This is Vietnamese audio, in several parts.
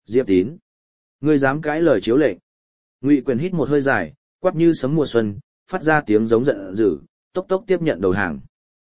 Diệp Tín, ngươi dám cãi lời chiếu lệnh? Ngụy Quyền hít một hơi dài, quát như sấm mùa xuân, phát ra tiếng giống giận dữ, tốc tốc tiếp nhận đầu hàng.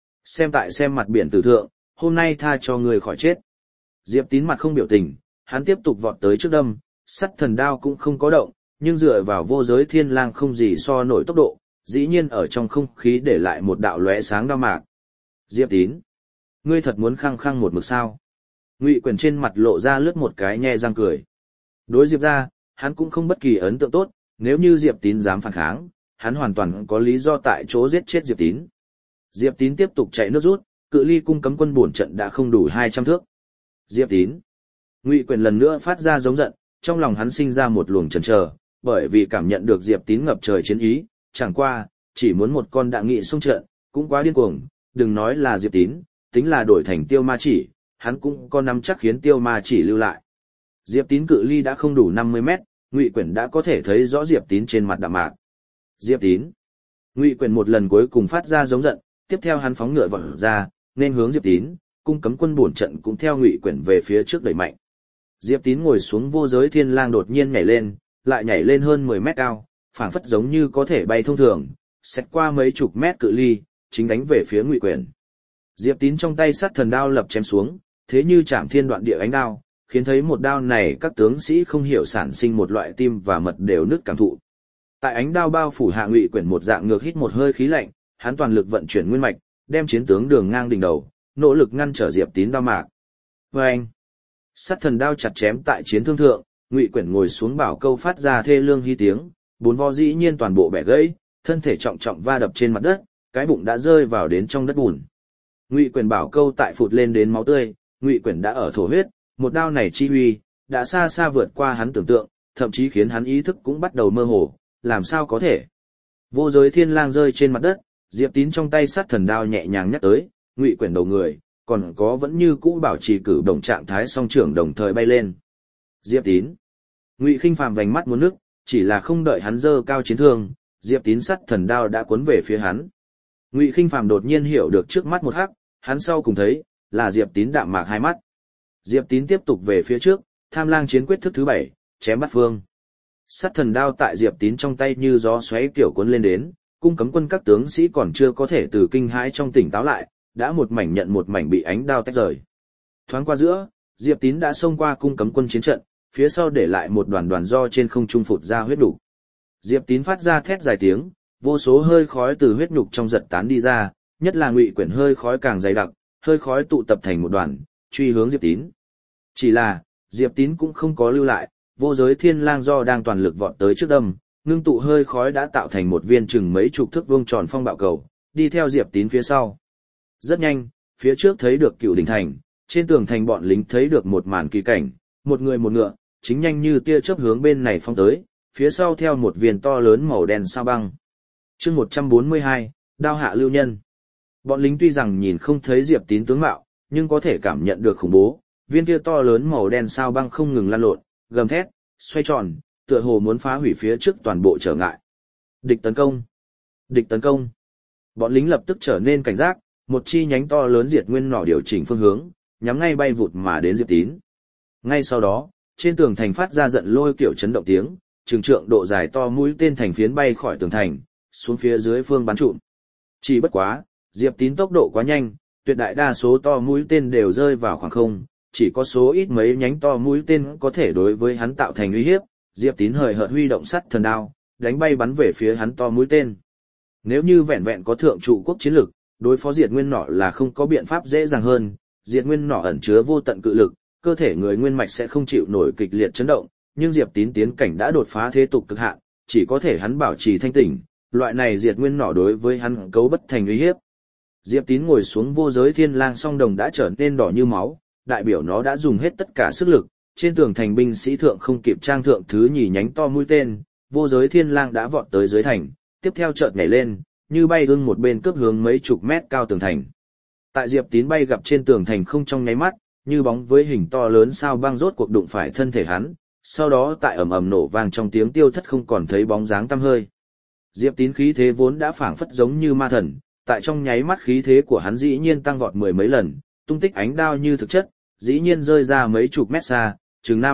Xem mặt biển tử thượng, hôm nay tha cho ngươi khỏi chết. Diệp Tín mặt không biểu tình, hắn tiếp tục vọt tới trước đâm, sắt thần đao cũng không có động, nhưng dựa vào vô giới thiên lang không gì so nổi tốc độ, dĩ nhiên ở trong không khí để lại một đạo lóe sáng đao mạc. Diệp Tín, ngươi thật muốn khăng khăng một mực sao? Ngụy Quyền trên mặt lộ ra lướt một cái nhe răng cười. Đối Diệp ra, hắn cũng không bất kỳ ấn tượng tốt, nếu như Diệp Tín dám phản kháng, hắn hoàn toàn có lý do tại chỗ giết chết Diệp Tín. Diệp Tín tiếp tục chạy nước rút, cự ly cung cấm quân bổn trận đã không đủ 200 thước. Diệp Tín. Ngụy Quyền lần nữa phát ra giống giận, trong lòng hắn sinh ra một luồng chần chờ, bởi vì cảm nhận được Diệp Tín ngập trời chiến ý, chẳng qua, chỉ muốn một con đạ nghị xung trận, cũng quá điên cuồng, đừng nói là Diệp Tín, tính là đổi thành Tiêu Ma Chỉ, hắn cũng có nắm chắc khiến Tiêu Ma Chỉ lưu lại. Diệp Tín cự ly đã không đủ 50 mét, Ngụy Quyền đã có thể thấy rõ Diệp Tín trên mặt đạm mạc. Diệp Tín. Ngụy Quyền một lần cuối cùng phát ra giống giận, tiếp theo hắn phóng ngựa vọt ra, nên hướng Diệp Tín, cung cấm quân bổn trận cũng theo Ngụy Quyền về phía trước đẩy mạnh. Diệp Tín ngồi xuống vô giới thiên lang đột nhiên nhảy lên, lại nhảy lên hơn 10 mét cao, phảng phất giống như có thể bay thông thường, xét qua mấy chục mét cự ly, chính đánh về phía Ngụy Quyền. Diệp Tín trong tay sắt thần đao lập chém xuống, thế như chạm thiên đoạn địa ánh đao, khiến thấy một đao này các tướng sĩ không hiểu sản sinh một loại tim và mật đều nứt cảm thụ. Tại ánh đao bao phủ hạ Ngụy Quyền một dạng ngược hít một hơi khí lạnh, hắn toàn lực vận chuyển nguyên mạch, đem chiến tướng đường ngang đỉnh đầu, nỗ lực ngăn trở Diệp Tín đao mạc. Vâng! Sắt thần đao chặt chém tại chiến thương thượng, Ngụy Quyền ngồi xuống bảo câu phát ra thê lương hy tiếng, bốn vo dĩ nhiên toàn bộ bẻ gãy, thân thể trọng trọng va đập trên mặt đất, cái bụng đã rơi vào đến trong đất bùn. Ngụy Quyền bảo câu tại phụt lên đến máu tươi, Ngụy Quyền đã ở thổ huyết, một đao này chi uy đã xa xa vượt qua hắn tưởng tượng, thậm chí khiến hắn ý thức cũng bắt đầu mơ hồ, làm sao có thể? Vô giới thiên lang rơi trên mặt đất, Diệp Tín trong tay sắt thần đao nhẹ nhàng nhắc tới, Ngụy Quyền đầu người, còn có vẫn như cũ bảo trì cử động trạng thái song trưởng đồng thời bay lên. Diệp Tín. Ngụy Khinh Phàm vành mắt muốn nước, chỉ là không đợi hắn giơ cao chiến thương, Diệp Tín sắt thần đao đã cuốn về phía hắn. Ngụy Khinh Phàm đột nhiên hiểu được trước mắt một hắc, hắn sau cùng thấy là Diệp Tín đạm mạc hai mắt. Diệp Tín tiếp tục về phía trước, Tham Lang chiến quyết thức thứ 7, chém bắt phương. Sắt thần đao tại Diệp Tín trong tay như gió xoáy kiểu cuốn lên đến, cung cấm quân các tướng sĩ còn chưa có thể từ kinh hãi trong tỉnh táo lại, đã một mảnh nhận một mảnh bị ánh đao tách rời. Thoáng qua giữa, Diệp Tín đã xông qua cung cấm quân chiến trận, phía sau để lại một đoàn đoàn do trên không trung phụt ra huyết nhục. Diệp Tín phát ra thét dài tiếng, vô số hơi khói từ huyết nhục trong giật tán đi ra, nhất là Ngụy Quyền hơi khói càng dày đặc, hơi khói tụ tập thành một đoàn, truy hướng Diệp Tín. Chỉ là, Diệp Tín cũng không có lưu lại, vô giới thiên lang do đang toàn lực vọt tới trước đâm, ngưng tụ hơi khói đã tạo thành một viên chừng mấy chục thước vuông tròn phong bạo cầu, đi theo Diệp Tín phía sau. Rất nhanh, phía trước thấy được Cựu Đỉnh thành, trên tường thành bọn lính thấy được một màn kỳ cảnh, một người một ngựa, chính nhanh như tia chớp hướng bên này phong tới, phía sau theo một viên to lớn màu đen sao băng. Chương 142, đao hạ lưu nhân. Bọn lính tuy rằng nhìn không thấy Diệp Tín tướng mạo, nhưng có thể cảm nhận được khủng bố, viên kia to lớn màu đen sao băng không ngừng lăn lộn, gầm thét, xoay tròn, tựa hồ muốn phá hủy phía trước toàn bộ trở ngại. Địch tấn công! Địch tấn công! Bọn lính lập tức trở nên cảnh giác, một chi nhánh to lớn diệt nguyên nỏ điều chỉnh phương hướng, nhắm ngay bay vụt mà đến Diệp Tín. Ngay sau đó, trên tường thành phát ra giận lôi kiểu chấn động tiếng, trường trượng độ dài to mũi tên thành phiến bay khỏi tường thành, xuống phía dưới phương bắn trụm. Chỉ bất quá, Diệp Tín tốc độ quá nhanh, tuyệt đại đa số to mũi tên đều rơi vào khoảng không, chỉ có số ít mấy nhánh to mũi tên có thể đối với hắn tạo thành uy hiếp. Diệp Tín hời hợt huy động sắt thần đao, đánh bay bắn về phía hắn to mũi tên. Nếu như vẹn vẹn có thượng trụ quốc chiến lực, đối phó diệt nguyên nỏ là không có biện pháp dễ dàng hơn. Diệt nguyên nỏ ẩn chứa vô tận cự lực, cơ thể người nguyên mạch sẽ không chịu nổi kịch liệt chấn động, nhưng Diệp Tín tiến cảnh đã đột phá thế tục cực hạn, chỉ có thể hắn bảo trì thanh tỉnh, loại này diệt nguyên nỏ đối với hắn cấu bất thành uy hiếp. Diệp Tín ngồi xuống vô giới thiên lang song đồng đã trở nên đỏ như máu, đại biểu nó đã dùng hết tất cả sức lực, trên tường thành binh sĩ thượng không kịp trang thượng thứ nhì nhánh to mũi tên, vô giới thiên lang đã vọt tới dưới thành, tiếp theo chợt nhảy lên, như bay ưng một bên cướp hướng mấy chục mét cao tường thành. Tại Diệp Tín bay gặp trên tường thành không trong nháy mắt, như bóng với hình to lớn sao băng rốt cuộc đụng phải thân thể hắn, sau đó tại ầm ầm nổ vang trong tiếng tiêu thất không còn thấy bóng dáng tăm hơi. Diệp Tín khí thế vốn đã phảng phất giống như ma thần, tại trong nháy mắt khí thế của hắn dĩ nhiên tăng vọt mười mấy lần, tung tích ánh đao như thực chất, dĩ nhiên rơi ra mấy chục mét xa, chừng 5,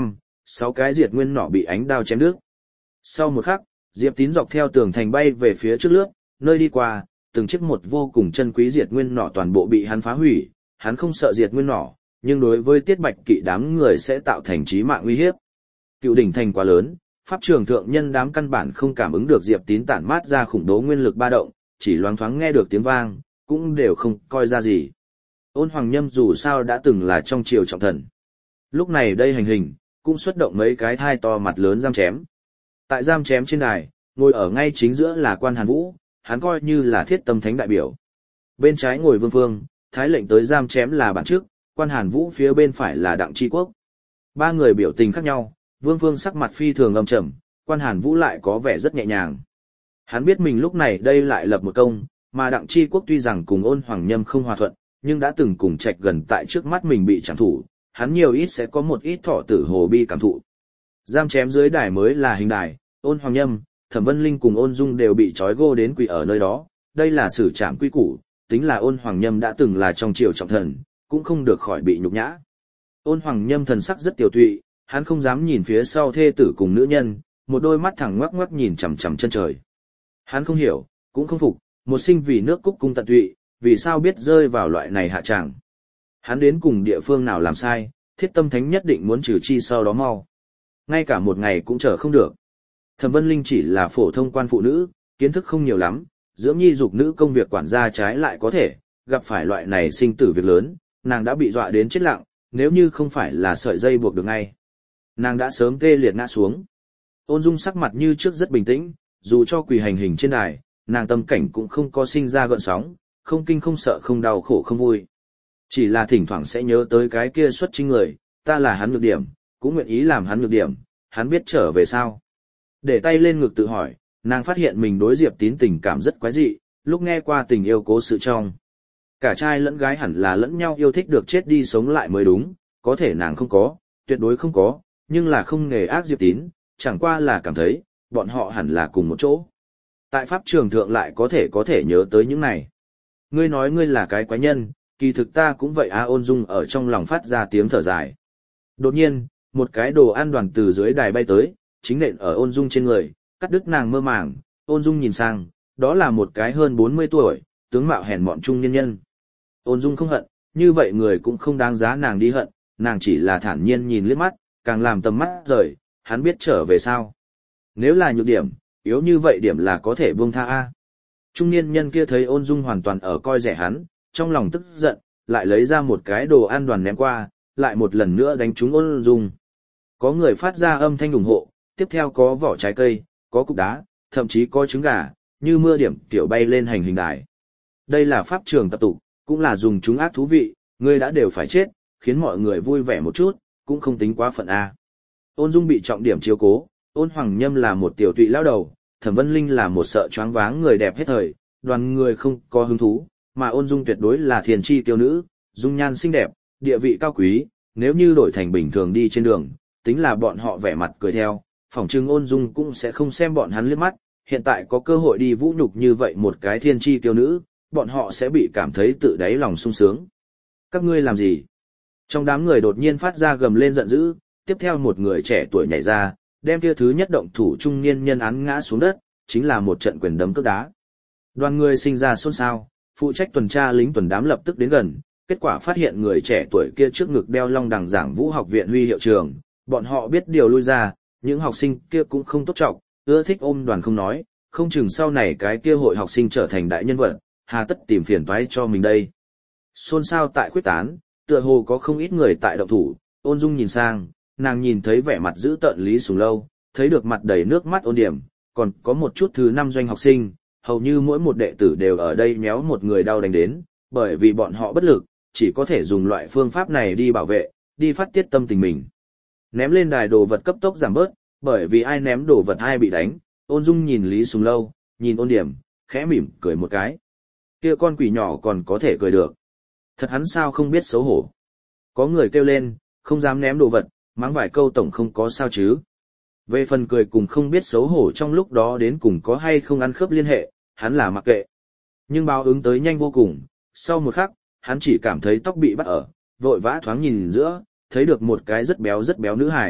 6 cái diệt nguyên nỏ bị ánh đao chém đứt. Sau một khắc, Diệp Tín dọc theo tường thành bay về phía trước lướt, nơi đi qua, từng chiếc một vô cùng chân quý diệt nguyên nỏ toàn bộ bị hắn phá hủy, hắn không sợ diệt nguyên nỏ, nhưng đối với Tiết Bạch Kỵ đám người sẽ tạo thành chí mạng uy hiếp. Cựu đỉnh thành quá lớn, pháp trường thượng nhân đám căn bản không cảm ứng được Diệp Tín tản mát ra khủng bố nguyên lực ba động, chỉ loáng thoáng nghe được tiếng vang, cũng đều không coi ra gì. Ôn Hoàng Nhâm dù sao đã từng là trong triều trọng thần. Lúc này đây hành hình, cũng xuất động mấy cái thai to mặt lớn giam chém. Tại giam chém trên đài, ngồi ở ngay chính giữa là Quan Hàn Vũ, hắn coi như là Thiết Tâm Thánh đại biểu. Bên trái ngồi Vương Phương, thái lệnh tới giam chém là bản trước, Quan Hàn Vũ phía bên phải là Đặng Tri Quốc. Ba người biểu tình khác nhau, Vương Phương sắc mặt phi thường âm trầm, Quan Hàn Vũ lại có vẻ rất nhẹ nhàng. Hắn biết mình lúc này đây lại lập một công, mà Đặng Tri Quốc tuy rằng cùng Ôn Hoàng Nhâm không hòa thuận, nhưng đã từng cùng Trạch gần tại trước mắt mình bị trảm thủ, hắn nhiều ít sẽ có một ít thọ tử hồ bi cảm thụ. Giam chém dưới đài mới là hình đài, Ôn Hoàng Nhâm, Thẩm Vân Linh cùng Ôn Dung đều bị trói gô đến quỳ ở nơi đó, đây là xử trảm quy củ, tính là Ôn Hoàng Nhâm đã từng là trong triều trọng thần, cũng không được khỏi bị nhục nhã. Ôn Hoàng Nhâm thần sắc rất tiểu tụy, hắn không dám nhìn phía sau thê tử cùng nữ nhân, một đôi mắt thẳng ngoắc ngoắc nhìn chằm chằm chân trời. Hắn không hiểu, cũng không phục, một sinh vì nước cúc cung tận tụy, vì sao biết rơi vào loại này hạ tràng. Hắn đến cùng địa phương nào làm sai, Thiết Tâm Thánh nhất định muốn trừ chi sau đó mau. Ngay cả một ngày cũng chờ không được. Thẩm Vân Linh chỉ là phổ thông quan phụ nữ, kiến thức không nhiều lắm, dưỡng nhi dục nữ công việc quản gia trái lại có thể, gặp phải loại này sinh tử việc lớn, nàng đã bị dọa đến chết lặng, nếu như không phải là sợi dây buộc được ngay. Nàng đã sớm tê liệt ngã xuống. Ôn Dung sắc mặt như trước rất bình tĩnh, dù cho quỳ hành hình trên đài, nàng tâm cảnh cũng không có sinh ra gợn sóng, không kinh không sợ không đau khổ không vui. Chỉ là thỉnh thoảng sẽ nhớ tới cái kia xuất chính người, ta là hắn nhược điểm, cũng nguyện ý làm hắn nhược điểm, hắn biết trở về sao. Để tay lên ngực tự hỏi, nàng phát hiện mình đối Diệp Tín tình cảm rất quái dị, lúc nghe qua tình yêu cố sự trong. Cả trai lẫn gái hẳn là lẫn nhau yêu thích được chết đi sống lại mới đúng, có thể nàng không có, tuyệt đối không có, nhưng là không nghề ác Diệp Tín, chẳng qua là cảm thấy, bọn họ hẳn là cùng một chỗ. Tại pháp trường thượng lại có thể nhớ tới những này. Ngươi nói ngươi là cái quái nhân, kỳ thực ta cũng vậy a. Ôn Dung ở trong lòng phát ra tiếng thở dài. Đột nhiên, một cái đồ ăn đoàn từ dưới đài bay tới, chính nện ở Ôn Dung trên người, cắt đứt nàng mơ màng. Ôn Dung nhìn sang, đó là một cái hơn 40 tuổi, tướng mạo hèn mọn trung nhân nhân. Ôn Dung không hận, như vậy người cũng không đáng giá nàng đi hận, nàng chỉ là thản nhiên nhìn liếc mắt, càng làm tầm mắt rời, hắn biết trở về sao. Nếu là nhược điểm, yếu như vậy điểm là có thể buông tha a. Trung niên nhân kia thấy Ôn Dung hoàn toàn ở coi rẻ hắn, trong lòng tức giận, lại lấy ra một cái đồ ăn đoàn ném qua, lại một lần nữa đánh trúng Ôn Dung. Có người phát ra âm thanh ủng hộ, tiếp theo có vỏ trái cây, có cục đá, thậm chí có trứng gà, như mưa điểm tiểu bay lên hành hình đài. Đây là pháp trường tập tục, cũng là dùng chúng ác thú vị, ngươi đã đều phải chết, khiến mọi người vui vẻ một chút, cũng không tính quá phận a. Ôn Dung bị trọng điểm chiếu cố, Ôn Hoàng Nhâm là một tiểu tụy lão đầu, Thẩm Vân Linh là một sợ choáng váng người đẹp hết thời, đoàn người không có hứng thú, mà Ôn Dung tuyệt đối là thiền chi tiêu nữ, dung nhan xinh đẹp, địa vị cao quý, nếu như đổi thành bình thường đi trên đường, tính là bọn họ vẻ mặt cười theo, phỏng chừng Ôn Dung cũng sẽ không xem bọn hắn liếc mắt, hiện tại có cơ hội đi vũ nhục như vậy một cái thiên chi tiêu nữ, bọn họ sẽ bị cảm thấy tự đáy lòng sung sướng. Các ngươi làm gì? Trong đám người đột nhiên phát ra gầm lên giận dữ, tiếp theo một người trẻ tuổi nhảy ra, đem kia thứ nhất động thủ trung niên nhân án ngã xuống đất, chính là một trận quyền đấm cước đá. Đoàn người sinh ra xôn xao, phụ trách tuần tra lính tuần đám lập tức đến gần, kết quả phát hiện người trẻ tuổi kia trước ngực đeo long đằng giảng vũ học viện huy hiệu trường, bọn họ biết điều lui ra, những học sinh kia cũng không tốt trọng, ưa thích ôm đoàn không nói, không chừng sau này cái kia hội học sinh trở thành đại nhân vật, hà tất tìm phiền toái cho mình đây. Xôn xao tại khuyết tán, tựa hồ có không ít người tại động thủ, Ôn Dung nhìn sang, nàng nhìn thấy vẻ mặt dữ tợn Lý Sùng Lâu, thấy được mặt đầy nước mắt Ôn Điểm, còn có một chút thứ năm doanh học sinh, hầu như mỗi một đệ tử đều ở đây méo một người đau đánh đến, bởi vì bọn họ bất lực, chỉ có thể dùng loại phương pháp này đi bảo vệ, đi phát tiết tâm tình mình. Ném lên đài đồ vật cấp tốc giảm bớt, bởi vì ai ném đồ vật ai bị đánh, Ôn Dung nhìn Lý Sùng Lâu, nhìn Ôn Điểm, khẽ mỉm cười một cái. Kia con quỷ nhỏ còn có thể cười được. Thật hắn sao không biết xấu hổ. Có người kêu lên, không dám ném đồ vật, mắng vài câu tổng không có sao chứ. Về phần cười cùng không biết xấu hổ trong lúc đó đến cùng có hay không ăn khớp liên hệ, hắn là mặc kệ. Nhưng báo ứng tới nhanh vô cùng, sau một khắc, hắn chỉ cảm thấy tóc bị bắt ở, vội vã thoáng nhìn giữa, thấy được một cái rất béo nữ hài,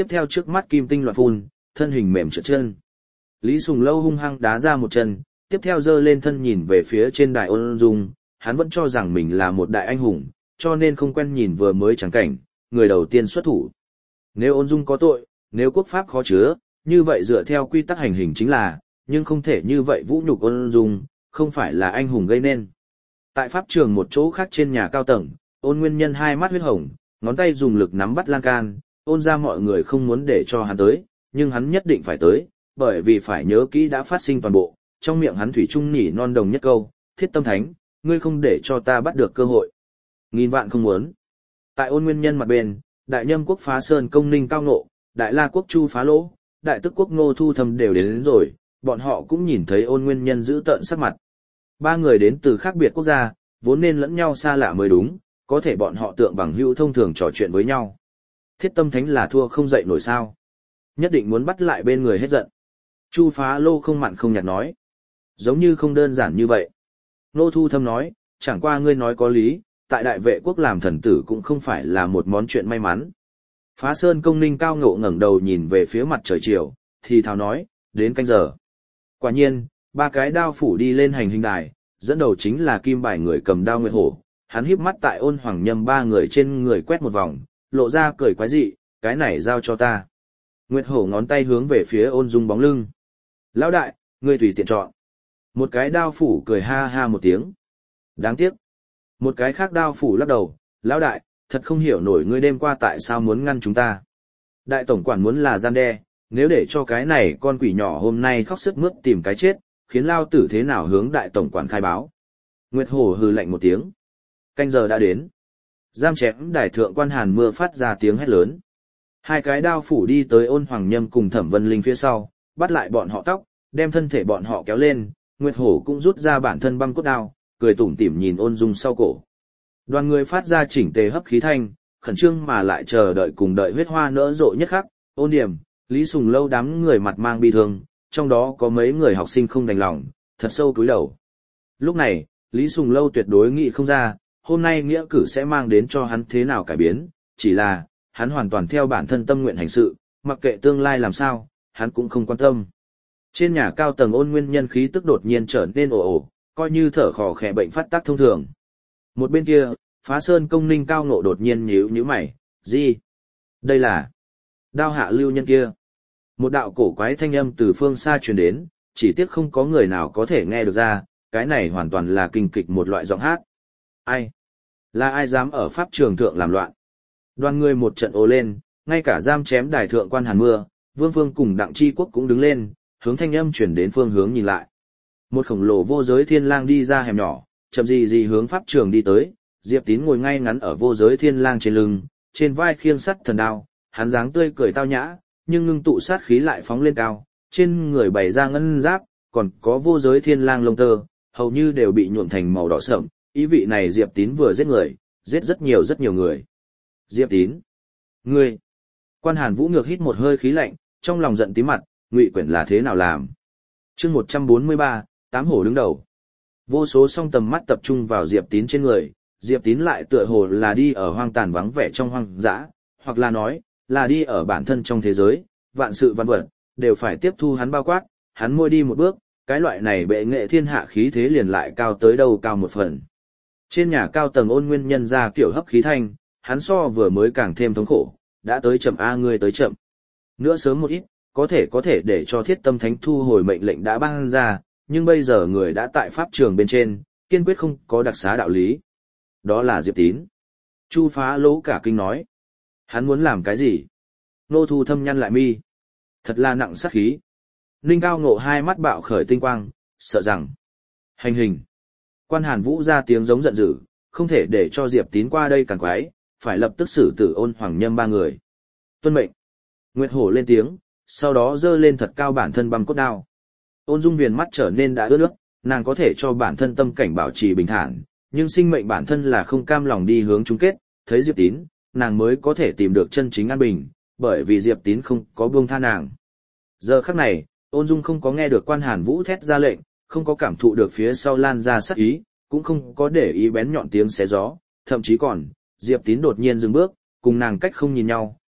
tiếp theo trước mắt kim tinh loạn phun, thân hình mềm trượt chân. Lý Sùng Lâu hung hăng đá ra một chân, tiếp theo giơ lên thân nhìn về phía trên đài Ôn Dung, hắn vẫn cho rằng mình là một đại anh hùng, cho nên không quen nhìn vừa mới trắng cảnh, người đầu tiên xuất thủ. Nếu Ôn Dung có tội, nếu quốc pháp khó chứa, như vậy dựa theo quy tắc hành hình chính là, nhưng không thể như vậy vũ nhục Ôn Dung, không phải là anh hùng gây nên. Tại pháp trường một chỗ khác trên nhà cao tầng, Ôn Nguyên Nhân hai mắt huyết hồng, ngón tay dùng lực nắm bắt lan can, Ôn ra mọi người không muốn để cho hắn tới, nhưng hắn nhất định phải tới, bởi vì phải nhớ kỹ đã phát sinh toàn bộ, trong miệng hắn thủy chung nhỉ non đồng nhất câu, Thiết Tâm Thánh, ngươi không để cho ta bắt được cơ hội. Nghìn vạn không muốn. Tại Ôn Nguyên Nhân mặt bên, Đại Nhâm quốc Phá Sơn Công Ninh Cao Ngộ, Đại La quốc Chu Phá Lỗ, Đại Tức quốc Ngô Thu Thâm đều đến rồi, bọn họ cũng nhìn thấy Ôn Nguyên Nhân giữ tợn sắc mặt. Ba người đến từ khác biệt quốc gia, vốn nên lẫn nhau xa lạ mới đúng, có thể bọn họ tượng bằng hữu thông thường trò chuyện với nhau. Thiết Tâm Thánh là thua không dậy nổi sao? Nhất định muốn bắt lại bên người hết giận. Chu Phá Lô không mặn không nhạt nói. Giống như không đơn giản như vậy. Ngô Thu Thâm nói, chẳng qua ngươi nói có lý, tại Đại Vệ quốc làm thần tử cũng không phải là một món chuyện may mắn. Phá Sơn Công Ninh Cao Ngộ ngẩng đầu nhìn về phía mặt trời chiều, thì thào nói, đến canh giờ. Quả nhiên, ba cái đao phủ đi lên hành hình đài, dẫn đầu chính là kim bài người cầm đao Nguyệt Hổ, hắn híp mắt tại Ôn Hoàng Nhâm ba người trên người quét một vòng, lộ ra cười quái dị, cái này giao cho ta. Nguyệt Hổ ngón tay hướng về phía Ôn Dung bóng lưng. Lão đại, ngươi tùy tiện chọn. Một cái đao phủ cười ha ha một tiếng. Đáng tiếc. Một cái khác đao phủ lắc đầu, lão đại, thật không hiểu nổi ngươi đêm qua tại sao muốn ngăn chúng ta. Đại tổng quản muốn là gian đe, nếu để cho cái này con quỷ nhỏ hôm nay khóc sức mướt tìm cái chết, khiến lao tử thế nào hướng đại tổng quản khai báo. Nguyệt Hổ hừ lạnh một tiếng. Canh giờ đã đến. Giam chém đài thượng quan Hàn Mưa phát ra tiếng hét lớn. Hai cái đao phủ đi tới Ôn Hoàng Nhâm cùng Thẩm Vân Linh phía sau, bắt lại bọn họ tóc, đem thân thể bọn họ kéo lên, Nguyệt Hổ cũng rút ra bản thân băng cốt đao, cười tủm tỉm nhìn Ôn Dung sau cổ. Đoàn người phát ra chỉnh tề hấp khí thanh, khẩn trương mà lại chờ đợi cùng đợi huyết hoa nở rộ nhất khắc, Ôn Điểm, Lý Sùng Lâu đám người mặt mang bi thương, trong đó có mấy người học sinh không đành lòng, thật sâu cúi đầu. Lúc này, Lý Sùng Lâu tuyệt đối nghĩ không ra, hôm nay nghĩa cử sẽ mang đến cho hắn thế nào cải biến, chỉ là, hắn hoàn toàn theo bản thân tâm nguyện hành sự, mặc kệ tương lai làm sao, hắn cũng không quan tâm. Trên nhà cao tầng Ôn Nguyên Nhân khí tức đột nhiên trở nên ồ ồ, coi như thở khò khẽ bệnh phát tác thông thường. Một bên kia, Phá Sơn Công Ninh Cao Ngộ đột nhiên nhíu mày, gì? Đây là Đao Hạ Lưu Nhân kia. Một đạo cổ quái thanh âm từ phương xa truyền đến, chỉ tiếc không có người nào có thể nghe được ra, cái này hoàn toàn là kinh kịch một loại giọng hát. Ai? Là ai dám ở pháp trường thượng làm loạn? Đoàn người một trận ồ lên, ngay cả giam chém đài thượng quan Hàn Mưa, Vương Phương cùng Đặng Chi Quốc cũng đứng lên, hướng thanh âm chuyển đến phương hướng nhìn lại. Một khổng lồ vô giới thiên lang đi ra hẻm nhỏ, chậm gì hướng pháp trường đi tới, Diệp Tín ngồi ngay ngắn ở vô giới thiên lang trên lưng, trên vai khiêng sắt thần đao, hắn dáng tươi cười tao nhã, nhưng ngưng tụ sát khí lại phóng lên cao, trên người bày ra ngân giáp, còn có vô giới thiên lang lông tơ, hầu như đều bị nhuộm thành màu đỏ sẫm, ý vị này Diệp Tín vừa giết người, giết rất nhiều người. Diệp Tín, ngươi! Quan Hàn Vũ ngược hít một hơi khí lạnh, trong lòng giận tím mặt, Ngụy Quyển là thế nào làm? Chương 143, tám hổ đứng đầu. Vô số song tầm mắt tập trung vào Diệp Tín trên người, Diệp Tín lại tựa hồ là đi ở hoang tàn vắng vẻ trong hoang dã, hoặc là nói, là đi ở bản thân trong thế giới, vạn sự văn vật, đều phải tiếp thu hắn bao quát, hắn môi đi một bước, cái loại này bệ nghệ thiên hạ khí thế liền lại cao tới đâu cao một phần. Trên nhà cao tầng Ôn Nguyên Nhân ra kiểu hấp khí thanh, hắn so vừa mới càng thêm thống khổ, đã tới chậm a ngươi tới chậm. Nữa sớm một ít, có thể để cho Thiết Tâm Thánh thu hồi mệnh lệnh đã ban ra, nhưng bây giờ người đã tại pháp trường bên trên, kiên quyết không có đặc xá đạo lý. Đó là Diệp Tín. Chu Phá Lỗ cả kinh nói. Hắn muốn làm cái gì? Ngô Thu Thâm nhăn lại mi. Thật là nặng sát khí. Ninh Cao Ngộ hai mắt bạo khởi tinh quang, sợ rằng. Hành hình. Quan Hàn Vũ ra tiếng giống giận dữ, không thể để cho Diệp Tín qua đây càng quái, phải lập tức xử tử Ôn Hoàng Nhâm ba người. Tuân mệnh. Nguyệt Hổ lên tiếng, sau đó giơ lên thật cao bản thân băng cốt đao. Ôn Dung viền mắt trở nên đã ướt nước, nàng có thể cho bản thân tâm cảnh bảo trì bình thản, nhưng sinh mệnh bản thân là không cam lòng đi hướng chung kết, thấy Diệp Tín, nàng mới có thể tìm được chân chính an bình, bởi vì Diệp Tín không có buông tha nàng. Giờ khắc này, Ôn Dung không có nghe được Quan Hàn Vũ thét ra lệnh, không có cảm thụ được phía sau lan ra sát ý, cũng không có để ý bén nhọn tiếng xé gió, thậm chí còn, Diệp Tín đột nhiên dừng bước, cùng nàng cách không nhìn nhau,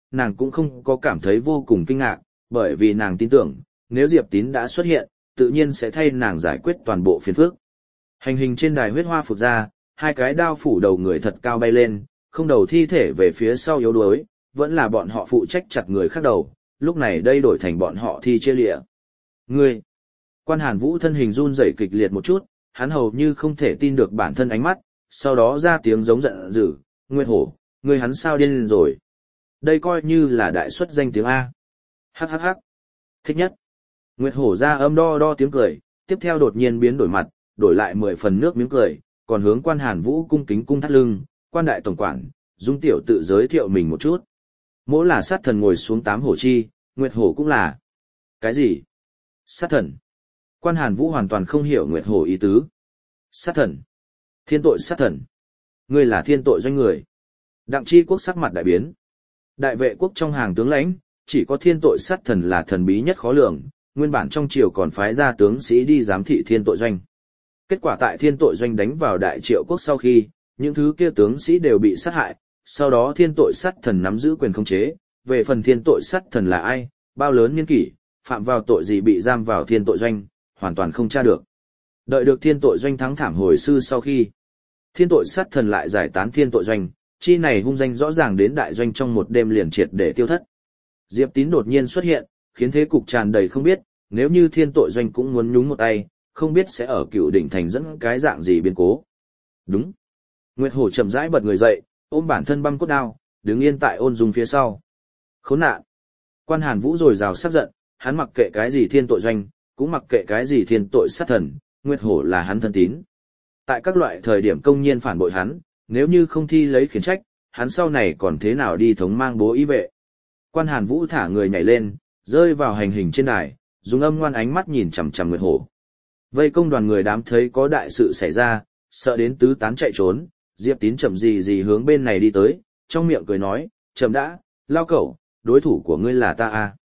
nàng cũng không có cảm thấy vô cùng kinh ngạc, bởi vì nàng tin tưởng, nếu Diệp Tín đã xuất hiện, tự nhiên sẽ thay nàng giải quyết toàn bộ phiền phức. Hành hình trên đài huyết hoa phụt ra, hai cái đao phủ đầu người thật cao bay lên, không đầu thi thể về phía sau yếu đuối, vẫn là bọn họ phụ trách chặt người khác đầu, lúc này đây đổi thành bọn họ thi chia lịa. Ngươi! Quan Hàn Vũ thân hình run rẩy kịch liệt một chút, hắn hầu như không thể tin được bản thân ánh mắt, sau đó ra tiếng giống giận dữ, Nguyệt Hổ, ngươi hắn sao điên rồi? Đây coi như là đại xuất danh tiếng A. Hắc hắc hắc. Thích nhất. Nguyệt Hổ ra âm đo đo tiếng cười, tiếp theo đột nhiên biến đổi mặt, đổi lại 10 phần nước miếng cười, còn hướng Quan Hàn Vũ cung kính cung thắt lưng, quan đại tổng quản, Dung tiểu tự giới thiệu mình một chút. Mỗ là sát thần ngồi xuống 8 hổ chi, Nguyệt Hổ cũng là. Cái gì? Sát thần. Quan Hàn Vũ hoàn toàn không hiểu Nguyệt Hổ ý tứ. Sát thần. Thiên tội sát thần. Ngươi là thiên tội doanh người. Đặng Chi Quốc sắc mặt đại biến. Đại vệ quốc trong hàng tướng lãnh, chỉ có thiên tội sát thần là thần bí nhất khó lường, nguyên bản trong triều còn phái ra tướng sĩ đi giám thị thiên tội doanh. Kết quả tại thiên tội doanh đánh vào đại triệu quốc sau khi, những thứ kia tướng sĩ đều bị sát hại, sau đó thiên tội sát thần nắm giữ quyền khống chế, về phần thiên tội sát thần là ai, bao lớn niên kỷ, phạm vào tội gì bị giam vào thiên tội doanh, hoàn toàn không tra được. Đợi được thiên tội doanh thắng thảm hồi sư sau khi, thiên tội sát thần lại giải tán thiên tội doanh, chi này hung danh rõ ràng đến đại doanh trong một đêm liền triệt để tiêu thất. Diệp Tín đột nhiên xuất hiện, khiến thế cục tràn đầy không biết, nếu như thiên tội doanh cũng muốn nhúng một tay, không biết sẽ ở Cựu Đỉnh thành dẫn cái dạng gì biến cố. Đúng. Nguyệt Hổ chậm rãi bật người dậy, ôm bản thân băm cốt đao, đứng yên tại Ôn Dung phía sau. Khốn nạn. Quan Hàn Vũ rồi rào sắc giận, hắn mặc kệ cái gì thiên tội doanh, cũng mặc kệ cái gì thiên tội sát thần, Nguyệt Hổ là hắn thân tín. Tại các loại thời điểm công nhiên phản bội hắn, nếu như không thi lấy khiển trách, hắn sau này còn thế nào đi thống mang bố ý vệ. Quan Hàn Vũ thả người nhảy lên, rơi vào hành hình trên đài, dùng âm ngoan ánh mắt nhìn chằm chằm Nguyệt Hổ. Vây công đoàn người đám thấy có đại sự xảy ra, sợ đến tứ tán chạy trốn, Diệp Tín chậm gì hướng bên này đi tới, trong miệng cười nói, chậm đã, lao cẩu, đối thủ của ngươi là ta à.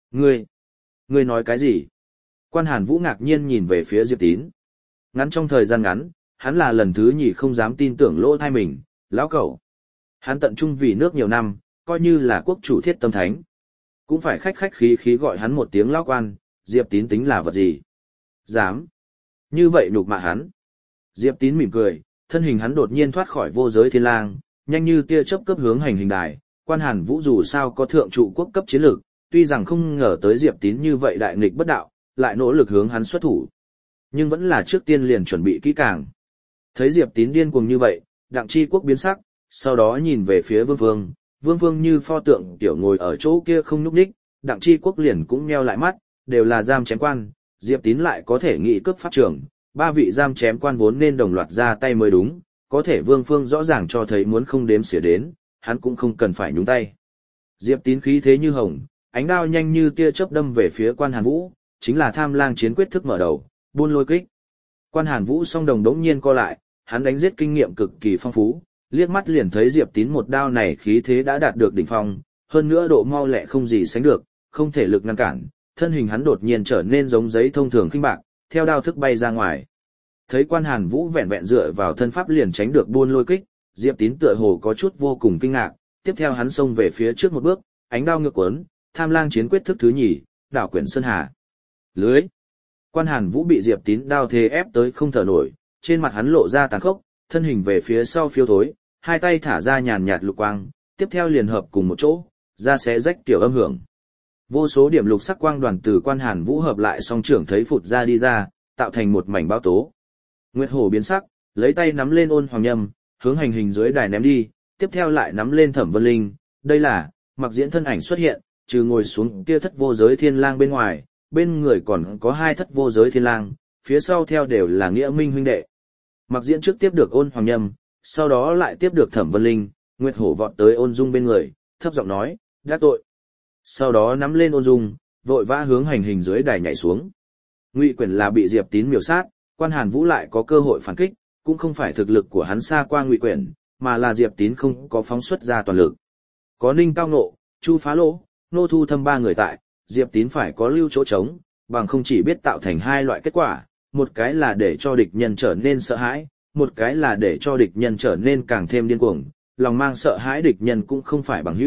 Ngươi nói cái gì? Quan Hàn Vũ ngạc nhiên nhìn về phía Diệp Tín. Ngắn trong thời gian ngắn, hắn là lần thứ nhì không dám tin tưởng lỗ thai mình, lão cẩu. Hắn tận trung vì nước nhiều năm, coi như là quốc chủ thiết tâm thánh. Cũng phải khách khách khí khí gọi hắn một tiếng lão quan, Diệp Tín tính là vật gì? Dám. Như vậy nhục mạ hắn. Diệp Tín mỉm cười, thân hình hắn đột nhiên thoát khỏi vô giới thiên lang, nhanh như tia chớp cấp hướng hành hình đài. Quan Hàn Vũ dù sao có thượng trụ quốc cấp chiến lược, tuy rằng không ngờ tới Diệp Tín như vậy đại nghịch bất đạo, lại nỗ lực hướng hắn xuất thủ. Nhưng vẫn là trước tiên liền chuẩn bị kỹ càng. Thấy Diệp Tín điên cuồng như vậy, Đặng Chi Quốc biến sắc, sau đó nhìn về phía Vương Vương. Vương Vương như pho tượng tiểu ngồi ở chỗ kia không nhúc nhích, Đặng Chi Quốc liền cũng nheo lại mắt, đều là giam chém quan, Diệp Tín lại có thể nghị cướp pháp trưởng, ba vị giam chém quan vốn nên đồng loạt ra tay mới đúng, có thể Vương Phương rõ ràng cho thấy muốn không đếm xỉa đến, hắn cũng không cần phải nhúng tay. Diệp Tín khí thế như hồng, ánh đao nhanh như tia chớp đâm về phía Quan Hàn Vũ, chính là Tham Lang chiến quyết thức mở đầu, buôn lôi kích. Quan Hàn Vũ song đồng đống nhiên co lại, hắn đánh giết kinh nghiệm cực kỳ phong phú, liếc mắt liền thấy Diệp Tín một đao này khí thế đã đạt được đỉnh phong, hơn nữa độ mau lẹ không gì sánh được, không thể lực ngăn cản, thân hình hắn đột nhiên trở nên giống giấy thông thường khinh bạc, theo đao thức bay ra ngoài. Thấy Quan Hàn Vũ vẹn vẹn dựa vào thân pháp liền tránh được buôn lôi kích, Diệp Tín tựa hồ có chút vô cùng kinh ngạc, tiếp theo hắn xông về phía trước một bước, ánh đao ngược cuốn, Tham Lang chiến quyết thức thứ nhì, đảo quyển sơn hà. Lưới. Quan Hàn Vũ bị Diệp Tín đao thế ép tới không thở nổi, trên mặt hắn lộ ra tàn khốc, thân hình về phía sau phiêu thối, hai tay thả ra nhàn nhạt lục quang, tiếp theo liền hợp cùng một chỗ, ra xé rách tiểu âm hưởng. Vô số điểm lục sắc quang đoàn từ Quan Hàn Vũ hợp lại song trưởng thấy phụt ra đi ra, tạo thành một mảnh bao tố. Nguyệt Hổ biến sắc, lấy tay nắm lên Ôn Hoàng Nhâm, hướng hành hình dưới đài ném đi, tiếp theo lại nắm lên Thẩm Vân Linh, đây là, Mặc Diễn thân ảnh xuất hiện, trừ ngồi xuống kia thất vô giới thiên lang bên ngoài, bên người còn có hai thất vô giới thiên lang, phía sau theo đều là nghĩa minh huynh đệ. Mặc Diễn trước tiếp được Ôn Hoàng Nhâm, sau đó lại tiếp được Thẩm Vân Linh, Nguyệt Hổ vọt tới Ôn Dung bên người, thấp giọng nói, đắc tội. Sau đó nắm lên Ôn Dung, vội vã hướng hành hình dưới đài nhảy xuống. Ngụy Quyển là bị Diệp Tín miểu sát, Quan Hàn Vũ lại có cơ hội phản kích, cũng không phải thực lực của hắn xa qua Ngụy Quyển, mà là Diệp Tín không có phóng xuất ra toàn lực. Có Ninh Cao Ngộ, Chu Phá Lỗ, Nô Thu Thâm ba người tại, Diệp Tín phải có lưu chỗ trống, bằng không chỉ biết tạo thành hai loại kết quả, một cái là để cho địch nhân trở nên sợ hãi, một cái là để cho địch nhân trở nên càng thêm điên cuồng, lòng mang sợ hãi địch nhân cũng không phải bằng hữu,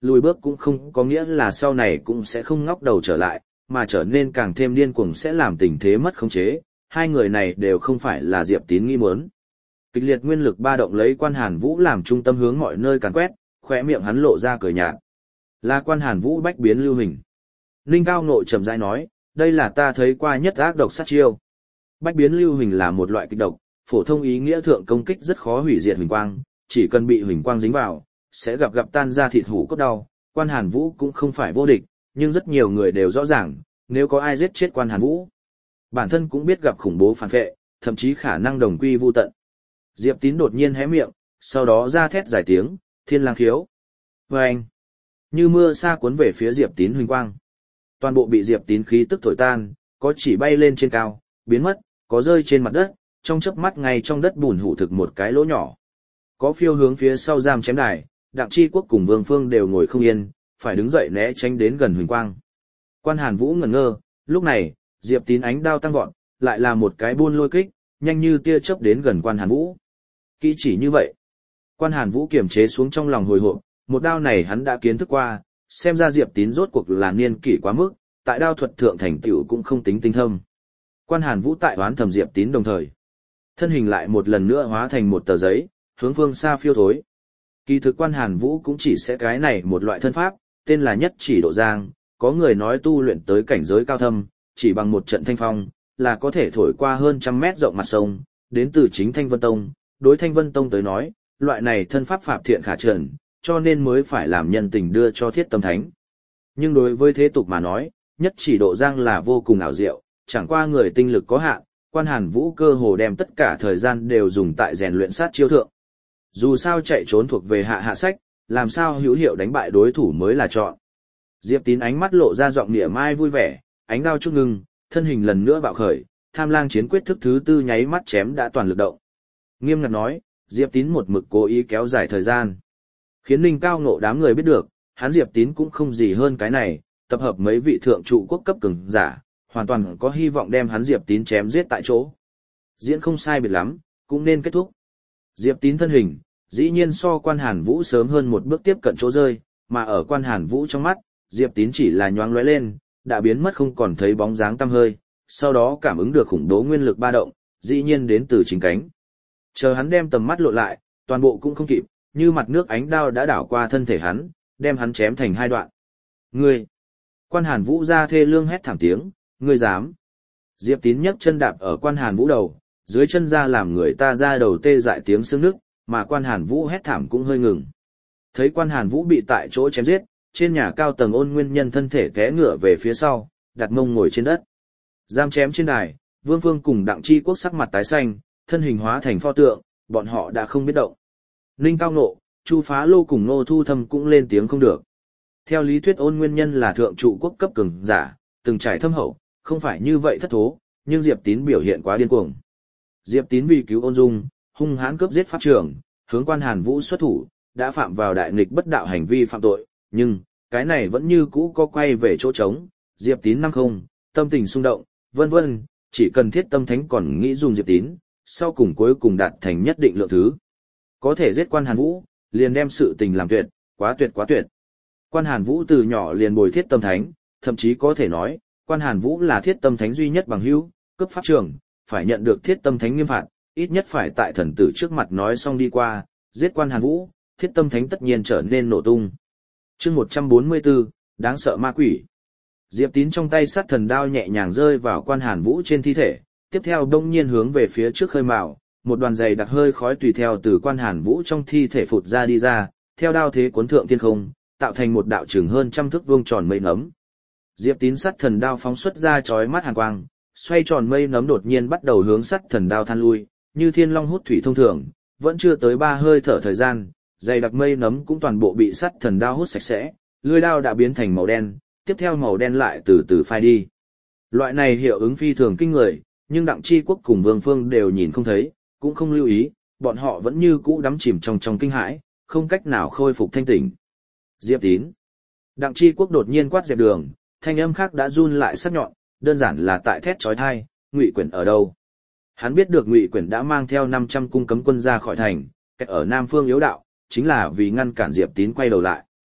lùi bước cũng không có nghĩa là sau này cũng sẽ không ngóc đầu trở lại, mà trở nên càng thêm điên cuồng sẽ làm tình thế mất khống chế, hai người này đều không phải là Diệp Tín nghi muốn. Kịch liệt nguyên lực ba động lấy Quan Hàn Vũ làm trung tâm hướng mọi nơi càn quét, khóe miệng hắn lộ ra cười nhạt. Là Quan Hàn Vũ bách biến lưu hình. Ninh Cao Ngộ trầm rãi nói, đây là ta thấy qua nhất ác độc sát chiêu. Bách biến lưu hình là một loại kịch độc, phổ thông ý nghĩa thượng công kích rất khó hủy diệt huỳnh quang, chỉ cần bị huỳnh quang dính vào, sẽ gặp tan ra thịt hủ cốt đau. Quan Hàn Vũ cũng không phải vô địch, nhưng rất nhiều người đều rõ ràng, nếu có ai giết chết Quan Hàn Vũ, bản thân cũng biết gặp khủng bố phản vệ, thậm chí khả năng đồng quy vu tận. Diệp Tín đột nhiên hé miệng, sau đó ra thét dài tiếng, Thiên Lang khiếu. Vâng! Như mưa sa cuốn về phía Diệp Tín huỳnh quang. Toàn bộ bị Diệp Tín khí tức thổi tan, có chỉ bay lên trên cao, biến mất, có rơi trên mặt đất, trong chớp mắt ngay trong đất bùn hủ thực một cái lỗ nhỏ. Có phiêu hướng phía sau giam chém đài, Đặng Chi Quốc cùng Vương Phương đều ngồi không yên, phải đứng dậy né tránh đến gần huỳnh quang. Quan Hàn Vũ ngẩn ngơ, lúc này, Diệp Tín ánh đao tăng vọt, lại là một cái buôn lôi kích, nhanh như tia chớp đến gần Quan Hàn Vũ. Kỹ chỉ như vậy, Quan Hàn Vũ kiềm chế xuống trong lòng hồi hộp, một đao này hắn đã kiến thức qua, xem ra Diệp Tín rốt cuộc là niên kỷ quá mức, tại đao thuật thượng thành tựu cũng không tính tinh thâm. Quan Hàn Vũ tại oán thầm Diệp Tín đồng thời, thân hình lại một lần nữa hóa thành một tờ giấy, hướng phương xa phiêu thối. Kỳ thực Quan Hàn Vũ cũng chỉ sẽ cái này một loại thân pháp, tên là Nhất Chỉ Độ Giang, có người nói tu luyện tới cảnh giới cao thâm, chỉ bằng một trận thanh phong, là có thể thổi qua hơn 100 mét rộng mặt sông, đến từ chính Thanh Vân Tông. Đối Thanh Vân Tông tới nói, loại này thân pháp phạm thiện khả trần, cho nên mới phải làm nhân tình đưa cho Thiết Tâm Thánh. Nhưng đối với thế tục mà nói, Nhất Chỉ Độ Giang là vô cùng ảo diệu, chẳng qua người tinh lực có hạn, Quan Hàn Vũ cơ hồ đem tất cả thời gian đều dùng tại rèn luyện sát chiêu thượng. Dù sao chạy trốn thuộc về hạ sách, làm sao hữu hiệu đánh bại đối thủ mới là chọn. Diệp Tín ánh mắt lộ ra giọng nịa mai vui vẻ, ánh đao chút ngưng, thân hình lần nữa bạo khởi, Tham Lang chiến quyết thức thứ tư nháy mắt chém đã toàn lực động. Nghiêm ngặt nói, Diệp Tín một mực cố ý kéo dài thời gian, khiến Ninh Cao Ngộ đám người biết được, hắn Diệp Tín cũng không gì hơn cái này, tập hợp mấy vị thượng trụ quốc cấp cường giả, hoàn toàn có hy vọng đem hắn Diệp Tín chém giết tại chỗ. Diễn không sai biệt lắm, cũng nên kết thúc. Diệp Tín thân hình, dĩ nhiên so Quan Hàn Vũ sớm hơn một bước tiếp cận chỗ rơi, mà ở Quan Hàn Vũ trong mắt, Diệp Tín chỉ là nhoáng lóe lên, đã biến mất không còn thấy bóng dáng tăm hơi, sau đó cảm ứng được khủng bố nguyên lực ba động, dĩ nhiên đến từ chính cánh. Chờ hắn đem tầm mắt lộ lại, toàn bộ cũng không kịp, như mặt nước ánh đao đã đảo qua thân thể hắn, đem hắn chém thành hai đoạn. Ngươi! Quan Hàn Vũ ra thê lương hét thảm tiếng, ngươi dám! Diệp Tín nhấc chân đạp ở Quan Hàn Vũ đầu, dưới chân ra làm người ta ra đầu tê dại tiếng xương nức, mà Quan Hàn Vũ hét thảm cũng hơi ngừng. Thấy Quan Hàn Vũ bị tại chỗ chém giết, trên nhà cao tầng Ôn Nguyên Nhân thân thể té ngửa về phía sau, đặt mông ngồi trên đất. Giam chém trên đài, Vương Phương cùng Đặng Chi Quốc sắc mặt tái xanh, thân hình hóa thành pho tượng, bọn họ đã không biết động. Ninh Cao Ngộ, Chu Phá Lô cùng Ngô Thu Thâm cũng lên tiếng không được. Theo lý thuyết Ôn Nguyên Nhân là thượng trụ quốc cấp cường giả, từng trải thâm hậu, không phải như vậy thất thố, nhưng Diệp Tín biểu hiện quá điên cuồng. Diệp Tín vì cứu Ôn Dung, hung hãn cướp giết pháp trưởng, hướng Quan Hàn Vũ xuất thủ, đã phạm vào đại nghịch bất đạo hành vi phạm tội, nhưng cái này vẫn như cũ có quay về chỗ trống. Diệp Tín năm không, tâm tình xung động, vân vân, chỉ cần Thiết Tâm Thánh còn nghĩ dùng Diệp Tín, sau cùng cuối cùng đạt thành nhất định lượng thứ. Có thể giết Quan Hàn Vũ, liền đem sự tình làm tuyệt, quá tuyệt quá tuyệt. Quan Hàn Vũ từ nhỏ liền bồi Thiết Tâm Thánh, thậm chí có thể nói, Quan Hàn Vũ là Thiết Tâm Thánh duy nhất bằng hữu, cấp pháp trưởng, phải nhận được Thiết Tâm Thánh nghiêm phạt, ít nhất phải tại thần tử trước mặt nói xong đi qua, giết Quan Hàn Vũ, Thiết Tâm Thánh tất nhiên trở nên nổ tung. Chương 144, đáng sợ ma quỷ. Diệp Tín trong tay sát thần đao nhẹ nhàng rơi vào Quan Hàn Vũ trên thi thể, tiếp theo đông nhiên hướng về phía trước khơi mào, một đoàn dày đặc hơi khói tùy theo từ Quan Hàn Vũ trong thi thể phụt ra đi ra, theo đao thế cuốn thượng thiên không, tạo thành một đạo trường hơn 100 thước vuông tròn mây nấm. Diệp Tín sát thần đao phóng xuất ra chói mắt hàn quang, xoay tròn mây nấm đột nhiên bắt đầu hướng sát thần đao than lui, như thiên long hút thủy thông thường, vẫn chưa tới 3 hơi thở thời gian, dày đặc mây nấm cũng toàn bộ bị sát thần đao hút sạch sẽ, lưỡi đao đã biến thành màu đen, tiếp theo màu đen lại từ từ phai đi. Loại này hiệu ứng phi thường kinh người, nhưng Đặng Chi Quốc cùng Vương Phương đều nhìn không thấy, cũng không lưu ý, bọn họ vẫn như cũ đắm chìm trong kinh hãi, không cách nào khôi phục thanh tỉnh. Diệp Tín. Đặng Chi Quốc đột nhiên quát dẹp đường, thanh âm khác đã run lại sắc nhọn, đơn giản là tại thét chói tai, Ngụy Quyển ở đâu? Hắn biết được Ngụy Quyển đã mang theo 500 cung cấm quân ra khỏi thành, cách ở Nam Phương yếu đạo, chính là vì ngăn cản Diệp Tín quay đầu lại.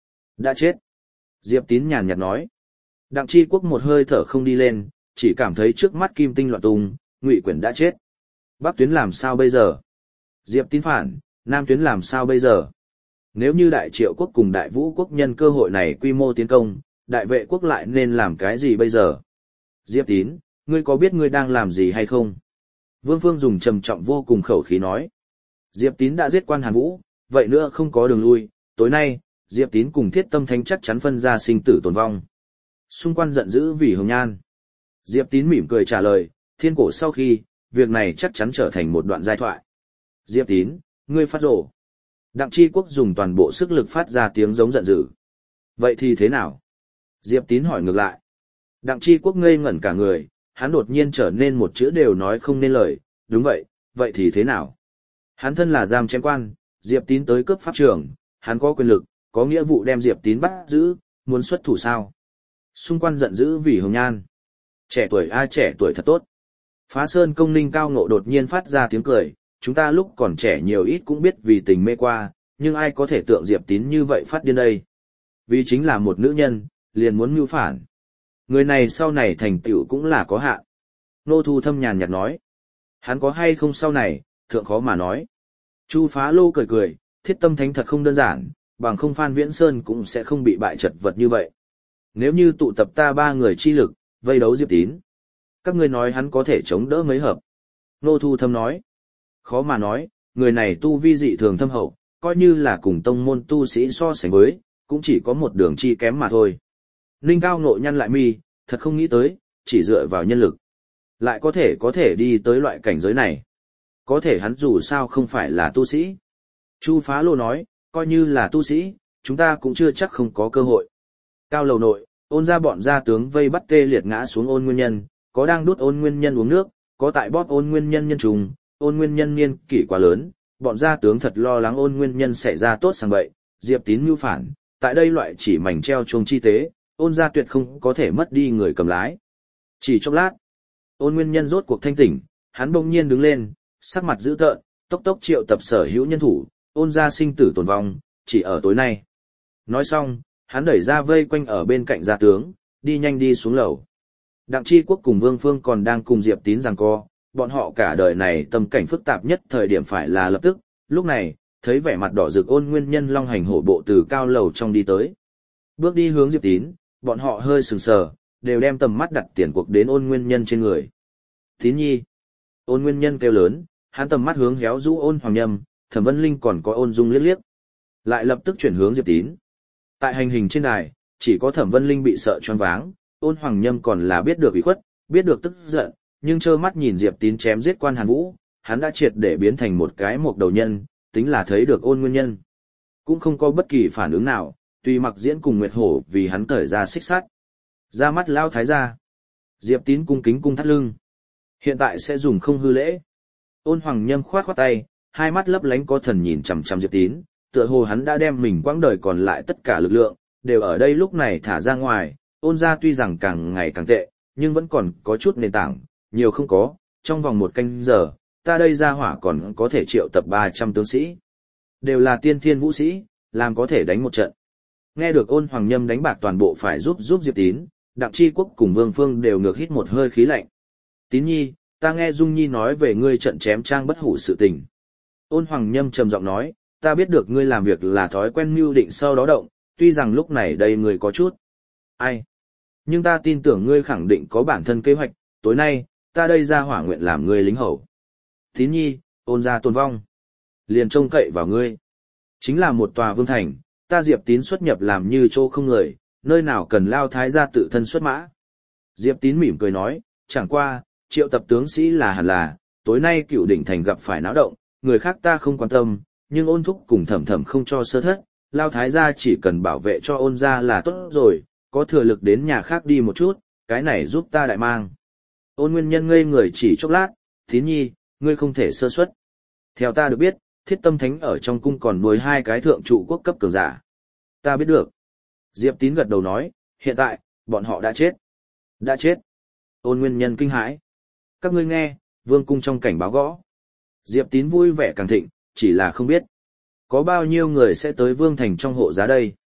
Đã chết. Diệp Tín nhàn nhạt nói. Đặng Chi Quốc một hơi thở không đi lên, chỉ cảm thấy trước mắt kim tinh loạn tung, Ngụy Quyển đã chết. Bắc Tuyến làm sao bây giờ? Diệp Tín phản, Nam Tuyến làm sao bây giờ? Nếu như Đại Triệu Quốc cùng Đại Vũ Quốc nhân cơ hội này quy mô tiến công, Đại Vệ Quốc lại nên làm cái gì bây giờ? Diệp Tín, ngươi có biết ngươi đang làm gì hay không? Vương Phương dùng trầm trọng vô cùng khẩu khí nói. Diệp Tín đã giết quan Hàn Vũ, vậy nữa không có đường lui, tối nay, Diệp Tín cùng Thiết Tâm Thánh chắc chắn phân ra sinh tử tồn vong. Xung quanh giận dữ vì Hồng Nhan. Diệp Tín mỉm cười trả lời, thiên cổ sau khi, việc này chắc chắn trở thành một đoạn giai thoại. Diệp Tín, ngươi phát rồ. Đặng Chi Quốc dùng toàn bộ sức lực phát ra tiếng giống giận dữ. Vậy thì thế nào? Diệp Tín hỏi ngược lại. Đặng Chi Quốc ngây ngẩn cả người, hắn đột nhiên trở nên một chữ đều nói không nên lời, đúng vậy, vậy thì thế nào? Hắn thân là giam chém quan, Diệp Tín tới cướp pháp trường, hắn có quyền lực, có nghĩa vụ đem Diệp Tín bắt giữ, muốn xuất thủ sao? Xung quanh giận dữ vì Hồng Nhan. Trẻ tuổi ai trẻ tuổi thật tốt. Phá Sơn Công Ninh Cao Ngộ đột nhiên phát ra tiếng cười, chúng ta lúc còn trẻ nhiều ít cũng biết vì tình mê qua, nhưng ai có thể tượng Diệp Tín như vậy phát điên đây? Vì chính là một nữ nhân, liền muốn mưu phản. Người này sau này thành tựu cũng là có hạn. Nô Thu Thâm nhàn nhạt nói. Hắn có hay không sau này, thượng khó mà nói. Chu Phá Lô cười cười, Thiết Tâm Thánh thật không đơn giản, bằng không Phan Viễn Sơn cũng sẽ không bị bại chật vật như vậy. Nếu như tụ tập ta 3 người chi lực, vây đấu Diệp Tín, các ngươi nói hắn có thể chống đỡ mấy hợp? Nô Thu Thâm nói. Khó mà nói, người này tu vi dị thường thâm hậu, coi như là cùng tông môn tu sĩ so sánh với, cũng chỉ có một đường chi kém mà thôi. Ninh Cao Ngộ nhăn lại mi, thật không nghĩ tới, chỉ dựa vào nhân lực. Lại có thể đi tới loại cảnh giới này. Có thể hắn dù sao không phải là tu sĩ. Chu Phá Lô nói, coi như là tu sĩ, chúng ta cũng chưa chắc không có cơ hội. Cao lầu nội, Ôn ra bọn gia tướng vây bắt tê liệt ngã xuống Ôn Nguyên Nhân, có đang đút Ôn Nguyên Nhân uống nước, có tại bóp Ôn Nguyên Nhân nhân trùng, Ôn Nguyên Nhân niên kỷ quá lớn, bọn gia tướng thật lo lắng Ôn Nguyên Nhân xảy ra tốt sang bậy, Diệp Tín mưu phản, tại đây loại chỉ mảnh treo chuông chi tế, Ôn gia tuyệt không có thể mất đi người cầm lái. Chỉ chốc lát, Ôn Nguyên Nhân rốt cuộc thanh tỉnh, hắn bỗng nhiên đứng lên, sắc mặt dữ tợn, tốc tốc triệu tập sở hữu nhân thủ, Ôn gia sinh tử tồn vong, chỉ ở tối nay. Nói xong, hắn đẩy ra vây quanh ở bên cạnh gia tướng, đi nhanh đi xuống lầu. Đặng Chi Quốc cùng Vương Phương còn đang cùng Diệp Tín giằng co, bọn họ cả đời này tâm cảnh phức tạp nhất thời điểm phải là lập tức, lúc này, thấy vẻ mặt đỏ rực Ôn Nguyên Nhân long hành hổ bộ từ cao lầu trong đi tới. Bước đi hướng Diệp Tín, bọn họ hơi sừng sờ, đều đem tầm mắt đặt tiền cuộc đến Ôn Nguyên Nhân trên người. Tín nhi. Ôn Nguyên Nhân kêu lớn, hắn tầm mắt hướng héo rũ Ôn Hoàng Nhâm, Thẩm Vân Linh còn có Ôn Dung liếc liếc. Lại lập tức chuyển hướng Diệp Tín. Tại hành hình trên đài, chỉ có Thẩm Vân Linh bị sợ choáng váng, Ôn Hoàng Nhâm còn là biết được ủy khuất, biết được tức giận, nhưng trơ mắt nhìn Diệp Tín chém giết quan Hàn Vũ, hắn đã triệt để biến thành một cái mộc đầu nhân, tính là thấy được Ôn Nguyên Nhân. Cũng không có bất kỳ phản ứng nào, tùy mặc diễn cùng Nguyệt Hổ vì hắn cởi ra xích sắt. Ra mắt lao thái gia. Diệp Tín cung kính cung thắt lưng. Hiện tại sẽ dùng không hư lễ. Ôn Hoàng Nhâm khoát khoát tay, hai mắt lấp lánh có thần nhìn chằm chằm Diệp Tín, tựa hồ hắn đã đem mình quãng đời còn lại tất cả lực lượng, đều ở đây lúc này thả ra ngoài. Ôn gia tuy rằng càng ngày càng tệ, nhưng vẫn còn có chút nền tảng, nhiều không có, trong vòng 1 canh giờ, ta đây ra hỏa còn có thể triệu tập 300 tướng sĩ. Đều là tiên thiên vũ sĩ, làm có thể đánh một trận. Nghe được Ôn Hoàng Nhâm đánh bạc toàn bộ phải giúp Diệp Tín, Đặng Chi Quốc cùng Vương Phương đều ngược hít một hơi khí lạnh. Tín nhi, ta nghe Dung Nhi nói về ngươi trận chém trang bất hủ sự tình. Ôn Hoàng Nhâm trầm giọng nói, ta biết được ngươi làm việc là thói quen mưu định sau đó động, tuy rằng lúc này đây ngươi có chút. Ai? Nhưng ta tin tưởng ngươi khẳng định có bản thân kế hoạch, tối nay, ta đây ra hỏa nguyện làm ngươi lính hầu. Tín nhi, Ôn gia tồn vong. Liền trông cậy vào ngươi. Chính là một tòa vương thành, ta Diệp Tín xuất nhập làm như chỗ không người, nơi nào cần lao thái gia tự thân xuất mã. Diệp Tín mỉm cười nói, chẳng qua, triệu tập tướng sĩ là hẳn là, tối nay Cựu Đỉnh thành gặp phải náo động, người khác ta không quan tâm, nhưng Ôn thúc cùng Thẩm Thẩm không cho sơ thất, lao thái gia chỉ cần bảo vệ cho Ôn gia là tốt rồi, có thừa lực đến nhà khác đi một chút, cái này giúp ta đại mang. Ôn Nguyên Nhân ngây người chỉ chốc lát, Tín nhi, ngươi không thể sơ suất. Theo ta được biết, Thiết Tâm Thánh ở trong cung còn nuôi 2 cái thượng trụ quốc cấp cường giả. Ta biết được. Diệp Tín gật đầu nói, hiện tại, bọn họ đã chết. Đã chết. Ôn Nguyên Nhân kinh hãi. Các ngươi nghe, vương cung trong cảnh báo gõ. Diệp Tín vui vẻ càng thịnh, chỉ là không biết. Có bao nhiêu người sẽ tới vương thành trong hộ giá đây.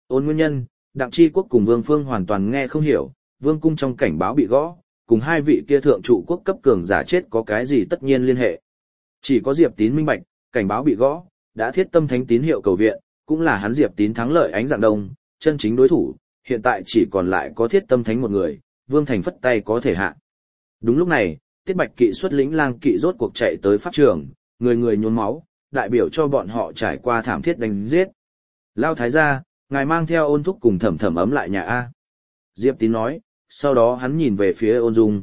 Ôn nguyên nhân, Đặng Chi Quốc cùng Vương Phương hoàn toàn nghe không hiểu, Vương cung trong cảnh báo bị gõ, cùng hai vị kia thượng trụ quốc cấp cường giả chết có cái gì tất nhiên liên hệ. Chỉ có Diệp Tín minh bạch, cảnh báo bị gõ, đã thiết tâm thánh tín hiệu cầu viện, cũng là hắn Diệp Tín thắng lợi ánh dạng đông, chân chính đối thủ, hiện tại chỉ còn lại có thiết tâm thánh một người, Vương Thành phất tay có thể hạ. Đúng lúc này, Tiết Bạch Kỵ xuất lĩnh lang kỵ rốt cuộc chạy tới pháp trường, người người nhuốm máu, đại biểu cho bọn họ trải qua thảm thiết đánh giết. Lao thái gia, ngài mang theo Ôn thúc cùng Thẩm Thẩm ấm lại nhà A. Diệp Tín nói, sau đó hắn nhìn về phía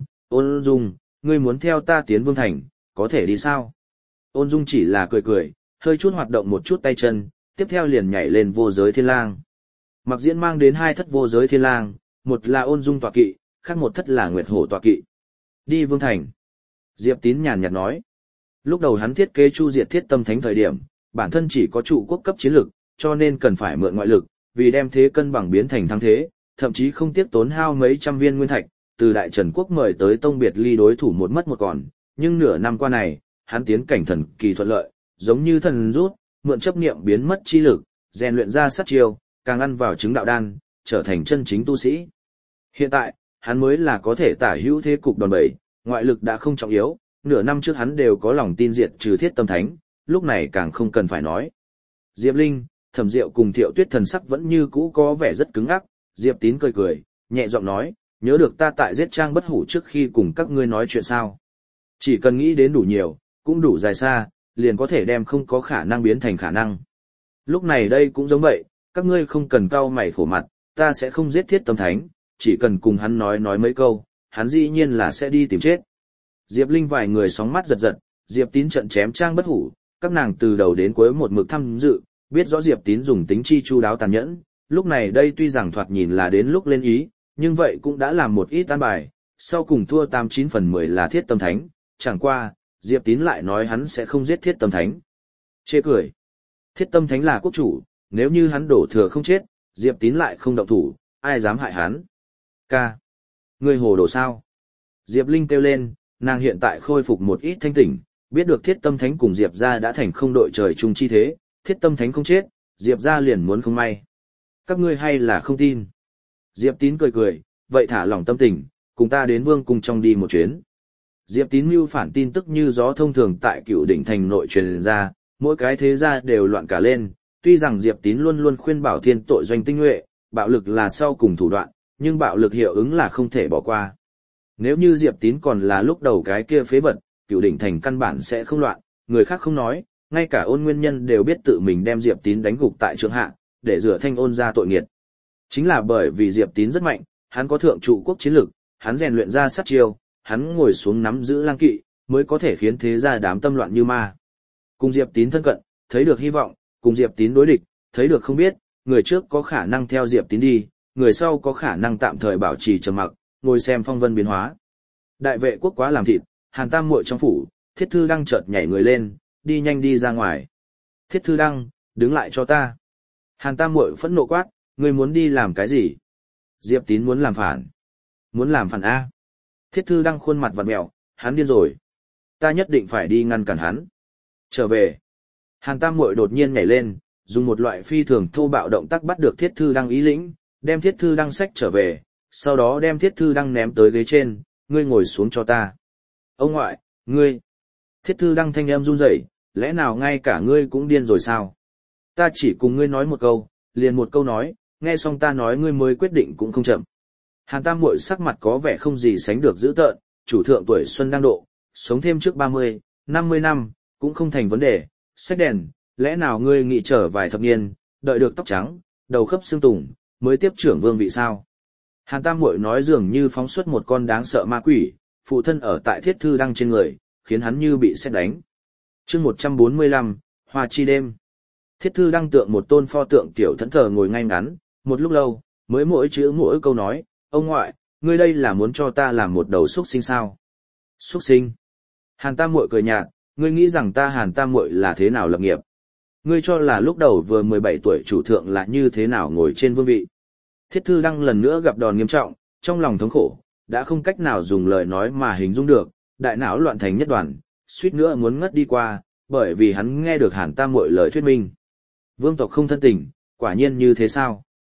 Ôn Dung, ngươi muốn theo ta tiến Vương Thành, có thể đi sao? Ôn Dung chỉ là cười cười, hơi chút hoạt động một chút tay chân, tiếp theo liền nhảy lên vô giới thiên lang. Mặc Diễn mang đến hai thất vô giới thiên lang, một là Ôn Dung tọa kỵ, khác một thất là Nguyệt Hổ tọa kỵ. Đi Vương Thành. Diệp Tín nhàn nhạt nói. Lúc đầu hắn thiết kế chu diệt thiết tâm thánh thời điểm, bản thân chỉ có trụ quốc cấp chiến lực, cho nên cần phải mượn ngoại lực, vì đem thế cân bằng biến thành thắng thế, thậm chí không tiếc tốn hao mấy trăm viên nguyên thạch, từ Đại Trần Quốc mời tới tông biệt ly đối thủ một mất một còn, nhưng nửa năm qua này, hắn tiến cảnh thần kỳ thuận lợi, giống như thần rút, mượn chấp niệm biến mất chi lực, rèn luyện ra sát chiêu, càng ăn vào chứng đạo đan, trở thành chân chính tu sĩ. Hiện tại, hắn mới là có thể tả hữu thế cục đòn bẩy, ngoại lực đã không trọng yếu, nửa năm trước hắn đều có lòng tin diệt trừ thiết tâm thánh, lúc này càng không cần phải nói. Diệp Linh, Thẩm Diệu cùng Thiệu Tuyết thần sắc vẫn như cũ có vẻ rất cứng ắc, Diệp Tín cười cười, nhẹ giọng nói, nhớ được ta tại giết Trang Bất Hủ trước khi cùng các ngươi nói chuyện sao. Chỉ cần nghĩ đến đủ nhiều, cũng đủ dài xa, liền có thể đem không có khả năng biến thành khả năng. Lúc này đây cũng giống vậy, các ngươi không cần cau mày khổ mặt, ta sẽ không giết thiết tâm thánh, chỉ cần cùng hắn nói mấy câu, hắn dĩ nhiên là sẽ đi tìm chết. Diệp Linh vài người sóng mắt giật giật, Diệp Tín trận chém Trang Bất Hủ, các nàng từ đầu đến cuối một mực tham dự, biết rõ Diệp Tín dùng tính chi chu đáo tàn nhẫn, lúc này đây tuy rằng thoạt nhìn là đến lúc lên ý, nhưng vậy cũng đã làm một ít an bài, sau cùng thua 89/10 là thiết tâm thánh, chẳng qua, Diệp Tín lại nói hắn sẽ không giết thiết tâm thánh. Chê cười. Thiết tâm thánh là quốc chủ, nếu như hắn đổ thừa không chết, Diệp Tín lại không động thủ, ai dám hại hắn. Ca. Người hồ đồ sao? Diệp Linh kêu lên, nàng hiện tại khôi phục một ít thanh tỉnh, biết được thiết tâm thánh cùng Diệp gia đã thành không đội trời chung chi thế, thiết tâm thánh không chết, Diệp gia liền muốn không may. Các ngươi hay là không tin? Diệp Tín cười cười, vậy thả lỏng tâm tình, cùng ta đến Vương cung trong đi một chuyến. Diệp Tín mưu phản tin tức như gió thông thường tại Cựu Đỉnh thành nội truyền ra, mỗi cái thế gia đều loạn cả lên, tuy rằng Diệp Tín luôn luôn khuyên bảo thiên tội doanh tinh nhuệ, bạo lực là sau cùng thủ đoạn, nhưng bạo lực hiệu ứng là không thể bỏ qua. Nếu như Diệp Tín còn là lúc đầu cái kia phế vật, Cựu Đỉnh thành căn bản sẽ không loạn, người khác không nói, ngay cả Ôn nguyên nhân đều biết tự mình đem Diệp Tín đánh gục tại trượng hạ, để rửa thanh Ôn ra tội nghiệt. Chính là bởi vì Diệp Tín rất mạnh, hắn có thượng trụ quốc chiến lực, hắn rèn luyện ra sát chiêu, hắn ngồi xuống nắm giữ lang kỵ, mới có thể khiến thế gia đám tâm loạn như ma. Cùng Diệp Tín thân cận, thấy được hy vọng, cùng Diệp Tín đối địch, thấy được không biết, người trước có khả năng theo Diệp Tín đi, người sau có khả năng tạm thời bảo trì trầm mặc, ngồi xem phong vân biến hóa. Đại vệ quốc quá làm thịt, Hàn Tam muội trong phủ, Thiết Thư Đăng chợt nhảy người lên, đi nhanh đi ra ngoài. Thiết Thư Đăng, đứng lại cho ta. Hàn Tam muội phẫn nộ quát, ngươi muốn đi làm cái gì? Diệp Tín muốn làm phản. Muốn làm phản A. Thiết Thư Đăng khuôn mặt vặn mẹo, hắn điên rồi. Ta nhất định phải đi ngăn cản hắn. Trở về. Hàn Tam muội đột nhiên nhảy lên, dùng một loại phi thường thô bạo động tác bắt được Thiết Thư Đăng ý lĩnh, đem Thiết Thư Đăng xách trở về, sau đó đem Thiết Thư Đăng ném tới ghế trên, ngươi ngồi xuống cho ta. Ông ngoại, ngươi. Thiết Thư Đăng thanh em run rẩy, lẽ nào ngay cả ngươi cũng điên rồi sao? Ta chỉ cùng ngươi nói một câu, liền một câu nói, nghe xong ta nói ngươi mới quyết định cũng không chậm. Hàn Tam muội sắc mặt có vẻ không gì sánh được dữ tợn, chủ thượng tuổi xuân đang độ, sống thêm trước 30, 50 năm, cũng không thành vấn đề, xách đèn, lẽ nào ngươi nghĩ chờ vài thập niên, đợi được tóc trắng, đầu khớp xương tùng, mới tiếp trưởng vương vị sao? Hàn Tam muội nói dường như phóng xuất một con đáng sợ ma quỷ, phụ thân ở tại Thiết Thư Đăng trên người, khiến hắn như bị sét đánh. Chương 145, Hoa chi đêm. Thiết Thư Đăng tượng một tôn pho tượng tiểu thẫn thờ ngồi ngay ngắn, một lúc lâu, mới mỗi chữ mỗi câu nói, ông ngoại, ngươi đây là muốn cho ta làm một đầu súc sinh sao? Súc sinh? Hàn Tam muội cười nhạt, ngươi nghĩ rằng ta Hàn Tam muội là thế nào lập nghiệp? Ngươi cho là lúc đầu vừa 17 tuổi chủ thượng là như thế nào ngồi trên vương vị? Thiết Thư Đăng lần nữa gặp đòn nghiêm trọng, trong lòng thống khổ, đã không cách nào dùng lời nói mà hình dung được, đại não loạn thành nhất đoàn, suýt nữa muốn ngất đi qua, bởi vì hắn nghe được Hàn Tam muội lời thuyết minh. Vương tộc không thân tình, quả nhiên như thế sao?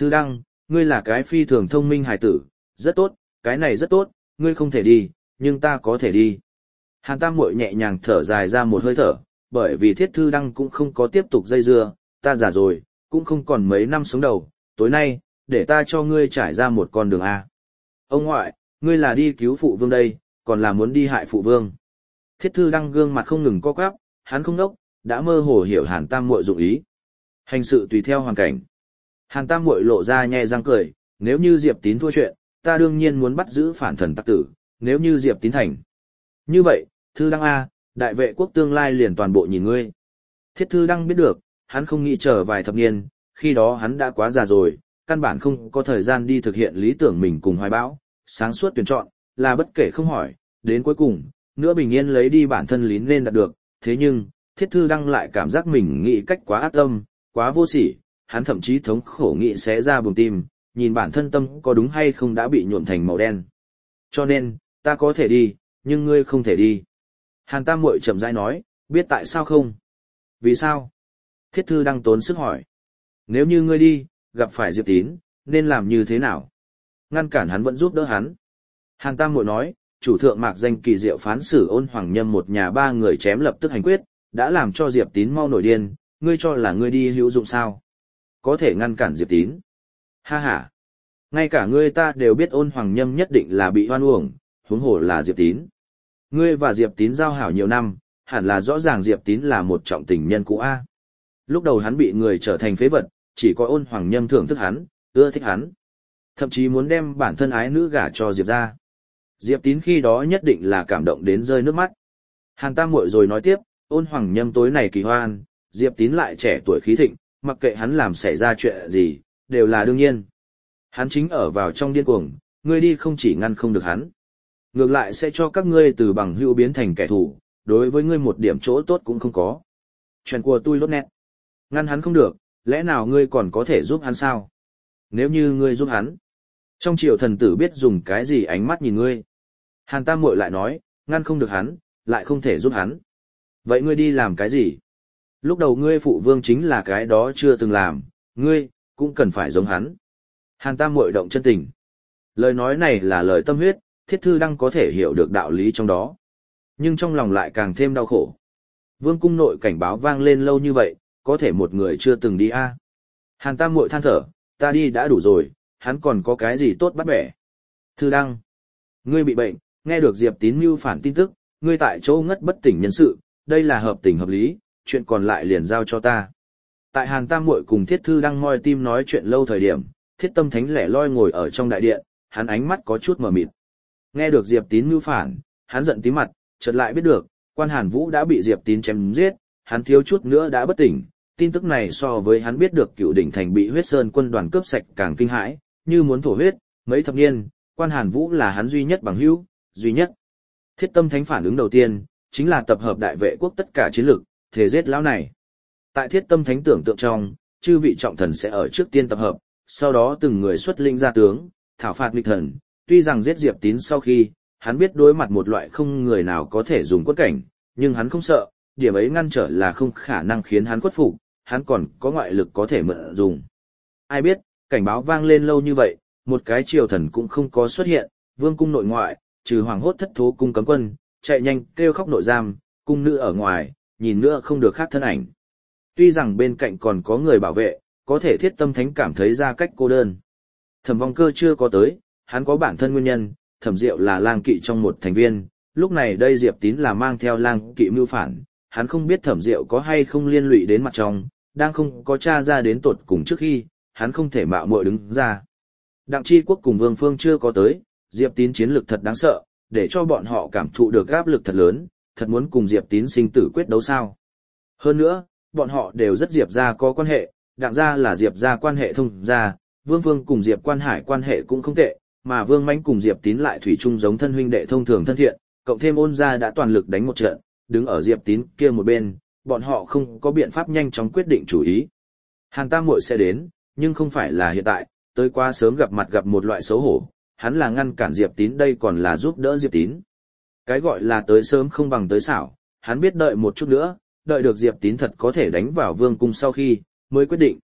Thư Đăng, ngươi là cái phi thường thông minh hài tử, rất tốt, cái này rất tốt, ngươi không thể đi, nhưng ta có thể đi. Hàn Tam Muội nhẹ nhàng thở dài ra một hơi thở, bởi vì Thiết Thư Đăng cũng không có tiếp tục dây dưa, ta già rồi, cũng không còn mấy năm sống đầu, tối nay, để ta cho ngươi trải ra một con đường A. Ông ngoại, ngươi là đi cứu phụ vương đây, còn là muốn đi hại phụ vương. Thiết Thư Đăng gương mặt không ngừng co quắp, hắn không đốc, đã mơ hồ hiểu Hàn Tam Muội dụng ý. Hành sự tùy theo hoàn cảnh. Hàn Tam Muội lộ ra nhe răng cười, nếu như Diệp Tín thua chuyện, ta đương nhiên muốn bắt giữ phản thần tặc tử, nếu như Diệp Tín thành. Như vậy, Thư Đăng A, đại vệ quốc tương lai liền toàn bộ nhìn ngươi. Thiết Thư Đăng biết được, hắn không nghĩ chờ vài thập niên, khi đó hắn đã quá già rồi, căn bản không có thời gian đi thực hiện lý tưởng mình cùng hoài bão, sáng suốt tuyển chọn, là bất kể không hỏi, đến cuối cùng, nữa bình yên lấy đi bản thân lý nên đạt được, thế nhưng, Thiết Thư Đăng lại cảm giác mình nghĩ cách quá ác tâm, quá vô sỉ, hắn thậm chí thống khổ nghĩ xé ra buồng tim, nhìn bản thân tâm có đúng hay không đã bị nhuộm thành màu đen. Cho nên, ta có thể đi, nhưng ngươi không thể đi. Hàn Tam Muội chậm rãi nói, biết tại sao không? Vì sao? Thiết Thư Đăng tốn sức hỏi. Nếu như ngươi đi, gặp phải Diệp Tín, nên làm như thế nào? Ngăn cản hắn vẫn giúp đỡ hắn. Hàn Tam Muội nói, chủ thượng mạc danh kỳ diệu phán xử Ôn Hoàng Nhâm một nhà ba người chém lập tức hành quyết, đã làm cho Diệp Tín mau nổi điên, ngươi cho là ngươi đi hữu dụng sao? Có thể ngăn cản Diệp Tín. Ha ha. Ngay cả ngươi ta đều biết Ôn Hoàng Nhâm nhất định là bị hoan uổng, huống hồ là Diệp Tín. Ngươi và Diệp Tín giao hảo nhiều năm, hẳn là rõ ràng Diệp Tín là một trọng tình nhân cũ A. Lúc đầu hắn bị người trở thành phế vật, chỉ có Ôn Hoàng Nhâm thưởng thức hắn, ưa thích hắn. Thậm chí muốn đem bản thân ái nữ gả cho Diệp ra. Diệp Tín khi đó nhất định là cảm động đến rơi nước mắt. Hàn Tam Muội rồi nói tiếp, Ôn Hoàng Nhâm tối này kỳ hoan, Diệp Tín lại trẻ tuổi khí thịnh, mặc kệ hắn làm xảy ra chuyện gì, đều là đương nhiên. Hắn chính ở vào trong điên cuồng, ngươi đi không chỉ ngăn không được hắn. Ngược lại sẽ cho các ngươi từ bằng hữu biến thành kẻ thù, đối với ngươi một điểm chỗ tốt cũng không có. Chuyện của tôi lốt nét. Ngăn hắn không được, lẽ nào ngươi còn có thể giúp hắn sao? Nếu như ngươi giúp hắn, trong triều thần tử biết dùng cái gì ánh mắt nhìn ngươi. Hàn Tam Muội lại nói, ngăn không được hắn, lại không thể giúp hắn. Vậy ngươi đi làm cái gì? Lúc đầu ngươi phụ vương chính là cái đó chưa từng làm, ngươi, cũng cần phải giống hắn. Hàn Tam Muội động chân tình. Lời nói này là lời tâm huyết, Thiết Thư Đăng có thể hiểu được đạo lý trong đó. Nhưng trong lòng lại càng thêm đau khổ. Vương cung nội cảnh báo vang lên lâu như vậy, có thể một người chưa từng đi a. Hàn Tam Muội than thở, ta đi đã đủ rồi, hắn còn có cái gì tốt bắt bẻ. Thư Đăng, ngươi bị bệnh, nghe được Diệp Tín mưu phản tin tức, ngươi tại chỗ ngất bất tỉnh nhân sự, đây là hợp tình hợp lý, chuyện còn lại liền giao cho ta. Tại Hàn Tam Muội cùng Thiết Thư Đăng moi tim nói chuyện lâu thời điểm, Thiết Tâm Thánh lẻ loi ngồi ở trong đại điện, hắn ánh mắt có chút mờ mịt. Nghe được Diệp Tín mưu phản, hắn giận tím mặt, chợt lại biết được, quan Hàn Vũ đã bị Diệp Tín chém giết, hắn thiếu chút nữa đã bất tỉnh. Tin tức này so với hắn biết được Cựu Đỉnh Thành bị Huyết Sơn quân đoàn cướp sạch càng kinh hãi, như muốn thổ huyết. Mấy thập niên, quan Hàn Vũ là hắn duy nhất bằng hữu, duy nhất. Thiết Tâm Thánh phản ứng đầu tiên chính là tập hợp đại vệ quốc tất cả chiến lực, thề giết lão này. Tại Thiết Tâm Thánh tưởng tượng trong, chư vị trọng thần sẽ ở trước tiên tập hợp, sau đó từng người xuất linh ra tướng, thảo phạt nghịch thần. Tuy rằng giết Diệp Tín sau khi, hắn biết đối mặt một loại không người nào có thể dùng quất cảnh, nhưng hắn không sợ, điểm ấy ngăn trở là không khả năng khiến hắn khuất phục, hắn còn có ngoại lực có thể mượn dùng. Ai biết, cảnh báo vang lên lâu như vậy, một cái triều thần cũng không có xuất hiện, vương cung nội ngoại, trừ hoàng hốt thất thố cung cấm quân, chạy nhanh kêu khóc nội giam, cung nữ ở ngoài, nhìn nữa không được khác thân ảnh. Tuy rằng bên cạnh còn có người bảo vệ, có thể Thiết Tâm Thánh cảm thấy ra cách cô đơn. Thẩm Vong Cơ chưa có tới, hắn có bản thân nguyên nhân, Thẩm Diệu là lang kỵ trong một thành viên, lúc này đây Diệp Tín là mang theo lang kỵ mưu phản, hắn không biết Thẩm Diệu có hay không liên lụy đến mặt trong, đang không có tra ra đến tột cùng trước khi, hắn không thể mạo muội đứng ra. Đặng Chi Quốc cùng Vương Phương chưa có tới, Diệp Tín chiến lực thật đáng sợ, để cho bọn họ cảm thụ được áp lực thật lớn, thật muốn cùng Diệp Tín sinh tử quyết đấu sao. Hơn nữa, bọn họ đều rất Diệp gia có quan hệ, Đặng gia là Diệp gia quan hệ thông gia, Vương Phương cùng Diệp Quan Hải quan hệ cũng không tệ, mà Vương Mãnh cùng Diệp Tín lại thủy chung giống thân huynh đệ thông thường thân thiện, cộng thêm Ôn gia đã toàn lực đánh một trận, đứng ở Diệp Tín kia một bên, bọn họ không có biện pháp nhanh chóng quyết định chủ ý. Hàn Tam Muội sẽ đến, nhưng không phải là hiện tại, tới quá sớm gặp mặt gặp một loại xấu hổ, hắn là ngăn cản Diệp Tín đây còn là giúp đỡ Diệp Tín. Cái gọi là tới sớm không bằng tới xảo, hắn biết đợi một chút nữa, đợi được Diệp Tín thật có thể đánh vào vương cung sau khi, mới quyết định.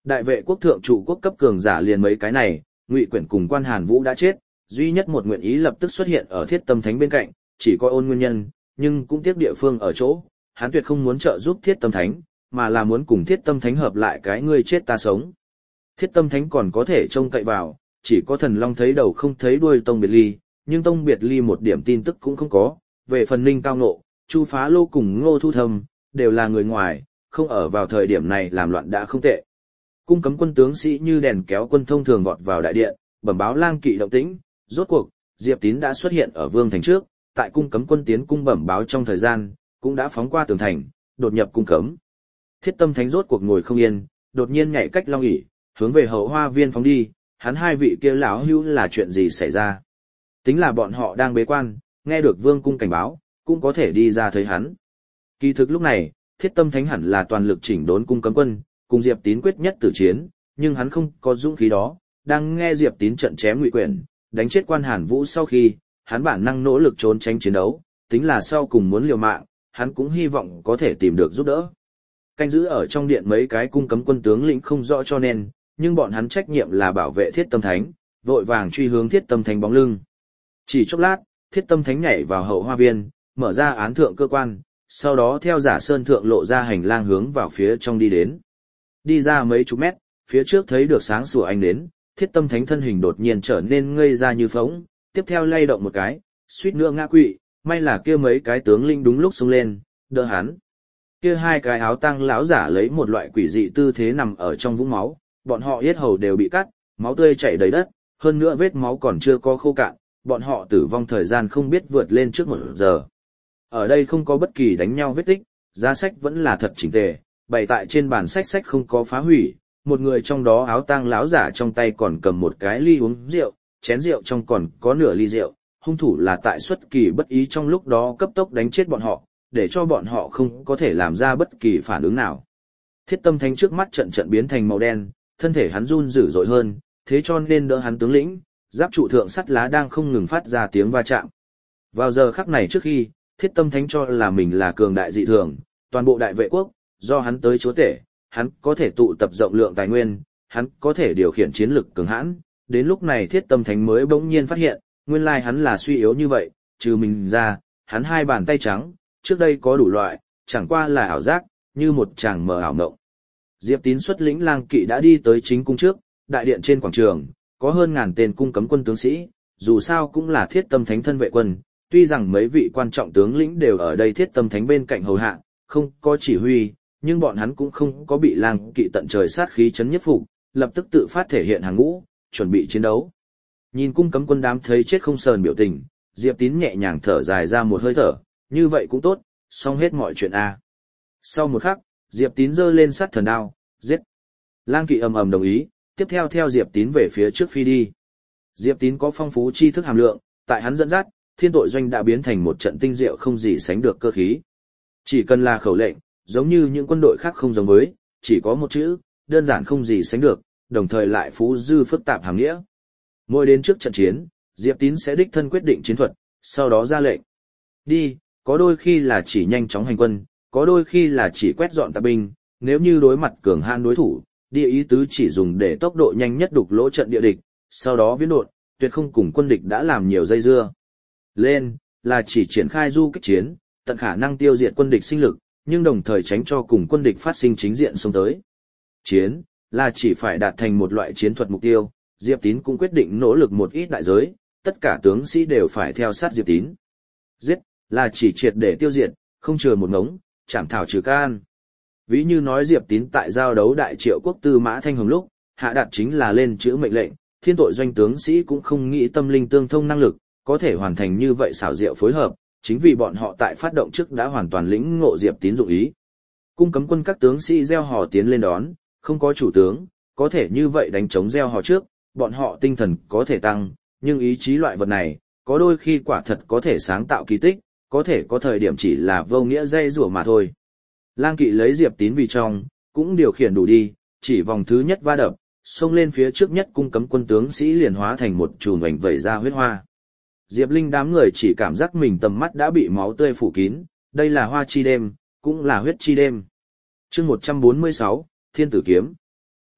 Đại vệ quốc thượng trụ quốc cấp cường giả liền mấy cái này, Ngụy Quyển cùng Quan Hàn Vũ đã chết, duy nhất một nguyện ý lập tức xuất hiện ở Thiết Tâm Thánh bên cạnh, chỉ có Ôn Nguyên Nhân, nhưng cũng tiếc địa phương ở chỗ, hắn tuyệt không muốn trợ giúp Thiết Tâm Thánh, mà là muốn cùng Thiết Tâm Thánh hợp lại cái ngươi chết ta sống. Thiết Tâm Thánh còn có thể trông cậy vào, chỉ có Thần Long thấy đầu không thấy đuôi Tông Biệt Ly, nhưng Tông Biệt Ly một điểm tin tức cũng không có, về phần Ninh Cao Ngộ, Chu Phá Lô cùng Ngô Thu Thâm, đều là người ngoài, không ở vào thời điểm này làm loạn đã không tệ. Cung cấm quân tướng sĩ như đèn kéo quân thông thường vọt vào đại điện, bẩm báo Lang Kỵ động tĩnh, rốt cuộc, Diệp Tín đã xuất hiện ở Vương thành trước, tại cung cấm quân tiến cung bẩm báo trong thời gian, cũng đã phóng qua tường thành, đột nhập cung cấm. Thiết Tâm Thánh rốt cuộc ngồi không yên, đột nhiên nhảy cách long ỷ, hướng về hậu hoa viên phóng đi, hắn hai vị kia lão hữu là chuyện gì xảy ra? Tính là bọn họ đang bế quan, nghe được Vương cung cảnh báo, cũng có thể đi ra thấy hắn. Kỳ thực lúc này, Thiết Tâm Thánh hẳn là toàn lực chỉnh đốn cung cấm quân, cùng Diệp Tín quyết nhất tử chiến, nhưng hắn không có dũng khí đó, đang nghe Diệp Tín trận chém Ngụy Quyển, đánh chết Quan Hàn Vũ sau khi, hắn bản năng nỗ lực trốn tránh chiến đấu, tính là sau cùng muốn liều mạng, hắn cũng hy vọng có thể tìm được giúp đỡ. Canh giữ ở trong điện mấy cái cung cấm quân tướng lĩnh không rõ cho nên, nhưng bọn hắn trách nhiệm là bảo vệ Thiết Tâm Thánh, vội vàng truy hướng Thiết Tâm Thánh bóng lưng. Chỉ chốc lát, Thiết Tâm Thánh nhảy vào hậu hoa viên, mở ra án thượng cơ quan, sau đó theo Giả Sơn thượng lộ ra hành lang hướng vào phía trong đi đến. Đi ra mấy chục mét, phía trước thấy được sáng sủa ánh đến, Thiết Tâm Thánh thân hình đột nhiên trở nên ngây ra như phỗng, tiếp theo lay động một cái, suýt nữa ngã quỵ, may là kia mấy cái tướng linh đúng lúc xông lên, đỡ hắn. Kia hai cái áo tang lão giả lấy một loại quỷ dị tư thế nằm ở trong vũng máu, bọn họ yết hầu đều bị cắt, máu tươi chảy đầy đất, hơn nữa vết máu còn chưa có khô cạn, bọn họ tử vong thời gian không biết vượt lên trước 1 giờ. Ở đây không có bất kỳ đánh nhau vết tích, giá sách vẫn là thật chỉnh tề, bày tại trên bàn sách không có phá hủy, một người trong đó áo tang lão giả trong tay còn cầm một cái ly uống rượu, chén rượu trong còn có nửa ly rượu, hung thủ là tại xuất kỳ bất ý trong lúc đó cấp tốc đánh chết bọn họ, để cho bọn họ không có thể làm ra bất kỳ phản ứng nào. Thiết Tâm Thánh trước mắt trận trận biến thành màu đen, thân thể hắn run dữ dội hơn, thế cho nên đỡ hắn tướng lĩnh, giáp trụ thượng sắt lá đang không ngừng phát ra tiếng va chạm. Vào giờ khắc này trước khi, Thiết Tâm Thánh cho là mình là cường đại dị thường, toàn bộ đại vệ quốc, do hắn tới chúa tể, hắn có thể tụ tập rộng lượng tài nguyên, hắn có thể điều khiển chiến lực cường hãn, đến lúc này Thiết Tâm Thánh mới bỗng nhiên phát hiện, nguyên lai hắn là suy yếu như vậy, trừ mình ra, hắn hai bàn tay trắng, trước đây có đủ loại, chẳng qua là ảo giác, như một chàng mờ ảo mộng. Diệp Tín xuất lĩnh Lang Kỵ đã đi tới chính cung trước, đại điện trên quảng trường, có hơn ngàn tên cung cấm quân tướng sĩ, dù sao cũng là Thiết Tâm Thánh thân vệ quân, tuy rằng mấy vị quan trọng tướng lĩnh đều ở đây Thiết Tâm Thánh bên cạnh hầu hạ, không có chỉ huy, nhưng bọn hắn cũng không có bị Lang Kỵ tận trời sát khí chấn nhất phục, lập tức tự phát thể hiện hàng ngũ, chuẩn bị chiến đấu. Nhìn cung cấm quân đám thấy chết không sờn biểu tình, Diệp Tín nhẹ nhàng thở dài ra một hơi thở, như vậy cũng tốt, xong hết mọi chuyện a. Sau một khắc, Diệp Tín giơ lên sắt thần đao, giết. Lang Kỵ ầm ầm đồng ý, tiếp theo theo Diệp Tín về phía trước phi đi. Diệp Tín có phong phú tri thức hàm lượng, tại hắn dẫn dắt, Thiên Tội Doanh đã biến thành một trận tinh diệu không gì sánh được cơ khí. Chỉ cần là khẩu lệnh, giống như những quân đội khác không giống với, chỉ có một chữ, đơn giản không gì sánh được, đồng thời lại phú dư phức tạp hàm nghĩa. Mỗi đến trước trận chiến, Diệp Tín sẽ đích thân quyết định chiến thuật, sau đó ra lệnh. Đi, có đôi khi là chỉ nhanh chóng hành quân, có đôi khi là chỉ quét dọn tạp binh, nếu như đối mặt cường hãn đối thủ, địa ý tứ chỉ dùng để tốc độ nhanh nhất đục lỗ trận địa địch, sau đó viễn đột, tuyệt không cùng quân địch đã làm nhiều dây dưa. Lên, là chỉ triển khai du kích chiến, tận khả năng tiêu diệt quân địch sinh lực, nhưng đồng thời tránh cho cùng quân địch phát sinh chính diện xông tới. Chiến, là chỉ phải đạt thành một loại chiến thuật mục tiêu, Diệp Tín cũng quyết định nỗ lực một ít đại giới, tất cả tướng sĩ đều phải theo sát Diệp Tín. Giết, là chỉ triệt để tiêu diệt, không chừa một ngống, chảm thảo trừ can. Ví như nói Diệp Tín tại giao đấu đại triệu quốc Tư Mã Thanh Hồng lúc, hạ đạt chính là lên chữ mệnh lệnh, Thiên Tội Doanh tướng sĩ cũng không nghĩ tâm linh tương thông năng lực, có thể hoàn thành như vậy xảo diệu phối hợp, chính vì bọn họ tại phát động trước đã hoàn toàn lĩnh ngộ Diệp Tín dụng ý. Cung cấm quân các tướng sĩ gieo hò tiến lên đón, không có chủ tướng, có thể như vậy đánh chống gieo hò trước, bọn họ tinh thần có thể tăng, nhưng ý chí loại vật này, có đôi khi quả thật có thể sáng tạo kỳ tích, có thể có thời điểm chỉ là vô nghĩa dây rủa mà thôi. Lang Kỵ lấy Diệp Tín vì trong, cũng điều khiển đủ đi, chỉ vòng thứ nhất va đập, xông lên phía trước nhất cung cấm quân tướng sĩ liền hóa thành một chùm ảnh vẩy ra huyết hoa. Diệp Linh đám người chỉ cảm giác mình tầm mắt đã bị máu tươi phủ kín, đây là hoa chi đêm, cũng là huyết chi đêm. Chương 146, Thiên Tử Kiếm.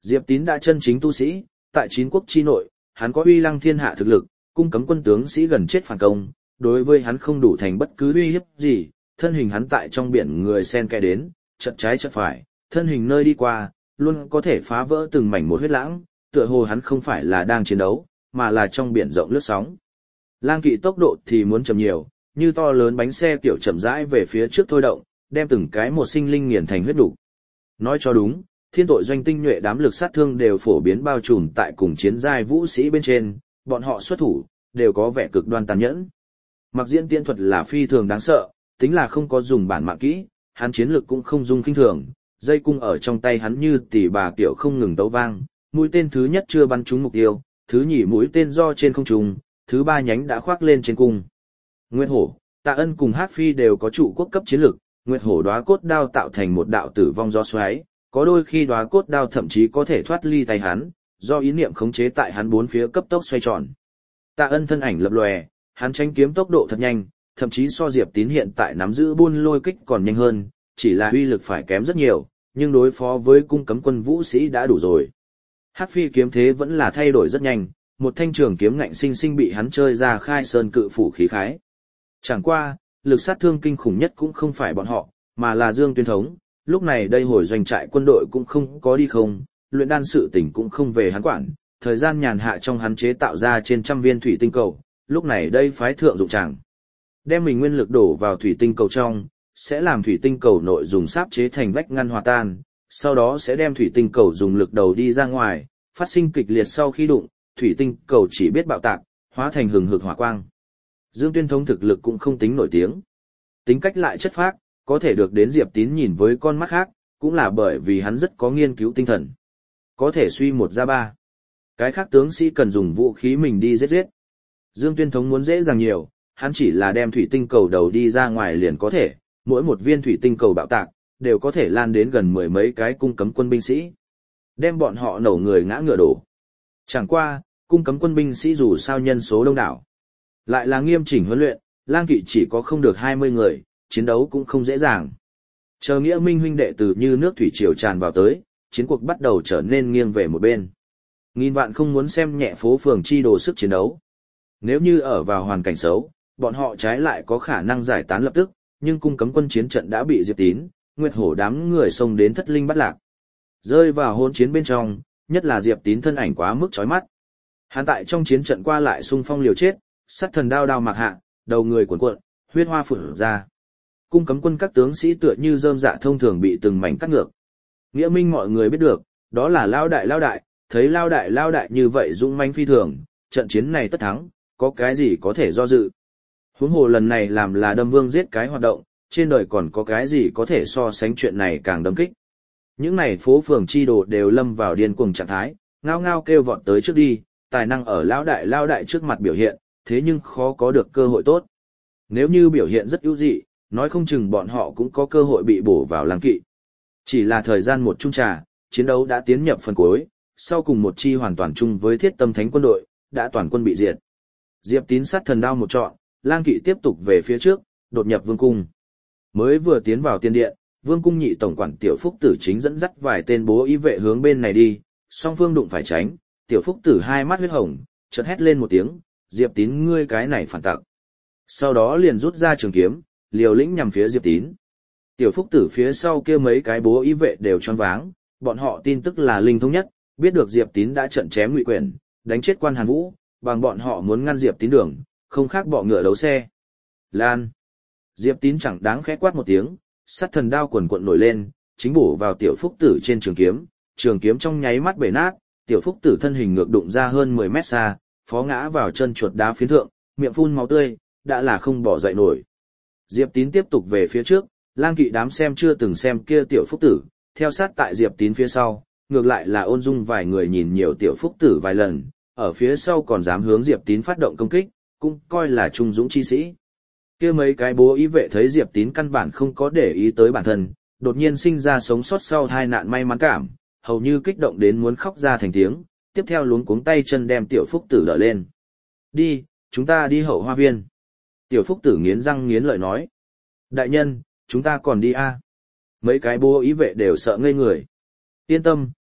Diệp Tín đã chân chính tu sĩ, tại chín quốc chi nội, hắn có uy lăng thiên hạ thực lực, cung cấm quân tướng sĩ gần chết phản công, đối với hắn không đủ thành bất cứ uy hiếp gì, thân hình hắn tại trong biển người sen kẽ đến, chợt trái chợt phải, thân hình nơi đi qua, luôn có thể phá vỡ từng mảnh một huyết lãng, tựa hồ hắn không phải là đang chiến đấu, mà là trong biển rộng lướt sóng. Lang kỵ tốc độ thì muốn chậm nhiều, như to lớn bánh xe kiểu chậm rãi về phía trước thôi động, đem từng cái một sinh linh nghiền thành huyết đủ. Nói cho đúng, thiên tội doanh tinh nhuệ đám lực sát thương đều phổ biến bao trùm tại cùng chiến giai vũ sĩ bên trên, bọn họ xuất thủ, đều có vẻ cực đoan tàn nhẫn. Mặc diễn tiên thuật là phi thường đáng sợ, tính là không có dùng bản mạng kỹ, hắn chiến lực cũng không dung kinh thường, dây cung ở trong tay hắn như tỷ bà kiểu không ngừng tấu vang, mũi tên thứ nhất chưa bắn trúng mục tiêu, thứ nhì mũi tên do trên không trung, thứ ba nhánh đã khoác lên trên cung. Nguyệt Hổ, Tạ Ân cùng Hắc Phi đều có trụ quốc cấp chiến lực, Nguyệt Hổ đóa cốt đao tạo thành một đạo tử vong gió xoáy, có đôi khi đóa cốt đao thậm chí có thể thoát ly tay hắn, do ý niệm khống chế tại hắn bốn phía cấp tốc xoay tròn. Tạ Ân thân ảnh lập lòe, hắn tranh kiếm tốc độ thật nhanh, thậm chí so Diệp Tín hiện tại nắm giữ buôn lôi kích còn nhanh hơn, chỉ là uy lực phải kém rất nhiều, nhưng đối phó với cung cấm quân vũ sĩ đã đủ rồi. Hắc Phi kiếm thế vẫn là thay đổi rất nhanh, một thanh trường kiếm ngạnh sinh sinh bị hắn chơi ra khai sơn cự phủ khí khái. Chẳng qua, lực sát thương kinh khủng nhất cũng không phải bọn họ, mà là Dương Tuyên Thống, lúc này đây hồi doanh trại quân đội cũng không có đi không, luyện đan sự tỉnh cũng không về hắn quản, thời gian nhàn hạ trong hắn chế tạo ra trên trăm viên thủy tinh cầu, lúc này đây phái thượng dụng tràng. Đem mình nguyên lực đổ vào thủy tinh cầu trong, sẽ làm thủy tinh cầu nội dùng sáp chế thành vách ngăn hòa tan, sau đó sẽ đem thủy tinh cầu dùng lực đầu đi ra ngoài, phát sinh kịch liệt sau khi đụng, thủy tinh cầu chỉ biết bạo tạc, hóa thành hừng hực hỏa quang. Dương Tuyên Thống thực lực cũng không tính nổi tiếng. Tính cách lại chất phác, có thể được đến Diệp Tín nhìn với con mắt khác, cũng là bởi vì hắn rất có nghiên cứu tinh thần. Có thể suy một ra ba. Cái khác tướng sĩ cần dùng vũ khí mình đi giết. Dương Tuyên Thống muốn dễ dàng nhiều, hắn chỉ là đem thủy tinh cầu đầu đi ra ngoài liền có thể, mỗi một viên thủy tinh cầu bạo tạc, đều có thể lan đến gần mười mấy cái cung cấm quân binh sĩ. Đem bọn họ nổ người ngã ngựa đổ. Chẳng qua, cung cấm quân binh sĩ dù sao nhân số đông đảo. Lại là nghiêm chỉnh huấn luyện, lang kỵ chỉ có không được 20 người, chiến đấu cũng không dễ dàng. Chờ Nghĩa Minh huynh đệ từ như nước thủy triều tràn vào tới, chiến cuộc bắt đầu trở nên nghiêng về một bên. Nghìn vạn không muốn xem nhẹ phố phường chi đồ sức chiến đấu. Nếu như ở vào hoàn cảnh xấu, bọn họ trái lại có khả năng giải tán lập tức, nhưng cung cấm quân chiến trận đã bị Diệp Tín, Nguyệt Hổ đám người xông đến thất linh bắt lạc. Rơi vào hỗn chiến bên trong, nhất là Diệp Tín thân ảnh quá mức chói mắt. Hắn tại trong chiến trận qua lại xung phong liều chết, sắt thần đao đao mạc hạ, đầu người cuộn cuộn, huyết hoa phun ra. Cung cấm quân các tướng sĩ tựa như rơm dạ thông thường bị từng mảnh cắt ngược. Nghĩa Minh mọi người biết được, đó là Lao đại, thấy Lao đại như vậy dũng mãnh phi thường, trận chiến này tất thắng, có cái gì có thể do dự. Huống hồ lần này làm là đâm vương giết cái hoạt động, trên đời còn có cái gì có thể so sánh chuyện này càng đâm kích. Những này phố phường chi đồ đều lâm vào điên cuồng trạng thái, ngao ngao kêu vọt tới trước đi, tài năng ở Lao đại trước mặt biểu hiện, thế nhưng khó có được cơ hội tốt. Nếu như biểu hiện rất ưu dị, nói không chừng bọn họ cũng có cơ hội bị bổ vào lang kỵ. Chỉ là thời gian một chung trà, chiến đấu đã tiến nhập phần cuối, sau cùng một chi hoàn toàn chung với Thiết Tâm Thánh quân đội, đã toàn quân bị diệt. Diệp Tín sát thần đao một trọn, lang kỵ tiếp tục về phía trước, đột nhập vương cung. Mới vừa tiến vào tiên điện, vương cung nhị tổng quản Tiểu Phúc Tử chính dẫn dắt vài tên bố ý vệ hướng bên này đi, song phương đụng phải tránh, Tiểu Phúc Tử hai mắt huyết hồng, chợt hét lên một tiếng, Diệp Tín ngươi cái này phản tặc. Sau đó liền rút ra trường kiếm, liều lĩnh nhằm phía Diệp Tín. Tiểu Phúc Tử phía sau kia mấy cái bố ý vệ đều choáng váng, bọn họ tin tức là linh thông nhất, biết được Diệp Tín đã trận chém Ngụy Quyển, đánh chết Quan Hàn Vũ, bằng bọn họ muốn ngăn Diệp Tín đường, không khác bọ ngựa đấu xe. Lan. Diệp Tín chẳng đáng khẽ quát một tiếng, sắt thần đao quần quận nổi lên, chính bổ vào Tiểu Phúc Tử trên trường kiếm trong nháy mắt bể nát, Tiểu Phúc Tử thân hình ngược đụng ra hơn 10 mét xa, phó ngã vào chân chuột đá phiến thượng, miệng phun máu tươi, đã là không bỏ dậy nổi. Diệp Tín tiếp tục về phía trước, lang kỵ đám xem chưa từng xem kia Tiểu Phúc Tử, theo sát tại Diệp Tín phía sau, ngược lại là ôn dung vài người nhìn nhiều Tiểu Phúc Tử vài lần, ở phía sau còn dám hướng Diệp Tín phát động công kích, cũng coi là trung dũng chi sĩ. Kia mấy cái bố ý vệ thấy Diệp Tín căn bản không có để ý tới bản thân, đột nhiên sinh ra sống sót sau tai nạn may mắn cảm, hầu như kích động đến muốn khóc ra thành tiếng, tiếp theo luống cuống tay chân đem Tiểu Phúc Tử đỡ lên. Đi, chúng ta đi hậu hoa viên. Tiểu Phúc Tử nghiến răng nghiến lợi nói. Đại nhân, chúng ta còn đi a? Mấy cái bố ý vệ đều sợ ngây người. Yên tâm,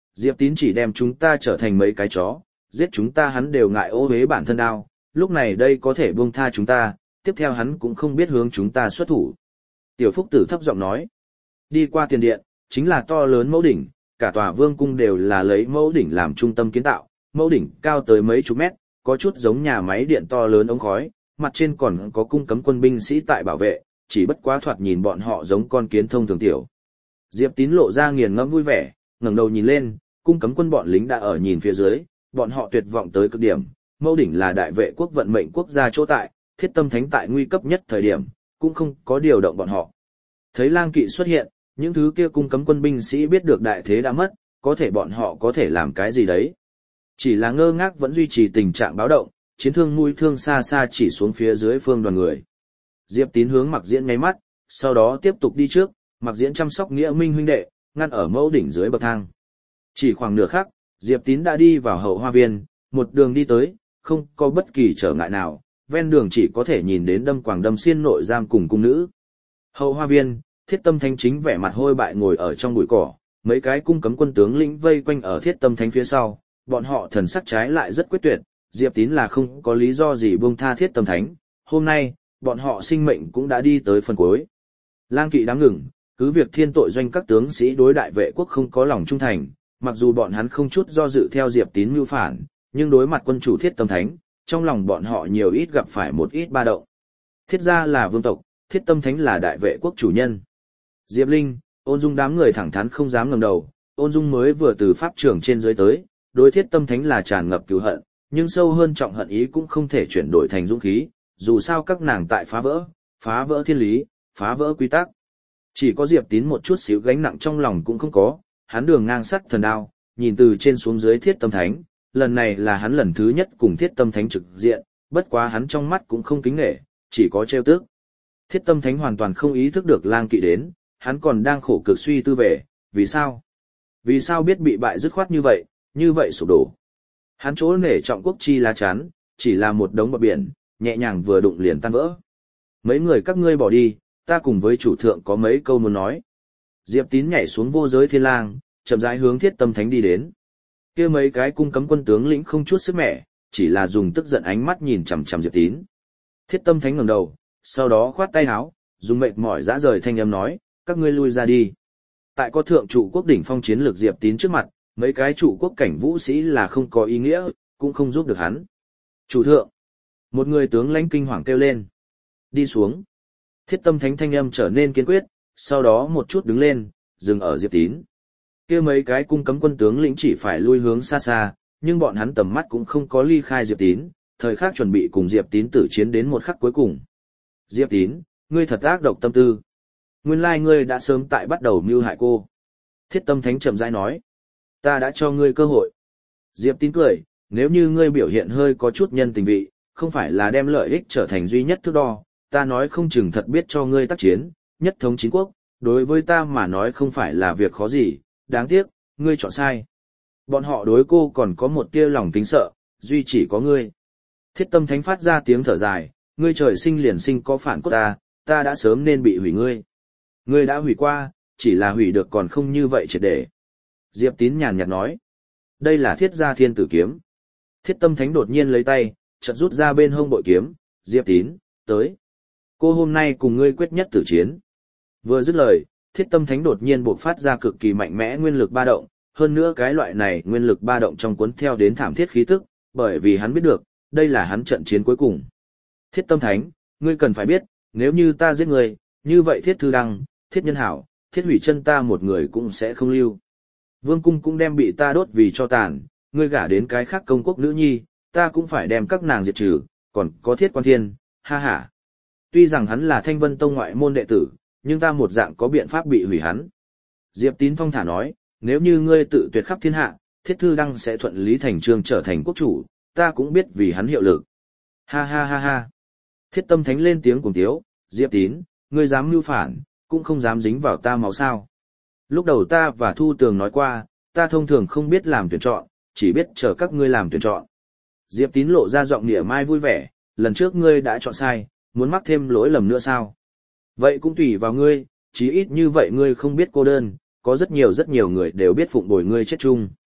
Diệp Tín chỉ đem chúng ta trở thành mấy cái chó, giết chúng ta hắn đều ngại ô uế bản thân đao, lúc này đây có thể buông tha chúng ta, tiếp theo hắn cũng không biết hướng chúng ta xuất thủ. Tiểu Phúc Tử thấp giọng nói, đi qua tiền điện, chính là to lớn mẫu đỉnh, cả tòa vương cung đều là lấy mẫu đỉnh làm trung tâm kiến tạo, mẫu đỉnh cao tới mấy chục mét, có chút giống nhà máy điện to lớn ống khói, mặt trên còn có cung cấm quân binh sĩ tại bảo vệ, chỉ bất quá thoạt nhìn bọn họ giống con kiến thông thường tiểu. Diệp Tín lộ ra nghiền ngẫm vui vẻ, ngẩng đầu nhìn lên, cung cấm quân bọn lính đã ở nhìn phía dưới, bọn họ tuyệt vọng tới cực điểm, mẫu đỉnh là đại vệ quốc vận mệnh quốc gia chỗ tại, Thiết Tâm Thánh tại nguy cấp nhất thời điểm, cũng không có điều động bọn họ. Thấy Lang Kỵ xuất hiện, những thứ kia cung cấm quân binh sĩ biết được đại thế đã mất, có thể bọn họ có thể làm cái gì đấy. Chỉ là ngơ ngác vẫn duy trì tình trạng báo động, chiến thương mũi thương xa xa chỉ xuống phía dưới phương đoàn người. Diệp Tín hướng Mặc Diễn nháy mắt, sau đó tiếp tục đi trước, Mặc Diễn chăm sóc Nghĩa Minh huynh đệ, ngăn ở mẫu đỉnh dưới bậc thang. Chỉ khoảng nửa khắc, Diệp Tín đã đi vào hậu hoa viên, một đường đi tới, không có bất kỳ trở ngại nào, ven đường chỉ có thể nhìn đến Đâm Quảng Đâm Xiên nội giam cùng cung nữ. Hậu hoa viên, Thiết Tâm Thánh chính vẻ mặt hôi bại ngồi ở trong bụi cỏ, mấy cái cung cấm quân tướng lĩnh vây quanh ở Thiết Tâm Thánh phía sau, bọn họ thần sắc trái lại rất quyết tuyệt, Diệp Tín là không có lý do gì buông tha Thiết Tâm Thánh, hôm nay, bọn họ sinh mệnh cũng đã đi tới phần cuối. Lang Kỵ đáng ngừng, cứ việc thiên tội doanh các tướng sĩ đối đại vệ quốc không có lòng trung thành, mặc dù bọn hắn không chút do dự theo Diệp Tín mưu phản, nhưng đối mặt quân chủ Thiết Tâm Thánh, trong lòng bọn họ nhiều ít gặp phải một ít ba động. Thiết gia là vương tộc, Thiết Tâm Thánh là đại vệ quốc chủ nhân. Diệp Linh, Ôn Dung đám người thẳng thắn không dám ngẩng đầu, Ôn Dung mới vừa từ pháp trường trên dưới tới, đối Thiết Tâm Thánh là tràn ngập cừu hận, nhưng sâu hơn trọng hận ý cũng không thể chuyển đổi thành dũng khí, dù sao các nàng tại phá vỡ thiên lý, phá vỡ quy tắc. Chỉ có Diệp Tín một chút xíu gánh nặng trong lòng cũng không có, hắn đường ngang sắt thần đao, nhìn từ trên xuống dưới Thiết Tâm Thánh, lần này là hắn lần thứ nhất cùng Thiết Tâm Thánh trực diện, bất quá hắn trong mắt cũng không kính nể, chỉ có trêu tức. Thiết Tâm Thánh hoàn toàn không ý thức được Lang Kỵ đến, hắn còn đang khổ cực suy tư về, vì sao? Vì sao biết bị bại dứt khoát như vậy sụp đổ? Hắn chỗ nể trọng quốc chi lá chắn, chỉ là một đống bọt biển, nhẹ nhàng vừa đụng liền tan vỡ. Mấy người các ngươi bỏ đi, ta cùng với chủ thượng có mấy câu muốn nói. Diệp Tín nhảy xuống vô giới thiên lang, chậm rãi hướng Thiết Tâm Thánh đi đến. Kia mấy cái cung cấm quân tướng lĩnh không chút sức mẻ, chỉ là dùng tức giận ánh mắt nhìn chằm chằm Diệp Tín. Thiết Tâm Thánh ngẩng đầu, sau đó khoát tay áo, dùng mệt mỏi dã rời thanh âm nói, các ngươi lui ra đi. Tại có thượng trụ quốc đỉnh phong chiến lược Diệp Tín trước mặt, mấy cái trụ quốc cảnh vũ sĩ là không có ý nghĩa, cũng không giúp được hắn. Chủ thượng, một người tướng lãnh kinh hoàng kêu lên. Đi xuống. Thiết Tâm Thánh thanh âm trở nên kiên quyết, sau đó một chút đứng lên, dừng ở Diệp Tín. Kia mấy cái cung cấm quân tướng lĩnh chỉ phải lui hướng xa xa, nhưng bọn hắn tầm mắt cũng không có ly khai Diệp Tín, thời khắc chuẩn bị cùng Diệp Tín tử chiến đến một khắc cuối cùng. Diệp Tín, ngươi thật ác độc tâm tư. Nguyên lai ngươi đã sớm tại bắt đầu mưu hại cô. Thiết Tâm Thánh chậm rãi nói. Ta đã cho ngươi cơ hội. Diệp Tín cười, nếu như ngươi biểu hiện hơi có chút nhân tình vị, không phải là đem lợi ích trở thành duy nhất thước đo, ta nói không chừng thật biết cho ngươi tác chiến, nhất thống chín quốc, đối với ta mà nói không phải là việc khó gì, đáng tiếc, ngươi chọn sai. Bọn họ đối cô còn có một tia lòng kính sợ, duy chỉ có ngươi. Thiết Tâm Thánh phát ra tiếng thở dài, ngươi trời sinh liền sinh có phản cốt ta đã sớm nên bị hủy ngươi. Ngươi đã hủy qua, chỉ là hủy được còn không như vậy triệt để. Diệp Tín nhàn nhạt nói, đây là Thiết gia Thiên Tử kiếm. Thiết Tâm Thánh đột nhiên lấy tay, chợt rút ra bên hông bội kiếm, Diệp Tín, tới. Cô hôm nay cùng ngươi quyết nhất tử chiến. Vừa dứt lời, Thiết Tâm Thánh đột nhiên bộc phát ra cực kỳ mạnh mẽ nguyên lực ba động, hơn nữa cái loại này nguyên lực ba động trong cuốn theo đến thảm thiết khí tức, bởi vì hắn biết được, đây là hắn trận chiến cuối cùng. Thiết Tâm Thánh, ngươi cần phải biết, nếu như ta giết ngươi, như vậy Thiết Thư Đăng, Thiết Nhân Hảo, Thiết Hủy Chân ta một người cũng sẽ không lưu. Vương cung cũng đem bị ta đốt vì cho tàn, ngươi gả đến cái khác công quốc nữ nhi, ta cũng phải đem các nàng diệt trừ, còn có Thiết Quan Thiên, ha ha. Tuy rằng hắn là Thanh Vân Tông ngoại môn đệ tử, nhưng ta một dạng có biện pháp bị hủy hắn. Diệp Tín thong thả nói, nếu như ngươi tự tuyệt khắp thiên hạ, Thiết Thư Đăng sẽ thuận lý thành trương trở thành quốc chủ, ta cũng biết vì hắn hiệu lực. Ha ha ha ha. Thiết Tâm Thánh lên tiếng cùng tiếu, Diệp Tín, ngươi dám mưu phản, cũng không dám dính vào ta máu sao. Lúc đầu ta và Thu Tường nói qua, ta thông thường không biết làm tuyển chọn, chỉ biết chờ các ngươi làm tuyển chọn. Diệp Tín lộ ra giọng nịa mai vui vẻ, lần trước ngươi đã chọn sai, muốn mắc thêm lỗi lầm nữa sao? Vậy cũng tùy vào ngươi, chí ít như vậy ngươi không biết cô đơn, có rất nhiều người đều biết phụng bồi ngươi chết chung.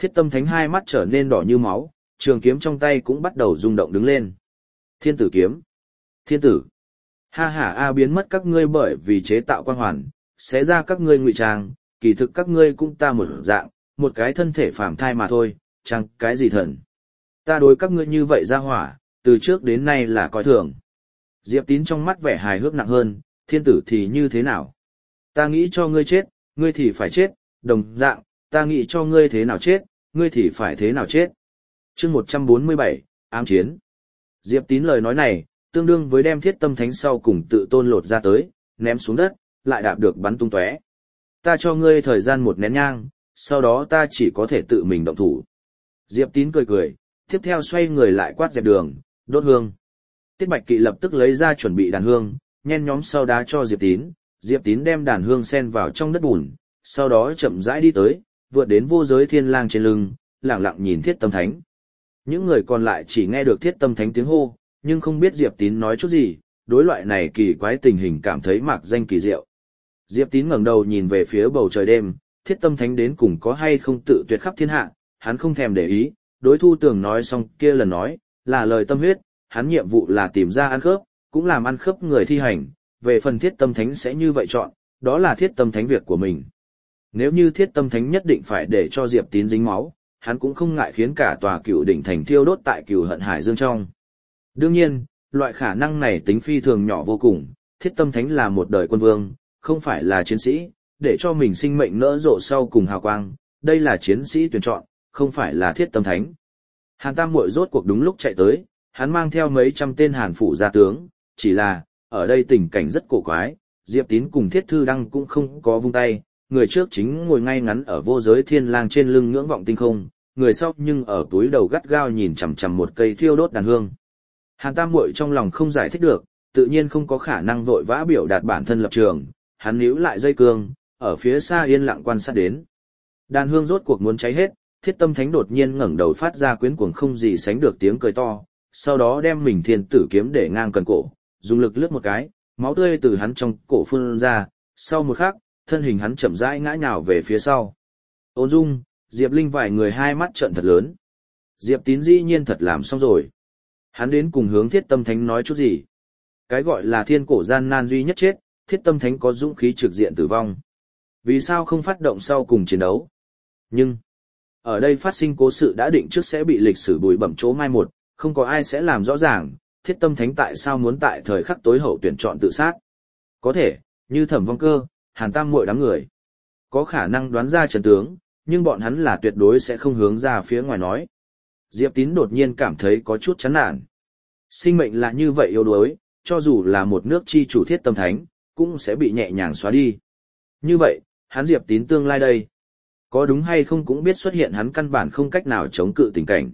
Thiết Tâm Thánh hai mắt trở nên đỏ như máu, trường kiếm trong tay cũng bắt đầu rung động đứng lên. Thiên tử kiếm. Thiên tử. Ha ha a biến mất các ngươi bởi vì chế tạo quan hoàn, xé ra các ngươi ngụy trang, kỳ thực các ngươi cũng ta một dạng, một cái thân thể phàm thai mà thôi, chẳng cái gì thần. Ta đối các ngươi như vậy ra hỏa, từ trước đến nay là coi thường. Diệp Tín trong mắt vẻ hài hước nặng hơn, thiên tử thì như thế nào? Ta nghĩ cho ngươi chết, ngươi thì phải chết, đồng dạng, ta nghĩ cho ngươi thế nào chết, ngươi thì phải thế nào chết. Chương 147, ám chiến. Diệp Tín lời nói này, tương đương với đem Thiết Tâm Thánh sau cùng tự tôn lột ra tới, ném xuống đất, lại đạp được bắn tung tóe. Ta cho ngươi thời gian một nén nhang, sau đó ta chỉ có thể tự mình động thủ. Diệp Tín cười cười, tiếp theo xoay người lại quát dẹp đường, đốt hương. Tiết Bạch Kỵ lập tức lấy ra chuẩn bị đàn hương, nhen nhóm sau đá cho Diệp Tín. Diệp Tín đem đàn hương sen vào trong đất bùn, sau đó chậm rãi đi tới, vượt đến Vô Giới Thiên Lang trên lưng, lặng lặng nhìn Thiết Tâm Thánh. Những người còn lại chỉ nghe được Thiết Tâm Thánh tiếng hô, nhưng không biết Diệp Tín nói chút gì, đối loại này kỳ quái tình hình cảm thấy mạc danh kỳ diệu. Diệp Tín ngẩng đầu nhìn về phía bầu trời đêm, Thiết Tâm Thánh đến cùng có hay không tự tuyệt khắp thiên hạ, hắn không thèm để ý, đối Thu Tường nói xong kia lần nói, là lời tâm huyết, hắn nhiệm vụ là tìm ra ăn khớp, cũng làm ăn khớp người thi hành, về phần Thiết Tâm Thánh sẽ như vậy chọn, đó là Thiết Tâm Thánh việc của mình. Nếu như Thiết Tâm Thánh nhất định phải để cho Diệp Tín dính máu, hắn cũng không ngại khiến cả tòa Cửu Đỉnh thành thiêu đốt tại Cửu Hận Hải Dương trong. Đương nhiên, loại khả năng này tính phi thường nhỏ vô cùng, Thiết Tâm Thánh là một đời quân vương, không phải là chiến sĩ, để cho mình sinh mệnh nỡ rộ sau cùng hào quang, đây là chiến sĩ tuyển chọn, không phải là Thiết Tâm Thánh. Hàn Tam Muội rốt cuộc đúng lúc chạy tới, hắn mang theo mấy trăm tên Hàn phủ gia tướng, chỉ là, ở đây tình cảnh rất cổ quái, Diệp Tín cùng Thiết Thư Đăng cũng không có vung tay, người trước chính ngồi ngay ngắn ở Vô Giới Thiên Lang trên lưng ngưỡng vọng tinh không, người sau nhưng ở túi đầu gắt gao nhìn chằm chằm một cây thiêu đốt đàn hương. Hàn Tam Muội trong lòng không giải thích được, tự nhiên không có khả năng vội vã biểu đạt bản thân lập trường, hắn níu lại dây cương, ở phía xa yên lặng quan sát đến. Đàn hương rốt cuộc muốn cháy hết, Thiết Tâm Thánh đột nhiên ngẩng đầu phát ra quyến cuồng không gì sánh được tiếng cười to, sau đó đem mình thiên tử kiếm để ngang cần cổ, dùng lực lướt một cái, máu tươi từ hắn trong cổ phun ra, sau một khắc, thân hình hắn chậm rãi ngã nhào về phía sau. Ôn Dung, Diệp Linh vài người hai mắt trợn thật lớn. Diệp Tín dĩ nhiên thật làm xong rồi. Hắn đến cùng hướng Thiết Tâm Thánh nói chút gì? Cái gọi là thiên cổ gian nan duy nhất chết, Thiết Tâm Thánh có dũng khí trực diện tử vong. Vì sao không phát động sau cùng chiến đấu? Nhưng, ở đây phát sinh cố sự đã định trước sẽ bị lịch sử bụi bẩm chỗ mai một, không có ai sẽ làm rõ ràng, Thiết Tâm Thánh tại sao muốn tại thời khắc tối hậu tuyển chọn tự sát. Có thể, như Thẩm Vong Cơ, Hàn Tam Muội đám người, có khả năng đoán ra trận tướng, nhưng bọn hắn là tuyệt đối sẽ không hướng ra phía ngoài nói. Diệp Tín đột nhiên cảm thấy có chút chán nản. Sinh mệnh là như vậy yếu đuối, cho dù là một nước chi chủ Thiết Tâm Thánh, cũng sẽ bị nhẹ nhàng xóa đi. Như vậy, hắn Diệp Tín tương lai đây, có đúng hay không cũng biết xuất hiện hắn căn bản không cách nào chống cự tình cảnh.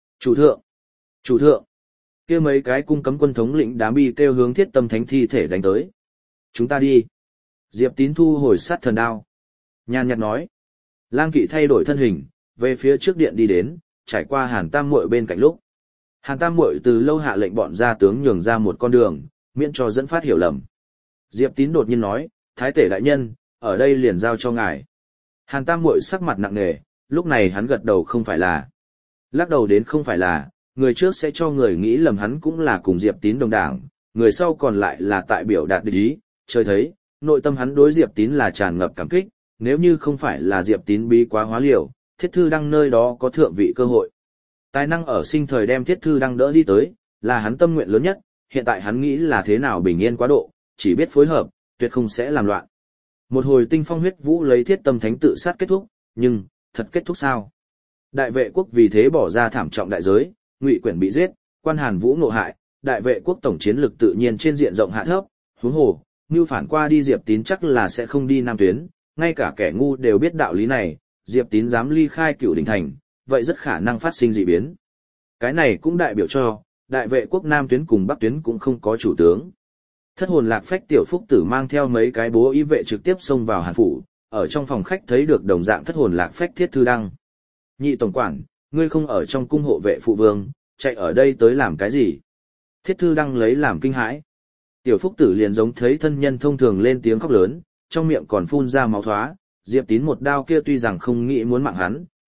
Chủ thượng, kia mấy cái cung cấm quân thống lĩnh đám bi kêu hướng Thiết Tâm Thánh thi thể đánh tới. Chúng ta đi. Diệp Tín thu hồi sát thần đao. Nhàn nhạt nói. Lang Kỵ thay đổi thân hình, về phía trước điện đi đến, trải qua Hàn Tam Muội bên cạnh lúc. Hàn Tam Muội từ lâu hạ lệnh bọn gia tướng nhường ra một con đường, miễn cho dẫn phát hiểu lầm. Diệp Tín đột nhiên nói, Thái tể đại nhân, ở đây liền giao cho ngài. Hàn Tam Muội sắc mặt nặng nề, lúc này hắn gật đầu không phải là. Lắc đầu đến không phải là, người trước sẽ cho người nghĩ lầm hắn cũng là cùng Diệp Tín đồng đảng, người sau còn lại là tại biểu đạt địch ý, chơi thấy, nội tâm hắn đối Diệp Tín là tràn ngập cảm kích, nếu như không phải là Diệp Tín bí quá hóa liều, Thiết Thư Đăng nơi đó có thượng vị cơ hội. Tài năng ở sinh thời đem Thiết Thư Đăng đỡ đi tới, là hắn tâm nguyện lớn nhất, hiện tại hắn nghĩ là thế nào bình yên quá độ, chỉ biết phối hợp, tuyệt không sẽ làm loạn. Một hồi tinh phong huyết vũ lấy Thiết Tâm Thánh tự sát kết thúc, nhưng, thật kết thúc sao? Đại vệ quốc vì thế bỏ ra thảm trọng đại giới, Ngụy Quyển bị giết, Quan Hàn Vũ ngộ hại, đại vệ quốc tổng chiến lực tự nhiên trên diện rộng hạ thấp, huống hồ, như phản qua đi Diệp Tín chắc là sẽ không đi Nam tuyến, ngay cả kẻ ngu đều biết đạo lý này, Diệp Tín dám ly khai Cửu Đỉnh thành, vậy rất khả năng phát sinh dị biến. Cái này cũng đại biểu cho, đại vệ quốc Nam tuyến cùng Bắc tuyến cũng không có chủ tướng. Thất hồn lạc phách tiểu phúc tử mang theo mấy cái bố ý vệ trực tiếp xông vào Hàn phủ, ở trong phòng khách thấy được đồng dạng thất hồn lạc phách Thiết Thư Đăng. Nhị tổng quản, ngươi không ở trong cung hộ vệ phụ vương, chạy ở đây tới làm cái gì? Thiết Thư Đăng lấy làm kinh hãi. Tiểu phúc tử liền giống thấy thân nhân thông thường lên tiếng khóc lớn, trong miệng còn phun ra máu thoá. Diệp Tín một đao kia tuy rằng không nghĩ muốn mạng hắn,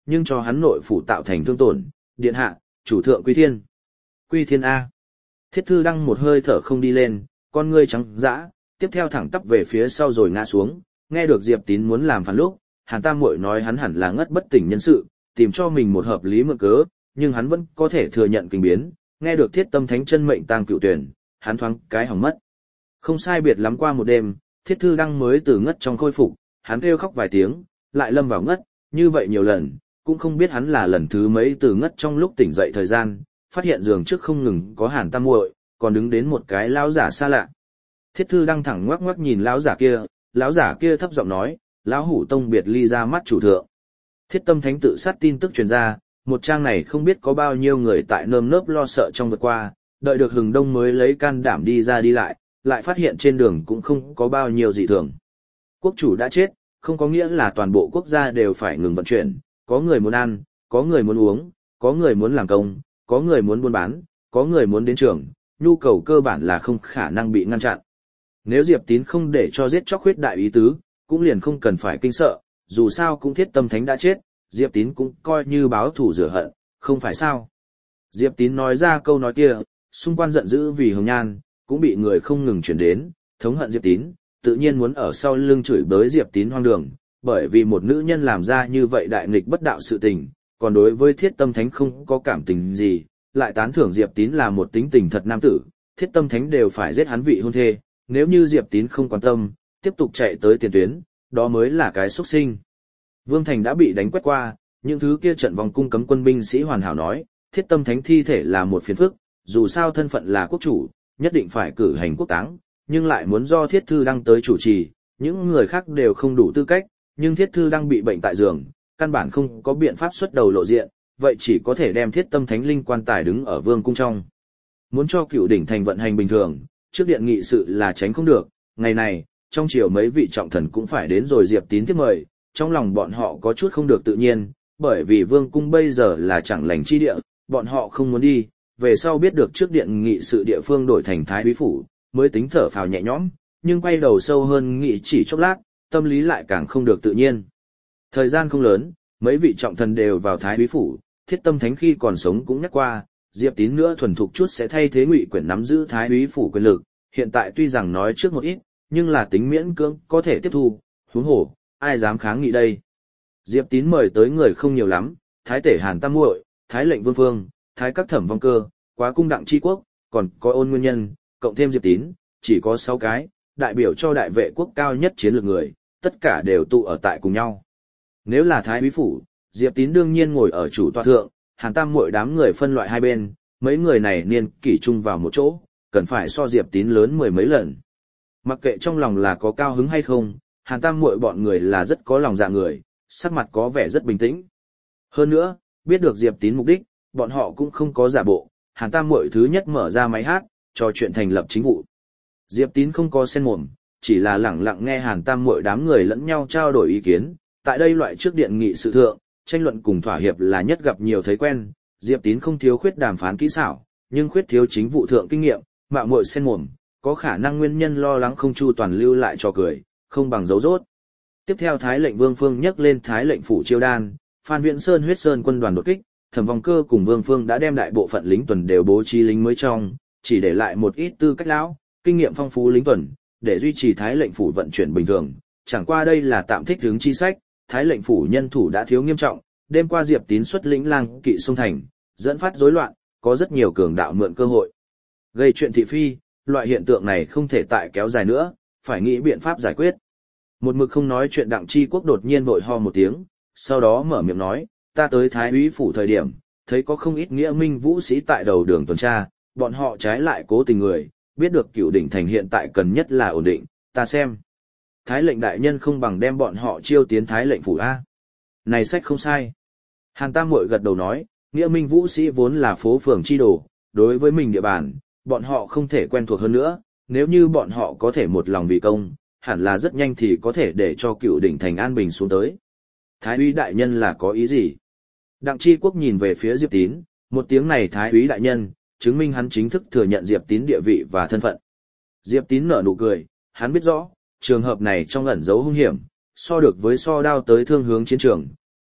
nhưng cho hắn nội phủ tạo thành thương tổn, điện hạ, chủ thượng quy thiên. Quy thiên A. Thiết Thư Đăng một hơi thở không đi lên, con ngươi trắng dã, tiếp theo thẳng tắp về phía sau rồi ngã xuống, nghe được Diệp Tín muốn làm phản lúc, Hàn Tam Muội nói hắn hẳn là ngất bất tỉnh nhân sự, tìm cho mình một hợp lý mượn cớ, nhưng hắn vẫn có thể thừa nhận kinh biến, nghe được Thiết Tâm Thánh chân mệnh tang cựu tuyển, hắn thoáng cái hỏng mất. Không sai biệt lắm qua một đêm, Thiết Thư Đăng mới từ ngất trong khôi phục, hắn kêu khóc vài tiếng, lại lâm vào ngất, như vậy nhiều lần, cũng không biết hắn là lần thứ mấy từ ngất trong lúc tỉnh dậy thời gian, phát hiện giường trước không ngừng có Hàn Tam Muội, còn đứng đến một cái lão giả xa lạ. Thiết Thư Đăng thẳng ngoắc ngoắc nhìn lão giả kia thấp giọng nói, lão hủ tông biệt ly ra mắt chủ thượng. Thiết Tâm Thánh tự sát tin tức truyền ra, một trang này không biết có bao nhiêu người tại nơm nớp lo sợ trong vượt qua, đợi được hừng đông mới lấy can đảm đi ra đi lại phát hiện trên đường cũng không có bao nhiêu dị thường. Quốc chủ đã chết, không có nghĩa là toàn bộ quốc gia đều phải ngừng vận chuyển, có người muốn ăn, có người muốn uống, có người muốn làm công, có người muốn buôn bán, có người muốn đến trường, nhu cầu cơ bản là không khả năng bị ngăn chặn. Nếu Diệp Tín không để cho giết chóc huyết đại ý tứ, cũng liền không cần phải kinh sợ, dù sao cũng Thiết Tâm Thánh đã chết, Diệp Tín cũng coi như báo thù rửa hận, không phải sao. Diệp Tín nói ra câu nói kia, xung quanh giận dữ vì Hồng Nhan, cũng bị người không ngừng chuyển đến, thống hận Diệp Tín, tự nhiên muốn ở sau lưng chửi bới Diệp Tín hoang đường, bởi vì một nữ nhân làm ra như vậy đại nghịch bất đạo sự tình, còn đối với Thiết Tâm Thánh không có cảm tình gì, lại tán thưởng Diệp Tín là một tính tình thật nam tử, Thiết Tâm Thánh đều phải giết hắn vị hôn thê, nếu như Diệp Tín không quan tâm, tiếp tục chạy tới tiền tuyến, đó mới là cái xuất sinh. Vương Thành đã bị đánh quét qua, những thứ kia trận vòng cung cấm quân binh sĩ hoàn hảo nói, Thiết Tâm Thánh thi thể là một phiền phức, dù sao thân phận là quốc chủ, nhất định phải cử hành quốc táng, nhưng lại muốn do Thiết Thư Đăng tới chủ trì, những người khác đều không đủ tư cách, nhưng Thiết Thư Đăng bị bệnh tại giường, căn bản không có biện pháp xuất đầu lộ diện, vậy chỉ có thể đem Thiết Tâm Thánh linh quan tài đứng ở vương cung trong. Muốn cho Cựu Đỉnh thành vận hành bình thường, trước điện nghị sự là tránh không được, ngày này, trong triều mấy vị trọng thần cũng phải đến rồi Diệp Tín tiếp mời, trong lòng bọn họ có chút không được tự nhiên, bởi vì vương cung bây giờ là chẳng lành chi địa, bọn họ không muốn đi, về sau biết được trước điện nghị sự địa phương đổi thành Thái Úy phủ, mới tính thở phào nhẹ nhõm, nhưng quay đầu sâu hơn nghĩ chỉ chốc lát, tâm lý lại càng không được tự nhiên. Thời gian không lớn, mấy vị trọng thần đều vào Thái Úy phủ, Thiết Tâm Thánh khi còn sống cũng nhắc qua, Diệp Tín nữa thuần thục chút sẽ thay thế Ngụy Quyển nắm giữ Thái Úy phủ quyền lực, hiện tại tuy rằng nói trước một ít, nhưng là tính miễn cưỡng có thể tiếp thu, huống hồ, ai dám kháng nghị đây. Diệp Tín mời tới người không nhiều lắm, Thái Tể Hàn Tam Muội, Thái Lệnh Vương Phương, Thái Các Thẩm Vong Cơ, Quá Cung Đặng Chi Quốc, còn có Ôn Nguyên Nhân, cộng thêm Diệp Tín, chỉ có 6 cái, đại biểu cho đại vệ quốc cao nhất chiến lược người, tất cả đều tụ ở tại cùng nhau. Nếu là Thái Úy phủ, Diệp Tín đương nhiên ngồi ở chủ tọa thượng, Hàn Tam Muội đám người phân loại hai bên, mấy người này niên kỷ chung vào một chỗ, cần phải so Diệp Tín lớn mười mấy lần. Mặc kệ trong lòng là có cao hứng hay không, Hàn Tam Muội bọn người là rất có lòng dạ người, sắc mặt có vẻ rất bình tĩnh. Hơn nữa, biết được Diệp Tín mục đích, bọn họ cũng không có giả bộ, Hàn Tam Muội thứ nhất mở ra máy hát, trò chuyện thành lập chính vụ. Diệp Tín không có xen mồm, chỉ là lẳng lặng nghe Hàn Tam Muội đám người lẫn nhau trao đổi ý kiến, tại đây loại trước điện nghị sự thượng, tranh luận cùng thỏa hiệp là nhất gặp nhiều thấy quen, Diệp Tín không thiếu khuyết đàm phán kỹ xảo, nhưng khuyết thiếu chính vụ thượng kinh nghiệm, mạo muội xen mồm, có khả năng nguyên nhân lo lắng không chu toàn lưu lại cho cười, không bằng giấu rốt. Tiếp theo Thái Lệnh Vương Phương nhắc lên Thái Lệnh phủ Chiêu Đan, Phan Viễn Sơn huyết sơn quân đoàn đột kích, Thẩm Vong Cơ cùng Vương Phương đã đem đại bộ phận lính tuần đều bố trí lính mới trong, chỉ để lại một ít tư cách lão, kinh nghiệm phong phú lính tuần, để duy trì Thái Lệnh phủ vận chuyển bình thường. Chẳng qua đây là tạm thích hướng chi sách, Thái Lệnh phủ nhân thủ đã thiếu nghiêm trọng, đêm qua Diệp Tín xuất lĩnh lang kỵ xông thành, dẫn phát rối loạn, có rất nhiều cường đạo mượn cơ hội gây chuyện thị phi, loại hiện tượng này không thể tại kéo dài nữa, phải nghĩ biện pháp giải quyết. Một mực không nói chuyện Đặng Chi Quốc đột nhiên vội ho một tiếng, sau đó mở miệng nói, ta tới Thái Úy phủ thời điểm, thấy có không ít nghĩa minh vũ sĩ tại đầu đường tuần tra, bọn họ trái lại cố tình người, biết được Cựu Đỉnh thành hiện tại cần nhất là ổn định, ta xem. Thái Lệnh đại nhân không bằng đem bọn họ chiêu tiến Thái Lệnh phủ A. Này sách không sai. Hàn Tam Muội gật đầu nói, nghĩa minh vũ sĩ vốn là phố phường chi đồ, đối với mình địa bàn, bọn họ không thể quen thuộc hơn nữa, nếu như bọn họ có thể một lòng vì công, hẳn là rất nhanh thì có thể để cho Cựu Đỉnh thành an bình xuống tới. Thái Úy đại nhân là có ý gì? Đặng Chi Quốc nhìn về phía Diệp Tín, một tiếng này Thái Úy đại nhân, chứng minh hắn chính thức thừa nhận Diệp Tín địa vị và thân phận. Diệp Tín nở nụ cười, hắn biết rõ, trường hợp này trong ẩn giấu hung hiểm, so được với so đao tới thương hướng chiến trường,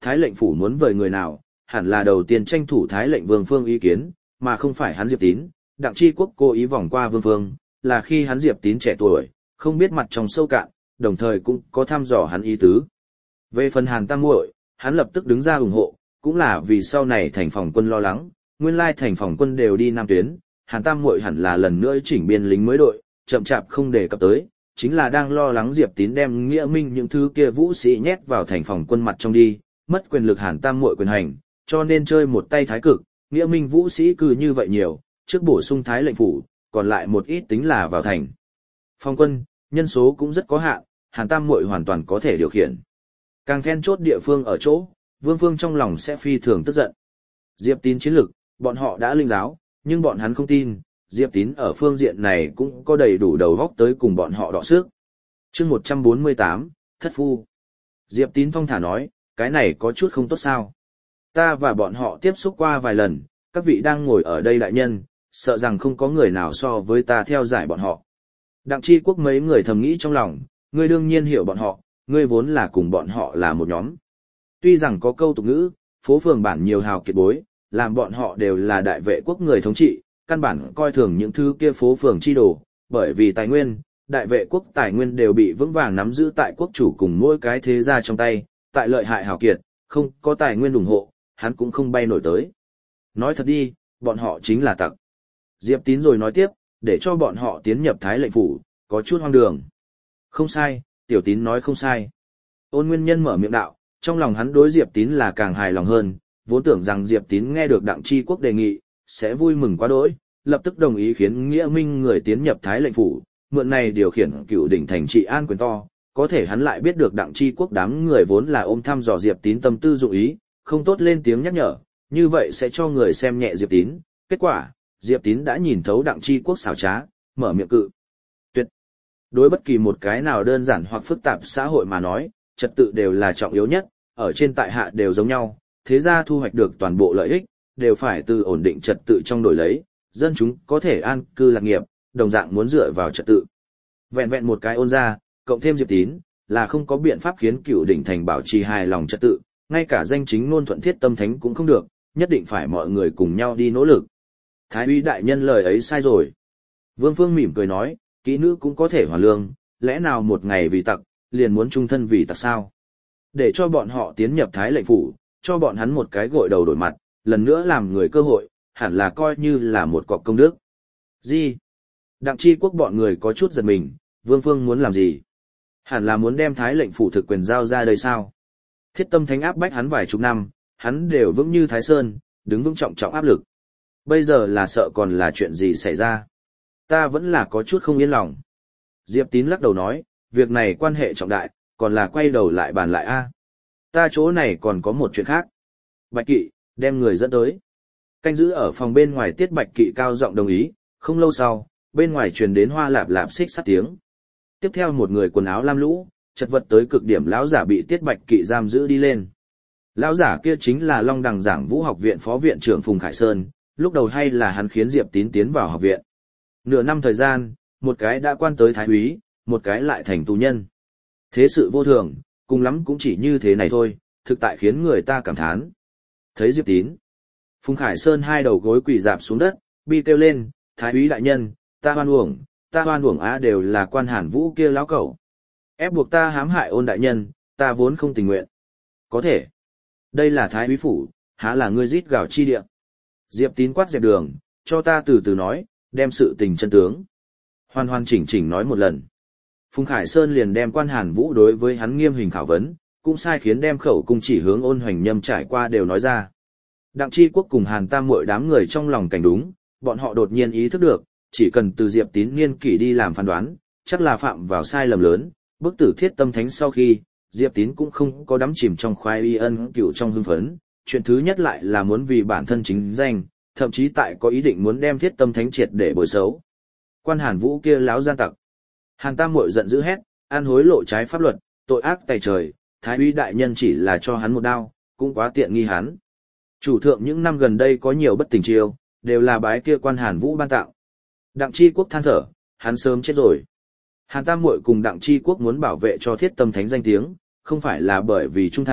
Thái lệnh phủ muốn vời người nào, hẳn là đầu tiên tranh thủ Thái lệnh Vương Phương ý kiến, mà không phải hắn Diệp Tín. Đặng Chi Quốc cố ý vòng qua Vương Phương, là khi hắn Diệp Tín trẻ tuổi, không biết mặt trong sâu cạn, đồng thời cũng có thăm dò hắn ý tứ. Về phần Hàn Tam Muội, hắn lập tức đứng ra ủng hộ, cũng là vì sau này thành phòng quân lo lắng, nguyên lai thành phòng quân đều đi Nam tuyến, Hàn Tam Muội hẳn là lần nữa chỉnh biên lính mới đội, chậm chạp không đề cập tới, chính là đang lo lắng Diệp Tín đem Nghĩa Minh những thứ kia vũ sĩ nhét vào thành phòng quân mặt trong đi, mất quyền lực Hàn Tam Muội quyền hành, cho nên chơi một tay thái cực, Nghĩa Minh vũ sĩ cứ như vậy nhiều, trước bổ sung Thái lệnh phủ, còn lại một ít tính là vào thành. Phòng quân, nhân số cũng rất có hạn, Hàn Tam Muội hoàn toàn có thể điều khiển. Càng then chốt địa phương ở chỗ, Vương Phương trong lòng sẽ phi thường tức giận. Diệp Tín chiến lực, bọn họ đã linh giáo, nhưng bọn hắn không tin, Diệp Tín ở phương diện này cũng có đầy đủ đầu góc tới cùng bọn họ đọ sức. Chương 148, Thất Phu. Diệp Tín thong thả nói, cái này có chút không tốt sao. Ta và bọn họ tiếp xúc qua vài lần, các vị đang ngồi ở đây đại nhân, sợ rằng không có người nào so với ta theo giải bọn họ. Đặng Chi Quốc mấy người thầm nghĩ trong lòng, ngươi đương nhiên hiểu bọn họ, ngươi vốn là cùng bọn họ là một nhóm. Tuy rằng có câu tục ngữ, phố phường bản nhiều hào kiệt bối, làm bọn họ đều là đại vệ quốc người thống trị, căn bản coi thường những thứ kia phố phường chi đồ, bởi vì tài nguyên, đại vệ quốc tài nguyên đều bị vững vàng nắm giữ tại quốc chủ cùng mỗi cái thế gia trong tay, tại lợi hại hào kiệt, không có tài nguyên ủng hộ, hắn cũng không bay nổi tới. Nói thật đi, bọn họ chính là tặc. Diệp Tín rồi nói tiếp, để cho bọn họ tiến nhập Thái lệnh phủ, có chút hoang đường. Không sai, Tiểu Tín nói không sai. Ôn Nguyên Nhân mở miệng đạo, trong lòng hắn đối Diệp Tín là càng hài lòng hơn, vốn tưởng rằng Diệp Tín nghe được Đặng Chi Quốc đề nghị, sẽ vui mừng quá đỗi, lập tức đồng ý khiến Nghĩa Minh người tiến nhập Thái lệnh phủ, mượn này điều khiển cựu đỉnh thành trị an quyền to, có thể hắn lại biết được Đặng Chi Quốc đám người vốn là ôm thăm dò Diệp Tín tâm tư dụng ý, không tốt lên tiếng nhắc nhở, như vậy sẽ cho người xem nhẹ Diệp Tín, kết quả, Diệp Tín đã nhìn thấu Đặng Chi Quốc xảo trá, mở miệng cự tuyệt. Đối bất kỳ một cái nào đơn giản hoặc phức tạp xã hội mà nói, trật tự đều là trọng yếu nhất, ở trên tại hạ đều giống nhau, thế ra thu hoạch được toàn bộ lợi ích, đều phải từ ổn định trật tự trong đổi lấy, dân chúng có thể an cư lạc nghiệp, đồng dạng muốn dựa vào trật tự. Vẹn vẹn một cái ôn ra, cộng thêm Diệp Tín, là không có biện pháp khiến cựu đỉnh thành bảo trì hài lòng trật tự, ngay cả danh chính ngôn thuận thiết tâm thánh cũng không được, nhất định phải mọi người cùng nhau đi nỗ lực. Thái úy đại nhân lời ấy sai rồi. Vương Phương mỉm cười nói, kỹ nữ cũng có thể hoàn lương, lẽ nào một ngày vì tặc, liền muốn trung thân vì tặc sao? Để cho bọn họ tiến nhập Thái lệnh phủ, cho bọn hắn một cái gội đầu đổi mặt, lần nữa làm người cơ hội, hẳn là coi như là một cọc công đức. Gì? Đặng Chi Quốc bọn người có chút giật mình, Vương Phương muốn làm gì? Hẳn là muốn đem Thái lệnh phủ thực quyền giao ra đây sao? Thiết tâm thánh áp bách hắn vài chục năm, hắn đều vững như Thái Sơn, đứng vững trọng trọng áp lực. Bây giờ là sợ còn là chuyện gì xảy ra? Ta vẫn là có chút không yên lòng. Diệp Tín lắc đầu nói, việc này quan hệ trọng đại, còn là quay đầu lại bàn lại a. Ta chỗ này còn có một chuyện khác. Bạch Kỵ, đem người dẫn tới. Canh giữ ở phòng bên ngoài Tiết Bạch Kỵ cao giọng đồng ý, không lâu sau, bên ngoài truyền đến hoa lạp lạp xích sắt tiếng. Tiếp theo một người quần áo lam lũ, chật vật tới cực điểm lão giả bị Tiết Bạch Kỵ giam giữ đi lên. Lão giả kia chính là Long Đằng Giảng Vũ học viện phó viện trưởng Phùng Khải Sơn, lúc đầu hay là hắn khiến Diệp Tín tiến vào học viện. Nửa năm thời gian, một cái đã quan tới thái úy, một cái lại thành tù nhân. Thế sự vô thường, cùng lắm cũng chỉ như thế này thôi, thực tại khiến người ta cảm thán. Thấy Diệp Tín, Phùng Khải Sơn hai đầu gối quỳ rạp xuống đất, bi kêu lên, thái úy đại nhân, ta hoan uổng á, đều là quan Hàn Vũ kia lão cẩu. Ép buộc ta hãm hại Ôn đại nhân, ta vốn không tình nguyện. Có thể, đây là thái úy phủ, há là ngươi rít gào chi địa. Diệp Tín quát dẹp đường, cho ta từ từ nói, đem sự tình chân tướng hoàn hoàn chỉnh chỉnh nói một lần. Phùng Khải Sơn liền đem quan Hàn Vũ đối với hắn nghiêm hình khảo vấn, cũng sai khiến đem khẩu cung chỉ hướng Ôn Hoành Nhâm trải qua đều nói ra. Đặng Chi Quốc cùng Hàn Tam Muội đám người trong lòng cảnh đúng, bọn họ đột nhiên ý thức được, chỉ cần từ Diệp Tín niên kỷ đi làm phán đoán, chắc là phạm vào sai lầm lớn. Bức tử Thiết Tâm Thánh sau khi, Diệp Tín cũng không có đắm chìm trong khoái y ân cựu trong hưng phấn, chuyện thứ nhất lại là muốn vì bản thân chính danh, thậm chí tại có ý định muốn đem Thiết Tâm Thánh triệt để bồi xấu. Quan Hàn Vũ kia láo gian tặc. Hàn Tam Muội giận dữ hét, ăn hối lộ trái pháp luật, tội ác tày trời, thái úy đại nhân chỉ là cho hắn một đao, cũng quá tiện nghi hắn. Chủ thượng những năm gần đây có nhiều bất tình chiêu, đều là bái kia Quan Hàn Vũ ban tặng. Đặng Chi Quốc than thở, hắn sớm chết rồi. Hàn Tam Muội cùng Đặng Chi Quốc muốn bảo vệ cho Thiết Tâm Thánh danh tiếng, không phải là bởi vì trung thành,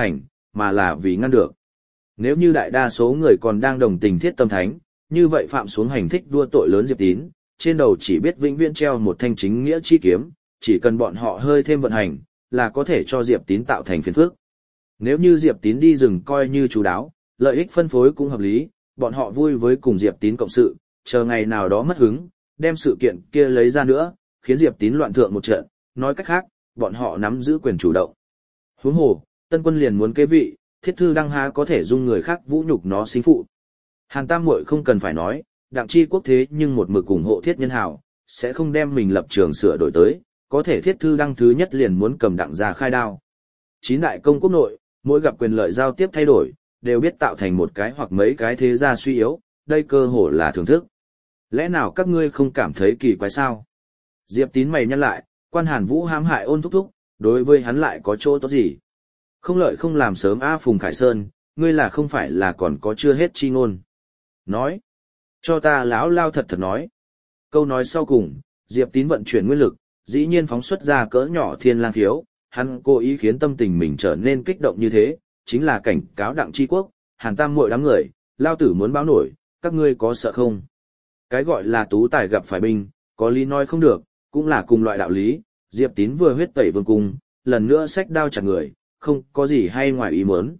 mà là vì ngăn được. Nếu như đại đa số người còn đang đồng tình Thiết Tâm Thánh, như vậy phạm xuống hành thích vua tội lớn Diệp Tín, trên đầu chỉ biết vĩnh viễn treo một thanh chính nghĩa chi kiếm, chỉ cần bọn họ hơi thêm vận hành, là có thể cho Diệp Tín tạo thành phiền phức. Nếu như Diệp Tín đi rừng coi như chú đáo, lợi ích phân phối cũng hợp lý, bọn họ vui với cùng Diệp Tín cộng sự, chờ ngày nào đó mất hứng, đem sự kiện kia lấy ra nữa, khiến Diệp Tín loạn thượng một trận, nói cách khác, bọn họ nắm giữ quyền chủ động. Huống hồ, Tân Quân liền muốn kế vị, Thiết Thư Đăng há có thể dung người khác vũ nhục nó sinh phụ. Hàn Tam Muội không cần phải nói, Đặng Chi Quốc thế nhưng một mực ủng hộ Thiết Nhân Hào, sẽ không đem mình lập trường sửa đổi tới, có thể Thiết Thư Đăng thứ nhất liền muốn cầm Đặng ra khai đao. Chín đại công quốc nội, mỗi gặp quyền lợi giao tiếp thay đổi, đều biết tạo thành một cái hoặc mấy cái thế gia suy yếu, đây cơ hồ là thưởng thức. Lẽ nào các ngươi không cảm thấy kỳ quái sao? Diệp Tín mày nhăn lại, quan Hàn Vũ hãm hại Ôn Thúc Thúc, đối với hắn lại có chỗ tốt gì? Không lợi không làm sớm a Phùng Khải Sơn, ngươi là không phải là còn có chưa hết chi ngôn. Nói, cho ta lão lao thật thật nói. Câu nói sau cùng, Diệp Tín vận chuyển nguyên lực, dĩ nhiên phóng xuất ra cỡ nhỏ thiên lang khiếu, hắn cố ý khiến tâm tình mình trở nên kích động như thế, chính là cảnh cáo Đặng Chi Quốc, Hàn Tam Muội đám người, lao tử muốn báo nổi, các ngươi có sợ không? Cái gọi là tú tài gặp phải binh, có lý nói không được, cũng là cùng loại đạo lý, Diệp Tín vừa huyết tẩy vương cung, lần nữa xách đao chặt người, không có gì hay ngoài ý muốn.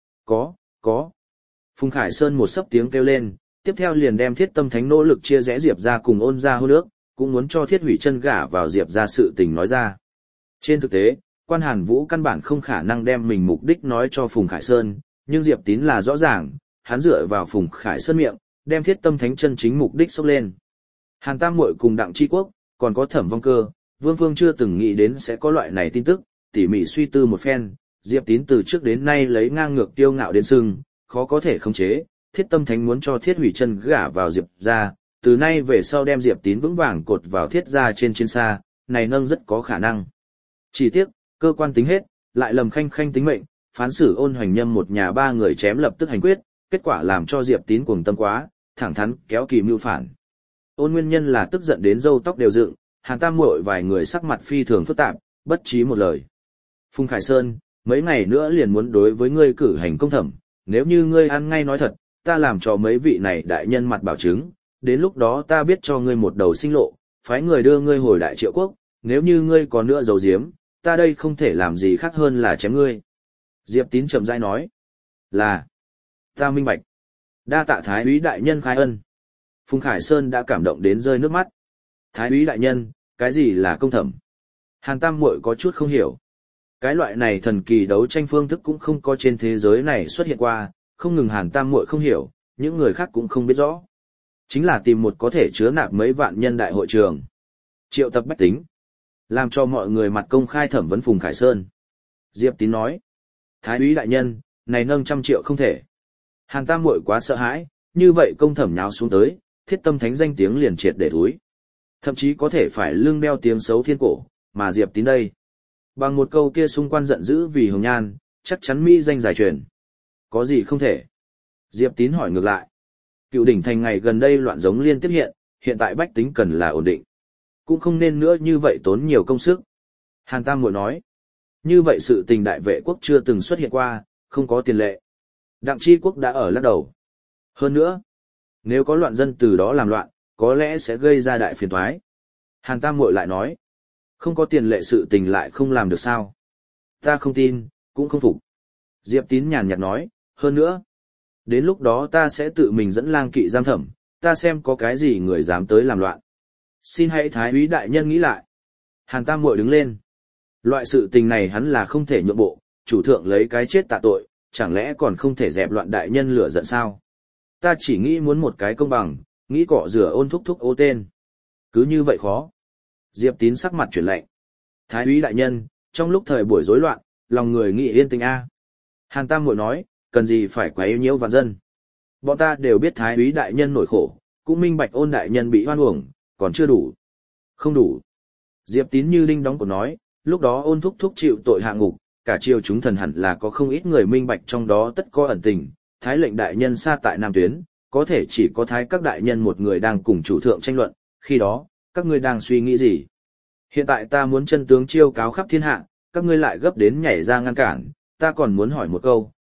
Có. Phùng Khải Sơn một sấp tiếng kêu lên, tiếp theo liền đem Thiết Tâm Thánh nỗ lực chia rẽ Diệp ra cùng Ôn ra hôn nước, cũng muốn cho Thiết Hủy Chân gả vào Diệp ra sự tình nói ra. Trên thực tế, quan Hàn Vũ căn bản không khả năng đem mình mục đích nói cho Phùng Khải Sơn, nhưng Diệp Tín là rõ ràng, hắn dựa vào Phùng Khải Sơn miệng, đem Thiết Tâm Thánh chân chính mục đích xốc lên. Hàn Tam Muội cùng Đặng Chi Quốc, còn có Thẩm Vong Cơ, Vương Phương chưa từng nghĩ đến sẽ có loại này tin tức, tỉ mỉ suy tư một phen, Diệp Tín từ trước đến nay lấy ngang ngược tiêu ngạo đến sưng, khó có thể khống chế, Thiết Tâm Thánh muốn cho Thiết Hủy Chân gả vào Diệp gia, từ nay về sau đem Diệp Tín vững vàng cột vào Thiết gia trên chiến xa, này nâng rất có khả năng. Chỉ tiếc, cơ quan tính hết, lại lầm khanh khanh tính mệnh, phán xử Ôn Hoành Nhâm một nhà ba người chém lập tức hành quyết, kết quả làm cho Diệp Tín cuồng tâm quá, thẳng thắn kéo kỳ mưu phản. Ôn nguyên nhân là tức giận đến râu tóc đều dựng, Hàn Tam Muội vài người sắc mặt phi thường phức tạp, bất trí một lời. Phùng Khải Sơn, mấy ngày nữa liền muốn đối với ngươi cử hành công thẩm, nếu như ngươi ăn ngay nói thật, ta làm cho mấy vị này đại nhân mặt bảo chứng, đến lúc đó ta biết cho ngươi một đầu sinh lộ, phái người đưa ngươi hồi Đại Triệu Quốc, nếu như ngươi có nữa giấu giếm, ta đây không thể làm gì khác hơn là chém ngươi. Diệp Tín chậm rãi nói, là, ta minh bạch. Đa tạ Thái úy đại nhân khai ân. Phùng Khải Sơn đã cảm động đến rơi nước mắt. Thái úy đại nhân, cái gì là công thẩm? Hàn Tam Muội có chút không hiểu. Cái loại này thần kỳ đấu tranh phương thức cũng không có trên thế giới này xuất hiện qua, không ngừng Hàn Tam Muội không hiểu, những người khác cũng không biết rõ. Chính là tìm một có thể chứa nạp mấy vạn nhân đại hội trường. Triệu tập bách tính. Làm cho mọi người mặt công khai thẩm vấn Phùng Khải Sơn. Diệp Tín nói. Thái úy đại nhân, này nâng 100 triệu không thể. Hàn Tam Muội quá sợ hãi, như vậy công thẩm nháo xuống tới, Thiết Tâm Thánh danh tiếng liền triệt để thúi. Thậm chí có thể phải lưng đeo tiếng xấu thiên cổ, mà Diệp Tín đây. Bằng một câu kia xung quanh giận dữ vì hồng nhan, chắc chắn Mỹ danh giải truyền. Có gì không thể? Diệp Tín hỏi ngược lại. Cựu đỉnh thành ngày gần đây loạn giống liên tiếp hiện tại bách tính cần là ổn định. Cũng không nên nữa như vậy tốn nhiều công sức. Hàn Tam Muội nói. Như vậy sự tình đại vệ quốc chưa từng xuất hiện qua, không có tiền lệ. Đặng Chi Quốc đã ở lắc đầu. Hơn nữa, nếu có loạn dân từ đó làm loạn, có lẽ sẽ gây ra đại phiền toái. Hàn Tam Muội lại nói. Không có tiền lệ sự tình lại không làm được sao. Ta không tin, cũng không phục. Diệp Tín nhàn nhạt nói, hơn nữa. Đến lúc đó ta sẽ tự mình dẫn lang kỵ giam thẩm, ta xem có cái gì người dám tới làm loạn. Xin hãy Thái úy đại nhân nghĩ lại. Hàn Tam Muội đứng lên. Loại sự tình này hắn là không thể nhượng bộ, chủ thượng lấy cái chết tạ tội, chẳng lẽ còn không thể dẹp loạn đại nhân lửa giận sao? Ta chỉ nghĩ muốn một cái công bằng, nghĩ cọ rửa Ôn thúc thúc ô tên. Cứ như vậy khó. Diệp Tín sắc mặt chuyển lạnh. Thái úy đại nhân, trong lúc thời buổi rối loạn, lòng người nghĩ yên tĩnh a. Hàn Tam Muội nói, cần gì phải quấy nhiễu vạn dân. Bọn ta đều biết Thái úy đại nhân nổi khổ, cũng minh bạch Ôn đại nhân bị hoan uổng, còn chưa đủ. Không đủ. Diệp Tín như đinh đóng cột nói, lúc đó Ôn thúc thúc chịu tội hạ ngục, cả triều chúng thần hẳn là có không ít người minh bạch trong đó tất có ẩn tình. Thái lệnh đại nhân xa tại Nam Tuyến, có thể chỉ có Thái các đại nhân một người đang cùng chủ thượng tranh luận, khi đó, các ngươi đang suy nghĩ gì? Hiện tại ta muốn chân tướng chiêu cáo khắp thiên hạ, các ngươi lại gấp đến nhảy ra ngăn cản, ta còn muốn hỏi một câu,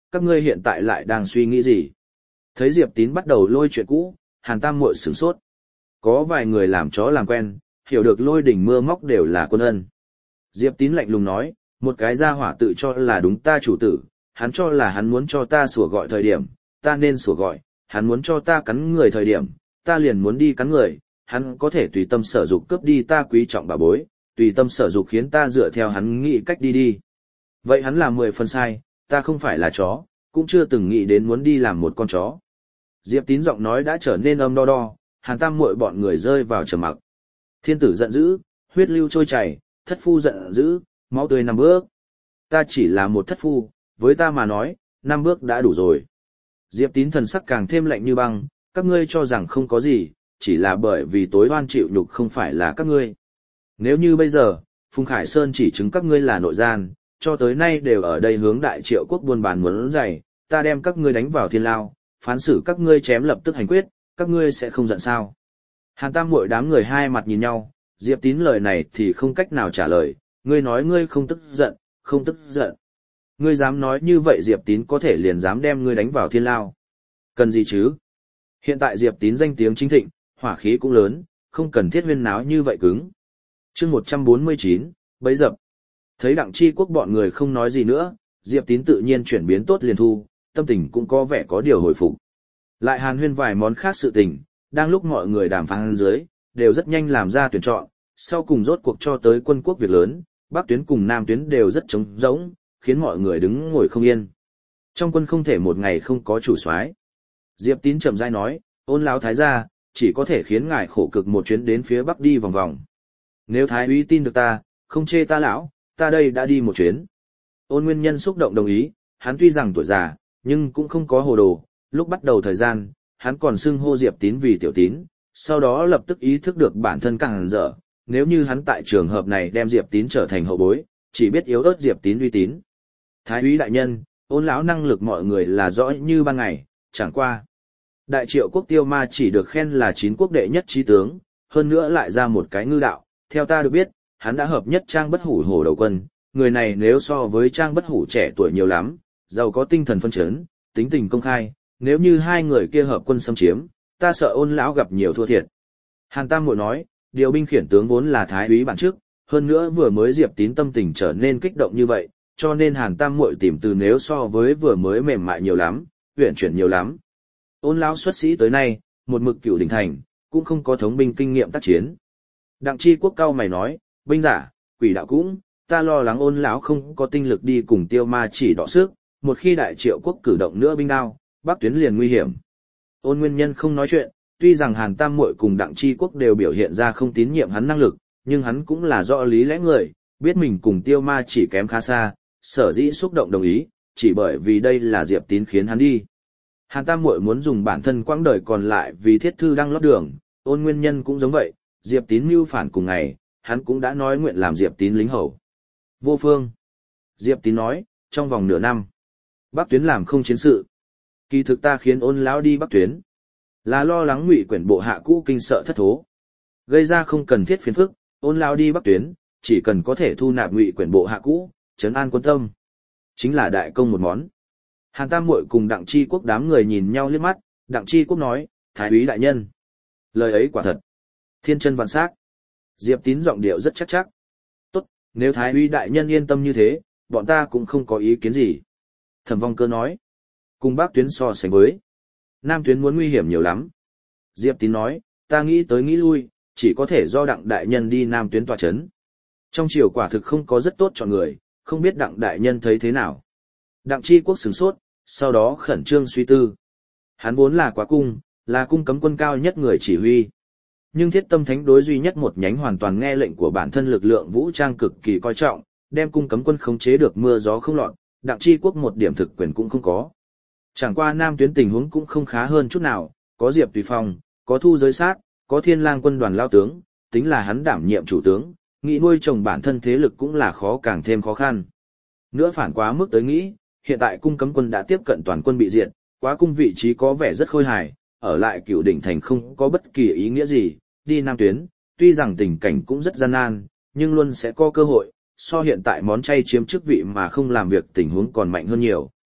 các ngươi hiện tại lại đang suy nghĩ gì? Thấy Diệp Tín bắt đầu lôi chuyện cũ, Hàn Tam Muội sửng sốt. Có vài người làm chó làm quen, hiểu được lôi đỉnh mưa móc đều là quân ân. Diệp Tín lạnh lùng nói, một cái gia hỏa tự cho là đúng ta chủ tử, hắn cho là hắn muốn cho ta sủa gọi thời điểm, ta nên sủa gọi, hắn muốn cho ta cắn người thời điểm, ta liền muốn đi cắn người, hắn có thể tùy tâm sở dục cướp đi ta quý trọng bà bối, tùy tâm sở dục khiến ta dựa theo hắn nghĩ cách đi đi. Vậy hắn làm 10 phần sai, ta không phải là chó, cũng chưa từng nghĩ đến muốn đi làm một con chó. Diệp Tín giọng nói đã trở nên âm đo đo, Hàn Tam Muội bọn người rơi vào trầm mặc. Thiên tử giận dữ, huyết lưu trôi chảy, thất phu giận dữ, máu tươi 5 bước. Ta chỉ là một thất phu, với ta mà nói, 5 bước đã đủ rồi. Diệp Tín thần sắc càng thêm lạnh như băng, các ngươi cho rằng không có gì, chỉ là bởi vì tối oan chịu nhục không phải là các ngươi. Nếu như bây giờ, Phùng Khải Sơn chỉ chứng các ngươi là nội gian, cho tới nay đều ở đây hướng Đại Triệu quốc buôn bán muốn giày, ta đem các ngươi đánh vào thiên lao, phán xử các ngươi chém lập tức hành quyết, các ngươi sẽ không giận sao? Hàn Tam Muội đám người hai mặt nhìn nhau, Diệp Tín lời này thì không cách nào trả lời, ngươi nói ngươi không tức giận, không tức giận. Ngươi dám nói như vậy Diệp Tín có thể liền dám đem ngươi đánh vào thiên lao. Cần gì chứ? Hiện tại Diệp Tín danh tiếng chính thịnh, hỏa khí cũng lớn, không cần thiết huyên náo như vậy cứng. Chương 149, bấy dập. Thấy Đặng Chi Quốc bọn người không nói gì nữa, Diệp Tín tự nhiên chuyển biến tốt liền thu, tâm tình cũng có vẻ có điều hồi phục. Lại hàn huyên vài món khác sự tình, đang lúc mọi người đàm phán dưới, đều rất nhanh làm ra tuyển chọn, sau cùng rốt cuộc cho tới quân quốc việc lớn, Bắc tuyến cùng Nam tuyến đều rất trống rỗng, khiến mọi người đứng ngồi không yên. Trong quân không thể một ngày không có chủ soái. Diệp Tín chậm rãi nói, Ôn lão thái gia, chỉ có thể khiến ngài khổ cực một chuyến đến phía Bắc đi vòng vòng. Nếu thái úy tin được ta, không chê ta lão, ta đây đã đi một chuyến. Ôn Nguyên Nhân xúc động đồng ý, hắn tuy rằng tuổi già, nhưng cũng không có hồ đồ, lúc bắt đầu thời gian, hắn còn xưng hô Diệp Tín vì tiểu Tín, sau đó lập tức ý thức được bản thân càng dở, nếu như hắn tại trường hợp này đem Diệp Tín trở thành hậu bối, chỉ biết yếu ớt Diệp Tín uy tín. Thái úy đại nhân, Ôn lão năng lực mọi người là rõ như ban ngày, chẳng qua. Đại Triệu quốc Tiêu Ma chỉ được khen là 9 quốc đệ nhất trí tướng, hơn nữa lại ra một cái ngư đạo, theo ta được biết, hắn đã hợp nhất Trang Bất Hủ hổ đầu quân, người này nếu so với Trang Bất Hủ trẻ tuổi nhiều lắm, giàu có tinh thần phân chấn, tính tình công khai, nếu như hai người kia hợp quân xâm chiếm, ta sợ Ôn lão gặp nhiều thua thiệt. Hàn Tam Muội nói, điều binh khiển tướng vốn là thái úy bản trước, hơn nữa vừa mới Diệp Tín tâm tình trở nên kích động như vậy, cho nên Hàn Tam Muội tìm từ nếu so với vừa mới mềm mại nhiều lắm, uyển chuyển nhiều lắm. Ôn lão xuất sĩ tới nay, một mực cựu đỉnh thành, cũng không có thống binh kinh nghiệm tác chiến. Đặng Chi Quốc cao mày nói, binh giả, quỷ đạo cũng, ta lo lắng Ôn lão không có tinh lực đi cùng Tiêu Ma chỉ đọ sức, một khi Đại Triệu quốc cử động nữa binh đao, Bắc tuyến liền nguy hiểm. Ôn Nguyên Nhân không nói chuyện, tuy rằng Hàn Tam Muội cùng Đặng Chi Quốc đều biểu hiện ra không tín nhiệm hắn năng lực, nhưng hắn cũng là rõ lý lẽ người, biết mình cùng Tiêu Ma chỉ kém khá xa, sở dĩ xúc động đồng ý, chỉ bởi vì đây là Diệp Tín khiến hắn đi. Hàn Tam Muội muốn dùng bản thân quãng đời còn lại vì thiết thư đăng lót đường, Ôn Nguyên Nhân cũng giống vậy, Diệp Tín mưu phản cùng ngày, hắn cũng đã nói nguyện làm Diệp Tín lính hầu. Vô phương. Diệp Tín nói, trong vòng nửa năm, Bắc tuyến làm không chiến sự. Kỳ thực ta khiến Ôn lão đi Bắc tuyến, là lo lắng Ngụy Quyển bộ hạ cũ kinh sợ thất thố, gây ra không cần thiết phiền phức. Ôn lão đi Bắc tuyến, chỉ cần có thể thu nạp Ngụy Quyển bộ hạ cũ, trấn an quân tâm, chính là đại công một món. Hàn Tam Muội cùng Đặng Chi Quốc đám người nhìn nhau liếc mắt, Đặng Chi Quốc nói, thái úy đại nhân, lời ấy quả thật, thiên chân vạn xác. Diệp Tín giọng điệu rất chắc chắc. Tốt, nếu thái úy đại nhân yên tâm như thế, bọn ta cũng không có ý kiến gì. Thẩm Vong Cơ nói, cùng Bắc tuyến so sánh với, Nam tuyến muốn nguy hiểm nhiều lắm. Diệp Tín nói, ta nghĩ tới nghĩ lui, chỉ có thể do Đặng đại nhân đi Nam tuyến tọa chấn. Trong triều quả thực không có rất tốt chọn người, không biết Đặng đại nhân thấy thế nào. Đặng Chi Quốc sửng sốt, sau đó khẩn trương suy tư. Hắn vốn là Quá Cung, là cung cấm quân cao nhất người chỉ huy. Nhưng Thiết Tâm Thánh đối duy nhất một nhánh hoàn toàn nghe lệnh của bản thân lực lượng vũ trang cực kỳ coi trọng, đem cung cấm quân khống chế được mưa gió không lọt, Đặng Chi Quốc một điểm thực quyền cũng không có. Chẳng qua Nam tuyến tình huống cũng không khá hơn chút nào, có Diệp Tùy Phong, có Thu Giới Sát, có Thiên Lang quân đoàn lao tướng, tính là hắn đảm nhiệm chủ tướng, nghĩ nuôi chồng bản thân thế lực cũng là khó càng thêm khó khăn. Nữa phản quá mức tới nghĩ, hiện tại cung cấm quân đã tiếp cận toàn quân bị diệt, Quá Cung vị trí có vẻ rất khôi hài, ở lại Cửu Đỉnh thành không có bất kỳ ý nghĩa gì, đi Nam tuyến, tuy rằng tình cảnh cũng rất gian nan, nhưng luôn sẽ có cơ hội, so hiện tại món chay chiếm chức vị mà không làm việc tình huống còn mạnh hơn nhiều.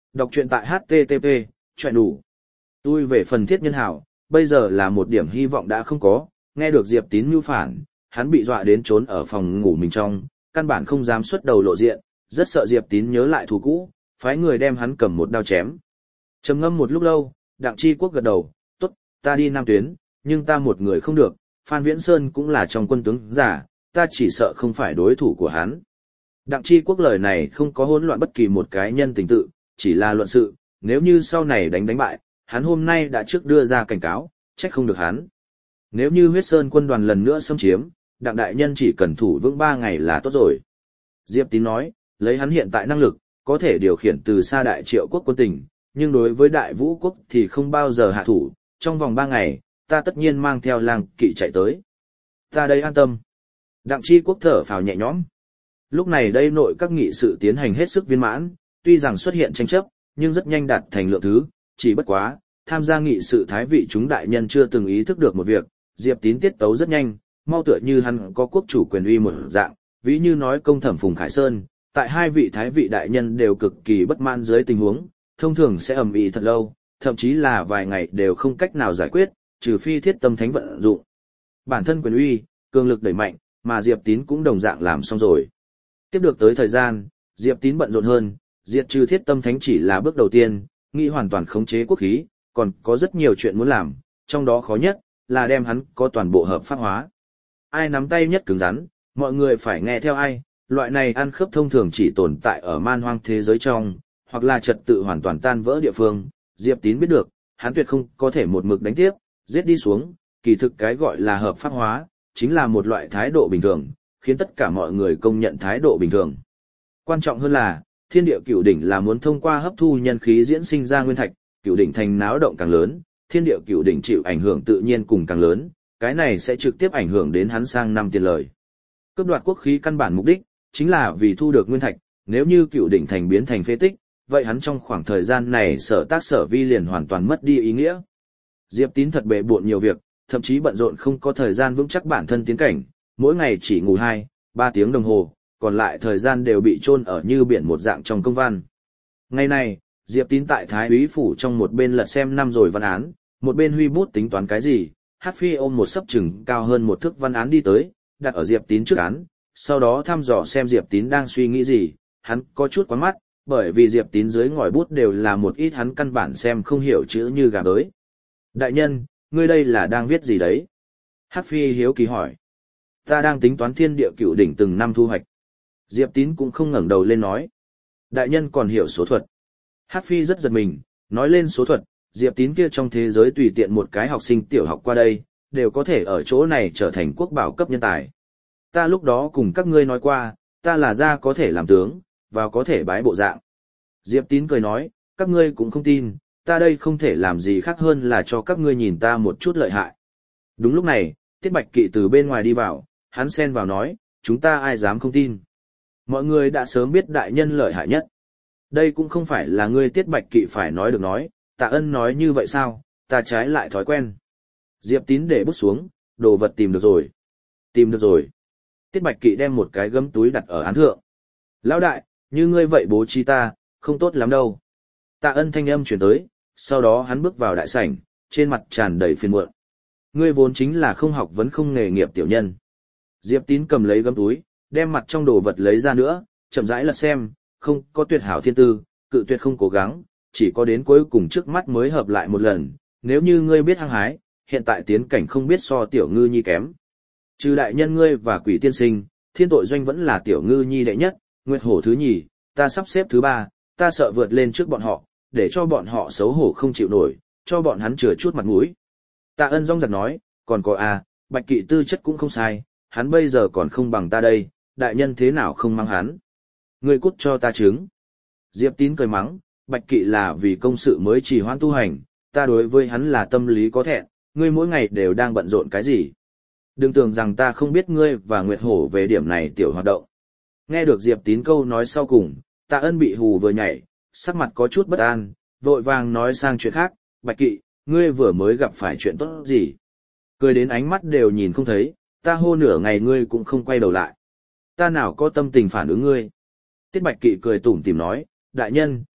Đọc truyện tại http, chuyện đủ. Tôi về phần Thiết Nhân Hảo, bây giờ là một điểm hy vọng đã không có, nghe được Diệp Tín mưu phản, hắn bị dọa đến trốn ở phòng ngủ mình trong, căn bản không dám xuất đầu lộ diện, rất sợ Diệp Tín nhớ lại thù cũ, phái người đem hắn cầm một đao chém. Trầm ngâm một lúc lâu, Đặng Chi Quốc gật đầu, tốt, ta đi Nam Tuyến, nhưng ta một người không được, Phan Viễn Sơn cũng là trong quân tướng giả, ta chỉ sợ không phải đối thủ của hắn. Đặng Chi Quốc lời này không có hỗn loạn bất kỳ một cái nhân tình tự, chỉ là luận sự, nếu như sau này đánh bại, hắn hôm nay đã trước đưa ra cảnh cáo, trách không được hắn. Nếu như Huyết Sơn quân đoàn lần nữa xâm chiếm, Đặng đại nhân chỉ cần thủ vững 3 ngày là tốt rồi. Diệp Tín nói, lấy hắn hiện tại năng lực, có thể điều khiển từ xa Đại Triệu quốc quân tình, nhưng đối với Đại Vũ quốc thì không bao giờ hạ thủ, trong vòng 3 ngày, ta tất nhiên mang theo lang kỵ chạy tới. Ta đây an tâm. Đặng Chi Quốc thở phào nhẹ nhõm. Lúc này đây nội các nghị sự tiến hành hết sức viên mãn, tuy rằng xuất hiện tranh chấp, nhưng rất nhanh đạt thành lượng thứ, chỉ bất quá, tham gia nghị sự thái vị chúng đại nhân chưa từng ý thức được một việc, Diệp Tín tiết tấu rất nhanh, mau tựa như hắn có quốc chủ quyền uy một dạng, ví như nói công thẩm Phùng Khải Sơn, tại hai vị thái vị đại nhân đều cực kỳ bất mãn dưới tình huống, thông thường sẽ ầm ĩ thật lâu, thậm chí là vài ngày đều không cách nào giải quyết, trừ phi Thiết Tâm Thánh vận dụng. Bản thân quyền uy, cường lực đẩy mạnh, mà Diệp Tín cũng đồng dạng làm xong rồi. Tiếp được tới thời gian, Diệp Tín bận rộn hơn, diệt trừ Thiết Tâm Thánh chỉ là bước đầu tiên, nghĩ hoàn toàn khống chế quốc khí, còn có rất nhiều chuyện muốn làm, trong đó khó nhất là đem hắn có toàn bộ hợp pháp hóa. Ai nắm tay nhất cứng rắn, mọi người phải nghe theo ai, loại này ăn khớp thông thường chỉ tồn tại ở man hoang thế giới trong, hoặc là trật tự hoàn toàn tan vỡ địa phương. Diệp Tín biết được, hắn tuyệt không có thể một mực đánh tiếp, giết đi xuống, kỳ thực cái gọi là hợp pháp hóa, chính là một loại thái độ bình thường, khiến tất cả mọi người công nhận thái độ bình thường. Quan trọng hơn là, thiên địa cửu đỉnh là muốn thông qua hấp thu nhân khí diễn sinh ra nguyên thạch, cửu đỉnh thành náo động càng lớn, thiên địa cửu đỉnh chịu ảnh hưởng tự nhiên cùng càng lớn, cái này sẽ trực tiếp ảnh hưởng đến hắn sang năm tiền lời. Cướp đoạt quốc khí căn bản mục đích, chính là vì thu được nguyên thạch, nếu như cửu đỉnh thành biến thành phế tích, vậy hắn trong khoảng thời gian này sở tác sở vi liền hoàn toàn mất đi ý nghĩa. Diệp Tín thật bệ bộn nhiều việc, thậm chí bận rộn không có thời gian vững chắc bản thân tiến cảnh, mỗi ngày chỉ ngủ 2-3 tiếng đồng hồ, còn lại thời gian đều bị chôn ở như biển một dạng trong công văn. Ngày này, Diệp Tín tại Thái úy phủ trong một bên lật xem năm rồi văn án, một bên huy bút tính toán cái gì. Hát Phi ôm một sấp chừng cao hơn một thước văn án đi tới, đặt ở Diệp Tín trước án, sau đó thăm dò xem Diệp Tín đang suy nghĩ gì, hắn có chút quán mắt, bởi vì Diệp Tín dưới ngòi bút đều là một ít hắn căn bản xem không hiểu chữ như gà bới. Đại nhân, ngươi đây là đang viết gì đấy? Hát Phi hiếu kỳ hỏi. Ta đang tính toán thiên địa cửu đỉnh từng năm thu hoạch. Diệp Tín cũng không ngẩng đầu lên nói. Đại nhân còn hiểu số thuật. Hát Phi rất giật mình, nói lên số thuật, Diệp Tín kia trong thế giới tùy tiện một cái học sinh tiểu học qua đây, đều có thể ở chỗ này trở thành quốc bảo cấp nhân tài. Ta lúc đó cùng các ngươi nói qua, ta là ra có thể làm tướng, vào có thể bái bộ dạng. Diệp Tín cười nói, các ngươi cũng không tin, ta đây không thể làm gì khác hơn là cho các ngươi nhìn ta một chút lợi hại. Đúng lúc này, Tiết Bạch Kỵ từ bên ngoài đi vào, hắn xen vào nói, chúng ta ai dám không tin. Mọi người đã sớm biết đại nhân lợi hại nhất. Đây cũng không phải là ngươi Tiết Bạch Kỵ phải nói được nói, Tạ Ân nói như vậy sao, ta trái lại thói quen. Diệp Tín để bút xuống, đồ vật tìm được rồi. Tìm được rồi. Tiết Bạch Kỵ đem một cái gấm túi đặt ở án thượng. Lão đại, như ngươi vậy bố trí ta, không tốt lắm đâu. Tạ Ân thanh âm chuyển tới, sau đó hắn bước vào đại sảnh, trên mặt tràn đầy phiền muộn. Ngươi vốn chính là không học vấn không nghề nghiệp tiểu nhân. Diệp Tín cầm lấy gấm túi, đem mặt trong đồ vật lấy ra nữa, chậm rãi lật xem, không có tuyệt hảo thiên tư, cự tuyệt không cố gắng, chỉ có đến cuối cùng trước mắt mới hợp lại một lần, nếu như ngươi biết hăng hái, hiện tại tiến cảnh không biết so tiểu ngư nhi kém. Trừ đại nhân ngươi và quỷ tiên sinh, thiên tội doanh vẫn là tiểu ngư nhi đệ nhất, nguyệt hổ thứ nhì, ta sắp xếp thứ ba, ta sợ vượt lên trước bọn họ, để cho bọn họ xấu hổ không chịu nổi, cho bọn hắn chừa chút mặt mũi. Tạ Ân rong rạc nói, còn có Bạch Kỵ tư chất cũng không sai, hắn bây giờ còn không bằng ta đây, đại nhân thế nào không mang hắn. Ngươi cút cho ta trứng. Diệp Tín cười mắng, Bạch Kỵ là vì công sự mới trì hoãn tu hành, ta đối với hắn là tâm lý có thẹn, ngươi mỗi ngày đều đang bận rộn cái gì. Đừng tưởng rằng ta không biết ngươi và Nguyệt Hổ về điểm này tiểu hoạt động. Nghe được Diệp Tín câu nói sau cùng, Tạ Ân bị hù vừa nhảy, sắc mặt có chút bất an, vội vàng nói sang chuyện khác, Bạch Kỵ, ngươi vừa mới gặp phải chuyện tốt gì. Cười đến ánh mắt đều nhìn không thấy, ta hô nửa ngày ngươi cũng không quay đầu lại. Ta nào có tâm tình phản ứng ngươi. Tiết Bạch Kỵ cười tủm tỉm nói, đại nhân,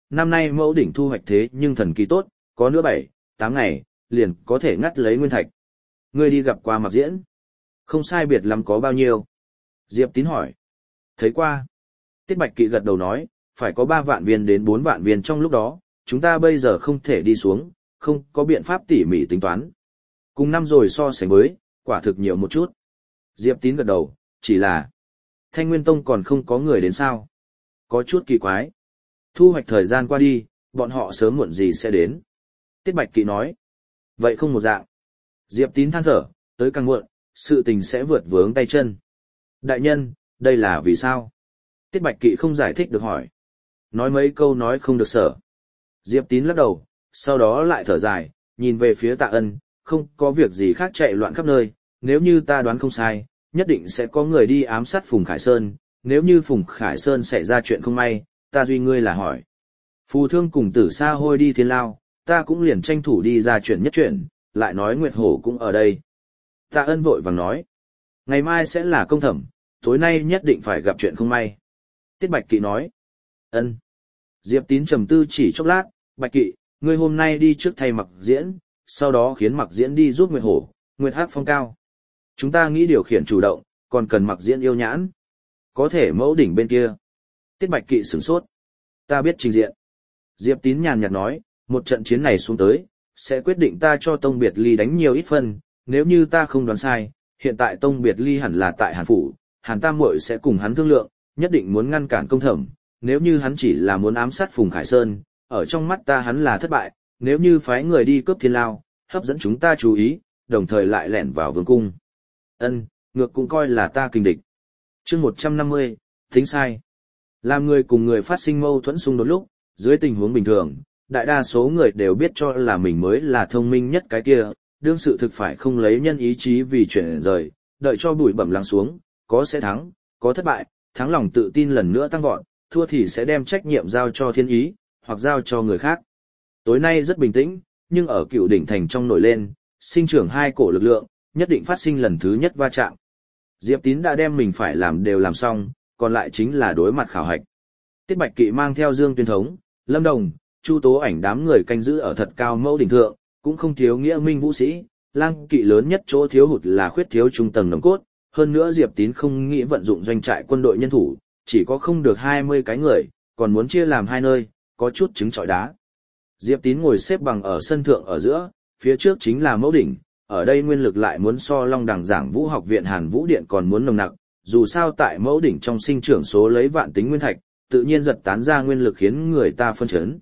năm nay mẫu đỉnh thu hoạch thế nhưng thần kỳ tốt, có nữa 7, 8 ngày, liền có thể ngắt lấy nguyên thạch. Ngươi đi gặp qua Mặc Diễn? Không sai biệt lắm có bao nhiêu? Diệp Tín hỏi. Thấy qua. Tiết Bạch Kỵ gật đầu nói, phải có 3 vạn viên đến 4 vạn viên trong lúc đó, chúng ta bây giờ không thể đi xuống, không có biện pháp tỉ mỉ tính toán. Cùng năm rồi so sánh với, quả thực nhiều một chút. Diệp Tín gật đầu, chỉ là Thanh Nguyên Tông còn không có người đến sao? Có chút kỳ quái. Thu hoạch thời gian qua đi, bọn họ sớm muộn gì sẽ đến. Tiết Bạch Kỵ nói. Vậy không một dạng. Diệp Tín than thở, tới càng muộn, sự tình sẽ vượt vướng tay chân. Đại nhân, đây là vì sao? Tiết Bạch Kỵ không giải thích được hỏi. Nói mấy câu nói không được sở. Diệp Tín lắc đầu, sau đó lại thở dài, nhìn về phía Tạ Ân, không có việc gì khác chạy loạn khắp nơi, nếu như ta đoán không sai, nhất định sẽ có người đi ám sát Phùng Khải Sơn, nếu như Phùng Khải Sơn xảy ra chuyện không may, ta duy ngươi là hỏi. Phù Thương cùng Tử Sa Hôi đi thiên lao, ta cũng liền tranh thủ đi ra chuyện nhất chuyện, lại nói Nguyệt Hổ cũng ở đây. Tạ Ân vội vàng nói, ngày mai sẽ là công thẩm, tối nay nhất định phải gặp chuyện không may. Tiết Bạch Kỵ nói, ân. Diệp Tín trầm tư chỉ chốc lát, Bạch Kỵ, ngươi hôm nay đi trước thay Mặc Diễn, sau đó khiến Mặc Diễn đi giúp Nguyệt Hổ, Nguyệt Hắc phong cao. Chúng ta nghĩ điều khiển chủ động, còn cần Mặc Diễn yêu nhãn. Có thể mẫu đỉnh bên kia. Tiết Bạch Kỵ sửng sốt. Ta biết trình diện. Diệp Tín nhàn nhạt nói, một trận chiến này xuống tới, sẽ quyết định ta cho Tông Biệt Ly đánh nhiều ít phân, nếu như ta không đoán sai, hiện tại Tông Biệt Ly hẳn là tại Hàn Phủ, Hàn Tam Muội sẽ cùng hắn thương lượng, nhất định muốn ngăn cản công thẩm, nếu như hắn chỉ là muốn ám sát Phùng Khải Sơn, ở trong mắt ta hắn là thất bại, nếu như phái người đi cướp thiên lao, hấp dẫn chúng ta chú ý, đồng thời lại lẻn vào vương cung. Ân, ngược cũng coi là ta kình địch. Chương 150, tính sai. Làm người cùng người phát sinh mâu thuẫn xung đột lúc, dưới tình huống bình thường, đại đa số người đều biết cho là mình mới là thông minh nhất cái kia, đương sự thực phải không lấy nhân ý chí vì chuyển rời, đợi cho bụi bẩm lắng xuống, có sẽ thắng, có thất bại, thắng lòng tự tin lần nữa tăng vọt, thua thì sẽ đem trách nhiệm giao cho thiên ý, hoặc giao cho người khác. Tối nay rất bình tĩnh, nhưng ở Cựu Đỉnh Thành trong nổi lên, sinh trưởng hai cổ lực lượng, nhất định phát sinh lần thứ nhất va chạm. Diệp Tín đã đem mình phải làm đều làm xong, còn lại chính là đối mặt khảo hạch. Tiết Bạch Kỵ mang theo Dương Tuyên Thống, Lâm Đồng, Chu Tố Ảnh đám người canh giữ ở thật cao mẫu đỉnh thượng, cũng không thiếu nghĩa minh vũ sĩ, Lang Kỵ lớn nhất chỗ thiếu hụt là khuyết thiếu trung tầng nòng cốt, hơn nữa Diệp Tín không nghĩ vận dụng doanh trại quân đội nhân thủ, chỉ có không được 20 cái người, còn muốn chia làm hai nơi, có chút trứng trọi đá. Diệp Tín ngồi xếp bằng ở sân thượng ở giữa, phía trước chính là mẫu đỉnh, ở đây nguyên lực lại muốn so Long Đằng Giảng Vũ Học viện Hàn Vũ Điện còn muốn nồng nặc, dù sao tại mẫu đỉnh trong sinh trưởng số lấy vạn tính nguyên thạch, tự nhiên giật tán ra nguyên lực khiến người ta phân chấn.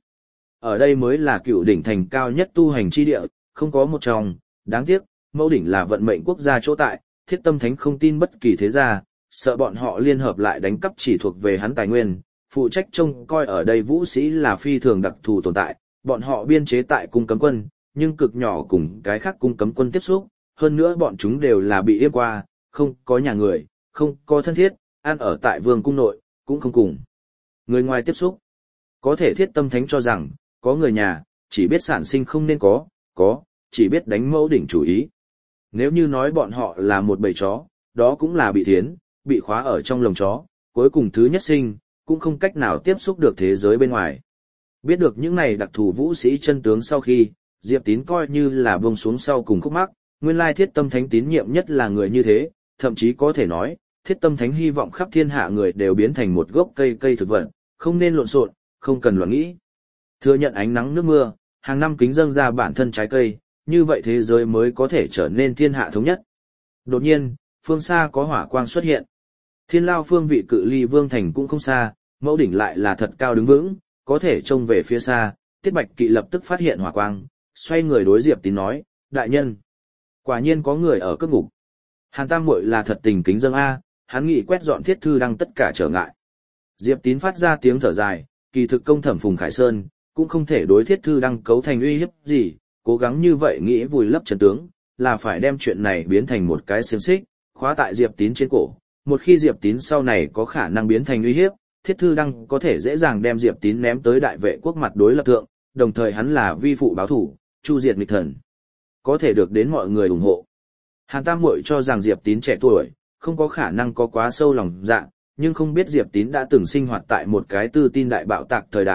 Ở đây mới là Cựu Đỉnh Thành cao nhất tu hành chi địa, không có một trong, đáng tiếc, mẫu đỉnh là vận mệnh quốc gia chỗ tại, Thiết Tâm Thánh không tin bất kỳ thế gia, sợ bọn họ liên hợp lại đánh cắp chỉ thuộc về hắn tài nguyên, phụ trách trông coi ở đây vũ sĩ là phi thường đặc thù tồn tại, bọn họ biên chế tại cung cấm quân, nhưng cực nhỏ cùng cái khác cung cấm quân tiếp xúc, hơn nữa bọn chúng đều là bị yêm qua, không có nhà người, không có thân thiết, ăn ở tại vương cung nội, cũng không cùng người ngoài tiếp xúc. Có thể Thiết Tâm Thánh cho rằng, có người nhà, chỉ biết sản sinh không nên có, chỉ biết đánh mẫu đỉnh chủ ý. Nếu như nói bọn họ là một bầy chó, đó cũng là bị thiến, bị khóa ở trong lồng chó, cuối cùng thứ nhất sinh, cũng không cách nào tiếp xúc được thế giới bên ngoài. Biết được những này đặc thù vũ sĩ chân tướng sau khi, Diệp Tín coi như là buông xuống sau cùng khúc mắc, nguyên lai Thiết Tâm Thánh tín nhiệm nhất là người như thế, thậm chí có thể nói, Thiết Tâm Thánh hy vọng khắp thiên hạ người đều biến thành một gốc cây thực vật, không nên lộn xộn, không cần loạn nghĩ. Thừa nhận ánh nắng nước mưa, hàng năm kính dâng ra bản thân trái cây, như vậy thế giới mới có thể trở nên thiên hạ thống nhất. Đột nhiên, phương xa có hỏa quang xuất hiện. Thiên lao phương vị cự ly vương thành cũng không xa, mẫu đỉnh lại là thật cao đứng vững, có thể trông về phía xa. Tiết Bạch Kỵ lập tức phát hiện hỏa quang, xoay người đối Diệp Tín nói, đại nhân, quả nhiên có người ở cướp ngục. Hàn Tam Muội là thật tình kính dâng a, hắn nghĩ quét dọn Thiết Thư Đăng tất cả trở ngại. Diệp Tín phát ra tiếng thở dài, kỳ thực công thẩm Phùng Khải Sơn, cũng không thể đối Thiết Thư Đăng cấu thành uy hiếp gì, cố gắng như vậy nghĩ vùi lấp chân tướng, là phải đem chuyện này biến thành một cái xiềng xích, khóa tại Diệp Tín trên cổ. Một khi Diệp Tín sau này có khả năng biến thành uy hiếp, Thiết Thư Đăng có thể dễ dàng đem Diệp Tín ném tới đại vệ quốc mặt đối lập thượng, đồng thời hắn là vi phụ báo thủ, chu diệt nghịch thần, có thể được đến mọi người ủng hộ. Hàn Tam Muội cho rằng Diệp Tín trẻ tuổi, không có khả năng có quá sâu lòng dạ, nhưng không biết Diệp Tín đã từng sinh hoạt tại một cái tư tin đại bạo tạc thời đại,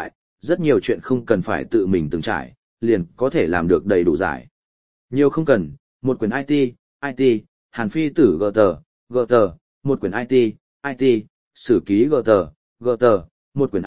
rất nhiều chuyện không cần phải tự mình từng trải, liền có thể làm được đầy đủ giải. Nhiều không cần, một quyển IT, Hàn Phi tử GT, một quyển IT, sử ký GT, một quyển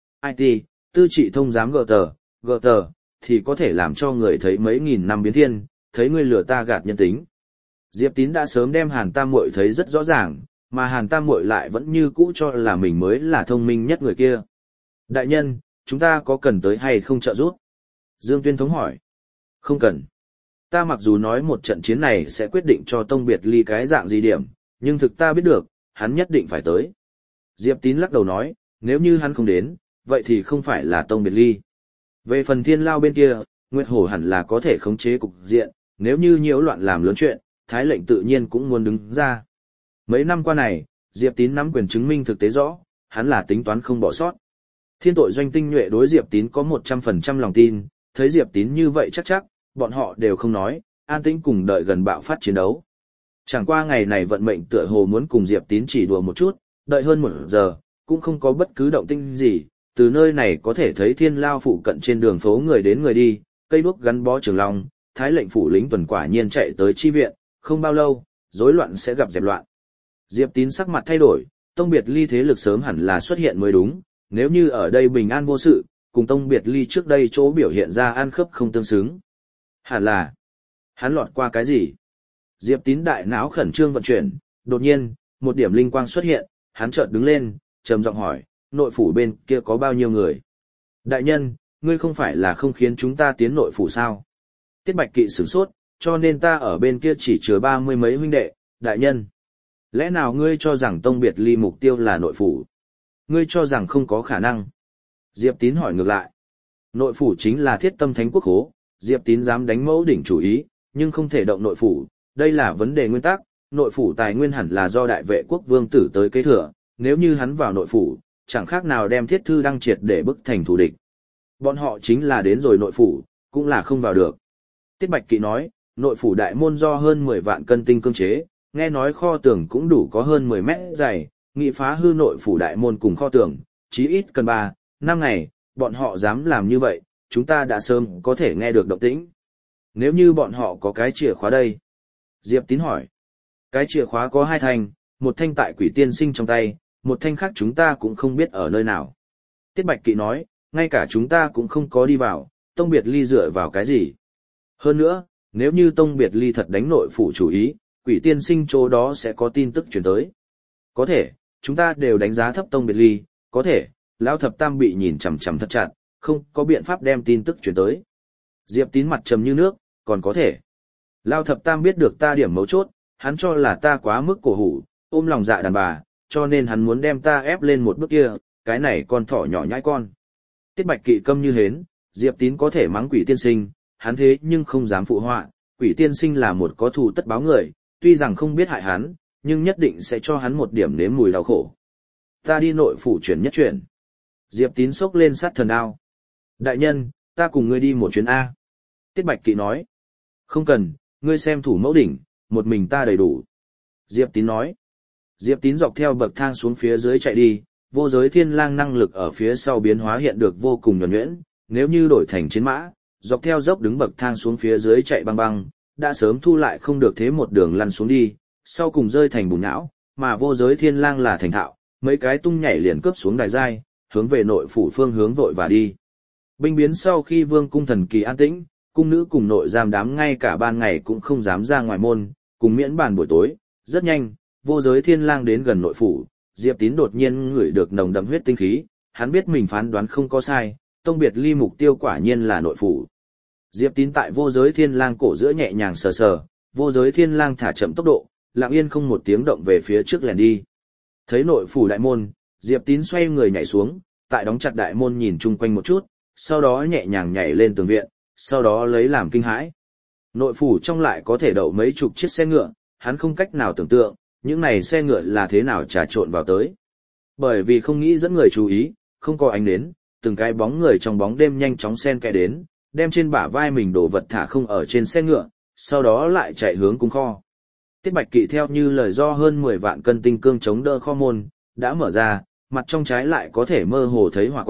IT, tư trị thông giám GT, thì có thể làm cho người thấy mấy nghìn năm biến thiên, thấy người lừa ta gạt nhân tính. Diệp Tín đã sớm đem Hàn Tam Muội thấy rất rõ ràng, mà Hàn Tam Muội lại vẫn như cũ cho là mình mới là thông minh nhất người kia. Đại nhân, chúng ta có cần tới hay không trợ giúp? Dương Tuyên Thống hỏi. Không cần. Ta mặc dù nói một trận chiến này sẽ quyết định cho Tông Biệt Ly cái dạng gì điểm, nhưng thực ta biết được, hắn nhất định phải tới. Diệp Tín lắc đầu nói, nếu như hắn không đến, vậy thì không phải là Tông Biệt Ly. Về phần Thiên Lao bên kia, Nguyệt Hổ hẳn là có thể khống chế cục diện, nếu như nhiễu loạn làm lớn chuyện, Thái lệnh tự nhiên cũng muốn đứng ra. Mấy năm qua này, Diệp Tín nắm quyền chứng minh thực tế rõ, hắn là tính toán không bỏ sót. Thiên tội doanh tinh nhuệ đối Diệp Tín có 100% lòng tin, thấy Diệp Tín như vậy chắc, bọn họ đều không nói, an tĩnh cùng đợi gần bạo phát chiến đấu. Chẳng qua ngày này vận mệnh tựa hồ muốn cùng Diệp Tín chỉ đùa một chút, đợi hơn 1 giờ, cũng không có bất cứ động tĩnh gì, từ nơi này có thể thấy Thiên Lao phụ cận trên đường phố người đến người đi, cây đuốc gắn bó trường long, Thái lệnh phủ lính tuần quả nhiên chạy tới chi viện, không bao lâu, rối loạn sẽ gặp dẹp loạn. Diệp Tín sắc mặt thay đổi, Tông Biệt Ly thế lực sớm hẳn là xuất hiện mới đúng, nếu như ở đây bình an vô sự, cùng Tông Biệt Ly trước đây chỗ biểu hiện ra ăn khớp không tương xứng. Hẳn là, hắn lọt qua cái gì? Diệp Tín đại não khẩn trương vận chuyển, đột nhiên, một điểm linh quang xuất hiện, hắn chợt đứng lên, trầm giọng hỏi, nội phủ bên kia có bao nhiêu người? Đại nhân, ngươi không phải là không khiến chúng ta tiến nội phủ sao? Tiết Bạch Kỵ sửng sốt, cho nên ta ở bên kia chỉ chứa 30 mấy huynh đệ, đại nhân. Lẽ nào ngươi cho rằng Tông Biệt Ly mục tiêu là nội phủ? Ngươi cho rằng không có khả năng. Diệp Tín hỏi ngược lại. Nội phủ chính là thiết tâm thánh quốc hố, Diệp Tín dám đánh mẫu đỉnh chủ ý, nhưng không thể động nội phủ, đây là vấn đề nguyên tắc, nội phủ tài nguyên hẳn là do đại vệ quốc vương tử tới kế thừa, nếu như hắn vào nội phủ, chẳng khác nào đem thiết thư đăng triệt để bức thành thù địch. Bọn họ chính là đến rồi nội phủ, cũng là không vào được. Tiết Bạch Kỵ nói, nội phủ đại môn do hơn 10 vạn cân tinh cương chế, nghe nói kho tường cũng đủ có hơn 10 mét dày, nghị phá hư nội phủ đại môn cùng kho tường, chí ít cần 3, 5 ngày, bọn họ dám làm như vậy, chúng ta đã sớm có thể nghe được động tĩnh. Nếu như bọn họ có cái chìa khóa đây? Diệp Tín hỏi. Cái chìa khóa có 2 thanh, một thanh tại Quỷ Tiên Sinh trong tay, một thanh khác chúng ta cũng không biết ở nơi nào. Tiết Bạch Kỵ nói, ngay cả chúng ta cũng không có đi vào, Tông Biệt Ly dựa vào cái gì? Hơn nữa, nếu như Tông Biệt Ly thật đánh nội phủ chủ ý, Quỷ Tiên Sinh chỗ đó sẽ có tin tức truyền tới. Có thể, chúng ta đều đánh giá thấp Tông Biệt Ly, có thể, Lão Thập Tam bị nhìn chằm chằm thật chặt, không có biện pháp đem tin tức truyền tới. Diệp Tín mặt trầm như nước, còn có thể. Lão Thập Tam biết được ta điểm mấu chốt, hắn cho là ta quá mức cổ hủ, ôm lòng dạ đàn bà, cho nên hắn muốn đem ta ép lên một bước kia, cái này con thỏ nhỏ nhãi con. Tiết Bạch Kỵ câm như hến, Diệp Tín có thể mắng Quỷ Tiên Sinh, hắn thế nhưng không dám phụ họa, Quỷ Tiên Sinh là một có thù tất báo người, tuy rằng không biết hại hắn, nhưng nhất định sẽ cho hắn một điểm nếm mùi đau khổ. Ta đi nội phủ chuyển nhất chuyển. Diệp Tín xốc lên sát thần đao. Đại nhân, ta cùng ngươi đi một chuyến A. Tiết Bạch Kỵ nói. Không cần, ngươi xem thủ mẫu đỉnh, một mình ta đầy đủ. Diệp Tín nói. Diệp Tín dọc theo bậc thang xuống phía dưới chạy đi, vô giới thiên lang năng lực ở phía sau biến hóa hiện được vô cùng nhuần nhuyễn, nếu như đổi thành chiến mã, dọc theo dốc đứng bậc thang xuống phía dưới chạy băng băng, đã sớm thu lại không được thế một đường lăn xuống đi, sau cùng rơi thành bùn nhão, mà vô giới thiên lang là thành thạo, mấy cái tung nhảy liền cướp xuống đài giai, hướng về nội phủ phương hướng vội và đi. Binh biến sau khi vương cung thần kỳ an tĩnh, cung nữ cùng nội giam đám ngay cả ban ngày cũng không dám ra ngoài môn, cùng miễn bàn buổi tối, rất nhanh, vô giới thiên lang đến gần nội phủ, Diệp Tín đột nhiên ngửi được nồng đậm huyết tinh khí, hắn biết mình phán đoán không có sai, Tông Biệt Ly mục tiêu quả nhiên là nội phủ. Diệp Tín tại vô giới thiên lang cổ giữa nhẹ nhàng sờ sờ, vô giới thiên lang thả chậm tốc độ, lặng yên không một tiếng động về phía trước lẻn đi. Thấy nội phủ đại môn, Diệp Tín xoay người nhảy xuống, tại đóng chặt đại môn nhìn chung quanh một chút, sau đó nhẹ nhàng nhảy lên tường viện, sau đó lấy làm kinh hãi. Nội phủ trong lại có thể đậu mấy chục chiếc xe ngựa, hắn không cách nào tưởng tượng, những này xe ngựa là thế nào trà trộn vào tới. Bởi vì không nghĩ dẫn người chú ý, không có ánh đến, từng cái bóng người trong bóng đêm nhanh chóng xen kẽ đến, đem trên bả vai mình đồ vật thả không ở trên xe ngựa, sau đó lại chạy hướng cung kho. Tiết Bạch Kỵ theo như lời do hơn 10 vạn cân tinh cương chống đỡ kho môn, đã mở ra, mặt trong trái lại có thể mơ hồ thấy hỏa quang,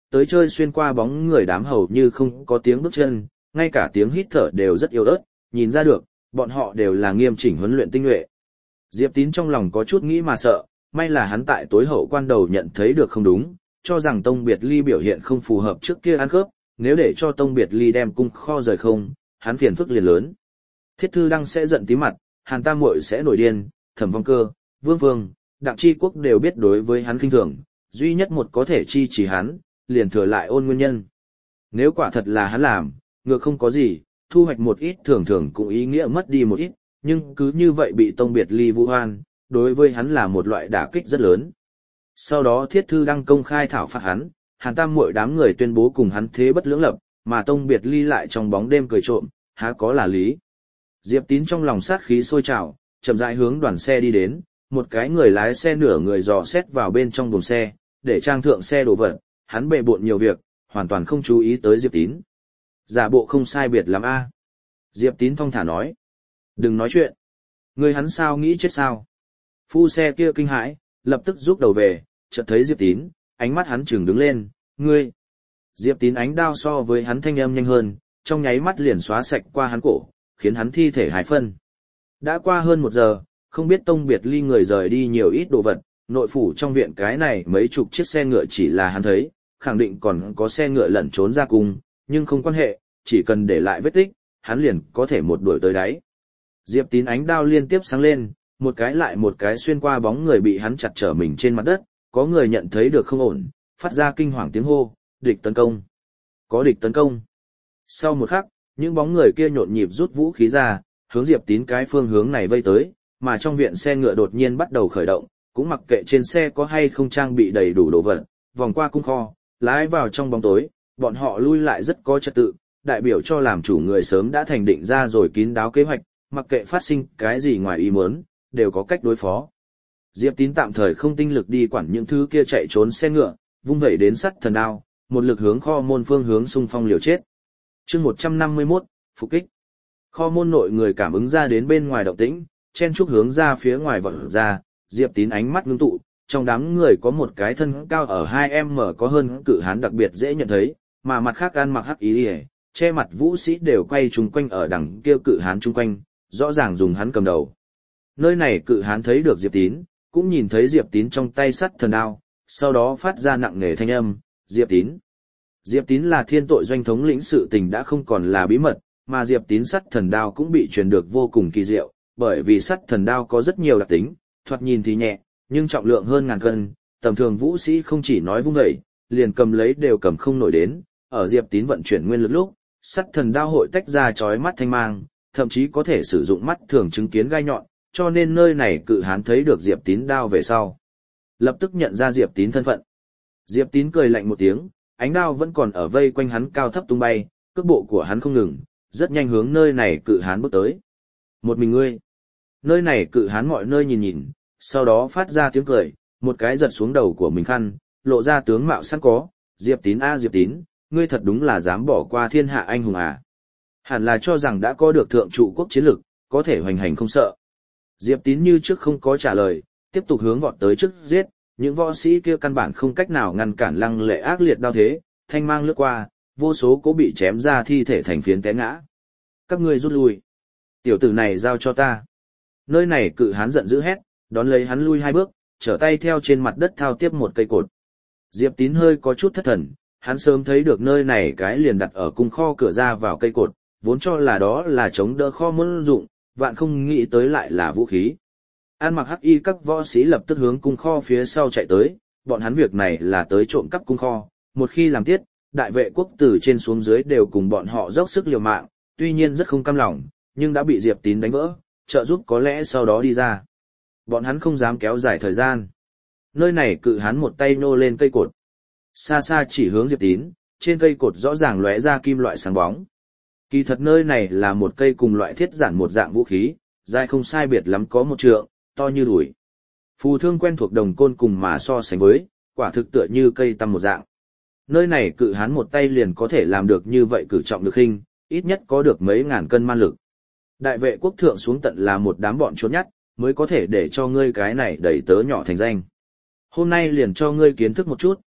tới chơi xuyên qua bóng người đám hầu như không có tiếng bước chân, ngay cả tiếng hít thở đều rất yếu ớt, nhìn ra được, bọn họ đều là nghiêm chỉnh huấn luyện tinh nhuệ. Diệp Tín trong lòng có chút nghĩ mà sợ, may là hắn tại tối hậu quan đầu nhận thấy được không đúng, cho rằng Tông Biệt Ly biểu hiện không phù hợp trước kia ăn khớp, nếu để cho Tông Biệt Ly đem cung kho rời không, hắn phiền phức liền lớn. Thiết Thư Đăng sẽ giận tí mặt, Hàn Tam Muội sẽ nổi điên, Thẩm Vong Cơ, Vương Vương, Đặng Chi Quốc đều biết đối với hắn khinh thường, duy nhất một có thể chi chỉ hắn, liền thừa lại Ôn nguyên nhân. Nếu quả thật là hắn làm, ngược không có gì, thu hoạch một ít thường thường cũng ý nghĩa mất đi một ít, nhưng cứ như vậy bị Tông Biệt Ly vu oan, đối với hắn là một loại đả kích rất lớn. Sau đó Thiết Thư Đăng công khai thảo phạt hắn, Hàn Tam Muội đám người tuyên bố cùng hắn thế bất lưỡng lập, mà Tông Biệt Ly lại trong bóng đêm cười trộm, há có là lý. Diệp Tín trong lòng sát khí sôi trào, chậm rãi hướng đoàn xe đi đến, một cái người lái xe nửa người dò xét vào bên trong buồng xe, để trang thượng xe đồ vật, hắn bề bộn nhiều việc, hoàn toàn không chú ý tới Diệp Tín. Giả bộ không sai biệt lắm a. Diệp Tín thong thả nói. Đừng nói chuyện. Người hắn sao nghĩ chết sao? Phu xe kia kinh hãi, lập tức rút đầu về, chợt thấy Diệp Tín, ánh mắt hắn chừng đứng lên, ngươi. Diệp Tín ánh đao so với hắn thanh âm nhanh hơn, trong nháy mắt liền xóa sạch qua hắn cổ, khiến hắn thi thể hài phân. Đã qua hơn 1 giờ, không biết Tông Biệt Ly người rời đi nhiều ít đồ vật, nội phủ trong viện cái này mấy chục chiếc xe ngựa chỉ là hắn thấy, khẳng định còn có xe ngựa lẩn trốn ra cùng, nhưng không quan hệ, chỉ cần để lại vết tích, hắn liền có thể một đuổi tới đáy. Diệp Tín ánh đao liên tiếp sáng lên, một cái lại một cái xuyên qua bóng người bị hắn chặt trở mình trên mặt đất, có người nhận thấy được không ổn, phát ra kinh hoàng tiếng hô, địch tấn công. Có địch tấn công. Sau một khắc, những bóng người kia nhộn nhịp rút vũ khí ra, hướng Diệp Tín cái phương hướng này vây tới, mà trong viện xe ngựa đột nhiên bắt đầu khởi động, cũng mặc kệ trên xe có hay không trang bị đầy đủ đồ vật, vòng qua cung kho, lái vào trong bóng tối, bọn họ lui lại rất có trật tự, đại biểu cho làm chủ người sớm đã thành định ra rồi kín đáo kế hoạch, mặc kệ phát sinh cái gì ngoài ý muốn, đều có cách đối phó. Diệp Tín tạm thời không tinh lực đi quản những thứ kia chạy trốn xe ngựa, vung vẩy đến sắt thần đao, một lực hướng kho môn phương hướng xung phong liều chết. Chương 151, phục kích. Kho môn nội người cảm ứng ra đến bên ngoài động tĩnh, chen chúc hướng ra phía ngoài vọt ra, Diệp Tín ánh mắt ngưng tụ, trong đám người có một cái thân cao ở 2m có hơn cự hán đặc biệt dễ nhận thấy, mà mặt khác ăn mặc hắc ý, che mặt vũ sĩ đều quay chung quanh ở đằng kia cự hán chung quanh, rõ ràng dùng hắn cầm đầu. Nơi này cự hán thấy được Diệp Tín, cũng nhìn thấy Diệp Tín trong tay sắt thần đao, sau đó phát ra nặng nề thanh âm, Diệp Tín. Diệp Tín là thiên tội doanh thống lĩnh, sự tình đã không còn là bí mật, mà Diệp Tín sắt thần đao cũng bị truyền được vô cùng kỳ diệu, bởi vì sắt thần đao có rất nhiều đặc tính, thoạt nhìn thì nhẹ, nhưng trọng lượng hơn ngàn cân, tầm thường vũ sĩ không chỉ nói vung dậy, liền cầm lấy đều cầm không nổi đến, ở Diệp Tín vận chuyển nguyên lực lúc, sắt thần đao hội tách ra chói mắt thanh mang, thậm chí có thể sử dụng mắt thường chứng kiến gai nhọn, cho nên nơi này cự hán thấy được Diệp Tín đao về sau. Lập tức nhận ra Diệp Tín thân phận. Diệp Tín cười lạnh một tiếng, ánh đao vẫn còn ở vây quanh hắn cao thấp tung bay, cước bộ của hắn không ngừng, rất nhanh hướng nơi này cự hán bước tới. Một mình ngươi. Nơi này cự hán mọi nơi nhìn nhìn, sau đó phát ra tiếng cười, một cái giật xuống đầu của mình khăn, lộ ra tướng mạo sẵn có, Diệp Tín a Diệp Tín, ngươi thật đúng là dám bỏ qua thiên hạ anh hùng à. Hẳn là cho rằng đã có được thượng trụ quốc chiến lực, có thể hoành hành không sợ. Diệp Tín như trước không có trả lời, tiếp tục hướng vọt tới trước giết, những võ sĩ kia căn bản không cách nào ngăn cản lăng lệ ác liệt đao thế, thanh mang lướt qua, vô số cố bị chém ra thi thể thành phiến té ngã. Các ngươi rút lui. Tiểu tử này giao cho ta. Nơi này cự hán giận dữ hét, đón lấy hắn lui 2 bước, trở tay theo trên mặt đất thao tiếp một cây cột. Diệp Tín hơi có chút thất thần, hắn sớm thấy được nơi này cái liền đặt ở cung kho cửa ra vào cây cột, vốn cho là đó là chống đỡ kho môn dụng, vạn không nghĩ tới lại là vũ khí. An mặc hắc y các võ sĩ lập tức hướng cung kho phía sau chạy tới, bọn hắn việc này là tới trộm cắp cung kho, một khi làm tiết, đại vệ quốc từ trên xuống dưới đều cùng bọn họ dốc sức liều mạng, tuy nhiên rất không cam lòng, nhưng đã bị Diệp Tín đánh vỡ, trợ giúp có lẽ sau đó đi ra. Bọn hắn không dám kéo dài thời gian. Nơi này cự hán một tay nô lên cây cột, xa xa chỉ hướng Diệp Tín, trên cây cột rõ ràng lóe ra kim loại sáng bóng. Kỳ thật nơi này là một cây cùng loại thiết giản một dạng vũ khí, dài không sai biệt lắm có 1 trượng, to như đùi. Phù thương quen thuộc đồng côn cùng mà so sánh với, quả thực tựa như cây tăm một dạng. Nơi này cự hán một tay liền có thể làm được như vậy, cử trọng lực hình, ít nhất có được mấy ngàn cân man lực. Đại vệ quốc thượng xuống tận là một đám bọn trốn nhắt, mới có thể để cho ngươi cái này đẩy tớ nhỏ thành danh. Hôm nay liền cho ngươi kiến thức một chút,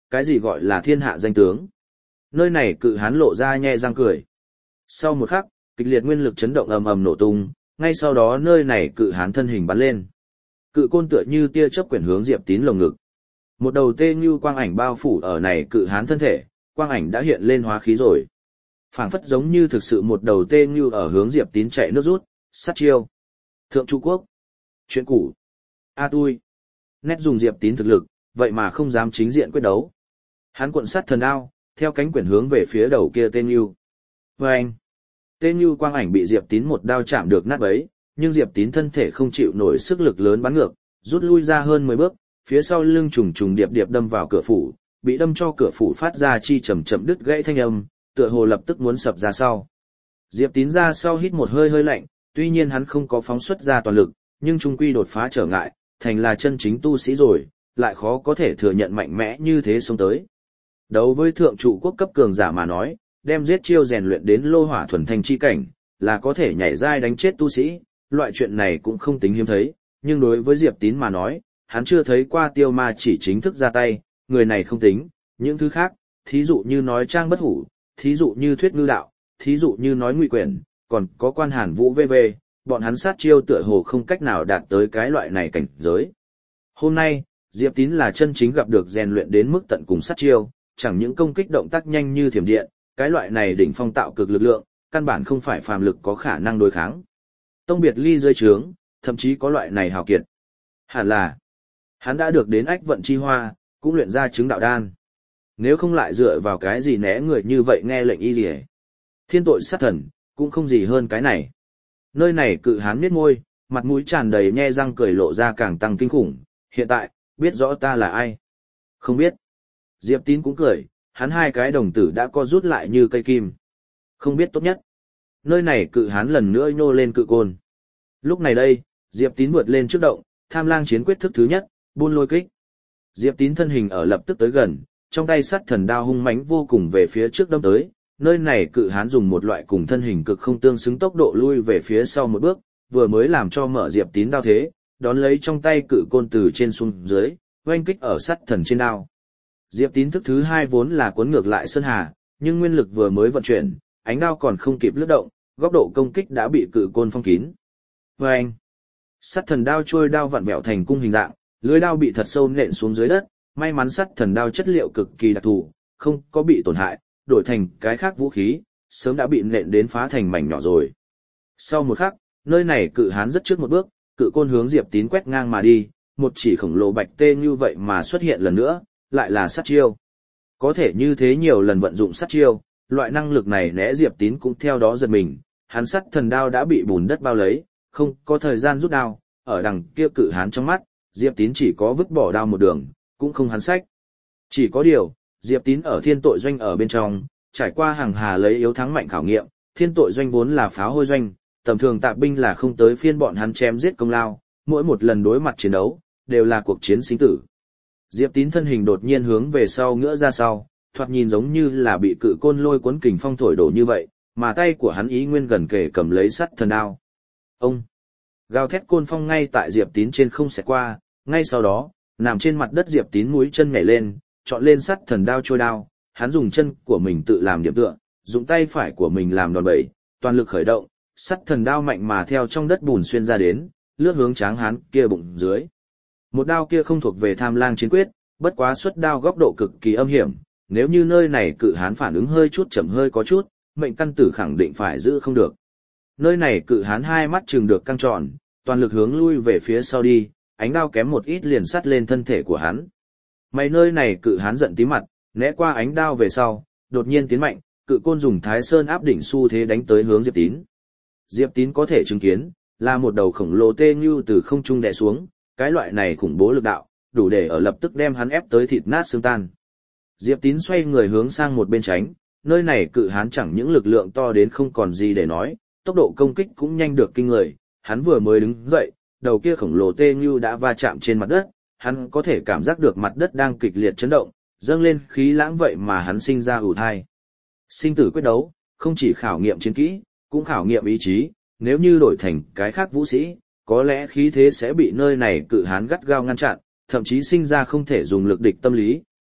cái gì gọi là thiên hạ danh tướng. Nơi này cự hán lộ ra nhe răng cười. Sau một khắc, kịch liệt nguyên lực chấn động ầm ầm nổ tung, ngay sau đó nơi này cự hán thân hình bắn lên. Cự côn tựa như tia chớp quyển hướng Diệp Tín lồng ngực. Một đầu tê như quang ảnh bao phủ ở này cự hán thân thể, quang ảnh đã hiện lên hóa khí rồi. Phảng phất giống như thực sự một đầu tê như ở hướng Diệp Tín chạy nước rút, sát chiêu. Thượng Trung Quốc. Chuyện cũ. A tui. Nét dùng Diệp Tín thực lực, vậy mà không dám chính diện quyết đấu. Hắn cuộn sắt thần đao, theo cánh quyển hướng về phía đầu kia tên như. Vâng! Tên như quang ảnh bị Diệp Tín một đao chạm được nát bấy, nhưng Diệp Tín thân thể không chịu nổi sức lực lớn bắn ngược, rút lui ra hơn 10 bước, phía sau lưng trùng trùng điệp điệp đâm vào cửa phủ, bị đâm cho cửa phủ phát ra chi chậm chậm đứt gãy thanh âm, tựa hồ lập tức muốn sập ra sau. Diệp Tín ra sau hít một hơi hơi lạnh, tuy nhiên hắn không có phóng xuất ra toàn lực, nhưng trung quy đột phá trở ngại, thành là chân chính tu sĩ rồi, lại khó có thể thừa nhận mạnh mẽ như thế xuống tới. Đấu với thượng trụ quốc cấp cường giả mà nói, đem giết chiêu rèn luyện đến lô hỏa thuần thanh chi cảnh, là có thể nhảy giai đánh chết tu sĩ, loại chuyện này cũng không tính hiếm thấy, nhưng đối với Diệp Tín mà nói, hắn chưa thấy qua tiêu ma chỉ chính thức ra tay, người này không tính, những thứ khác, thí dụ như nói trang bất hủ, thí dụ như thuyết ngư đạo, thí dụ như nói ngụy quyển, còn có quan hàn vũ v.v., bọn hắn sát chiêu tựa hồ không cách nào đạt tới cái loại này cảnh giới. Hôm nay, Diệp Tín là chân chính gặp được rèn luyện đến mức tận cùng sát chiêu, chẳng những công kích động tác nhanh như thiểm điện, cái loại này đỉnh phong tạo cực lực lượng, căn bản không phải phàm lực có khả năng đối kháng. Tông biệt ly dưới trướng, thậm chí có loại này hào kiệt. Hẳn là, hắn đã được đến ách vận chi hoa, cũng luyện ra chứng đạo đan. Nếu không lại dựa vào cái gì né người như vậy nghe lệnh y liề. Thiên tội sát thần, cũng không gì hơn cái này. Nơi này cự hán miết môi, mặt mũi tràn đầy nhe răng cười lộ ra càng tăng kinh khủng. Hiện tại, biết rõ ta là ai? Không biết. Diệp Tín cũng cười, hắn hai cái đồng tử đã co rút lại như cây kim. Không biết tốt nhất. Nơi này cự hán lần nữa nhô lên cự côn. Lúc này đây, Diệp Tín vượt lên trước động, tham lang chiến quyết thức thứ nhất, buôn lôi kích. Diệp Tín thân hình ở lập tức tới gần, trong tay sắt thần đao hung mãnh vô cùng về phía trước đâm tới. Nơi này cự hán dùng một loại cùng thân hình cực không tương xứng tốc độ lui về phía sau một bước, vừa mới làm cho mở Diệp Tín đao thế, đón lấy trong tay cự côn từ trên xuống dưới, oanh kích ở sắt thần trên đao. Diệp Tín thức thứ hai vốn là cuốn ngược lại Sơn Hà, nhưng nguyên lực vừa mới vận chuyển, ánh đao còn không kịp lướt động, góc độ công kích đã bị cự côn phong kín. Vâng! Sắt thần đao trôi đao vặn vẹo thành cung hình dạng, lưỡi đao bị thật sâu nện xuống dưới đất, may mắn sắt thần đao chất liệu cực kỳ đặc thù, không có bị tổn hại, đổi thành cái khác vũ khí, sớm đã bị nện đến phá thành mảnh nhỏ rồi. Sau một khắc, nơi này cự hán rất trước một bước, cự côn hướng Diệp Tín quét ngang mà đi, một chỉ khổng lồ bạch tê như vậy mà xuất hiện lần nữa, lại là sát chiêu. Có thể như thế nhiều lần vận dụng sát chiêu, loại năng lực này né Diệp Tín cũng theo đó giật mình, hắn sắt thần đao đã bị bùn đất bao lấy, không có thời gian rút đao, ở đằng kia cự hán trong mắt, Diệp Tín chỉ có vứt bỏ đao một đường, cũng không hắn sách. Chỉ có điều, Diệp Tín ở thiên tội doanh ở bên trong, trải qua hàng hà lấy yếu thắng mạnh khảo nghiệm, thiên tội doanh vốn là pháo hôi doanh, tầm thường tạp binh là không tới phiên bọn hắn chém giết công lao, mỗi một lần đối mặt chiến đấu, đều là cuộc chiến sinh tử. Diệp Tín thân hình đột nhiên hướng về sau ngửa ra sau, thoạt nhìn giống như là bị cự côn lôi cuốn kình phong thổi đổ như vậy, mà tay của hắn ý nguyên gần kề cầm lấy sắt thần đao. Ông! Gào thét côn phong ngay tại Diệp Tín trên không xẹt qua, ngay sau đó, nằm trên mặt đất Diệp Tín mũi chân nhảy lên, chọn lên sắt thần đao trôi đao, hắn dùng chân của mình tự làm điểm tựa, dùng tay phải của mình làm đòn bẩy, toàn lực khởi động, sắt thần đao mạnh mà theo trong đất bùn xuyên ra đến, lướt hướng tráng hán kia bụng dưới. Một đao kia không thuộc về tham lang chiến quyết, bất quá xuất đao góc độ cực kỳ âm hiểm, nếu như nơi này cự hán phản ứng hơi chút chậm hơi có chút, mệnh căn tử khẳng định phải giữ không được. Nơi này cự hán hai mắt trừng được căng tròn, toàn lực hướng lui về phía sau đi, ánh đao kém một ít liền sắt lên thân thể của hắn. May nơi này cự hán giận tí mặt, né qua ánh đao về sau, đột nhiên tiến mạnh, cự côn dùng Thái Sơn áp đỉnh xu thế đánh tới hướng Diệp Tín. Diệp Tín có thể chứng kiến, là một đầu khổng lồ tê như từ không trung đè xuống, cái loại này khủng bố lực đạo, đủ để ở lập tức đem hắn ép tới thịt nát xương tan. Diệp Tín xoay người hướng sang một bên tránh, nơi này cự hán chẳng những lực lượng to đến không còn gì để nói, tốc độ công kích cũng nhanh được kinh người, hắn vừa mới đứng dậy, đầu kia khổng lồ tê như đã va chạm trên mặt đất, hắn có thể cảm giác được mặt đất đang kịch liệt chấn động, dâng lên khí lãng vậy mà hắn sinh ra ủ thai. Sinh tử quyết đấu, không chỉ khảo nghiệm chiến kỹ, cũng khảo nghiệm ý chí, nếu như đổi thành cái khác vũ sĩ, có lẽ khí thế sẽ bị nơi này cự hán gắt gao ngăn chặn, thậm chí sinh ra không thể dùng lực địch tâm lý,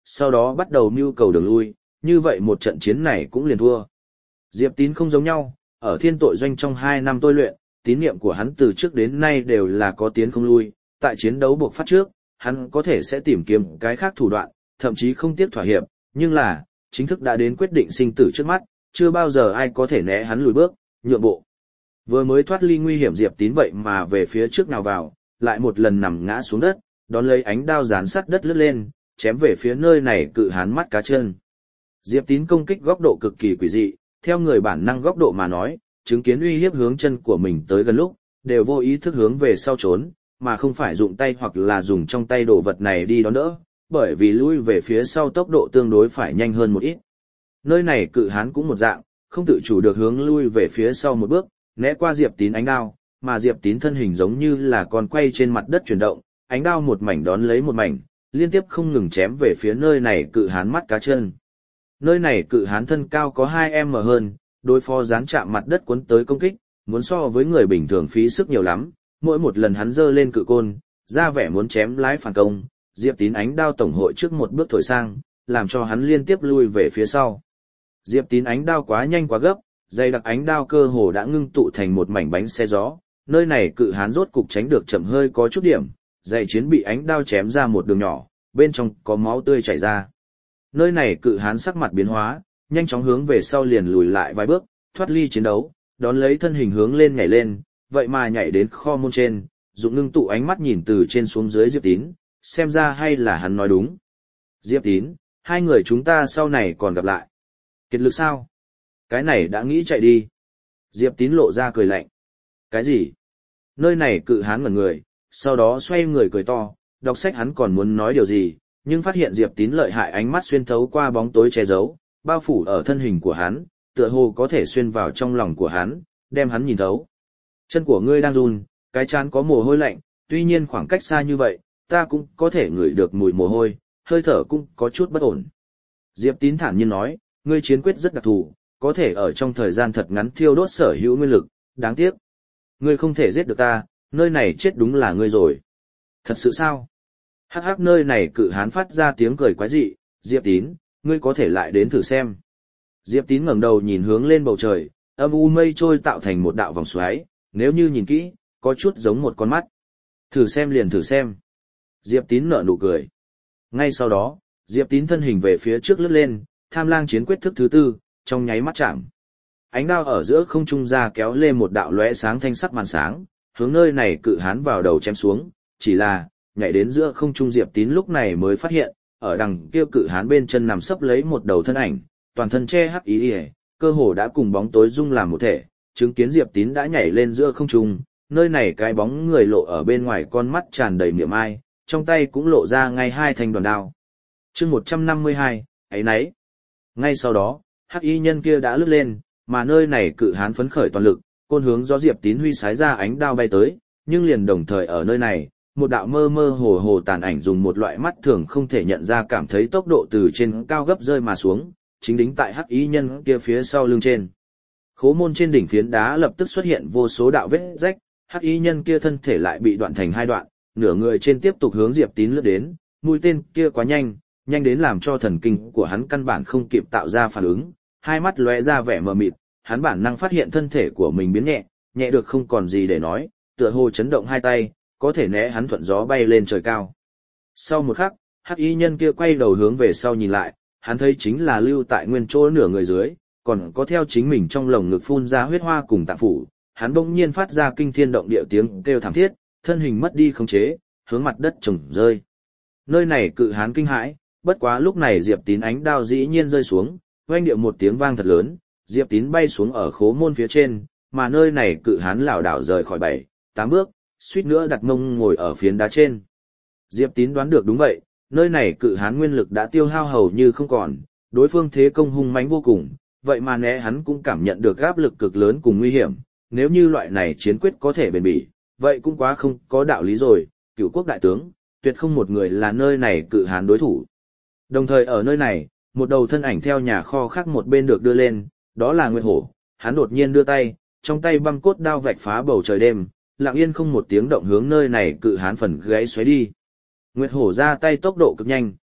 sau đó bắt đầu mưu cầu đường lui, như vậy một trận chiến này cũng liền thua. Diệp Tín không giống nhau, ở thiên tội doanh trong 2 năm tôi luyện, tín niệm của hắn từ trước đến nay đều là có tiến không lui, tại chiến đấu buộc phát trước, hắn có thể sẽ tìm kiếm cái khác thủ đoạn, thậm chí không tiếc thỏa hiệp, nhưng là, chính thức đã đến quyết định sinh tử trước mắt, chưa bao giờ ai có thể né hắn lùi bước, nhượng bộ. Vừa mới thoát ly nguy hiểm Diệp Tín vậy mà về phía trước nào vào, lại một lần nằm ngã xuống đất, đón lấy ánh đao dán sắt đất lướt lên, chém về phía nơi này cự hán mắt cá chân. Diệp Tín công kích góc độ cực kỳ quỷ dị, theo người bản năng góc độ mà nói, chứng kiến uy hiếp hướng chân của mình tới gần lúc, đều vô ý thức hướng về sau trốn, mà không phải dụng tay hoặc là dùng trong tay đồ vật này đi đón đỡ, bởi vì lui về phía sau tốc độ tương đối phải nhanh hơn một ít. Nơi này cự hán cũng một dạng, không tự chủ được hướng lui về phía sau một bước, né qua Diệp Tín ánh đao, mà Diệp Tín thân hình giống như là con quay trên mặt đất chuyển động, ánh đao một mảnh đón lấy một mảnh, liên tiếp không ngừng chém về phía nơi này cự hán mắt cá chân. Nơi này cự hán thân cao có 2m hơn, đối phó dán chạm mặt đất cuốn tới công kích, muốn so với người bình thường phí sức nhiều lắm, mỗi một lần hắn giơ lên cự côn, ra vẻ muốn chém lái phản công, Diệp Tín ánh đao tổng hội trước một bước thổi sang, làm cho hắn liên tiếp lui về phía sau. Diệp Tín ánh đao quá nhanh quá gấp, dày đặc ánh đao cơ hồ đã ngưng tụ thành một mảnh bánh xe gió, nơi này cự hán rốt cục tránh được chậm hơi có chút điểm, dày chiến bị ánh đao chém ra một đường nhỏ, bên trong có máu tươi chảy ra. Nơi này cự hán sắc mặt biến hóa, nhanh chóng hướng về sau liền lùi lại vài bước, thoát ly chiến đấu, đón lấy thân hình hướng lên nhảy lên, vậy mà nhảy đến kho môn trên, dụng ngưng tụ ánh mắt nhìn từ trên xuống dưới Diệp Tín, xem ra hay là hắn nói đúng. Diệp Tín, hai người chúng ta sau này còn gặp lại. Kiệt lực sao? Cái này đã nghĩ chạy đi. Diệp Tín lộ ra cười lạnh. Cái gì? Nơi này cự hán ngẩn người, sau đó xoay người cười to, đọc sách hắn còn muốn nói điều gì, nhưng phát hiện Diệp Tín lợi hại ánh mắt xuyên thấu qua bóng tối che giấu, bao phủ ở thân hình của hắn, tựa hồ có thể xuyên vào trong lòng của hắn, đem hắn nhìn thấu. Chân của ngươi đang run, cái trán có mồ hôi lạnh, tuy nhiên khoảng cách xa như vậy, ta cũng có thể ngửi được mùi mồ hôi, hơi thở cũng có chút bất ổn. Diệp Tín thản nhiên nói, ngươi chiến quyết rất đặc thù, có thể ở trong thời gian thật ngắn thiêu đốt sở hữu nguyên lực, đáng tiếc. Ngươi không thể giết được ta, nơi này chết đúng là ngươi rồi. Thật sự sao? Hắc hắc, nơi này cự hán phát ra tiếng cười quái dị, Diệp Tín, ngươi có thể lại đến thử xem. Diệp Tín ngẩng đầu nhìn hướng lên bầu trời, âm u mây trôi tạo thành một đạo vòng xoáy, nếu như nhìn kỹ, có chút giống một con mắt. Thử xem liền thử xem. Diệp Tín nở nụ cười. Ngay sau đó, Diệp Tín thân hình về phía trước lướt lên, Tham Lang chiến quyết thức thứ tư, trong nháy mắt chạm. Ánh đao ở giữa không trung ra kéo lên một đạo lóe sáng thanh sắc màn sáng, hướng nơi này cự hán vào đầu chém xuống, chỉ là, nhảy đến giữa không trung Diệp Tín lúc này mới phát hiện, ở đằng kia cự hán bên chân nằm sấp lấy một đầu thân ảnh, toàn thân che hắc ý, cơ hồ đã cùng bóng tối dung làm một thể, chứng kiến Diệp Tín đã nhảy lên giữa không trung, nơi này cái bóng người lộ ở bên ngoài con mắt tràn đầy miệng ai, trong tay cũng lộ ra ngay hai thanh đoàn đao. Chương 152, ấy nấy. Ngay sau đó, hắc y nhân kia đã lướt lên, mà nơi này cự hán phấn khởi toàn lực, côn hướng do Diệp Tín huy sái ra ánh đao bay tới, nhưng liền đồng thời ở nơi này, một đạo mơ mơ hồ hồ tàn ảnh dùng một loại mắt thường không thể nhận ra cảm thấy tốc độ từ trên cao gấp rơi mà xuống, chính đính tại hắc y nhân kia phía sau lưng trên. Khố môn trên đỉnh phiến đá lập tức xuất hiện vô số đạo vết rách, hắc y nhân kia thân thể lại bị đoạn thành hai đoạn, nửa người trên tiếp tục hướng Diệp Tín lướt đến, mũi tên kia quá nhanh, nhanh đến làm cho thần kinh của hắn căn bản không kịp tạo ra phản ứng, hai mắt lóe ra vẻ mờ mịt, hắn bản năng phát hiện thân thể của mình biến nhẹ, nhẹ được không còn gì để nói, tựa hồ chấn động hai tay, có thể né hắn thuận gió bay lên trời cao. Sau một khắc, hắc y nhân kia quay đầu hướng về sau nhìn lại, hắn thấy chính là lưu tại nguyên chỗ nửa người dưới, còn có theo chính mình trong lồng ngực phun ra huyết hoa cùng tạng phủ, hắn bỗng nhiên phát ra kinh thiên động địa tiếng kêu thảm thiết, thân hình mất đi khống chế, hướng mặt đất trùng rơi. Nơi này cự hán kinh hãi, bất quá lúc này Diệp Tín ánh đao dĩ nhiên rơi xuống, oanh điệu một tiếng vang thật lớn, Diệp Tín bay xuống ở khố môn phía trên, mà nơi này cự hán lảo đảo rời khỏi 7-8 bước, suýt nữa đặt mông ngồi ở phiến đá trên. Diệp Tín đoán được đúng vậy, nơi này cự hán nguyên lực đã tiêu hao hầu như không còn, đối phương thế công hung mãnh vô cùng, vậy mà né hắn cũng cảm nhận được áp lực cực lớn cùng nguy hiểm, nếu như loại này chiến quyết có thể bền bỉ, vậy cũng quá không có đạo lý rồi, Cửu quốc đại tướng, tuyệt không một người là nơi này cự hán đối thủ. Đồng thời ở nơi này, một đầu thân ảnh theo nhà kho khác một bên được đưa lên, đó là Nguyệt Hổ, hắn đột nhiên đưa tay, trong tay băng cốt đao vạch phá bầu trời đêm, lặng yên không một tiếng động hướng nơi này cự hán phần gãy xoáy đi. Nguyệt Hổ ra tay tốc độ cực nhanh,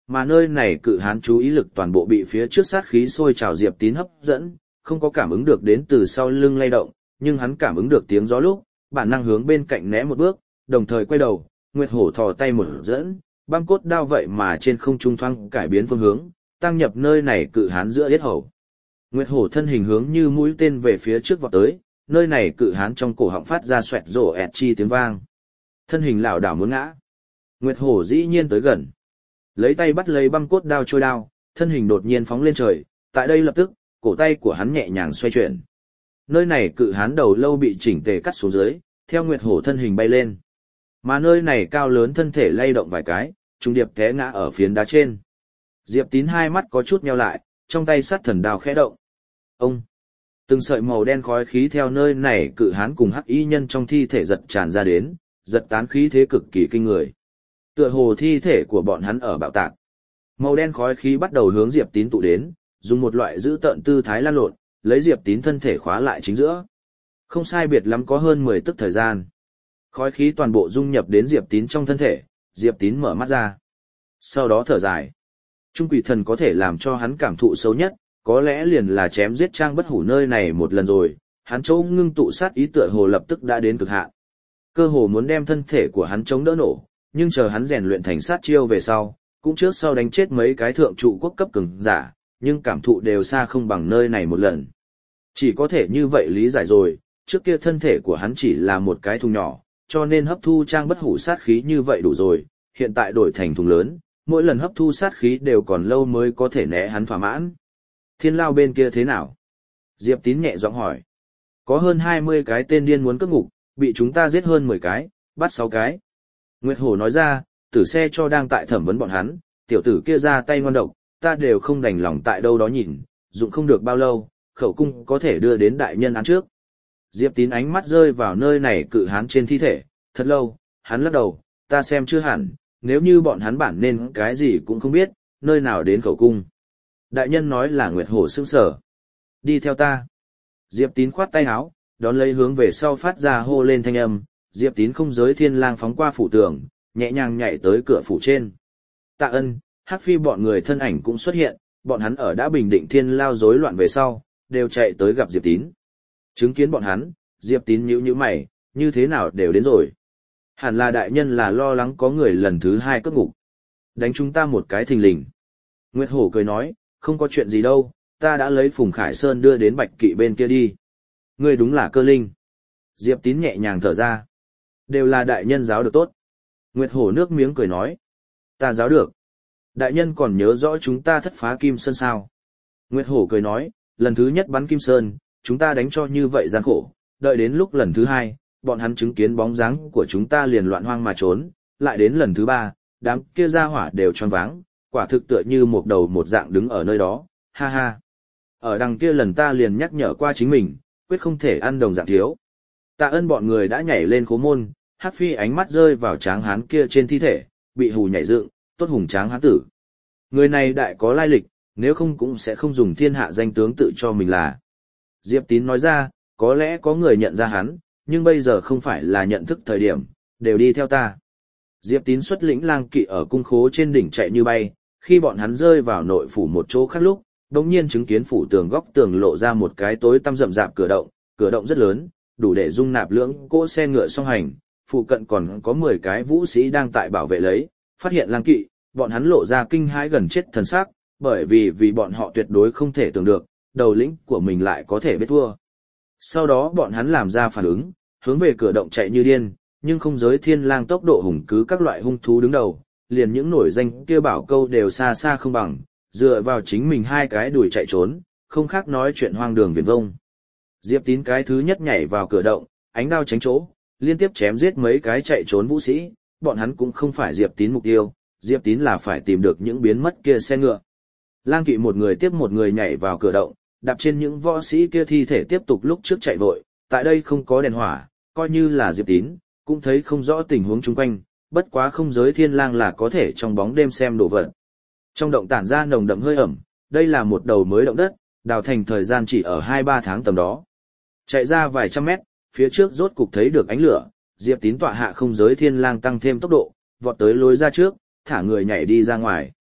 Mà nơi này cự hán chú ý lực toàn bộ bị phía trước sát khí sôi trào Diệp Tín hấp dẫn, không có cảm ứng được đến từ sau lưng lay động, nhưng hắn cảm ứng được tiếng gió lúc, bản năng hướng bên cạnh né một bước, đồng thời quay đầu, Nguyệt Hổ thò tay một dẫn, băng cốt đao vậy mà trên không trung thoáng cải biến phương hướng, tăng nhập nơi này cự hán giữa yết hầu. Nguyệt Hổ thân hình hướng như mũi tên về phía trước vọt tới, nơi này cự hán trong cổ họng phát ra xoẹt rổ ẹt chi tiếng vang. Thân hình lảo đảo muốn ngã. Nguyệt Hổ dĩ nhiên tới gần. Lấy tay bắt lấy băng cốt đao trôi đao, thân hình đột nhiên phóng lên trời, tại đây lập tức, cổ tay của hắn nhẹ nhàng xoay chuyển. Nơi này cự hán đầu lâu bị chỉnh tề cắt xuống dưới, theo Nguyệt Hổ thân hình bay lên. Mà nơi này cao lớn thân thể lay động vài cái, trung điệp té ngã ở phiến đá trên. Diệp Tín hai mắt có chút nheo lại, trong tay sát thần đao khẽ động. Ông! Từng sợi màu đen khói khí theo nơi này cự hán cùng hắc y nhân trong thi thể giật tràn ra đến, giật tán khí thế cực kỳ kinh người. Tựa hồ thi thể của bọn hắn ở bạo tạc. Màu đen khói khí bắt đầu hướng Diệp Tín tụ đến, dùng một loại giữ tợn tư thái lan lộn, lấy Diệp Tín thân thể khóa lại chính giữa. Không sai biệt lắm có hơn 10 tức thời gian. Khói khí toàn bộ dung nhập đến Diệp Tín trong thân thể, Diệp Tín mở mắt ra. Sau đó thở dài. Trung quỷ thần có thể làm cho hắn cảm thụ xấu nhất, có lẽ liền là chém giết Trang Bất Hủ nơi này một lần rồi, hắn châu ngưng tụ sát ý tựa hồ lập tức đã đến cực hạn. Cơ hồ muốn đem thân thể của hắn chống đỡ nổ, nhưng chờ hắn rèn luyện thành sát chiêu về sau, cũng trước sau đánh chết mấy cái thượng trụ quốc cấp cường giả, nhưng cảm thụ đều xa không bằng nơi này một lần. Chỉ có thể như vậy lý giải rồi, trước kia thân thể của hắn chỉ là một cái thùng nhỏ, cho nên hấp thu Trang Bất Hủ sát khí như vậy đủ rồi, hiện tại đổi thành thùng lớn, mỗi lần hấp thu sát khí đều còn lâu mới có thể né hắn thỏa mãn. Thiên lao bên kia thế nào? Diệp Tín nhẹ giọng hỏi. Có hơn 20 cái tên điên muốn cướp ngục, bị chúng ta giết hơn 10 cái, bắt 6 cái. Nguyệt Hổ nói ra, tử xe cho đang tại thẩm vấn bọn hắn, tiểu tử kia ra tay ngoan độc, ta đều không đành lòng tại đâu đó nhìn, dụng không được bao lâu, khẩu cung có thể đưa đến đại nhân án trước. Diệp Tín ánh mắt rơi vào nơi này cự hán trên thi thể, thật lâu, hắn lắc đầu, ta xem chưa hẳn, nếu như bọn hắn bản nên cái gì cũng không biết, nơi nào đến khẩu cung. Đại nhân nói là Nguyệt Hổ sững sờ. Đi theo ta. Diệp Tín khoát tay áo, đón lấy hướng về sau phát ra hô lên thanh âm, Diệp Tín không giới thiên lang phóng qua phủ tường, nhẹ nhàng nhảy tới cửa phủ trên. Tạ Ân, Hắc Phi bọn người thân ảnh cũng xuất hiện, bọn hắn ở đã bình định thiên lao rối loạn về sau, đều chạy tới gặp Diệp Tín. Chứng kiến bọn hắn, Diệp Tín nhíu mày, như thế nào đều đến rồi. Hẳn là đại nhân là lo lắng có người lần thứ 2 cướp ngục. Đánh chúng ta một cái thình lình. Nguyệt Hổ cười nói, không có chuyện gì đâu, ta đã lấy Phùng Khải Sơn đưa đến Bạch Kỵ bên kia đi. Ngươi đúng là cơ linh. Diệp Tín nhẹ nhàng thở ra. Đều là đại nhân giáo được tốt. Nguyệt Hổ nước miếng cười nói. Ta giáo được. Đại nhân còn nhớ rõ chúng ta thất phá Kim Sơn sao. Nguyệt Hổ cười nói, lần thứ nhất bắn Kim Sơn, chúng ta đánh cho như vậy gian khổ, đợi đến lúc lần thứ 2, bọn hắn chứng kiến bóng dáng của chúng ta liền loạn hoang mà trốn, lại đến lần thứ 3, đám kia ra hỏa đều choáng váng, quả thực tựa như một đầu một dạng đứng ở nơi đó, ha ha. Ở đằng kia lần ta liền nhắc nhở qua chính mình, quyết không thể ăn đồng dạng thiếu. Tạ Ân bọn người đã nhảy lên khố môn, Hắc Phi ánh mắt rơi vào tráng hán kia trên thi thể, bị hù nhảy dựng, tốt hùng tráng hán tử. Người này đại có lai lịch, nếu không cũng sẽ không dùng thiên hạ danh tướng tự cho mình là. Diệp Tín nói ra, có lẽ có người nhận ra hắn, nhưng bây giờ không phải là nhận thức thời điểm, đều đi theo ta. Diệp Tín xuất lĩnh lang kỵ ở cung khố trên đỉnh chạy như bay, khi bọn hắn rơi vào nội phủ một chỗ khác lúc, đột nhiên chứng kiến phủ tường góc tường lộ ra một cái tối tăm rậm rạp cửa động rất lớn, đủ để dung nạp lưỡng cỗ xe ngựa song hành, phụ cận còn có 10 cái vũ sĩ đang tại bảo vệ lấy, phát hiện lang kỵ, bọn hắn lộ ra kinh hãi gần chết thần sắc, bởi vì bọn họ tuyệt đối không thể tưởng được, đầu lĩnh của mình lại có thể biết thua. Sau đó bọn hắn làm ra phản ứng, hướng về cửa động chạy như điên, nhưng không giới thiên lang tốc độ hùng cứ các loại hung thú đứng đầu, liền những nổi danh kia bảo câu đều xa xa không bằng, dựa vào chính mình 2 cái đuổi chạy trốn, không khác nói chuyện hoang đường viển vông. Diệp Tín cái thứ nhất nhảy vào cửa động, ánh đao tránh chỗ, liên tiếp chém giết mấy cái chạy trốn vũ sĩ, bọn hắn cũng không phải Diệp Tín mục tiêu, Diệp Tín là phải tìm được những biến mất kia xe ngựa. Lang kỵ một người tiếp một người nhảy vào cửa động, đạp trên những võ sĩ kia thi thể tiếp tục lúc trước chạy vội, tại đây không có đèn hỏa, coi như là Diệp Tín, cũng thấy không rõ tình huống chung quanh, bất quá không giới thiên lang là có thể trong bóng đêm xem đồ vật. Trong động tản ra nồng đậm hơi ẩm, đây là một đầu mới động đất, đào thành thời gian chỉ ở 2-3 tháng tầm đó. Chạy ra vài trăm mét, phía trước rốt cục thấy được ánh lửa, Diệp Tín tọa hạ không giới thiên lang tăng thêm tốc độ, vọt tới lối ra trước, thả người nhảy đi ra ngoài.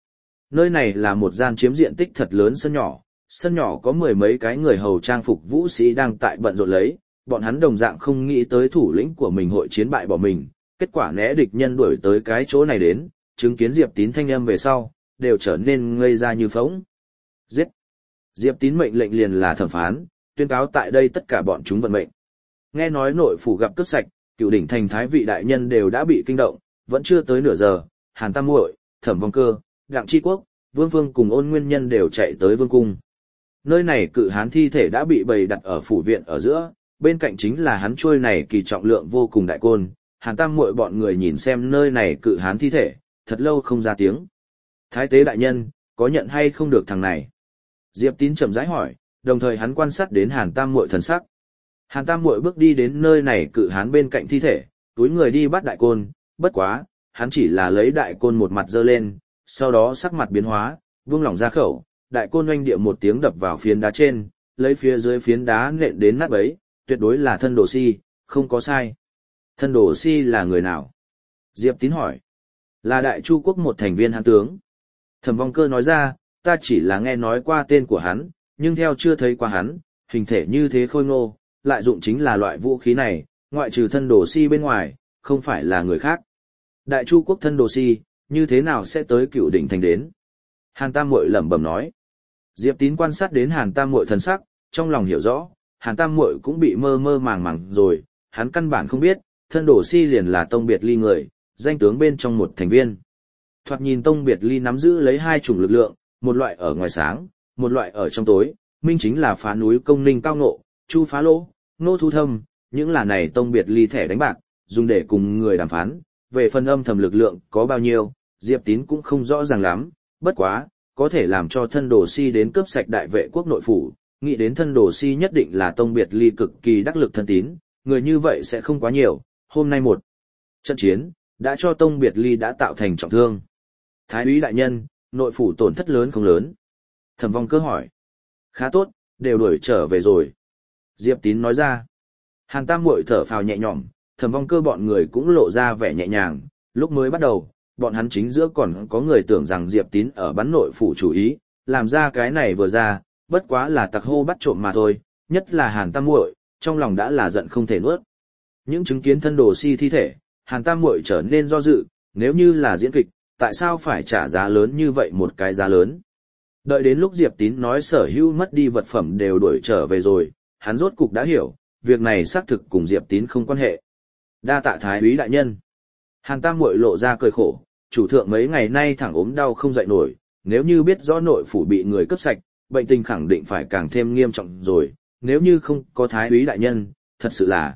Nơi này là một gian chiếm diện tích thật lớn sân nhỏ có mười mấy cái người hầu trang phục vũ sĩ đang tại bận rộn lấy, bọn hắn đồng dạng không nghĩ tới thủ lĩnh của mình hội chiến bại bỏ mình, kết quả né địch nhân đuổi tới cái chỗ này đến, chứng kiến Diệp Tín thanh âm về sau, đều trở nên ngây ra như phỗng. Giết! Diệp Tín mệnh lệnh liền là thẩm phán, tuyên cáo tại đây tất cả bọn chúng vận mệnh. Nghe nói nội phủ gặp cướp sạch, cựu đỉnh thành thái vị đại nhân đều đã bị kinh động, vẫn chưa tới nửa giờ, Hàn Tam Muội, Thẩm Vong Cơ, Đặng Chi Quốc, Vương Vương cùng Ôn Nguyên Nhân đều chạy tới vương cung. Nơi này cự hán thi thể đã bị bày đặt ở phủ viện ở giữa, bên cạnh chính là hắn chuôi này kỳ trọng lượng vô cùng đại côn. Hàn Tam Muội bọn người nhìn xem nơi này cự hán thi thể, thật lâu không ra tiếng. Thái tế đại nhân, có nhận hay không được thằng này? Diệp Tín chậm rãi hỏi, đồng thời hắn quan sát đến Hàn Tam Muội thần sắc. Hàn Tam Muội bước đi đến nơi này cự hán bên cạnh thi thể, túi người đi bắt đại côn, bất quá, hắn chỉ là lấy đại côn một mặt giơ lên, sau đó sắc mặt biến hóa, buông lỏng ra khẩu, đại côn oanh địa một tiếng đập vào phiến đá trên, lấy phía dưới phiến đá nện đến nát bấy, tuyệt đối là thân đồ si, không có sai. Thân đồ si là người nào? Diệp Tín hỏi. Là Đại Chu quốc một thành viên hán tướng. Thẩm Vong Cơ nói ra, ta chỉ là nghe nói qua tên của hắn, nhưng theo chưa thấy qua hắn, hình thể như thế khôi ngô, lại dụng chính là loại vũ khí này, ngoại trừ thân đồ si bên ngoài, không phải là người khác. Đại Chu quốc thân đồ si, như thế nào sẽ tới Cựu Đỉnh thành đến? Hàn Tam Muội lẩm bẩm nói. Diệp Tín quan sát đến Hàn Tam Muội thần sắc, trong lòng hiểu rõ, Hàn Tam Muội cũng bị mơ mơ màng màng rồi, hắn căn bản không biết, thân đồ si liền là Tông Biệt Ly người, danh tướng bên trong một thành viên. Thoạt nhìn Tông Biệt Ly nắm giữ lấy hai chủng lực lượng, một loại ở ngoài sáng, một loại ở trong tối, minh chính là phá núi công ninh cao ngộ, chu phá lỗ, nô thu thâm, những là này Tông Biệt Ly thẻ đánh bạc, dùng để cùng người đàm phán, về phần âm thầm lực lượng có bao nhiêu, Diệp Tín cũng không rõ ràng lắm, bất quá, có thể làm cho thân đồ si đến cướp sạch đại vệ quốc nội phủ, nghĩ đến thân đồ si nhất định là Tông Biệt Ly cực kỳ đắc lực thân tín, người như vậy sẽ không quá nhiều, hôm nay một trận chiến, đã cho Tông Biệt Ly đã tạo thành trọng thương. Thái úy đại nhân, nội phủ tổn thất lớn không lớn? Thẩm Vong Cơ hỏi. Khá tốt, đều đuổi trở về rồi. Diệp Tín nói ra. Hàn Tam Muội thở phào nhẹ nhõm, Thẩm Vong Cơ bọn người cũng lộ ra vẻ nhẹ nhàng, lúc mới bắt đầu, bọn hắn chính giữa còn có người tưởng rằng Diệp Tín ở bắn nội phủ chủ ý, làm ra cái này vừa ra, bất quá là tặc hô bắt trộm mà thôi, nhất là Hàn Tam Muội, trong lòng đã là giận không thể nuốt. Những chứng kiến thân đồ si thi thể, Hàn Tam Muội trở nên do dự, nếu như là diễn kịch, tại sao phải trả giá lớn như vậy một cái giá lớn? Đợi đến lúc Diệp Tín nói sở hữu mất đi vật phẩm đều đuổi trở về rồi, hắn rốt cục đã hiểu, việc này xác thực cùng Diệp Tín không quan hệ. Đa tạ thái úy đại nhân. Hàn Tam Muội lộ ra cười khổ, chủ thượng mấy ngày nay thẳng ốm đau không dậy nổi, nếu như biết rõ nội phủ bị người cướp sạch, bệnh tình khẳng định phải càng thêm nghiêm trọng rồi, nếu như không có thái úy đại nhân, thật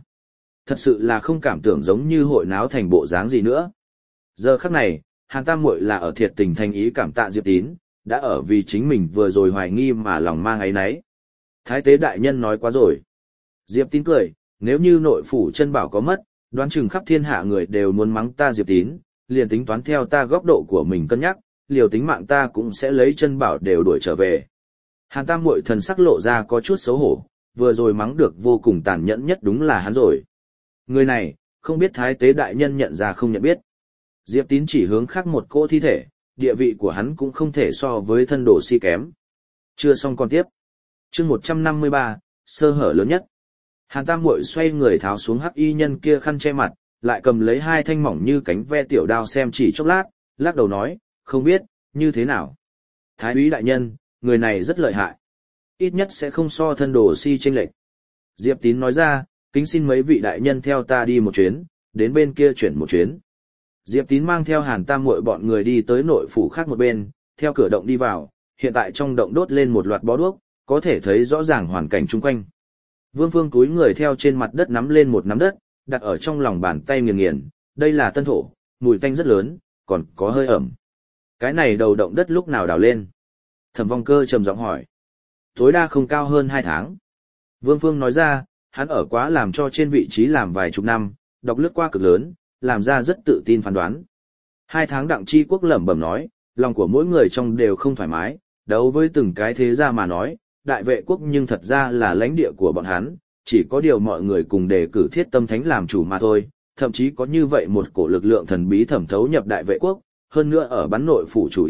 sự là không cảm tưởng giống như hội náo thành bộ dáng gì nữa. Giờ khắc này, Hàn Tam Muội là ở thiệt tình thành ý cảm tạ Diệp Tín, đã ở vì chính mình vừa rồi hoài nghi mà lòng mang áy náy. Thái tế đại nhân nói quá rồi. Diệp Tín cười, nếu như nội phủ chân bảo có mất, đoán chừng khắp thiên hạ người đều muốn mắng ta Diệp Tín, liền tính toán theo ta góc độ của mình cân nhắc, liều tính mạng ta cũng sẽ lấy chân bảo đều đuổi trở về. Hàn Tam Muội thần sắc lộ ra có chút xấu hổ, vừa rồi mắng được vô cùng tàn nhẫn nhất đúng là hắn rồi. Người này, không biết thái tế đại nhân nhận ra không nhận biết. Diệp Tín chỉ hướng khác một cỗ thi thể, địa vị của hắn cũng không thể so với thân đồ si kém. Chưa xong còn tiếp. Chương 153, sơ hở lớn nhất. Hàn Tam Muội xoay người tháo xuống hắc y nhân kia khăn che mặt, lại cầm lấy hai thanh mỏng như cánh ve tiểu đao xem chỉ chốc lát, lắc đầu nói, không biết, như thế nào. Thái úy đại nhân, người này rất lợi hại. Ít nhất sẽ không so thân đồ si chênh lệch. Diệp Tín nói ra, kính xin mấy vị đại nhân theo ta đi một chuyến, đến bên kia chuyển một chuyến. Diệp Tín mang theo Hàn Tam Muội bọn người đi tới nội phủ khác một bên, theo cửa động đi vào, hiện tại trong động đốt lên một loạt bó đuốc, có thể thấy rõ ràng hoàn cảnh chung quanh. Vương Phương túi người theo trên mặt đất nắm lên một nắm đất, đặt ở trong lòng bàn tay nghiền nghiền, đây là tân thổ, mùi tanh rất lớn, còn có hơi ẩm. Cái này đầu động đất lúc nào đào lên? Thẩm Vong Cơ trầm giọng hỏi. Tối đa không cao hơn 2 tháng. Vương Phương nói ra, hắn ở quá làm cho trên vị trí làm vài chục năm, đọc lướt qua cực lớn, làm ra rất tự tin phán đoán. 2 tháng Đặng Chi Quốc lẩm bẩm nói, lòng của mỗi người trong đều không thoải mái, đấu với từng cái thế gia mà nói, đại vệ quốc nhưng thật ra là lãnh địa của bọn hắn, chỉ có điều mọi người cùng đề cử Thiết Tâm Thánh làm chủ mà thôi, thậm chí có như vậy một cổ lực lượng thần bí thẩm thấu nhập đại vệ quốc, hơn nữa ở bắn nội phủ chủ ý,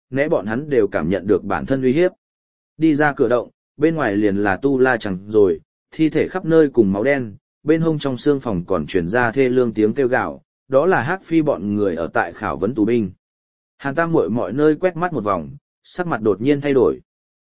né bọn hắn đều cảm nhận được bản thân uy hiếp. Đi ra cửa động, bên ngoài liền là Tu La chẳng rồi, thi thể khắp nơi cùng máu đen, bên hông trong xương phòng còn truyền ra thê lương tiếng kêu gào, đó là Hắc Phi bọn người ở tại khảo vấn tù binh. Hàn Tam Muội mọi nơi quét mắt một vòng, sắc mặt đột nhiên thay đổi.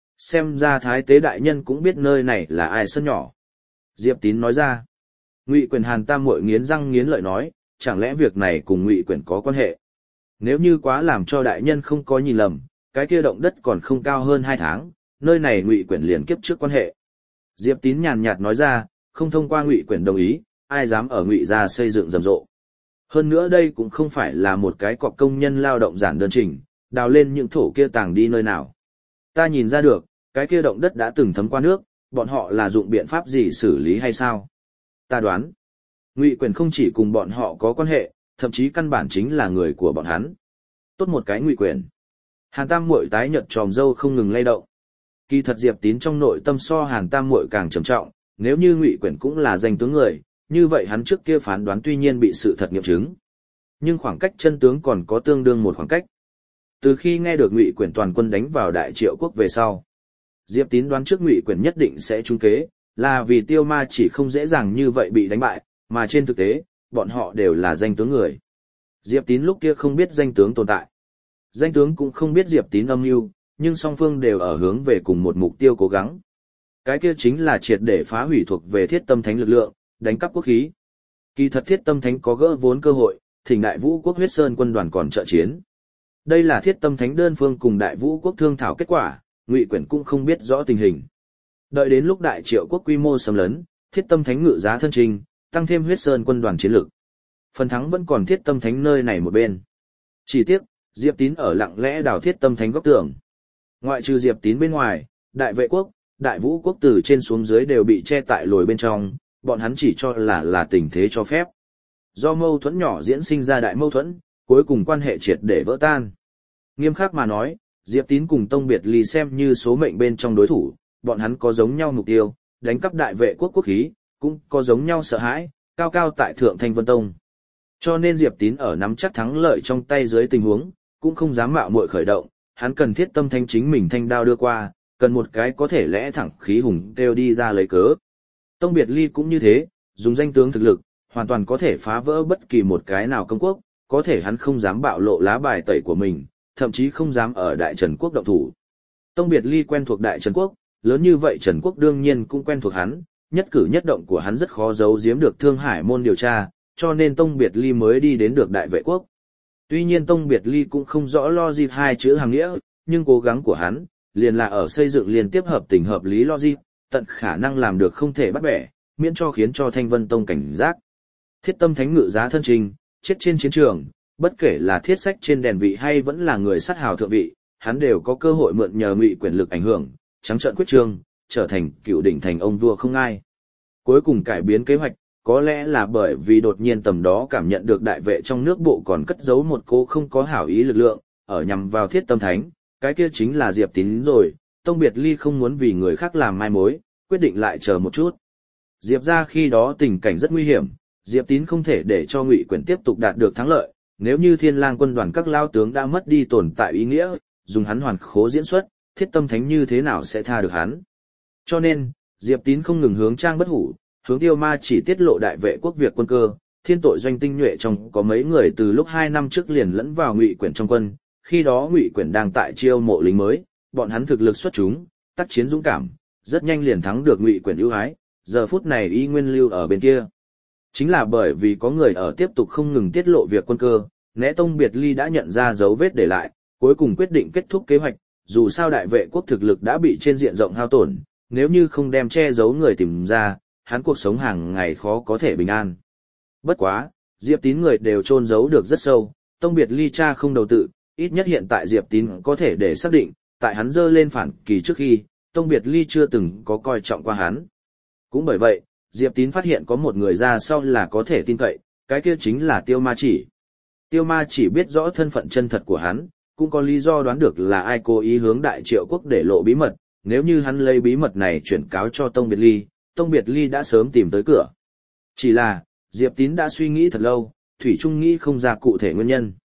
Xem ra Thái Tế đại nhân cũng biết nơi này là ai sân nhỏ. Diệp Tín nói ra. Ngụy Quyền Hàn Tam Muội nghiến răng nghiến lợi nói, chẳng lẽ việc này cùng Ngụy Quyền có quan hệ? Nếu như quá làm cho đại nhân không có nhìn lầm, cái kia động đất còn không cao hơn 2 tháng, nơi này Ngụy Quyền liền kiếp trước quan hệ. Diệp Tín nhàn nhạt nói ra, không thông qua Ngụy Quyền đồng ý, ai dám ở Ngụy gia xây dựng rầm rộ. Hơn nữa đây cũng không phải là một cái cọc công nhân lao động giản đơn trình, đào lên những thổ kia tàng đi nơi nào. Ta nhìn ra được, cái kia động đất đã từng thấm qua nước, bọn họ là dụng biện pháp gì xử lý hay sao? Ta đoán, Ngụy Quyền không chỉ cùng bọn họ có quan hệ, thậm chí căn bản chính là người của bọn hắn. Tốt một cái Ngụy Quyền. Hàn Tam Muội tái nhợt tròm râu không ngừng lay động. Kỳ thật Diệp Tín trong nội tâm so Hàn Tam Muội càng trầm trọng, nếu như Ngụy Quyền cũng là danh tướng người, như vậy hắn trước kia phán đoán tuy nhiên bị sự thật nghiệm chứng. Nhưng khoảng cách chân tướng còn có tương đương một khoảng cách. Từ khi nghe được Ngụy Quyền toàn quân đánh vào Đại Triệu quốc về sau, Diệp Tín đoán trước Ngụy Quyền nhất định sẽ trúng kế, là vì Tiêu Ma chỉ không dễ dàng như vậy bị đánh bại, mà trên thực tế, bọn họ đều là danh tướng người. Diệp Tín lúc kia không biết danh tướng tồn tại. Danh tướng cũng không biết Diệp Tín âm mưu, nhưng song phương đều ở hướng về cùng một mục tiêu cố gắng. Cái kia chính là triệt để phá hủy thuộc về Thiết Tâm Thánh lực lượng, đánh cắp quốc khí. Kỳ thật Thiết Tâm Thánh có gỡ vốn cơ hội, thỉnh Đại Vũ quốc Huyết Sơn quân đoàn còn trợ chiến. Đây là Thiết Tâm Thánh đơn phương cùng Đại Vũ quốc thương thảo kết quả, Ngụy Quyền cũng không biết rõ tình hình. Đợi đến lúc Đại Triệu quốc quy mô xâm lấn, Thiết Tâm Thánh ngự giá thân trình, tăng thêm Huyết Sơn quân đoàn chiến lực. Phần thắng vẫn còn Thiết Tâm Thánh nơi này một bên. Chỉ tiếc, Diệp Tín ở lặng lẽ đào Thiết Tâm Thánh góc tường. Ngoại trừ Diệp Tín bên ngoài, Đại Vệ quốc, Đại Vũ quốc từ trên xuống dưới đều bị che tại lồi bên trong, bọn hắn chỉ cho là tình thế cho phép. Do mâu thuẫn nhỏ diễn sinh ra đại mâu thuẫn, cuối cùng quan hệ triệt để vỡ tan. Nghiêm khắc mà nói, Diệp Tín cùng Tông Biệt Ly xem như số mệnh bên trong đối thủ, bọn hắn có giống nhau mục tiêu, đánh cắp Đại Vệ quốc quốc khí, cũng có giống nhau sợ hãi, cao cao tại thượng Thanh Vân Tông. Cho nên Diệp Tín ở nắm chắc thắng lợi trong tay dưới tình huống, cũng không dám mạo muội khởi động, hắn cần Thiết Tâm Thánh chính mình thanh đao đưa qua, cần một cái có thể lẽ thẳng khí hùng kêu đi ra lấy cớ. Tông Biệt Ly cũng như thế, dùng danh tướng thực lực, hoàn toàn có thể phá vỡ bất kỳ một cái nào công quốc, có thể hắn không dám bạo lộ lá bài tẩy của mình, thậm chí không dám ở Đại Trần quốc động thủ. Tông Biệt Ly quen thuộc Đại Trần quốc, lớn như vậy Trần quốc đương nhiên cũng quen thuộc hắn, nhất cử nhất động của hắn rất khó giấu giếm được Thương Hải môn điều tra, cho nên Tông Biệt Ly mới đi đến được Đại Vệ quốc. Tuy nhiên Tông Biệt Ly cũng không rõ logic hai chữ hàng nghĩa, nhưng cố gắng của hắn liền là ở xây dựng liên tiếp hợp tình hợp lý logic, tận khả năng làm được không thể bắt bẻ, miễn cho khiến cho Thanh Vân Tông cảnh giác. Thiết Tâm Thánh ngự giá thân trình, chết trên chiến trường, bất kể là thiết sách trên đèn vị hay vẫn là người sát hào thượng vị, hắn đều có cơ hội mượn nhờ Ngụy quyền lực ảnh hưởng, trắng trợn quyết trương, trở thành cựu đỉnh thành ông vua không ai. Cuối cùng cải biến kế hoạch, có lẽ là bởi vì đột nhiên tầm đó cảm nhận được Đại Vệ trong nước bộ còn cất giấu một cô không có hảo ý lực lượng, ở nhằm vào Thiết Tâm Thánh, cái kia chính là Diệp Tín rồi. Tông Biệt Ly không muốn vì người khác làm mai mối, quyết định lại chờ một chút. Diệp ra khi đó tình cảnh rất nguy hiểm, Diệp Tín không thể để cho Ngụy quyền tiếp tục đạt được thắng lợi, nếu như Thiên Lang quân đoàn các lao tướng đã mất đi tồn tại ý nghĩa, dùng hắn hoàn khố diễn xuất, Thiết Tâm Thánh như thế nào sẽ tha được hắn. Cho nên, Diệp Tín không ngừng hướng Trang Bất Hủ, hướng Tiêu Ma chỉ tiết lộ Đại Vệ quốc việc quân cơ, thiên tội doanh tinh nhuệ trong có mấy người từ lúc 2 năm trước liền lẫn vào Ngụy quyền trong quân, khi đó Ngụy quyền đang tại chiêu mộ lính mới, bọn hắn thực lực xuất chúng, tác chiến dũng cảm, rất nhanh liền thắng được Ngụy quyền ưu ái, giờ phút này y nguyên lưu ở bên kia. Chính là bởi vì có người ở tiếp tục không ngừng tiết lộ việc quân cơ, Né Tông Biệt Ly đã nhận ra dấu vết để lại, cuối cùng quyết định kết thúc kế hoạch, dù sao Đại Vệ quốc thực lực đã bị trên diện rộng hao tổn, nếu như không đem che giấu người tìm ra, hắn cuộc sống hàng ngày khó có thể bình an. Bất quá, Diệp Tín người đều chôn giấu được rất sâu, Tông Biệt Ly cha không đầu tự, ít nhất hiện tại Diệp Tín có thể để xác định, tại hắn dơ lên phản kỳ trước khi, Tông Biệt Ly chưa từng có coi trọng qua hắn. Cũng bởi vậy, Diệp Tín phát hiện có một người ra sau là có thể tin cậy, cái kia chính là Tiêu Ma Chỉ. Tiêu Ma Chỉ biết rõ thân phận chân thật của hắn, cũng có lý do đoán được là ai cố ý hướng Đại Triệu quốc để lộ bí mật, nếu như hắn lấy bí mật này chuyển cáo cho Tông Biệt Ly, Tông Biệt Ly đã sớm tìm tới cửa. Chỉ là, Diệp Tín đã suy nghĩ thật lâu, thủy chung nghĩ không ra cụ thể nguyên nhân.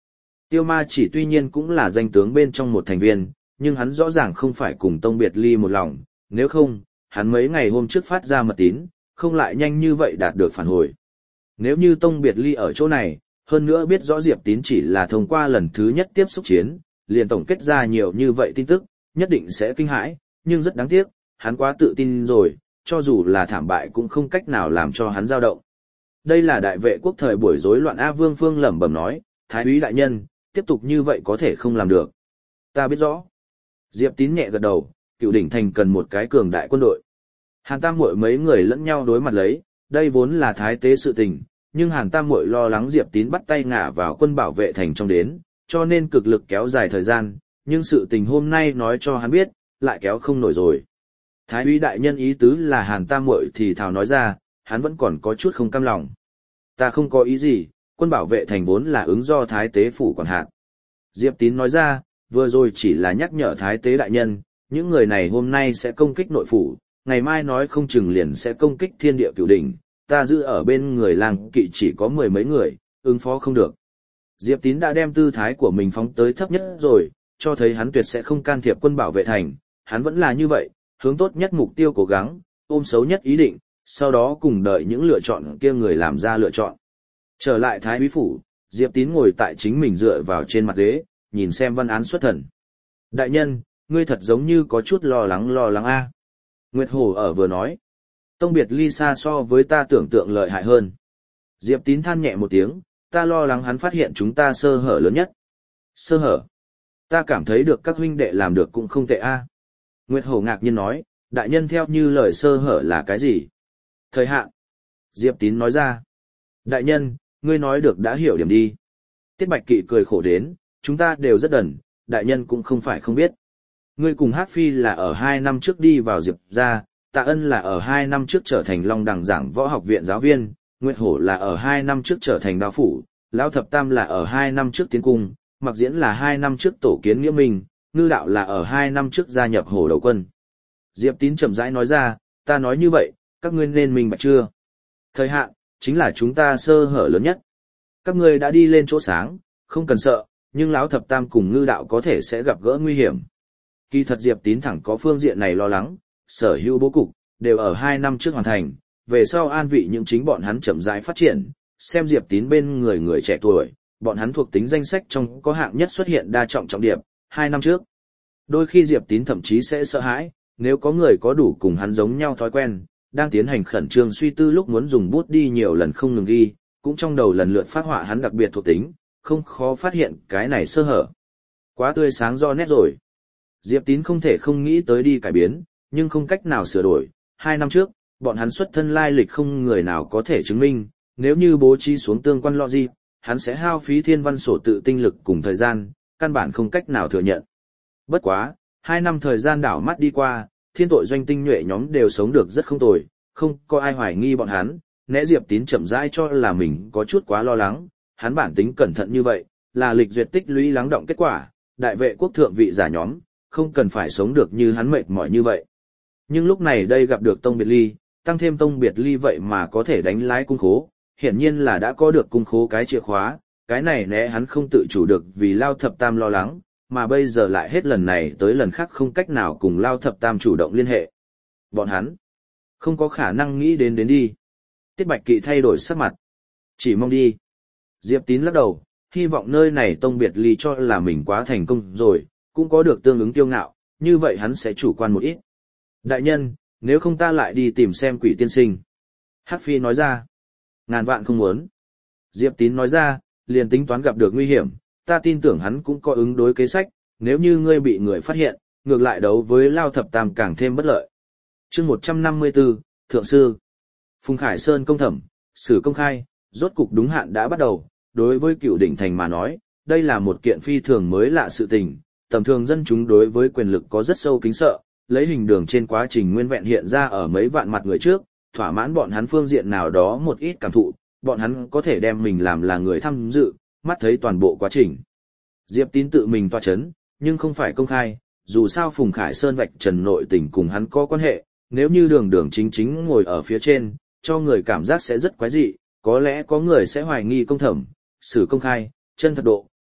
Tiêu Ma Chỉ tuy nhiên cũng là danh tướng bên trong một thành viên, nhưng hắn rõ ràng không phải cùng Tông Biệt Ly một lòng, nếu không, hắn mấy ngày hôm trước phát ra mật tín, không lại nhanh như vậy đạt được phản hồi. Nếu như Tông Biệt Ly ở chỗ này, hơn nữa biết rõ Diệp Tín chỉ là thông qua lần thứ nhất tiếp xúc chiến, liền tổng kết ra nhiều như vậy tin tức, nhất định sẽ kinh hãi, nhưng rất đáng tiếc, hắn quá tự tin rồi, cho dù là thảm bại cũng không cách nào làm cho hắn dao động. Đây là đại vệ quốc thời buổi rối loạn A Vương Phương lẩm bẩm nói, Thái úy đại nhân, tiếp tục như vậy có thể không làm được. Ta biết rõ. Diệp Tín nhẹ gật đầu, Cựu Đỉnh Thành cần một cái cường đại quân đội. Hàn Tam Muội mấy người lẫn nhau đối mặt lấy, đây vốn là thái tế sự tình, nhưng Hàn Tam Muội lo lắng Diệp Tín bắt tay ngả vào quân bảo vệ thành trong đến, cho nên cực lực kéo dài thời gian, nhưng sự tình hôm nay nói cho hắn biết, lại kéo không nổi rồi. Thái úy đại nhân ý tứ là Hàn Tam Muội thì thào nói ra, hắn vẫn còn có chút không cam lòng. Ta không có ý gì, quân bảo vệ thành vốn là ứng do thái tế phủ quản hạt. Diệp Tín nói ra, vừa rồi chỉ là nhắc nhở thái tế đại nhân, những người này hôm nay sẽ công kích nội phủ, ngày mai nói không chừng liền sẽ công kích thiên địa cửu đỉnh, ta giữ ở bên người làng kỵ chỉ có 10 mấy người, ứng phó không được. Diệp Tín đã đem tư thái của mình phóng tới thấp nhất rồi, cho thấy hắn tuyệt sẽ không can thiệp quân bảo vệ thành, hắn vẫn là như vậy, hướng tốt nhất mục tiêu cố gắng, ôm xấu nhất ý định, sau đó cùng đợi những lựa chọn kia người làm ra lựa chọn. Trở lại Thái úy phủ, Diệp Tín ngồi tại chính mình dựa vào trên mặt ghế, nhìn xem văn án xuất thần. Đại nhân, ngươi thật giống như có chút lo lắng a. Nguyệt Hổ ở vừa nói. Tông Biệt Ly xa so với ta tưởng tượng lợi hại hơn. Diệp Tín than nhẹ một tiếng, ta lo lắng hắn phát hiện chúng ta sơ hở lớn nhất. Sơ hở? Ta cảm thấy được các huynh đệ làm được cũng không tệ a. Nguyệt Hổ ngạc nhiên nói, đại nhân theo như lời sơ hở là cái gì? Thời hạn. Diệp Tín nói ra. Đại nhân, ngươi nói được đã hiểu điểm đi. Tiết Bạch Kỵ cười khổ đến, chúng ta đều rất đần, đại nhân cũng không phải không biết. Ngươi cùng Hát Phi là ở 2 năm trước đi vào Diệp gia, Tạ Ân là ở 2 năm trước trở thành Long Đằng giảng võ học viện giáo viên, Nguyệt Hổ là ở 2 năm trước trở thành đao phủ, Lão Thập Tam là ở 2 năm trước tiến cung, Mặc Diễn là 2 năm trước tổ kiến nghĩa minh, Ngư Đạo là ở 2 năm trước gia nhập Hổ Đầu quân. Diệp Tín chậm rãi nói ra, ta nói như vậy, các ngươi nên minh bạch chưa? Thời hạn, chính là chúng ta sơ hở lớn nhất. Các ngươi đã đi lên chỗ sáng, không cần sợ, nhưng Lão Thập Tam cùng Ngư Đạo có thể sẽ gặp gỡ nguy hiểm. Kỳ thật Diệp Tín thẳng có phương diện này lo lắng, sở hữu bố cục, đều ở 2 năm trước hoàn thành, về sau an vị những chính bọn hắn chậm rãi phát triển, xem Diệp Tín bên người người trẻ tuổi, bọn hắn thuộc tính danh sách trong có hạng nhất xuất hiện đa trọng trọng điểm, 2 năm trước. Đôi khi Diệp Tín thậm chí sẽ sợ hãi, nếu có người có đủ cùng hắn giống nhau thói quen, đang tiến hành khẩn trương suy tư lúc muốn dùng bút đi nhiều lần không ngừng ghi, cũng trong đầu lần lượt phát họa hắn đặc biệt thuộc tính, không khó phát hiện cái này sơ hở. Quá tươi sáng rõ nét rồi. Diệp Tín không thể không nghĩ tới đi cải biến, nhưng không cách nào sửa đổi. 2 năm trước, bọn hắn xuất thân lai lịch không người nào có thể chứng minh, nếu như bố trí xuống tương quan logic, hắn sẽ hao phí thiên văn sổ tự tinh lực cùng thời gian, căn bản không cách nào thừa nhận. Bất quá, 2 năm thời gian đảo mắt đi qua, thiên tội doanh tinh nhuệ nhóm đều sống được rất không tồi, không có ai hoài nghi bọn hắn, né Diệp Tín chậm rãi cho là mình có chút quá lo lắng, hắn bản tính cẩn thận như vậy, là lịch duyệt tích lũy lắng động kết quả, đại vệ quốc thượng vị giả nhóm, không cần phải sống được như hắn mệt mỏi như vậy. Nhưng lúc này đây gặp được Tông Biệt Ly, tăng thêm Tông Biệt Ly vậy mà có thể đánh lái cung khố, hiển nhiên là đã có được cung khố cái chìa khóa, cái này né hắn không tự chủ được vì Lao Thập Tam lo lắng, mà bây giờ lại hết lần này tới lần khác không cách nào cùng Lao Thập Tam chủ động liên hệ. Bọn hắn không có khả năng nghĩ đến đi. Tiết Bạch Kỵ thay đổi sắc mặt. Chỉ mong đi. Diệp Tín lắc đầu, hy vọng nơi này Tông Biệt Ly cho là mình quá thành công rồi, cũng có được tương ứng kiêu ngạo, như vậy hắn sẽ chủ quan một ít. Đại nhân, nếu không ta lại đi tìm xem Quỷ tiên sinh. Hắc Phi nói ra. Ngàn vạn không muốn. Diệp Tín nói ra, liền tính toán gặp được nguy hiểm, ta tin tưởng hắn cũng có ứng đối kế sách, nếu như ngươi bị người phát hiện, ngược lại đấu với Lao Thập Tam càng thêm bất lợi. Chương 154, Thượng Sư. Phùng Khải Sơn công thẩm, xử công khai, rốt cục đúng hạn đã bắt đầu, đối với Cựu Đỉnh Thành mà nói, đây là một kiện phi thường mới lạ sự tình, tầm thường dân chúng đối với quyền lực có rất sâu kính sợ, lấy hình đường trên quá trình nguyên vẹn hiện ra ở mấy vạn mặt người trước, thỏa mãn bọn hắn phương diện nào đó một ít cảm thụ, bọn hắn có thể đem mình làm là người tham dự, mắt thấy toàn bộ quá trình. Diệp Tín tự mình tọa chấn, nhưng không phải công khai, dù sao Phùng Khải Sơn vạch trần nội tình cùng hắn có quan hệ, nếu như đường đường chính chính ngồi ở phía trên, cho người cảm giác sẽ rất quái dị, có lẽ có người sẽ hoài nghi công thẩm, xử công khai, chân thật độ,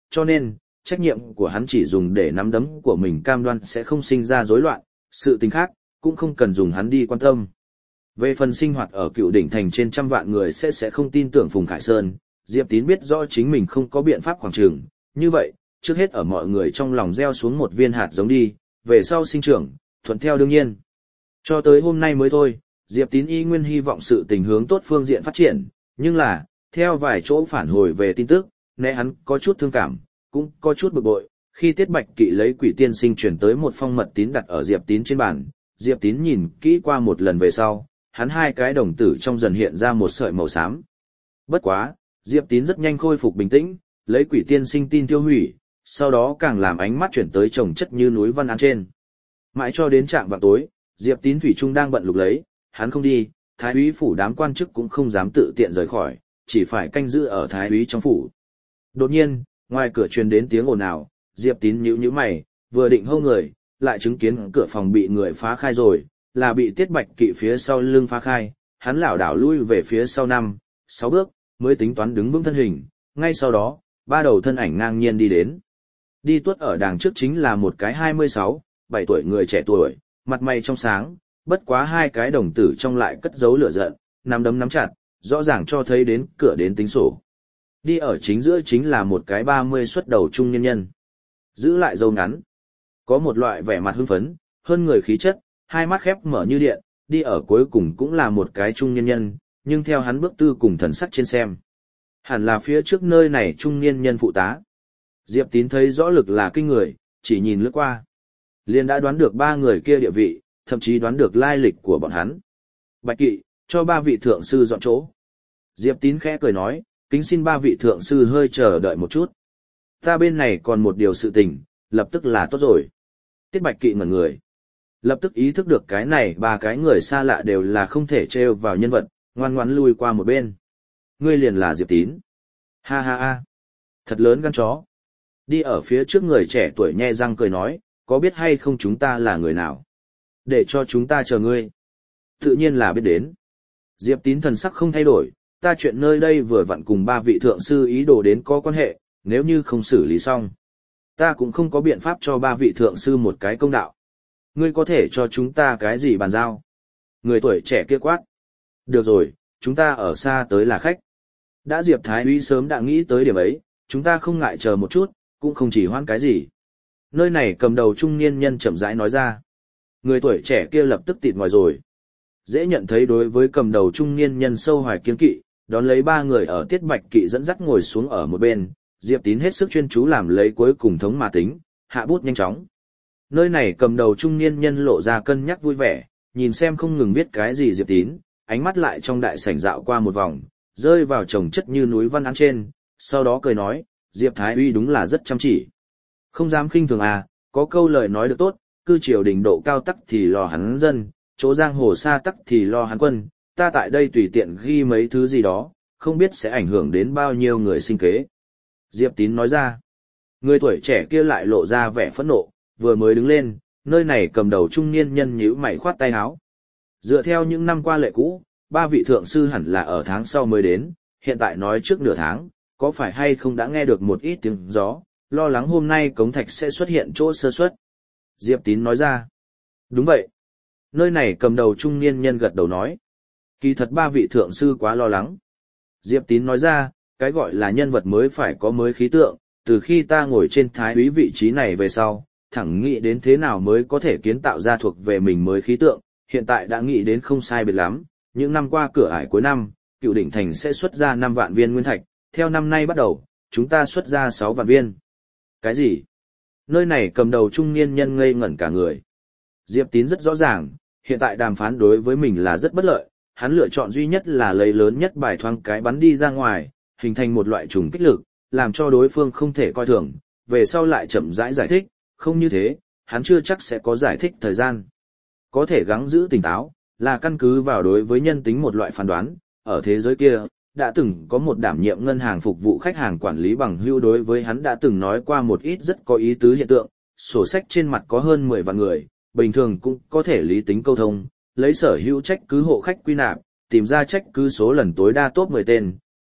cho nên, trách nhiệm của hắn chỉ dùng để nắm đấm của mình cam đoan sẽ không sinh ra rối loạn, sự tình khác, cũng không cần dùng hắn đi quan tâm. Về phần sinh hoạt ở Cựu Đỉnh Thành trên trăm vạn người sẽ không tin tưởng Phùng Khải Sơn, Diệp Tín biết rõ chính mình không có biện pháp khoảng trường, như vậy, trước hết ở mọi người trong lòng gieo xuống một viên hạt giống đi, về sau sinh trưởng, thuận theo đương nhiên. Cho tới hôm nay mới thôi, Diệp Tín y nguyên hy vọng sự tình hướng tốt phương diện phát triển, nhưng là, theo vài chỗ phản hồi về tin tức, né hắn có chút thương cảm, cũng có chút bực bội, khi Tiết Bạch Kỵ lấy Quỷ Tiên Sinh chuyển tới một phong mật tín đặt ở Diệp Tín trên bàn, Diệp Tín nhìn kỹ qua một lần về sau, hắn hai cái đồng tử trong dần hiện ra một sợi màu xám. Bất quá, Diệp Tín rất nhanh khôi phục bình tĩnh, lấy Quỷ Tiên Sinh tin tiêu hủy, sau đó càng làm ánh mắt chuyển tới chồng chất như núi văn án trên. Mãi cho đến trạng vạng tối, Diệp Tín thủy chung đang bận lục lấy, hắn không đi, thái úy phủ đám quan chức cũng không dám tự tiện rời khỏi, chỉ phải canh giữ ở thái úy trong phủ. Đột nhiên, ngoài cửa truyền đến tiếng ồn ào, Diệp Tín nhíu mày, vừa định hô người, lại chứng kiến cửa phòng bị người phá khai rồi, là bị Tiết Bạch Kỵ phía sau lưng phá khai, hắn lảo đảo lui về phía sau 5-6 bước, mới tính toán đứng vững thân hình, ngay sau đó, ba đầu thân ảnh ngang nhiên đi đến. Đi tuốt ở đằng trước chính là một cái 26-7 tuổi người trẻ tuổi, mặt mày trong sáng, bất quá hai cái đồng tử trong lại cất giấu lửa giận, nắm đấm nắm chặt, rõ ràng cho thấy đến cửa đến tính sổ. Đi ở chính giữa chính là một cái 30 xuất đầu trung nhân nhân. Giữ lại râu ngắn. Có một loại vẻ mặt hưng phấn, hơn người khí chất, hai mắt khép mở như điện, đi ở cuối cùng cũng là một cái trung nhân nhân, nhưng theo hắn bước tư cùng thần sắc trên xem. Hẳn là phía trước nơi này trung niên nhân phụ tá. Diệp Tín thấy rõ lực là kinh người, chỉ nhìn lướt qua. Liền đã đoán được ba người kia địa vị, thậm chí đoán được lai lịch của bọn hắn. Bạch Kỵ, cho ba vị thượng sư dọn chỗ. Diệp Tín khẽ cười nói, kính xin ba vị thượng sư hơi chờ đợi một chút. Ta bên này còn một điều sự tình, lập tức là tốt rồi. Tiết Bạch Kỵ ngẩn người. Lập tức ý thức được cái này ba cái người xa lạ đều là không thể trêu vào nhân vật, ngoan ngoãn lui qua một bên. Ngươi liền là Diệp Tín. Ha ha ha. Thật lớn gan chó. Đi ở phía trước người trẻ tuổi nhe răng cười nói, có biết hay không chúng ta là người nào? Để cho chúng ta chờ ngươi. Tự nhiên là biết đến. Diệp Tín thần sắc không thay đổi, ta chuyện nơi đây vừa vặn cùng ba vị thượng sư ý đồ đến có quan hệ, nếu như không xử lý xong. Ta cũng không có biện pháp cho ba vị thượng sư một cái công đạo. Ngươi có thể cho chúng ta cái gì bàn giao? Người tuổi trẻ kia quát. Được rồi, chúng ta ở xa tới là khách. Đã Diệp Thái úy sớm đã nghĩ tới điểm ấy, chúng ta không ngại chờ một chút, cũng không chỉ hoãn cái gì. Nơi này cầm đầu trung niên nhân chậm rãi nói ra. Người tuổi trẻ kia lập tức tịt ngoài rồi. Dễ nhận thấy đối với cầm đầu trung niên nhân sâu hoài kiên kỵ, đón lấy ba người ở Tiết Bạch Kỵ dẫn dắt ngồi xuống ở một bên, Diệp Tín hết sức chuyên chú làm lấy cuối cùng thống mà tính, hạ bút nhanh chóng. Nơi này cầm đầu trung niên nhân lộ ra cân nhắc vui vẻ, nhìn xem không ngừng viết cái gì Diệp Tín, ánh mắt lại trong đại sảnh dạo qua một vòng, rơi vào chồng chất như núi văn án trên, sau đó cười nói, Diệp Thái uy đúng là rất chăm chỉ. Không dám khinh thường à, có câu lời nói được tốt, cư triều đình độ cao tắc thì lo hắn dân, chỗ giang hồ xa tắc thì lo hắn quân, ta tại đây tùy tiện ghi mấy thứ gì đó, không biết sẽ ảnh hưởng đến bao nhiêu người sinh kế. Diệp Tín nói ra, người tuổi trẻ kia lại lộ ra vẻ phẫn nộ, vừa mới đứng lên, nơi này cầm đầu trung niên nhân nhíu mày khoát tay áo. Dựa theo những năm qua lệ cũ, ba vị thượng sư hẳn là ở tháng sau mới đến, hiện tại nói trước nửa tháng, có phải hay không đã nghe được một ít tiếng gió, lo lắng hôm nay cống thạch sẽ xuất hiện chỗ sơ suất. Diệp Tín nói ra, đúng vậy. Nơi này cầm đầu trung niên nhân gật đầu nói, kỳ thật ba vị thượng sư quá lo lắng. Diệp Tín nói ra, cái gọi là nhân vật mới phải có mới khí tượng, từ khi ta ngồi trên thái úy vị trí này về sau, thẳng nghĩ đến thế nào mới có thể kiến tạo ra thuộc về mình mới khí tượng, hiện tại đã nghĩ đến không sai biệt lắm, những năm qua cửa ải cuối năm, Cựu Đỉnh Thành sẽ xuất ra 5 vạn viên nguyên thạch, theo năm nay bắt đầu, chúng ta xuất ra 6 vạn viên. Cái gì? Nơi này cầm đầu trung niên nhân ngây ngẩn cả người. Diệp Tín rất rõ ràng, hiện tại đàm phán đối với mình là rất bất lợi, hắn lựa chọn duy nhất là lấy lớn nhất bài thoáng cái bắn đi ra ngoài, hình thành một loại trùng kích lực, làm cho đối phương không thể coi thường, về sau lại chậm rãi giải thích, không như thế, hắn chưa chắc sẽ có giải thích thời gian. Có thể gắng giữ tỉnh táo, là căn cứ vào đối với nhân tính một loại phán đoán, ở thế giới kia, đã từng có một đảm nhiệm ngân hàng phục vụ khách hàng quản lý bằng hữu đối với hắn đã từng nói qua một ít rất có ý tứ hiện tượng, sổ sách trên mặt có hơn 10 vạn người, bình thường cũng có thể lý tính câu thông, lấy sở hữu trách cứ hộ khách quy nạp, tìm ra trách cứ số lần tối đa top 10 tên,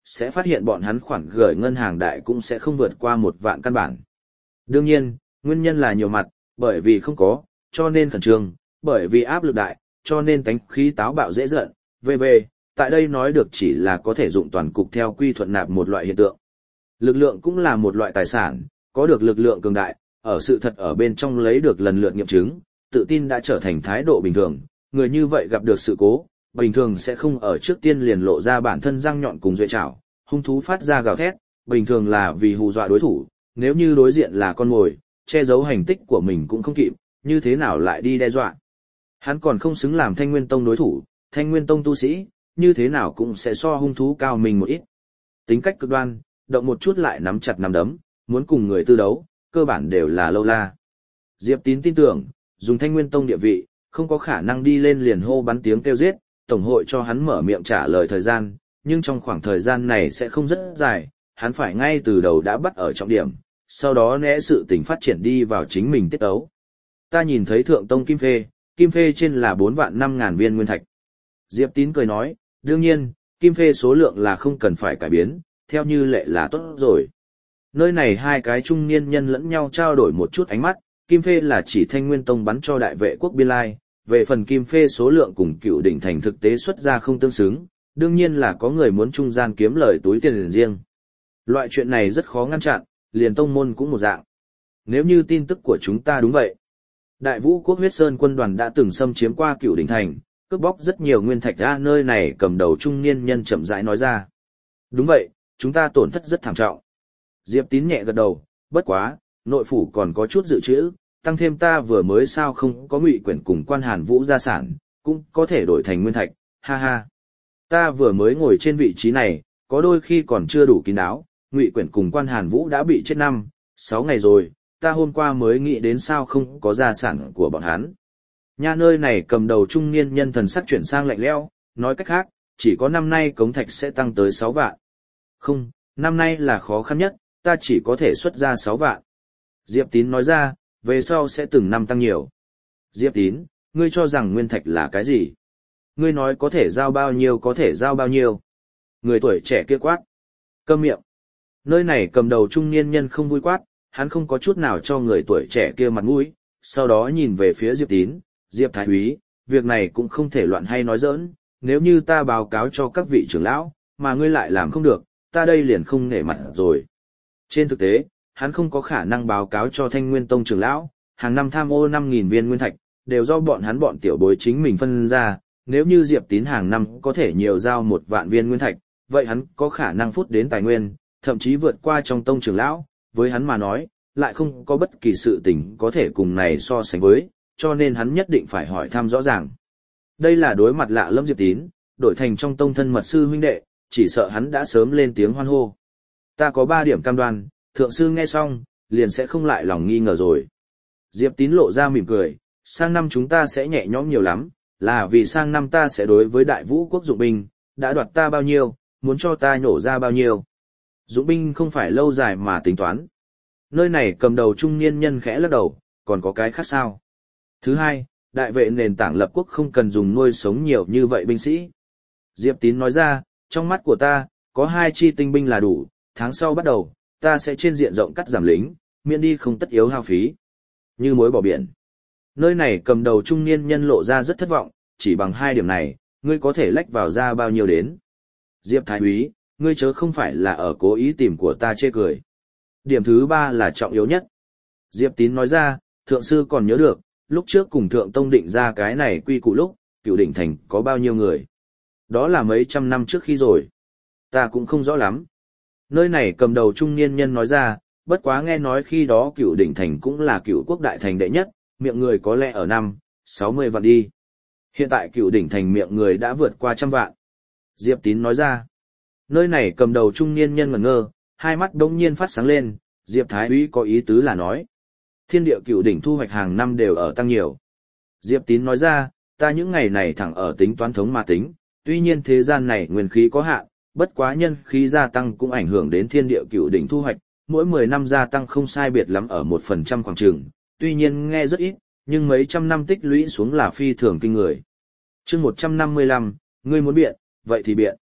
sẽ phát hiện bọn hắn khoản gửi ngân hàng đại cũng sẽ không vượt qua 1 vạn căn bản. Đương nhiên, nguyên nhân là nhiều mặt, bởi vì không có, cho nên khẩn trương, bởi vì áp lực đại, cho nên tánh khí táo bạo dễ giận, v.v. Tại đây nói được chỉ là có thể dụng toàn cục theo quy thuận nạp một loại hiện tượng. Lực lượng cũng là một loại tài sản, có được lực lượng cường đại, ở sự thật ở bên trong lấy được lần lượt nghiệm chứng, tự tin đã trở thành thái độ bình thường, người như vậy gặp được sự cố, bình thường sẽ không ở trước tiên liền lộ ra bản thân răng nhọn cùng duệ chảo, hung thú phát ra gào thét, bình thường là vì hù dọa đối thủ, nếu như đối diện là con mồi, che giấu hành tích của mình cũng không kịp, như thế nào lại đi đe dọa. Hắn còn không xứng làm Thanh Nguyên Tông đối thủ, Thanh Nguyên Tông tu sĩ, như thế nào cũng sẽ so hung thú cao mình một ít. Tính cách cực đoan, động một chút lại nắm chặt nắm đấm, muốn cùng người tư đấu, cơ bản đều là lâu la. Diệp Tín tin tưởng, dùng Thanh Nguyên Tông địa vị, không có khả năng đi lên liền hô bắn tiếng kêu giết, tổng hội cho hắn mở miệng trả lời thời gian, nhưng trong khoảng thời gian này sẽ không rất dài, hắn phải ngay từ đầu đã bắt ở trọng điểm, sau đó né sự tình phát triển đi vào chính mình tiết tấu. Ta nhìn thấy Thượng Tông Kim Phê trên là 4 vạn 5 ngàn viên nguyên thạch. Diệp Tín cười nói, đương nhiên, Kim Phê số lượng là không cần phải cải biến, theo như lệ là tốt rồi. Nơi này hai cái trung niên nhân lẫn nhau trao đổi một chút ánh mắt, Kim Phê là chỉ Thanh Nguyên Tông bắn cho đại vệ quốc biên lai, về phần Kim Phê số lượng cùng Cựu Đỉnh Thành thực tế xuất ra không tương xứng, đương nhiên là có người muốn trung gian kiếm lời túi tiền riêng. Loại chuyện này rất khó ngăn chặn, liền tông môn cũng một dạng. Nếu như tin tức của chúng ta đúng vậy, Đại Vũ quốc huyết sơn quân đoàn đã từng xâm chiếm qua Cựu Đỉnh Thành, cướp bóc rất nhiều nguyên thạch ra nơi này cầm đầu trung niên nhân chậm rãi nói ra. Đúng vậy, chúng ta tổn thất rất thảm trọng. Diệp Tín nhẹ gật đầu, bất quá, nội phủ còn có chút dự trữ, tăng thêm ta vừa mới sao không có Ngụy Quyển cùng Quan Hàn Vũ gia sản, cũng có thể đổi thành nguyên thạch, ha ha. Ta vừa mới ngồi trên vị trí này, có đôi khi còn chưa đủ kín đáo, Ngụy Quyển cùng Quan Hàn Vũ đã bị chết 5-6 ngày rồi, ta hôm qua mới nghĩ đến sao không có gia sản của bọn hắn. Nha nơi này cầm đầu trung niên nhân thần sắc chuyển sang lạnh lẽo, nói cách khác, chỉ có năm nay cống thạch sẽ tăng tới 6 vạn. Không, năm nay là khó khăn nhất, ta chỉ có thể xuất ra 6 vạn. Diệp Tín nói ra, về sau sẽ từng năm tăng nhiều. Diệp Tín, ngươi cho rằng nguyên thạch là cái gì? Ngươi nói có thể giao bao nhiêu có thể giao bao nhiêu. Người tuổi trẻ kia quát. Câm miệng. Nơi này cầm đầu trung niên nhân không vui quát, hắn không có chút nào cho người tuổi trẻ kia mặt mũi, sau đó nhìn về phía Diệp Tín, Diệp Thái Úy, việc này cũng không thể loạn hay nói giỡn, nếu như ta báo cáo cho các vị trưởng lão, mà ngươi lại làm không được, ta đây liền không nể mặt rồi. Trên thực tế, hắn không có khả năng báo cáo cho Thanh Nguyên Tông trưởng lão, hàng năm tham ô 5.000 viên nguyên thạch, đều do bọn tiểu bối chính mình phân ra, nếu như Diệp Tín hàng năm có thể nhiều giao 1 vạn viên nguyên thạch, vậy hắn có khả năng phút đến tài nguyên, thậm chí vượt qua trong tông trưởng lão, với hắn mà nói, lại không có bất kỳ sự tình có thể cùng này so sánh với, cho nên hắn nhất định phải hỏi thăm rõ ràng. Đây là đối mặt lạ lẫm Diệp Tín, đổi thành trong tông thân mật sư huynh đệ, chỉ sợ hắn đã sớm lên tiếng hoan hô. Ta có 3 điểm cam đoan, thượng sư nghe xong, liền sẽ không lại lòng nghi ngờ rồi. Diệp Tín lộ ra mỉm cười, sang năm chúng ta sẽ nhẹ nhõm nhiều lắm, là vì sang năm ta sẽ đối với Đại Vũ quốc dụng binh, đã đoạt ta bao nhiêu, muốn cho ta nhổ ra bao nhiêu. Dụng binh không phải lâu dài mà tính toán. Nơi này cầm đầu trung niên nhân khẽ lắc đầu, còn có cái khác sao? Thứ hai, đại vệ nền tảng lập quốc không cần dùng nuôi sống nhiều như vậy binh sĩ. Diệp Tín nói ra, trong mắt của ta, có 2 chi tinh binh là đủ, tháng sau bắt đầu, ta sẽ trên diện rộng cắt giảm lính, miễn đi không tất yếu hao phí. Như muối bỏ biển. Nơi này cầm đầu trung niên nhân lộ ra rất thất vọng, chỉ bằng 2 điểm này, ngươi có thể lách vào ra bao nhiêu đến. Diệp Thái Úy, ngươi chớ không phải là ở cố ý tìm của ta chê cười. Điểm thứ 3 là trọng yếu nhất. Diệp Tín nói ra, thượng sư còn nhớ được, lúc trước cùng thượng tông định ra cái này quy củ lúc, Cựu Đỉnh Thành có bao nhiêu người. Đó là mấy trăm năm trước khi rồi. Ta cũng không rõ lắm. Nơi này cầm đầu trung niên nhân nói ra, bất quá nghe nói khi đó Cựu Đỉnh Thành cũng là Cựu quốc đại thành đệ nhất, miệng người có lẽ ở 50-60 vạn đi. Hiện tại Cựu Đỉnh Thành miệng người đã vượt qua 100 vạn. Diệp Tín nói ra. Nơi này cầm đầu trung niên nhân ngẩn ngơ, hai mắt đống nhiên phát sáng lên, Diệp Thái Úy có ý tứ là nói. Thiên địa Cựu đỉnh thu hoạch hàng năm đều ở tăng nhiều. Diệp Tín nói ra, ta những ngày này thẳng ở tính toán thống mà tính, tuy nhiên thế gian này nguyên khí có hạn, bất quá nhân khí gia tăng cũng ảnh hưởng đến thiên địa Cựu đỉnh thu hoạch, mỗi 10 năm gia tăng không sai biệt lắm ở 1% khoảng chừng, tuy nhiên nghe rất ít, nhưng mấy trăm năm tích lũy xuống là phi thường kinh người. Chương 155, ngươi muốn biện, vậy thì biện.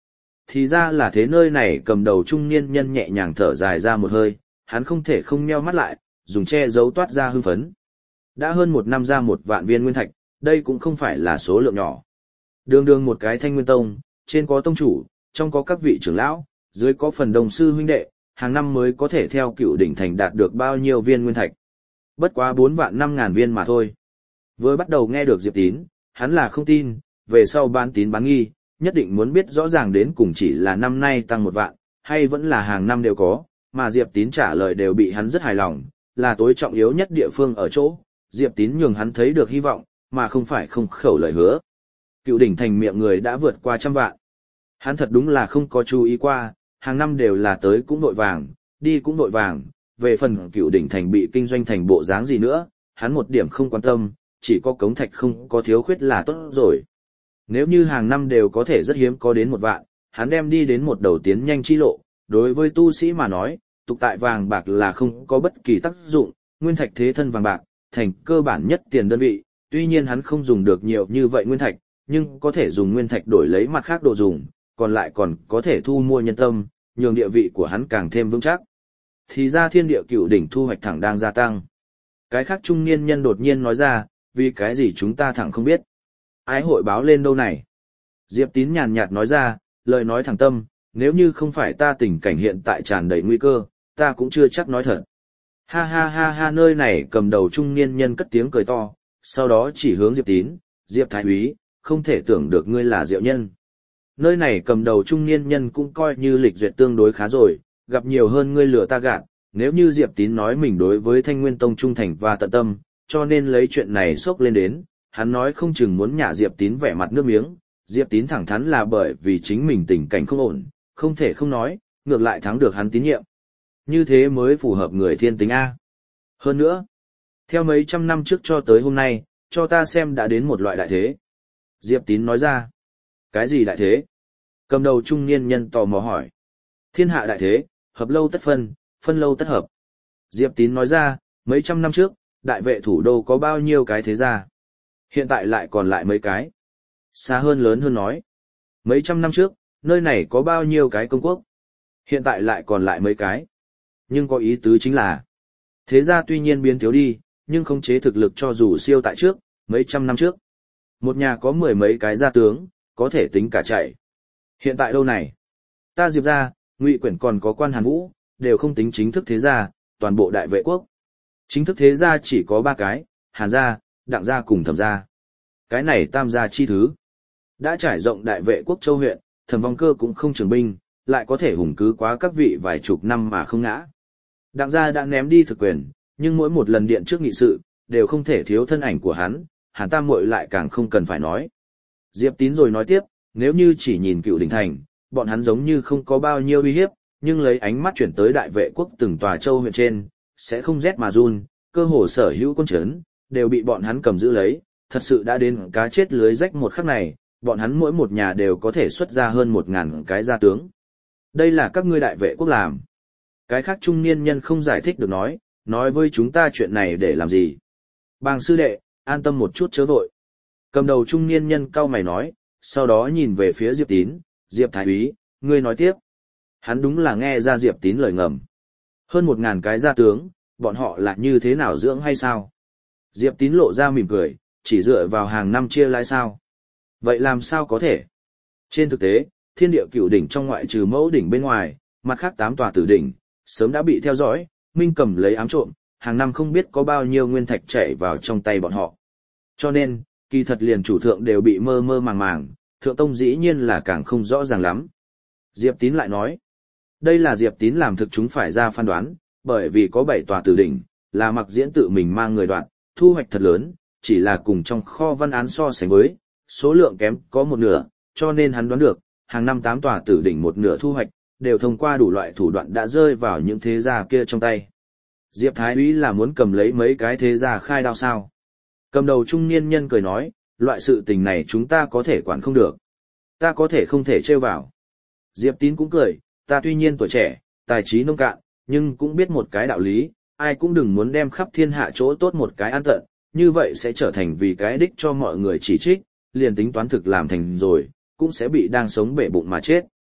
Thì ra là thế. Nơi này cầm đầu trung niên nhân nhẹ nhàng thở dài ra một hơi, hắn không thể không nheo mắt lại, dùng che giấu toát ra hưng phấn. Đã hơn một năm ra 1 vạn viên nguyên thạch, đây cũng không phải là số lượng nhỏ. Đường đường một cái Thanh Nguyên Tông, trên có tông chủ, trong có các vị trưởng lão, dưới có phần đồng sư huynh đệ, hàng năm mới có thể theo Cựu Đỉnh Thành đạt được bao nhiêu viên nguyên thạch. Bất quá 4.500.000 viên mà thôi. Vừa bắt đầu nghe được Diệp Tín, hắn là không tin, về sau bán tín bán nghi, nhất định muốn biết rõ ràng đến cùng chỉ là năm nay tăng 1 vạn, hay vẫn là hàng năm đều có, mà Diệp Tín trả lời đều bị hắn rất hài lòng, là tối trọng yếu nhất địa phương ở chỗ, Diệp Tín nhường hắn thấy được hy vọng, mà không phải không khẩu lời hứa. Cựu Đỉnh Thành miệng người đã vượt qua 100 vạn. Hắn thật đúng là không có chú ý qua, hàng năm đều là tới cũng vội vàng, đi cũng vội vàng, về phần Cựu Đỉnh Thành bị kinh doanh thành bộ dáng gì nữa, hắn một điểm không quan tâm, chỉ có cống thạch không có thiếu khuyết là tốt rồi. Nếu như hàng năm đều có thể rất hiếm có đến 1 vạn, hắn đem đi đến một đầu tiến nhanh chi lộ, đối với tu sĩ mà nói, tục tại vàng bạc là không có bất kỳ tác dụng, nguyên thạch thế thân vàng bạc, thành cơ bản nhất tiền đơn vị, tuy nhiên hắn không dùng được nhiều như vậy nguyên thạch, nhưng có thể dùng nguyên thạch đổi lấy mặt khác đồ dùng, còn lại còn có thể thu mua nhân tâm, nhường địa vị của hắn càng thêm vững chắc. Thì ra thiên địa Cựu đỉnh thu hoạch thẳng đang gia tăng. Cái khác trung niên nhân đột nhiên nói ra, vì cái gì chúng ta thẳng không biết. Ái hội báo lên đâu này? Diệp Tín nhàn nhạt nói ra, lời nói thẳng tâm, nếu như không phải ta tình cảnh hiện tại tràn đầy nguy cơ, ta cũng chưa chắc nói thật. Ha ha ha ha, nơi này cầm đầu trung niên nhân cất tiếng cười to, sau đó chỉ hướng Diệp Tín, Diệp Thái Úy, không thể tưởng được ngươi là Diệu Nhân. Nơi này cầm đầu trung niên nhân cũng coi như lịch duyệt tương đối khá rồi, gặp nhiều hơn ngươi lừa ta gạt, nếu như Diệp Tín nói mình đối với Thanh Nguyên Tông trung thành và tận tâm, cho nên lấy chuyện này xốc lên đến, hắn nói không chừng muốn nhả Diệp Tín vẻ mặt nước miếng, Diệp Tín thẳng thắn là bởi vì chính mình tình cảnh không ổn, không thể không nói, ngược lại thắng được hắn tín nhiệm. Như thế mới phù hợp người thiên tính A. Hơn nữa, theo mấy trăm năm trước cho tới hôm nay, cho ta xem đã đến một loại đại thế. Diệp Tín nói ra. Cái gì đại thế? Cầm đầu trung niên nhân tò mò hỏi. Thiên hạ đại thế, hợp lâu tất phân, phân lâu tất hợp. Diệp Tín nói ra, mấy trăm năm trước, đại vệ thủ đô có bao nhiêu cái thế gia? Hiện tại lại còn lại mấy cái? Xa hơn lớn hơn nói. Mấy trăm năm trước, nơi này có bao nhiêu cái công quốc? Hiện tại lại còn lại mấy cái? Nhưng có ý tứ chính là, thế gia tuy nhiên biến thiếu đi, nhưng khống chế thực lực cho dù siêu tại trước, mấy trăm năm trước. Một nhà có 10 mấy cái gia tướng, có thể tính cả chạy. Hiện tại đâu này? Ta Diệp gia, Ngụy Quyển còn có Quan Hàn Vũ, đều không tính chính thức thế gia, toàn bộ đại vệ quốc. Chính thức thế gia chỉ có 3 cái, Hàn gia, Đặng gia cùng Thẩm gia. Cái này tam gia chi thứ. Đã trải rộng đại vệ quốc châu huyện, Thẩm Vong Cơ cũng không trưởng binh, lại có thể hùng cứ quá các vị vài chục năm mà không ngã. Đặng gia đã ném đi thực quyền, nhưng mỗi một lần điện trước nghị sự, đều không thể thiếu thân ảnh của hắn, Hàn Tam muội lại càng không cần phải nói. Diệp Tín rồi nói tiếp, nếu như chỉ nhìn Cựu Đỉnh Thành, bọn hắn giống như không có bao nhiêu uy hiếp, nhưng lấy ánh mắt chuyển tới đại vệ quốc từng tòa châu huyện trên, sẽ không rét mà run, cơ hồ sở hữu quân trấn, đều bị bọn hắn cầm giữ lấy, thật sự đã đến cá chết lưới rách một khắc này, bọn hắn mỗi một nhà đều có thể xuất ra hơn 1.000 cái gia tướng. Đây là các ngươi đại vệ quốc làm. Cái khác trung niên nhân không giải thích được nói với chúng ta chuyện này để làm gì. Bàng sư đệ, an tâm một chút chớ vội. Cầm đầu trung niên nhân cau mày nói, sau đó nhìn về phía Diệp Tín, Diệp Thái Úy, ngươi nói tiếp. Hắn đúng là nghe ra Diệp Tín lời ngầm. Hơn 1.000 cái gia tướng, bọn họ là như thế nào dưỡng hay sao? Diệp Tín lộ ra mỉm cười, chỉ dựa vào hàng năm chia lãi sao? Vậy làm sao có thể? Trên thực tế, thiên địa Cựu đỉnh trong ngoại trừ Mẫu đỉnh bên ngoài, mặt khác 8 tòa tử đỉnh, sớm đã bị theo dõi, Minh Cầm lấy ám trộm, hàng năm không biết có bao nhiêu nguyên thạch chảy vào trong tay bọn họ. Cho nên, kỳ thật liền chủ thượng đều bị mơ mơ màng màng, thượng tông dĩ nhiên là càng không rõ ràng lắm. Diệp Tín lại nói, đây là Diệp Tín làm thực chúng phải ra phán đoán, bởi vì có 7 tòa tử đỉnh, là Mặc Diễn tự mình mang người đoạn, thu hoạch thật lớn, chỉ là cùng trong kho văn án so sánh với, số lượng kém có một nửa, cho nên hắn đoán được, hàng năm 8 tòa tử đỉnh một nửa thu hoạch, đều thông qua đủ loại thủ đoạn đã rơi vào những thế gia kia trong tay. Diệp Thái Úy là muốn cầm lấy mấy cái thế gia khai đao sao? Cầm đầu trung niên nhân cười nói, loại sự tình này chúng ta có thể quản không được. Ta có thể không thể trêu vào. Diệp Tín cũng cười, ta tuy nhiên tuổi trẻ, tài trí nông cạn, nhưng cũng biết một cái đạo lý, ai cũng đừng muốn đem khắp thiên hạ chỗ tốt một cái an tận, như vậy sẽ trở thành vì cái đích cho mọi người chỉ trích, liền tính toán thực làm thành rồi, cũng sẽ bị đang sống bể bụng mà chết.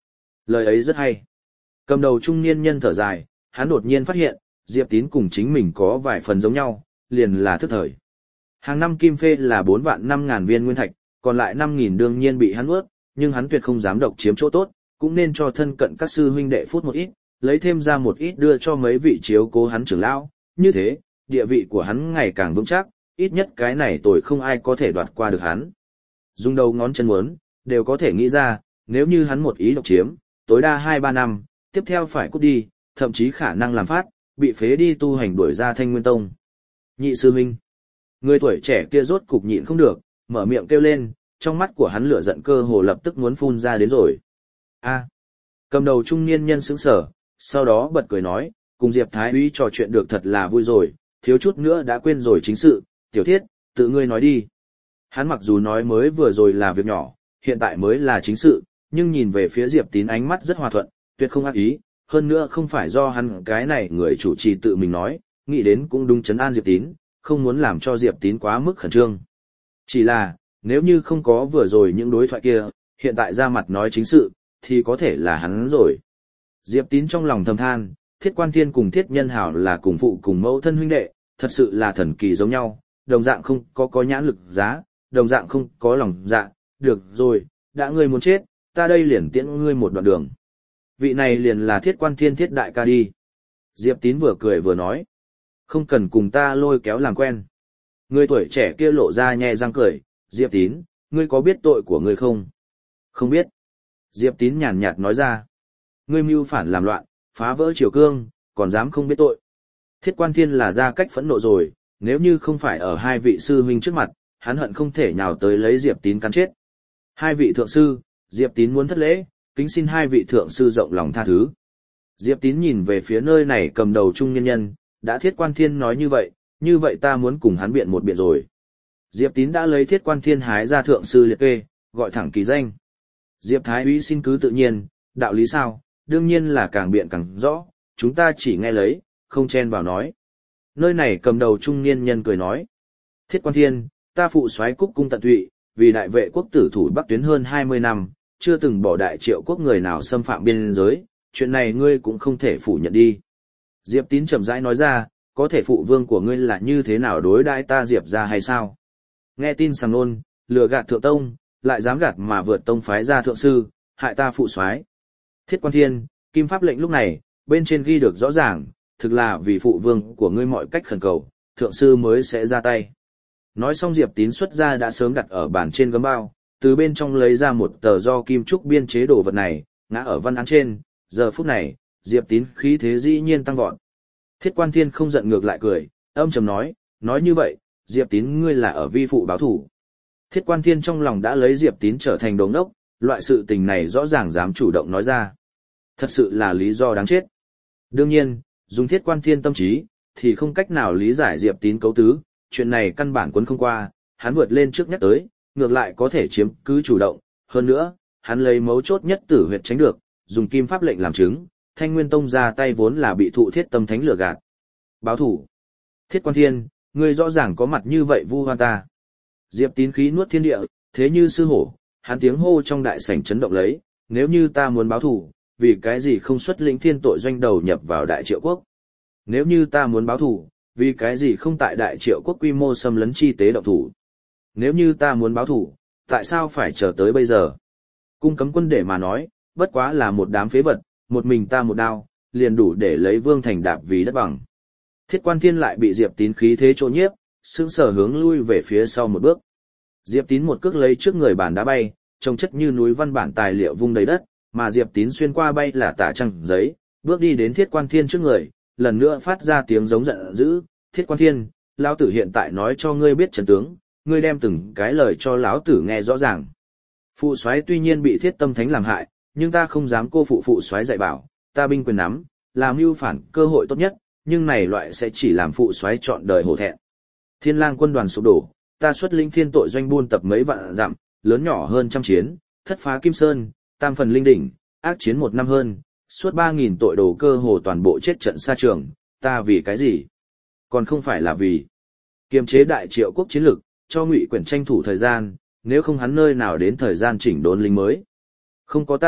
Lời ấy rất hay. Cầm đầu trung niên nhân thở dài, hắn đột nhiên phát hiện, Diệp Tín cùng chính mình có vài phần giống nhau, liền là thức thời. Hàng năm kim phê là 4 vạn 5 ngàn viên nguyên thạch, còn lại 5.000 đương nhiên bị hắn nuốt, nhưng hắn tuyệt không dám độc chiếm chỗ tốt, cũng nên cho thân cận các sư huynh đệ phút một ít, lấy thêm ra một ít đưa cho mấy vị chiếu cố hắn trưởng lão, như thế, địa vị của hắn ngày càng vững chắc, ít nhất cái này tội không ai có thể đoạt qua được hắn. Dùng đầu ngón chân muốn, đều có thể nghĩ ra, nếu như hắn một ý độc chiếm, tối đa 2-3 năm, tiếp theo phải cút đi, thậm chí khả năng làm phát, bị phế đi tu hành đuổi ra Thanh Nguyên Tông. Nhị sư huynh, người tuổi trẻ kia rốt cục nhịn không được, mở miệng kêu lên, trong mắt của hắn lửa giận cơ hồ lập tức muốn phun ra đến rồi. A. Cầm đầu trung niên nhân sững sờ, sau đó bật cười nói, cùng Diệp Thái úy trò chuyện được thật là vui rồi, thiếu chút nữa đã quên rồi chính sự, Tiểu Thiết, tự ngươi nói đi. Hắn mặc dù nói mới vừa rồi là việc nhỏ, hiện tại mới là chính sự, nhưng nhìn về phía Diệp Tín ánh mắt rất hòa thuận, tuyệt không ác ý, hơn nữa không phải do hắn cái này người chủ trì tự mình nói, nghĩ đến cũng đúng trấn an Diệp Tín, không muốn làm cho Diệp Tín quá mức khẩn trương. Chỉ là, nếu như không có vừa rồi những đối thoại kia, hiện tại ra mặt nói chính sự, thì có thể là hắn rồi. Diệp Tín trong lòng thầm than, Thiết Quan Thiên cùng Thiết Nhân Hảo là cùng phụ cùng mẫu thân huynh đệ, thật sự là thần kỳ giống nhau, đồng dạng không có nhãn lực giá, đồng dạng không có lòng dạ, được rồi, đã ngươi muốn chết, ta đây liền tiễn ngươi một đoạn đường. Vị này liền là Thiết Quan Thiên Thiết đại ca đi. Diệp Tín vừa cười vừa nói, không cần cùng ta lôi kéo làm quen. Người tuổi trẻ kia lộ ra nhe răng cười, Diệp Tín, ngươi có biết tội của ngươi không? Không biết. Diệp Tín nhàn nhạt nói ra, ngươi mưu phản làm loạn, phá vỡ triều cương, còn dám không biết tội. Thiết Quan Thiên là ra cách phẫn nộ rồi, nếu như không phải ở hai vị sư huynh trước mặt, hắn hận không thể nhào tới lấy Diệp Tín cắn chết. Hai vị thượng sư, Diệp Tín muốn thất lễ, kính xin hai vị thượng sư rộng lòng tha thứ. Diệp Tín nhìn về phía nơi này cầm đầu trung nhân nhân, đã Thiết Quan Thiên nói như vậy ta muốn cùng hắn biện một biện rồi. Diệp Tín đã lấy Thiết Quan Thiên hái ra thượng sư liệt kê, gọi thẳng kỳ danh. Diệp Thái úy xin cứ tự nhiên, đạo lý sao, đương nhiên là càng biện càng rõ, chúng ta chỉ nghe lấy, không chen vào nói. Nơi này cầm đầu trung niên nhân cười nói, Thiết Quan Thiên, ta phụ soái Cúc cung tận tụy, vì đại vệ quốc tử thủ Bắc Tuyến hơn 20 năm, chưa từng bỏ đại Triệu quốc người nào xâm phạm biên giới, chuyện này ngươi cũng không thể phủ nhận đi. Diệp Tín chậm rãi nói ra, có thể phụ vương của ngươi là như thế nào đối đãi ta Diệp ra hay sao? Nghe tin sầm nôn, lừa gạt thượng tông, lại dám gạt mà vượt tông phái ra thượng sư, hại ta phụ soái. Thiết Quan Thiên, kim pháp lệnh lúc này, bên trên ghi được rõ ràng, thực là vì phụ vương của ngươi mọi cách khẩn cầu, thượng sư mới sẽ ra tay. Nói xong Diệp Tín xuất ra đã sớm đặt ở bàn trên gấm bao, từ bên trong lấy ra một tờ do kim trúc biên chế đồ vật này, ngã ở văn án trên, giờ phút này, Diệp Tín khí thế dĩ nhiên tăng vọt. Thiết Quan Thiên không giận ngược lại cười, âm trầm nói như vậy, Diệp Tín ngươi là ở vi phụ báo thủ. Thiết Quan Thiên trong lòng đã lấy Diệp Tín trở thành đống đốc, loại sự tình này rõ ràng dám chủ động nói ra. Thật sự là lý do đáng chết. Đương nhiên, dùng Thiết Quan Thiên tâm trí, thì không cách nào lý giải Diệp Tín cấu tứ, chuyện này căn bản quấn không qua, hắn vượt lên trước nhắc tới, ngược lại có thể chiếm cứ chủ động, hơn nữa, hắn lấy mấu chốt nhất tử huyệt tránh được, dùng kim pháp lệnh làm chứng, Thanh Nguyên Tông ra tay vốn là bị thụ Thiết Tâm Thánh lừa gạt. Báo thủ. Thiết Quan Thiên, ngươi rõ ràng có mặt như vậy vu hoan ta. Diệp Tín khí nuốt thiên địa, thế như sư hổ, hắn tiếng hô trong đại sảnh chấn động lấy, nếu như ta muốn báo thủ, vì cái gì không xuất lĩnh thiên tội doanh đầu nhập vào đại Triệu quốc? Nếu như ta muốn báo thủ, vì cái gì không tại đại Triệu quốc quy mô xâm lấn chi tế động thủ? Nếu như ta muốn báo thủ, tại sao phải chờ tới bây giờ? Cung cấm quân để mà nói, bất quá là một đám phế vật, một mình ta một đao, liền đủ để lấy Vương Thành đạp vì đất bằng. Thiết Quan Thiên lại bị Diệp Tín khí thế chỗ nhiếp, sững sờ hướng lui về phía sau một bước. Diệp Tín một cước lấy trước người bàn đá bay, trông chất như núi văn bản tài liệu vung đầy đất, mà Diệp Tín xuyên qua bay là tả trăng giấy, bước đi đến Thiết Quan Thiên trước người, lần nữa phát ra tiếng giống giận dữ, Thiết Quan Thiên, lão tử hiện tại nói cho ngươi biết trận tướng, ngươi đem từng cái lời cho lão tử nghe rõ ràng. Phụ soái tuy nhiên bị Thiết Tâm Thánh làm hại, nhưng ta không dám cô phụ soái dạy bảo, ta binh quyền nắm, làm mưu phản cơ hội tốt nhất, nhưng này loại sẽ chỉ làm phụ soái trọn đời hổ thẹn. Thiên Lang quân đoàn sụp đổ, ta xuất lĩnh thiên tội doanh buôn tập mấy vạn dặm, lớn nhỏ hơn trăm chiến, thất phá Kim Sơn, tam phần linh đỉnh, ác chiến 1 năm hơn, suốt 3.000 tội đồ cơ hồ toàn bộ chết trận xa trường, ta vì cái gì? Còn không phải là vì kiềm chế đại Triệu quốc chiến lực, cho Ngụy Quyển tranh thủ thời gian, nếu không hắn nơi nào đến thời gian chỉnh đốn lính mới. Không có ta,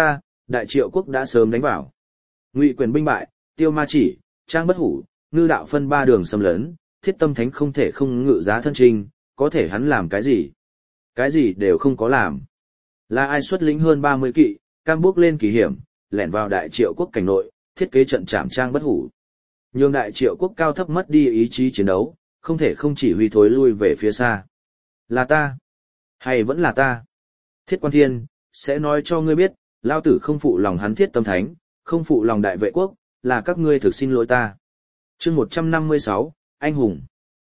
Đại Triệu quốc đã sớm đánh vào. Ngụy Quyền binh bại, Tiêu Ma Chỉ, Trang Bất Hủ, Ngư Đạo phân ba đường xâm lấn, Thiết Tâm Thánh không thể không ngự giá thân trinh, có thể hắn làm cái gì? Cái gì đều không có làm. Là ai xuất lĩnh hơn 30 kỵ, cam bước lên kỳ hiểm, lẻn vào Đại Triệu quốc cảnh nội, thiết kế trận trảm Trang Bất Hủ. Nhưng Đại Triệu quốc cao thấp mất đi ý chí chiến đấu, không thể không chỉ huy thối lui về phía xa. Là ta? Hay vẫn là ta? Thiết Quan Thiên, sẽ nói cho ngươi biết, lao tử không phụ lòng hắn Thiết Tâm Thánh, không phụ lòng Đại Vệ quốc, là các ngươi thực xin lỗi ta. Chương 156, anh hùng.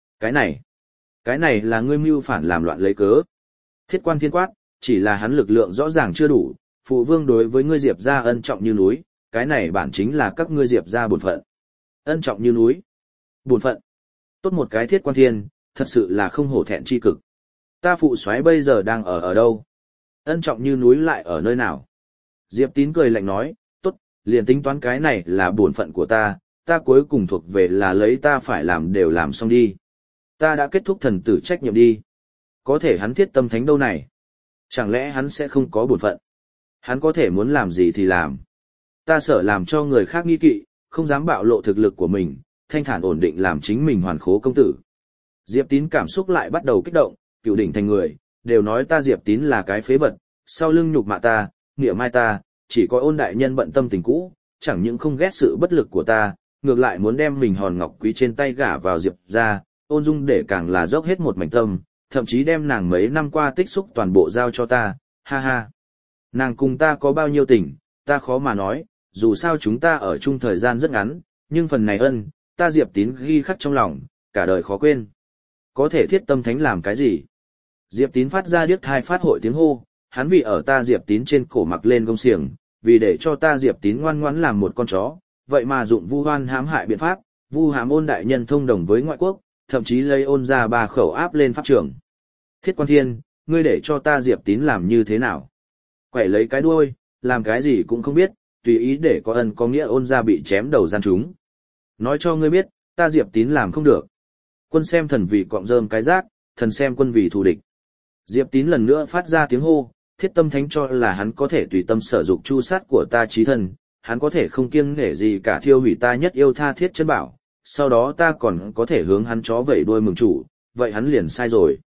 Cái này là ngươi mưu phản làm loạn lấy cớ. Thiết Quan Thiên quát, chỉ là hắn lực lượng rõ ràng chưa đủ, phụ vương đối với ngươi Diệp gia ân trọng như núi, cái này bản chính là các ngươi Diệp gia bổn phận. Ân trọng như núi. Bổn phận. Tốt một cái Thiết Quan Thiên, thật sự là không hổ thẹn chi cực. Ta phụ soái bây giờ đang ở đâu? Ân trọng như núi lại ở nơi nào? Diệp Tín cười lạnh nói, tốt, liền tính toán cái này là bổn phận của ta cuối cùng thuộc về là lấy ta phải làm đều làm xong đi. Ta đã kết thúc thần tử trách nhiệm đi. Có thể hắn Thiết Tâm Thánh đâu này? Chẳng lẽ hắn sẽ không có bổn phận? Hắn có thể muốn làm gì thì làm. Ta sợ làm cho người khác nghi kỵ, không dám bạo lộ thực lực của mình, thanh thản ổn định làm chính mình hoàn khố công tử. Diệp Tín cảm xúc lại bắt đầu kích động, Cửu đỉnh thành người, đều nói ta Diệp Tín là cái phế vật, sau lưng nhục mạ ta, nghĩa mai ta, chỉ có Ôn đại nhân bận tâm tình cũ, chẳng những không ghét sự bất lực của ta, ngược lại muốn đem mình hòn ngọc quý trên tay gả vào Diệp ra, Ôn Dung để càng là dốc hết một mảnh tâm, thậm chí đem nàng mấy năm qua tích xúc toàn bộ giao cho ta, ha ha. Nàng cùng ta có bao nhiêu tình, ta khó mà nói, dù sao chúng ta ở chung thời gian rất ngắn, nhưng phần này ân, ta Diệp Tín ghi khắc trong lòng, cả đời khó quên. Có thể Thiết Tâm Thánh làm cái gì? Diệp Tín phát ra điếc thai phát hội tiếng hô, hắn vì ở ta Diệp Tín trên cổ mặc lên gông xiềng, vì để cho ta Diệp Tín ngoan ngoãn làm một con chó, vậy mà dụng vu hoan hãm hại biện pháp, vu hãm Ôn đại nhân thông đồng với ngoại quốc, thậm chí lấy Ôn ra 3 khẩu áp lên pháp trường. Thiết Quan Thiên, ngươi để cho ta Diệp Tín làm như thế nào? Quẩy lấy cái đuôi, làm cái gì cũng không biết, tùy ý để có ân có nghĩa Ôn ra bị chém đầu gian chúng. Nói cho ngươi biết, ta Diệp Tín làm không được. Quân xem thần vì cọng rơm cái rác, thần xem quân vì thù địch. Diệp Tín lần nữa phát ra tiếng hô, Thiết Tâm Thánh cho là hắn có thể tùy tâm sở dục chu sát của ta chí thân, hắn có thể không kiêng nể gì cả thiêu hủy ta nhất yêu tha thiết chân bảo, sau đó ta còn có thể hướng hắn chó vẩy đuôi mừng chủ, vậy hắn liền sai rồi.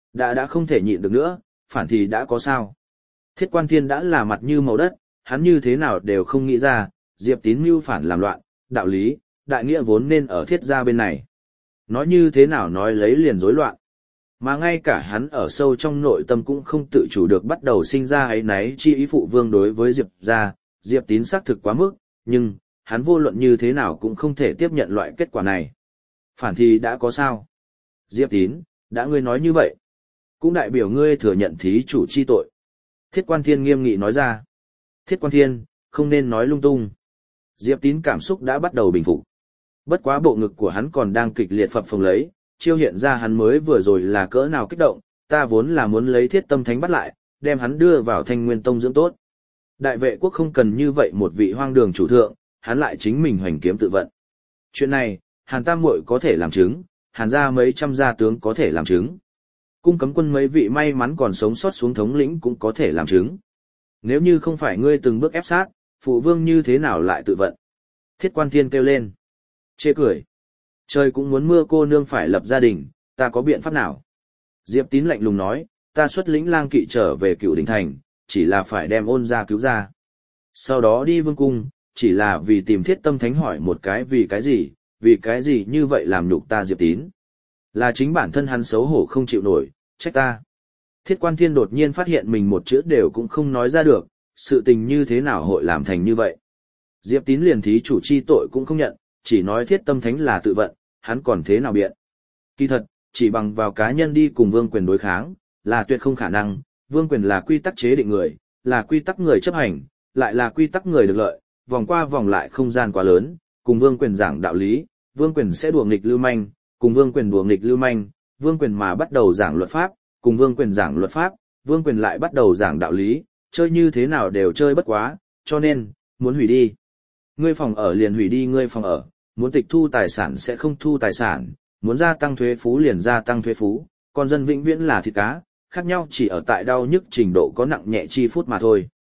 Đã không thể nhịn được nữa, phản thì đã có sao. Thiết Quan Thiên đã là mặt như màu đất, hắn như thế nào đều không nghĩ ra, Diệp Tín mưu phản làm loạn, đạo lý, đại nghĩa vốn nên ở Thiết gia bên này. Nói như thế nào nói lấy liền rối loạn. Mà ngay cả hắn ở sâu trong nội tâm cũng không tự chủ được bắt đầu sinh ra áy náy chi ý phụ vương đối với Diệp gia, Diệp Tín xác thực quá mức, nhưng, hắn vô luận như thế nào cũng không thể tiếp nhận loại kết quả này. Phản thì đã có sao? Diệp Tín, đã ngươi nói như vậy, cũng đại biểu ngươi thừa nhận thí chủ chi tội. Thiết Quan Thiên nghiêm nghị nói ra. Thiết Quan Thiên, không nên nói lung tung. Diệp Tín cảm xúc đã bắt đầu bình phục. Bất quá bộ ngực của hắn còn đang kịch liệt phập phồng lấy, chiêu hiện ra hắn mới vừa rồi là cỡ nào kích động, ta vốn là muốn lấy Thiết Tâm Thánh bắt lại, đem hắn đưa vào Thanh Nguyên Tông dưỡng tốt. Đại Vệ quốc không cần như vậy một vị hoang đường chủ thượng, hắn lại chính mình hoành kiếm tự vận. Chuyện này, Hàn Tam muội có thể làm chứng, Hàn gia mấy trăm gia tướng có thể làm chứng. Cung cấm quân mấy vị may mắn còn sống sót xuống thống lĩnh cũng có thể làm chứng. Nếu như không phải ngươi từng bước ép sát, phụ vương như thế nào lại tự vận? Thiết Quan Thiên kêu lên. Chê cười. Trời cũng muốn mưa cô nương phải lập gia đình, ta có biện pháp nào? Diệp Tín lạnh lùng nói, ta xuất lĩnh lang kỵ trở về Cửu đỉnh thành, chỉ là phải đem Ôn gia cứu ra. Sau đó đi vương cung, chỉ là vì tìm Thiết Tâm Thánh hỏi một cái vì cái gì như vậy làm nhục ta Diệp Tín. Là chính bản thân hắn xấu hổ không chịu nổi, trách ta. Thiết Quan Thiên đột nhiên phát hiện mình một chữ đều cũng không nói ra được, sự tình như thế nào hội làm thành như vậy. Diệp Tín liền thí chủ chi tội cũng không nhận, chỉ nói Thiết Tâm Thánh là tự vận, hắn còn thế nào biện. Kỳ thật, chỉ bằng vào cá nhân đi cùng Vương Quyền đối kháng, là tuyệt không khả năng, Vương Quyền là quy tắc chế định người, là quy tắc người chấp hành, lại là quy tắc người được lợi, vòng qua vòng lại không gian quá lớn, cùng Vương Quyền giảng đạo lý, Vương Quyền sẽ đùa nghịch lưu manh, cùng Vương Quyền đùa nghịch lưu manh, Vương Quyền mà bắt đầu giảng luật pháp, cùng Vương Quyền giảng luật pháp, Vương Quyền lại bắt đầu giảng đạo lý, chơi như thế nào đều chơi bất quá, cho nên, muốn hủy đi. Ngươi phòng ở liền hủy đi ngươi phòng ở, muốn tịch thu tài sản sẽ không thu tài sản, muốn gia tăng thuế phú liền gia tăng thuế phú, còn dân vĩnh viễn là thịt cá, khác nhau chỉ ở tại đau nhức trình độ có nặng nhẹ chi phút mà thôi.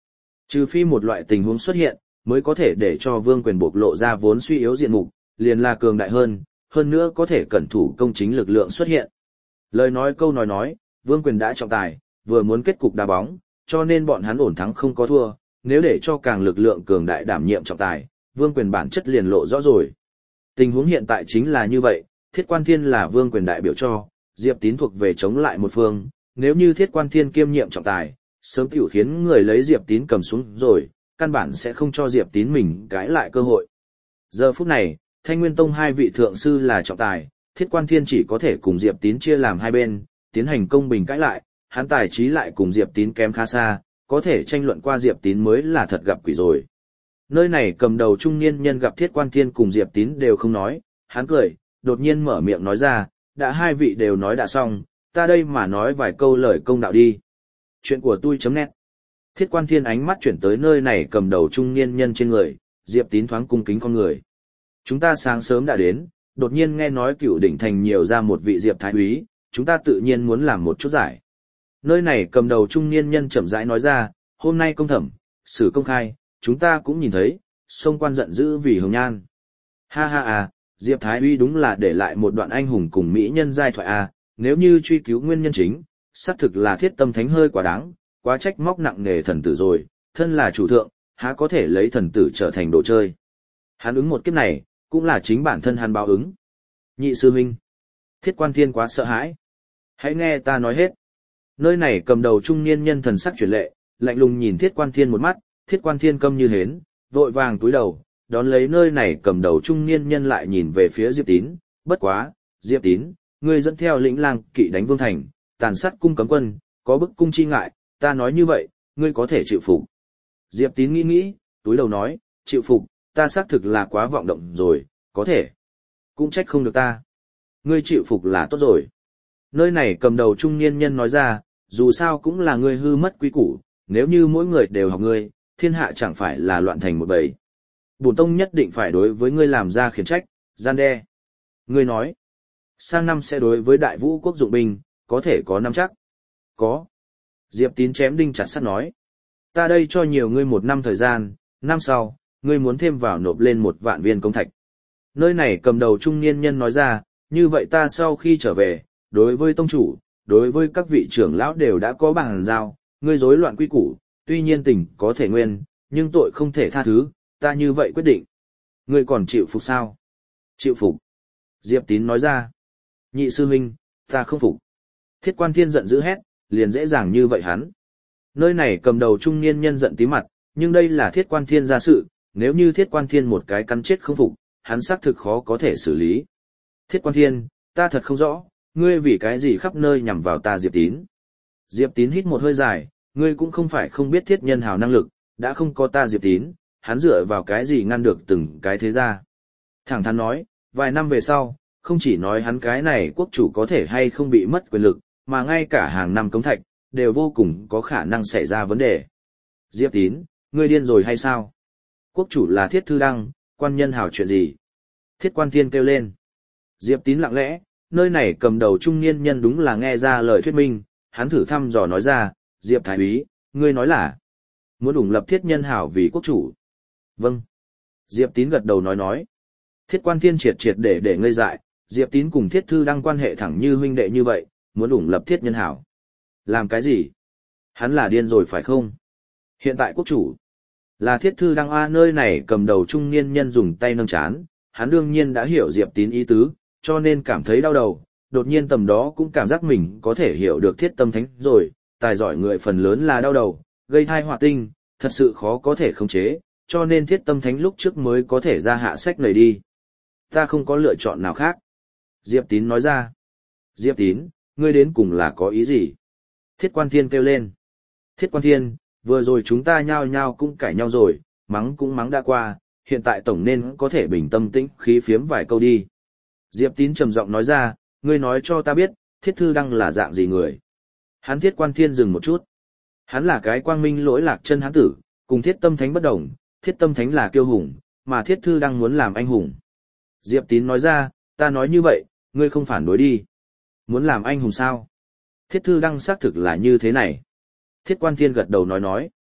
Trừ phi một loại tình huống xuất hiện, mới có thể để cho vương quyền bộc lộ ra vốn suy yếu diện mục, liền là cường đại hơn nữa có thể cẩn thủ công chính lực lượng xuất hiện. Lời nói câu nói, vương quyền đã trọng tài, vừa muốn kết cục đá bóng, cho nên bọn hắn ổn thắng không có thua, nếu để cho càng lực lượng cường đại đảm nhiệm trọng tài, vương quyền bản chất liền lộ rõ rồi. Tình huống hiện tại chính là như vậy, Thiết Quan Thiên là vương quyền đại biểu cho, Diệp Tín thuộc về chống lại một phương, nếu như Thiết Quan Thiên kiêm nhiệm trọng tài, sớm tiểu khiến người lấy Diệp Tín cầm xuống rồi, căn bản sẽ không cho Diệp Tín mình cãi lại cơ hội. Giờ phút này, Thanh Nguyên Tông hai vị thượng sư là trọng tài, Thiết Quan Thiên chỉ có thể cùng Diệp Tín chia làm hai bên, tiến hành công bình cãi lại, hắn tài trí lại cùng Diệp Tín kém khá xa, có thể tranh luận qua Diệp Tín mới là thật gặp quỷ rồi. Nơi này cầm đầu trung niên nhân gặp Thiết Quan Thiên cùng Diệp Tín đều không nói, hắn cười, đột nhiên mở miệng nói ra, đã hai vị đều nói đã xong, ta đây mà nói vài câu lời công đạo đi. Chuyện của tôi.net. Thiết Quan Thiên ánh mắt chuyển tới nơi này cầm đầu trung niên nhân trên người, Diệp Tín thoáng cung kính con người. Chúng ta sáng sớm đã đến, đột nhiên nghe nói Cửu Đỉnh Thành nhiều ra một vị Diệp Thái úy, chúng ta tự nhiên muốn làm một chút giải. Nơi này cầm đầu trung niên nhân chậm rãi nói ra, hôm nay công thẩm, xử công khai, chúng ta cũng nhìn thấy, sông quan giận dữ vì hồng nhan. Ha ha à, Diệp Thái úy đúng là để lại một đoạn anh hùng cùng mỹ nhân giai thoại à, nếu như truy cứu nguyên nhân chính, xác thực là Thiết Tâm Thánh hơi quá đáng, quá trách móc nặng nề thần tử rồi, thân là chủ thượng, há có thể lấy thần tử trở thành đồ chơi. Hắn ứng một kiếp này, cũng là chính bản thân hắn báo ứng. Nhị sư huynh, Thiết Quan Thiên quá sợ hãi. Hãy nghe ta nói hết. Nơi này cầm đầu trung niên nhân thần sắc chuyển lệ, lạnh lùng nhìn Thiết Quan Thiên một mắt, Thiết Quan Thiên câm như hến, vội vàng túi đầu, đón lấy nơi này cầm đầu trung niên nhân lại nhìn về phía Diệp Tín, bất quá, Diệp Tín, ngươi dẫn theo lĩnh lang kỵ đánh Vương Thành, tàn sát cung cấm quân, có bức cung chi ngại, ta nói như vậy, ngươi có thể chịu phục. Diệp Tín nghĩ, túi đầu nói, chịu phục, ta xác thực là quá vọng động rồi, có thể. Cũng trách không được ta. Ngươi chịu phục là tốt rồi. Nơi này cầm đầu trung niên nhân nói ra, dù sao cũng là ngươi hư mất quý củ, nếu như mỗi người đều học ngươi, thiên hạ chẳng phải là loạn thành một bầy. Bổn tông nhất định phải đối với ngươi làm ra khiển trách, gian đe. Ngươi nói, sang năm sẽ đối với đại vũ quốc dụng binh, có thể có năm chắc. Có. Diệp Tín chém đinh chặt sắt nói. Ta đây cho nhiều ngươi 1 năm thời gian, năm sau, ngươi muốn thêm vào nộp lên 1 vạn viên công thạch. Nơi này cầm đầu trung niên nhân nói ra, như vậy ta sau khi trở về, đối với tông chủ, đối với các vị trưởng lão đều đã có bàn giao, ngươi rối loạn quy củ, tuy nhiên tình có thể nguyên, nhưng tội không thể tha thứ, ta như vậy quyết định. Ngươi còn chịu phục sao? Chịu phục. Diệp Tín nói ra. Nhị sư huynh, ta không phục. Thiết Quan Thiên giận dữ hét, liền dễ dàng như vậy hắn. Nơi này cầm đầu trung niên nhân giận tí mặt, nhưng đây là Thiết Quan Thiên ra sự, nếu như Thiết Quan Thiên một cái cắn chết không phục, hắn xác thực khó có thể xử lý. Thiết Quan Thiên, ta thật không rõ, ngươi vì cái gì khắp nơi nhằm vào ta Diệp Tín. Diệp Tín hít một hơi dài, ngươi cũng không phải không biết Thiết Nhân Hào năng lực, đã không có ta Diệp Tín, hắn dựa vào cái gì ngăn được từng cái thế ra. Thẳng thắn nói, vài năm về sau, không chỉ nói hắn cái này quốc chủ có thể hay không bị mất quyền lực, mà ngay cả hàng năm cống thạch, đều vô cùng có khả năng xảy ra vấn đề. Diệp Tín, ngươi điên rồi hay sao? Quốc chủ là Thiết Thư Đăng, quan nhân hào chuyện gì? Thiết Quan Thiên kêu lên. Diệp Tín lặng lẽ, nơi này cầm đầu trung niên nhân đúng là nghe ra lời thuyết minh, hắn thử thăm dò nói ra, Diệp Thái úy, ngươi nói là muốn ủng lập Thiết Nhân Hảo vì quốc chủ. Vâng. Diệp Tín gật đầu nói. Thiết Quan Thiên triệt để ngây dại, Diệp Tín cùng Thiết Thư Đăng quan hệ thẳng như huynh đệ như vậy, muốn ủng lập Thiết Nhân Hảo. Làm cái gì? Hắn là điên rồi phải không? Hiện tại quốc chủ là Thiết Thư Đăng A. Nơi này cầm đầu trung niên nhân dùng tay nâng chán, hắn đương nhiên đã hiểu Diệp Tín ý tứ, cho nên cảm thấy đau đầu, đột nhiên tầm đó cũng cảm giác mình có thể hiểu được Thiết Tâm Thánh rồi, tài giỏi người phần lớn là đau đầu, gây thai họa tinh, thật sự khó có thể khống chế, cho nên Thiết Tâm Thánh lúc trước mới có thể ra hạ sách này đi. Ta không có lựa chọn nào khác. Diệp Tín nói ra. Diệp Tín, ngươi đến cùng là có ý gì? Thiết Quan Thiên kêu lên. Thiết Quan Thiên, vừa rồi chúng ta nhao nhao cũng cãi nhau rồi, mắng cũng mắng đã qua, hiện tại tổng nên có thể bình tâm tĩnh khí phiếm vài câu đi. Diệp Tín trầm giọng nói ra, ngươi nói cho ta biết, Thiết Thư Đăng là dạng gì người. Hắn Thiết Quan Thiên dừng một chút. Hắn là cái quang minh lỗi lạc chân hán tử, cùng Thiết Tâm Thánh bất đồng, Thiết Tâm Thánh là kiêu hùng, mà Thiết Thư Đăng muốn làm anh hùng. Diệp Tín nói ra, ta nói như vậy, ngươi không phản đối đi. Muốn làm anh hùng sao? Thiết Thư Đăng xác thực là như thế này. Thiết Quan Thiên gật đầu nói.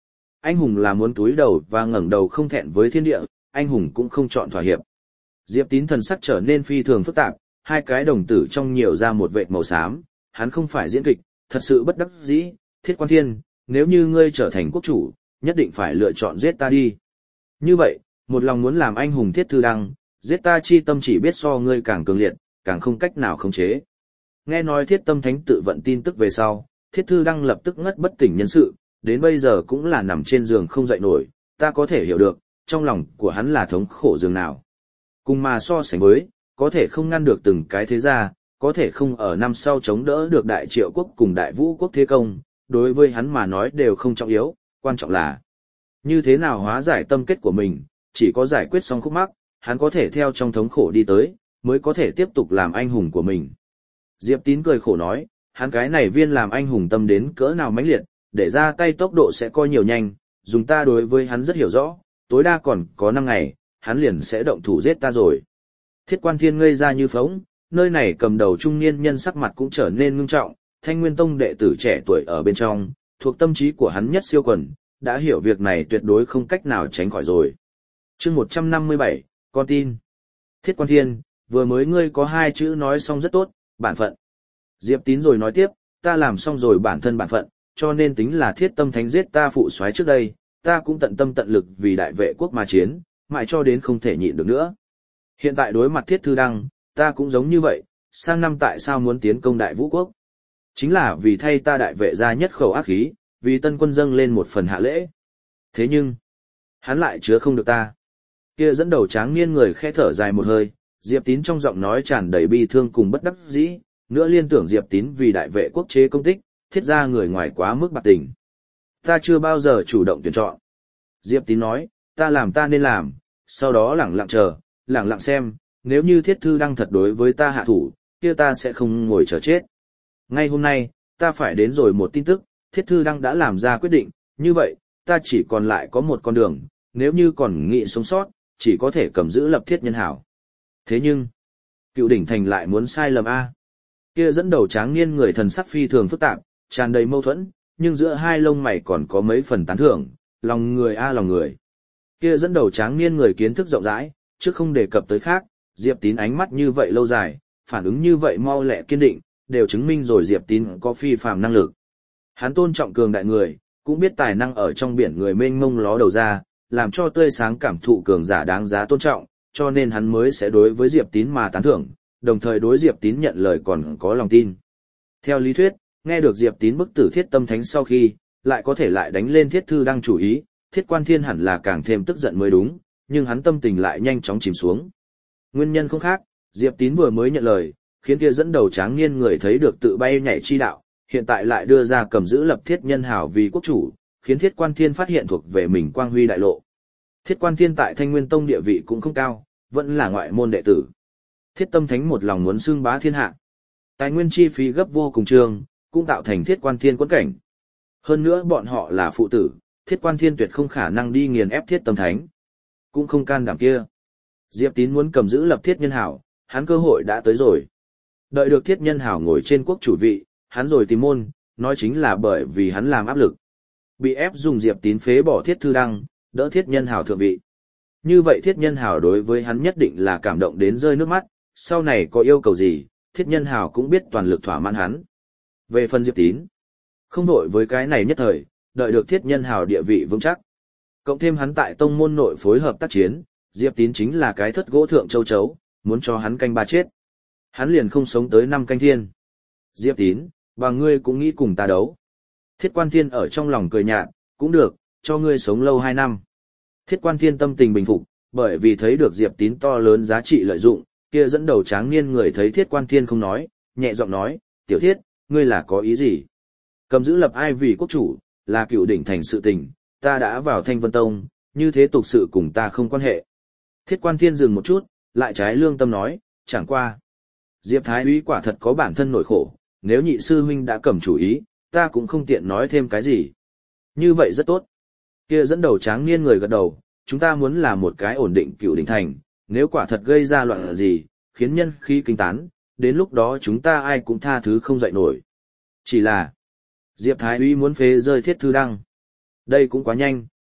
Anh hùng là muốn túi đầu và ngẩng đầu không thẹn với thiên địa, anh hùng cũng không chọn thỏa hiệp. Diệp Tín thần sắc trở nên phi thường phức tạp, hai cái đồng tử trong nhiều ra một vệt màu xám, hắn không phải diễn kịch, thật sự bất đắc dĩ, Thiết Quan Thiên, nếu như ngươi trở thành quốc chủ, nhất định phải lựa chọn giết ta đi. Như vậy, một lòng muốn làm anh hùng Thiết Thư Đăng, giết ta chi tâm chỉ biết so ngươi càng cường liệt, càng không cách nào khống chế. Nghe nói Thiết Tâm Thánh tự vận tin tức về sau, Thiết Thư Đăng lập tức ngất bất tỉnh nhân sự, đến bây giờ cũng là nằm trên giường không dậy nổi, ta có thể hiểu được, trong lòng của hắn là thống khổ dường nào. Cùng mà so sánh với, có thể không ngăn được từng cái thế gia, có thể không ở năm sau chống đỡ được Đại Triệu quốc cùng Đại Vũ quốc thế công, đối với hắn mà nói đều không trọng yếu, quan trọng là như thế nào hóa giải tâm kết của mình, chỉ có giải quyết xong khúc mắc, hắn có thể theo trong thống khổ đi tới, mới có thể tiếp tục làm anh hùng của mình. Diệp Tín cười khổ nói, hắn cái này viên làm anh hùng tâm đến cỡ nào mãnh liệt, để ra tay tốc độ sẽ coi nhiều nhanh, dùng ta đối với hắn rất hiểu rõ, tối đa còn có 5 ngày, hắn liền sẽ động thủ giết ta rồi. Thiết Quan Thiên ngây ra như phóng, nơi này cầm đầu trung niên nhân sắc mặt cũng trở nên ngưng trọng, Thanh Nguyên Tông đệ tử trẻ tuổi ở bên trong, thuộc tâm trí của hắn nhất siêu quần, đã hiểu việc này tuyệt đối không cách nào tránh khỏi rồi. Chương 157, con tin. Thiết Quan Thiên, vừa mới ngươi có 2 chữ nói xong rất tốt, bản phận. Diệp Tín rồi nói tiếp, ta làm xong rồi bản thân bản phận, cho nên tính là Thiết Tâm Thánh giết ta phụ soái trước đây, ta cũng tận tâm tận lực vì đại vệ quốc mà chiến, mãi cho đến không thể nhịn được nữa. Hiện tại đối mặt Thiết Thư Đăng, ta cũng giống như vậy, sang năm tại sao muốn tiến công Đại Vũ quốc? Chính là vì thay ta đại vệ ra nhất khẩu ác khí, vì tân quân dâng lên một phần hạ lễ. Thế nhưng, hắn lại chứa không được ta. Kia dẫn đầu tráng niên người khẽ thở dài một hơi, Diệp Tín trong giọng nói tràn đầy bi thương cùng bất đắc dĩ, nữa liên tưởng Diệp Tín vì đại vệ quốc chế công tích, thiết ra người ngoài quá mức bạc tình. Ta chưa bao giờ chủ động tuyển chọn. Diệp Tín nói, ta làm ta nên làm, sau đó lẳng lặng chờ, lẳng lặng xem, nếu như Thiết Thư Đăng thật đối với ta hạ thủ, kia ta sẽ không ngồi chờ chết. Ngay hôm nay, ta phải đến rồi một tin tức, Thiết Thư Đăng đã làm ra quyết định, như vậy, ta chỉ còn lại có một con đường, nếu như còn nghĩ sống sót, chỉ có thể cầm giữ lập Thiết Nhân Hảo. Thế nhưng, Cựu Đỉnh Thành lại muốn sai lầm A. Kia dẫn đầu tráng niên người thần sắc phi thường phức tạp, tràn đầy mâu thuẫn, nhưng giữa hai lông mày còn có mấy phần tán thưởng, lòng người a lòng người. Kia dẫn đầu tráng niên người kiến thức rộng rãi, chứ không đề cập tới khác, Diệp Tín ánh mắt như vậy lâu dài, phản ứng như vậy mau lẹ kiên định, đều chứng minh rồi Diệp Tín có phi phàm năng lực. Hắn tôn trọng cường đại người, cũng biết tài năng ở trong biển người mênh mông ló đầu ra, làm cho tươi sáng cảm thụ cường giả đáng giá tôn trọng, cho nên hắn mới sẽ đối với Diệp Tín mà tán thưởng, đồng thời đối Diệp Tín nhận lời còn có lòng tin. Theo lý thuyết, nghe được Diệp Tín bức tử Thiết Tâm Thánh sau khi, lại có thể lại đánh lên Thiết Thư Đăng chủ ý, Thiết Quan Thiên hẳn là càng thêm tức giận mới đúng, nhưng hắn tâm tình lại nhanh chóng chìm xuống. Nguyên nhân không khác, Diệp Tín vừa mới nhận lời, khiến kia dẫn đầu tráng niên người thấy được tự bay nhảy chi đạo, hiện tại lại đưa ra cầm giữ lập Thiết Nhân Hảo vì quốc chủ, khiến Thiết Quan Thiên phát hiện thuộc về mình quang huy đại lộ. Thiết Quan Thiên tại Thanh Nguyên Tông địa vị cũng không cao, vẫn là ngoại môn đệ tử. Thiết Tâm Thánh một lòng muốn xưng bá thiên hạ. Tài nguyên chi phí gấp vô cùng trường, cũng tạo thành Thiết Quan Thiên quẫn cảnh. Hơn nữa bọn họ là phụ tử, Thiết Quan Thiên tuyệt không khả năng đi nghiền ép Thiết Tâm Thánh. Cũng không can đảm kia. Diệp Tín muốn cầm giữ lập Thiết Nhân Hảo, hắn cơ hội đã tới rồi. Đợi được Thiết Nhân Hảo ngồi trên quốc chủ vị, hắn rồi tìm môn, nói chính là bởi vì hắn làm áp lực. Bị ép dùng Diệp Tín phế bỏ Thiết Thư Đăng, đỡ Thiết Nhân Hảo thượng vị. Như vậy Thiết Nhân Hảo đối với hắn nhất định là cảm động đến rơi nước mắt, sau này có yêu cầu gì, Thiết Nhân Hảo cũng biết toàn lực thỏa mãn hắn. Về phần Diệp Tín, không đội với cái này nhất thời, đợi được Thiết Nhân Hảo địa vị vững chắc. Cộng thêm hắn tại tông môn nội phối hợp tác chiến, Diệp Tín chính là cái thất gỗ thượng châu chấu, muốn cho hắn canh ba chết. Hắn liền không sống tới 5 canh thiên. Diệp Tín, và ngươi cũng nghĩ cùng ta đấu. Thiết Quan Thiên ở trong lòng cười nhạt, cũng được, cho ngươi sống lâu 2 năm. Thiết Quan Thiên tâm tình bình phục, bởi vì thấy được Diệp Tín to lớn giá trị lợi dụng, kia dẫn đầu tráng niên người thấy Thiết Quan Thiên không nói, nhẹ giọng nói, tiểu Thiết, ngươi là có ý gì? Cầm giữ lập ai vì quốc chủ, là Cựu Đỉnh Thành sự tình, ta đã vào Thanh Vân Tông, như thế tục sự cùng ta không quan hệ. Thiết Quan Thiên dừng một chút, lại trái lương tâm nói, chẳng qua. Diệp Thái úy quả thật có bản thân nỗi khổ, nếu nhị sư huynh đã cầm chủ ý, ta cũng không tiện nói thêm cái gì. Như vậy rất tốt. Kia dẫn đầu tráng niên người gật đầu, chúng ta muốn là một cái ổn định Cựu Đỉnh Thành, nếu quả thật gây ra loạn gì, khiến nhân khí kinh tán, đến lúc đó chúng ta ai cũng tha thứ không dậy nổi. Chỉ là, Diệp Thái úy muốn phế rơi Thiết Thư Đăng. Đây cũng quá nhanh,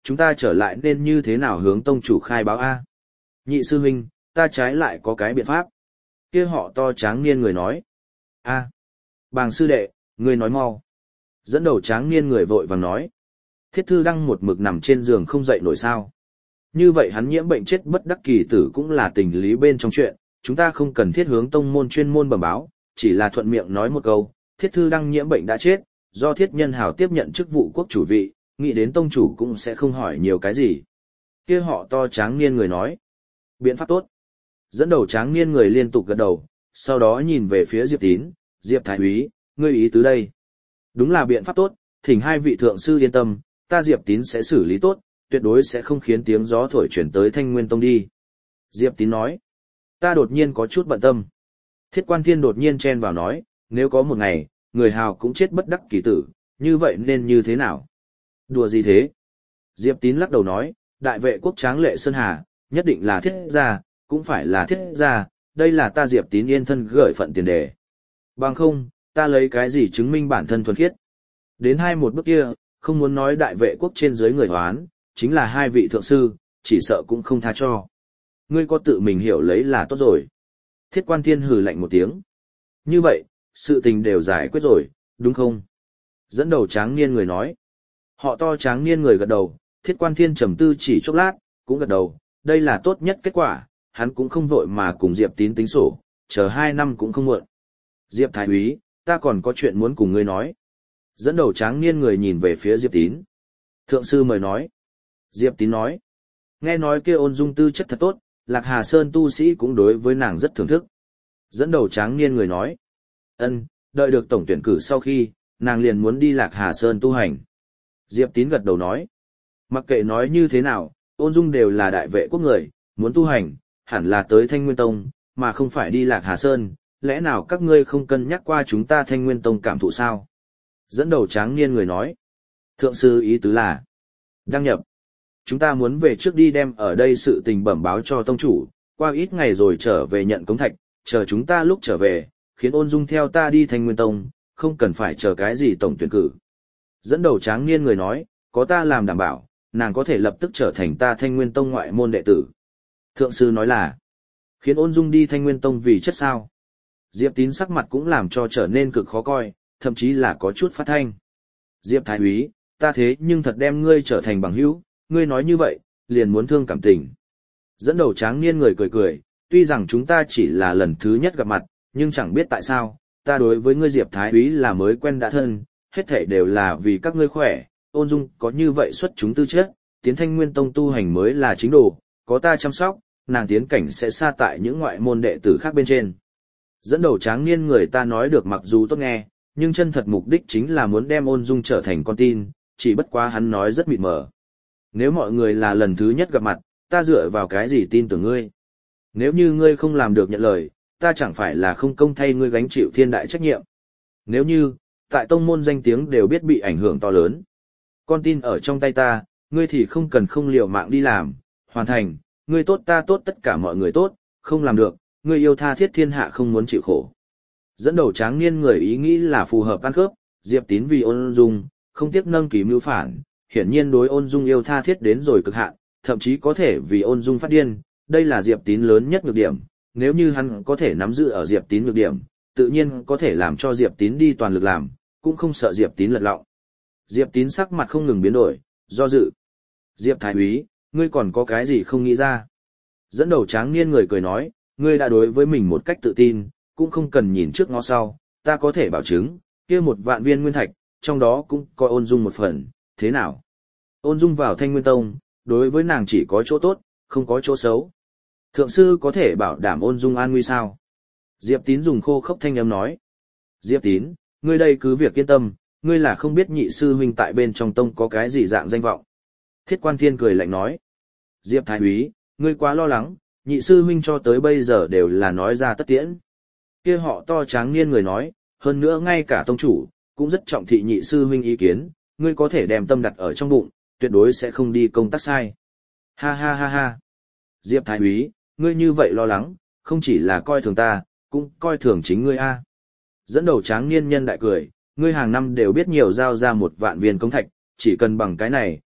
chúng ta trở lại nên như thế nào hướng tông chủ khai báo a? Nhị sư huynh, ta trái lại có cái biện pháp. Kia họ to tráng niên người nói. A, bàng sư đệ, ngươi nói mau. Dẫn đầu tráng niên người vội vàng nói. Thiết Thư Đăng một mực nằm trên giường không dậy nổi sao. Như vậy hắn nhiễm bệnh chết bất đắc kỳ tử cũng là tình lý bên trong chuyện, chúng ta không cần thiết hướng tông môn chuyên môn bẩm báo, chỉ là thuận miệng nói một câu, Thiết Thư Đăng nhiễm bệnh đã chết, do Thiết Nhân Hào tiếp nhận chức vụ quốc chủ vị, nghĩ đến tông chủ cũng sẽ không hỏi nhiều cái gì. Kia họ to tráng niên người nói. Biện pháp tốt. Dẫn đầu tráng niên người liên tục gật đầu, sau đó nhìn về phía Diệp Tín, Diệp Thái Úy, ngươi ý tứ đây. Đúng là biện pháp tốt, thỉnh hai vị thượng sư yên tâm, ta Diệp Tín sẽ xử lý tốt, tuyệt đối sẽ không khiến tiếng gió thổi chuyển tới Thanh Nguyên Tông đi. Diệp Tín nói, ta đột nhiên có chút bận tâm. Thiết Quan Thiên đột nhiên chen vào nói, nếu có một ngày, người hào cũng chết bất đắc kỳ tử, như vậy nên như thế nào? Đùa gì thế? Diệp Tín lắc đầu nói, đại vệ quốc tráng lệ Sơn Hà, nhất định là thiết gia, cũng phải là thiết gia, đây là ta Diệp Tín yên thân gửi phận tiền đề. Bằng không, ta lấy cái gì chứng minh bản thân thuần khiết? Đến một bước kia, không muốn nói đại vệ quốc trên dưới người hoán, chính là hai vị thượng sư, chỉ sợ cũng không tha cho. Ngươi có tự mình hiểu lấy là tốt rồi. Thiết Quan Thiên hừ lạnh một tiếng. Như vậy, sự tình đều giải quyết rồi, đúng không? Dẫn đầu tráng niên người nói. Họ to tráng niên người gật đầu, Thiết Quan Thiên trầm tư chỉ chốc lát, cũng gật đầu, đây là tốt nhất kết quả, hắn cũng không vội mà cùng Diệp Tín tính sổ, chờ 2 năm cũng không muộn. Diệp Thái Úy, ta còn có chuyện muốn cùng ngươi nói. Dẫn đầu tráng niên người nhìn về phía Diệp Tín. Thượng sư mời nói. Diệp Tín nói. Nghe nói kia Ôn Dung tư chất thật tốt, Lạc Hà Sơn tu sĩ cũng đối với nàng rất thưởng thức. Dẫn đầu tráng niên người nói. Đợi được tổng tuyển cử sau khi, nàng liền muốn đi Lạc Hà Sơn tu hành. Diệp Tín gật đầu nói. Mặc kệ nói như thế nào, Ôn Dung đều là đại vệ quốc người, muốn tu hành, hẳn là tới Thanh Nguyên Tông, mà không phải đi Lạc Hà Sơn, lẽ nào các ngươi không cân nhắc qua chúng ta Thanh Nguyên Tông cảm thụ sao? Dẫn đầu tráng niên người nói. Thượng sư ý tứ là. Đăng nhập. Chúng ta muốn về trước đi đem ở đây sự tình bẩm báo cho tông chủ, qua ít ngày rồi trở về nhận cống thạch, chờ chúng ta lúc trở về, khiến Ôn Dung theo ta đi Thanh Nguyên Tông, không cần phải chờ cái gì tổng tuyển cử. Dẫn đầu tráng niên người nói, có ta làm đảm bảo, nàng có thể lập tức trở thành ta Thanh Nguyên Tông ngoại môn đệ tử. Thượng sư nói là, khiến Ôn Dung đi Thanh Nguyên Tông vì chất sao. Diệp Tín sắc mặt cũng làm cho trở nên cực khó coi, thậm chí là có chút phát thanh. Diệp Thái Úy, ta thế nhưng thật đem ngươi trở thành bằng hữu, ngươi nói như vậy, liền muốn thương cảm tình. Dẫn đầu tráng niên người cười cười, tuy rằng chúng ta chỉ là lần thứ nhất gặp mặt, nhưng chẳng biết tại sao, ta đối với ngươi Diệp Thái Úy là mới quen đã thân, hết thảy đều là vì các ngươi khỏe, Ôn Dung có như vậy xuất chúng tư chất, tiến Thanh Nguyên Tông tu hành mới là chính đồ, có ta chăm sóc, nàng tiến cảnh sẽ xa tại những ngoại môn đệ tử khác bên trên. Dẫn đầu tráng niên người ta nói được mặc dù tốt nghe, nhưng chân thật mục đích chính là muốn đem Ôn Dung trở thành con tin, chỉ bất quá hắn nói rất mịt mờ. Nếu mọi người là lần thứ nhất gặp mặt, ta dựa vào cái gì tin tưởng ngươi? Nếu như ngươi không làm được nhận lời, ta chẳng phải là không công thay ngươi gánh chịu thiên đại trách nhiệm. Nếu như, tại tông môn danh tiếng đều biết bị ảnh hưởng to lớn. Con tin ở trong tay ta, ngươi thì không cần không liều mạng đi làm, hoàn thành, ngươi tốt ta tốt tất cả mọi người tốt, không làm được, ngươi yêu tha thiết thiên hạ không muốn chịu khổ. Dẫn đầu tráng niên người ý nghĩ là phù hợp ăn khớp, Diệp Tín vì Ôn Dung, không tiếc nâng kỳ mưu phản, hiển nhiên đối Ôn Dung yêu tha thiết đến rồi cực hạn, thậm chí có thể vì Ôn Dung phát điên, đây là Diệp Tín lớn nhất nhược điểm, nếu như hắn có thể nắm giữ ở Diệp Tín nhược điểm, tự nhiên có thể làm cho Diệp Tín đi toàn lực làm, cũng không sợ Diệp Tín lật lọng. Diệp Tín sắc mặt không ngừng biến đổi, do dự. Diệp Thái Úy, ngươi còn có cái gì không nghĩ ra? Dẫn đầu tráng niên người cười nói, ngươi đã đối với mình một cách tự tin, cũng không cần nhìn trước ngó sau, ta có thể bảo chứng, kia 1.000 viên nguyên thạch, trong đó cũng có Ôn Dung một phần, thế nào? Ôn Dung vào Thanh Nguyên Tông, đối với nàng chỉ có chỗ tốt, không có chỗ xấu. Thượng sư có thể bảo đảm Ôn Dung an nguy sao? Diệp Tín dùng khô khốc thanh âm nói. Diệp Tín, ngươi đây cứ việc yên tâm, ngươi là không biết nhị sư huynh tại bên trong tông có cái gì dạng danh vọng. Thiết Quan Thiên cười lạnh nói. Diệp Thái Úy, ngươi quá lo lắng, nhị sư huynh cho tới bây giờ đều là nói ra tất tiễn. Kia họ to tráng niên người nói, hơn nữa ngay cả tông chủ, cũng rất trọng thị nhị sư huynh ý kiến, ngươi có thể đem tâm đặt ở trong bụng, tuyệt đối sẽ không đi công tác sai. Ha ha ha ha. Diệp Thái Úy, ngươi như vậy lo lắng, không chỉ là coi thường ta, cũng coi thường chính ngươi a. Dẫn đầu tráng niên nhân đại cười, ngươi hàng năm đều biết nhiều giao ra 1.000 viên công thạch, chỉ cần bằng cái này,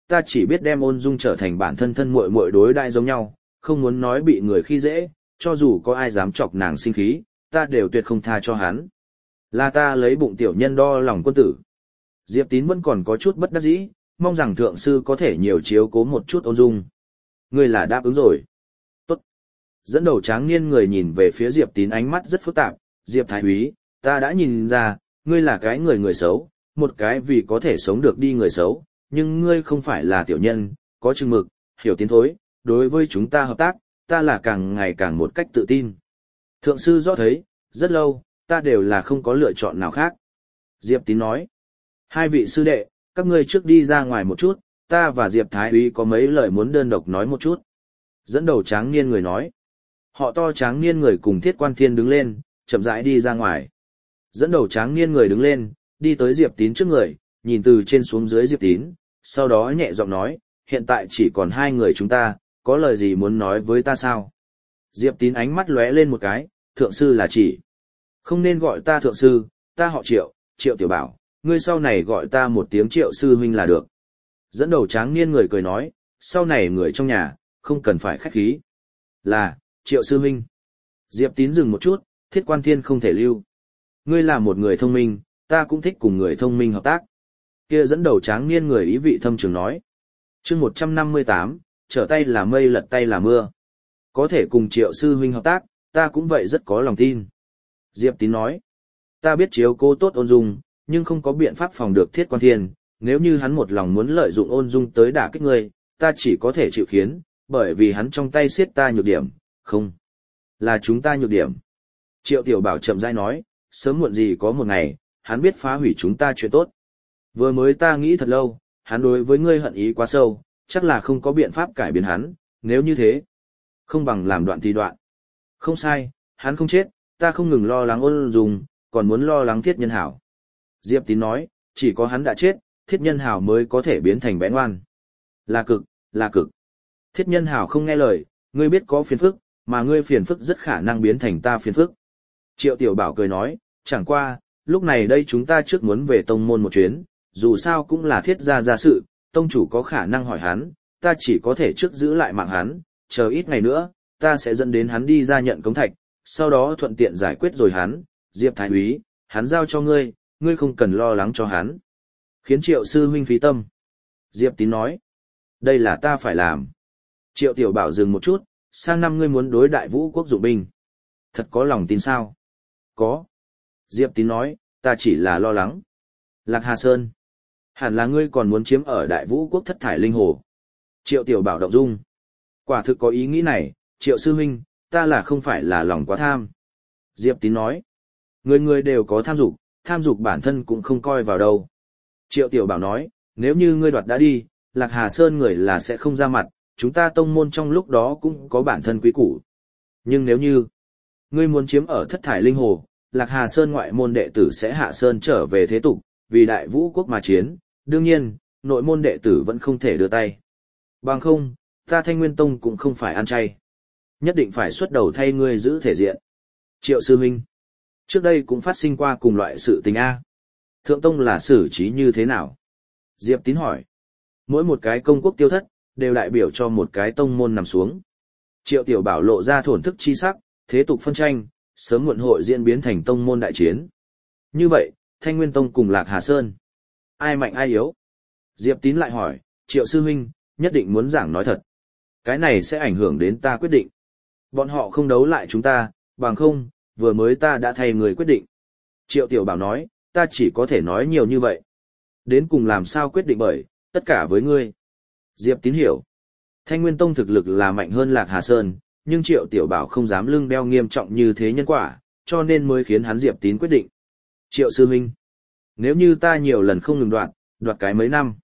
ta chỉ biết đem Ôn Dung trở thành bản thân thân muội muội đối đãi giống nhau, không muốn nói bị người khi dễ, cho dù có ai dám chọc nàng sinh khí, ta đều tuyệt không tha cho hắn. Là ta lấy bụng tiểu nhân đo lòng quân tử. Diệp Tín vẫn còn có chút bất đắc dĩ, mong rằng thượng sư có thể nhiều chiếu cố một chút Ôn Dung. Ngươi là đáp ứng rồi. Tốt. Dẫn đầu tráng niên người nhìn về phía Diệp Tín ánh mắt rất phức tạp. Diệp Thái Úy, ta đã nhìn ra, ngươi là cái người xấu, một cái vì có thể sống được đi người xấu, nhưng ngươi không phải là tiểu nhân, có chừng mực, hiểu tiến thối, đối với chúng ta hợp tác, ta là càng ngày càng một cách tự tin. Thượng sư rõ thấy, rất lâu, ta đều là không có lựa chọn nào khác. Diệp Tín nói, hai vị sư đệ, các ngươi trước đi ra ngoài một chút, ta và Diệp Thái Úy có mấy lời muốn đơn độc nói một chút. Dẫn đầu tráng niên người nói, họ to tráng niên người cùng Thiết Quan Thiên đứng lên, chậm rãi đi ra ngoài. Dẫn đầu tráng niên người đứng lên, đi tới Diệp Tín trước người, nhìn từ trên xuống dưới Diệp Tín, sau đó nhẹ giọng nói, hiện tại chỉ còn hai người chúng ta, có lời gì muốn nói với ta sao? Diệp Tín ánh mắt lóe lên một cái, thượng sư là chỉ. Không nên gọi ta thượng sư, ta họ Triệu, Triệu Tiểu Bảo, ngươi sau này gọi ta một tiếng Triệu sư huynh là được. Dẫn đầu tráng niên người cười nói, sau này người trong nhà, không cần phải khách khí. Là, Triệu sư huynh. Diệp Tín dừng một chút, Thiết Quan Thiên không thể lưu. Ngươi là một người thông minh, ta cũng thích cùng người thông minh hợp tác. Kia dẫn đầu tráng niên người ý vị thâm trường nói. Chương 158, trở tay là mây lật tay là mưa. Có thể cùng Triệu sư huynh hợp tác, ta cũng vậy rất có lòng tin. Diệp Tín nói. Ta biết chiếu cố tốt Ôn Dung, nhưng không có biện pháp phòng được Thiết Quan Thiên. Nếu như hắn một lòng muốn lợi dụng Ôn Dung tới đả kích ngươi, ta chỉ có thể chịu khiến, bởi vì hắn trong tay siết ta nhược điểm, không. Là chúng ta nhược điểm. Triệu Tiểu Bảo chậm rãi nói, sớm muộn gì có một ngày, hắn biết phá hủy chúng ta chuyện tốt. Vừa mới ta nghĩ thật lâu, hắn đối với ngươi hận ý quá sâu, chắc là không có biện pháp cải biến hắn, nếu như thế. Không bằng làm đoạn thì đoạn. Không sai, hắn không chết, ta không ngừng lo lắng Ôn Dung, còn muốn lo lắng Thiết Nhân Hảo. Diệp Tín nói, chỉ có hắn đã chết, Thiết Nhân Hảo mới có thể biến thành bé ngoan. Là cực, là cực. Thiết Nhân Hảo không nghe lời, ngươi biết có phiền phức, mà ngươi phiền phức rất khả năng biến thành ta phiền phức. Triệu Tiểu Bảo cười nói, chẳng qua, lúc này đây chúng ta trước muốn về tông môn một chuyến, dù sao cũng là Thiết gia sự, tông chủ có khả năng hỏi hắn, ta chỉ có thể trước giữ lại mạng hắn, chờ ít ngày nữa, ta sẽ dẫn đến hắn đi ra nhận cống thạch, sau đó thuận tiện giải quyết rồi hắn, Diệp Thái Úy, hắn giao cho ngươi, ngươi không cần lo lắng cho hắn. Khiến Triệu sư huynh phí tâm. Diệp Tín nói, đây là ta phải làm. Triệu Tiểu Bảo dừng một chút, sang năm ngươi muốn đối Đại Vũ quốc dụng binh. Thật có lòng tin sao? Có. Diệp Tín nói, ta chỉ là lo lắng. Lạc Hà Sơn. Hẳn là ngươi còn muốn chiếm ở Đại Vũ quốc Thất Thải Linh Hồ. Triệu Tiểu Bảo động dung. Quả thực có ý nghĩ này, Triệu sư huynh, ta là không phải là lòng quá tham. Diệp Tín nói, người người đều có tham dục bản thân cũng không coi vào đâu. Triệu Tiểu Bảo nói, nếu như ngươi đoạt đã đi, Lạc Hà Sơn người là sẽ không ra mặt, chúng ta tông môn trong lúc đó cũng có bản thân quý củ. Nhưng nếu như ngươi muốn chiếm ở Thất Thải Linh Hồ, Lạc Hà Sơn ngoại môn đệ tử sẽ hạ sơn trở về thế tục, vì Đại Vũ quốc mà chiến, đương nhiên, nội môn đệ tử vẫn không thể đưa tay. Bằng không, ta Thanh Nguyên Tông cũng không phải ăn chay. Nhất định phải xuất đầu thay ngươi giữ thể diện. Triệu sư huynh, trước đây cũng phát sinh qua cùng loại sự tình A. Thượng Tông là xử trí như thế nào? Diệp Tín hỏi. Mỗi một cái công quốc tiêu thất, đều đại biểu cho một cái tông môn nằm xuống. Triệu Tiểu Bảo lộ ra thổn thức chi sắc, thế tục phân tranh, sớm muộn hội diễn biến thành tông môn đại chiến. Như vậy, Thanh Nguyên Tông cùng Lạc Hà Sơn, ai mạnh ai yếu? Diệp Tín lại hỏi, Triệu sư huynh, nhất định muốn giảng nói thật. Cái này sẽ ảnh hưởng đến ta quyết định. Bọn họ không đấu lại chúng ta, bằng không, vừa mới ta đã thay người quyết định. Triệu Tiểu Bảo nói, ta chỉ có thể nói nhiều như vậy. Đến cùng làm sao quyết định bởi, tất cả với ngươi. Diệp Tín hiểu. Thanh Nguyên Tông thực lực là mạnh hơn Lạc Hà Sơn, nhưng Triệu Tiểu Bảo không dám lưng đeo nghiêm trọng như thế nhân quả, cho nên mới khiến hắn Diệp Tín quyết định. Triệu sư huynh, nếu như ta nhiều lần không ngừng đoạt cái mấy năm,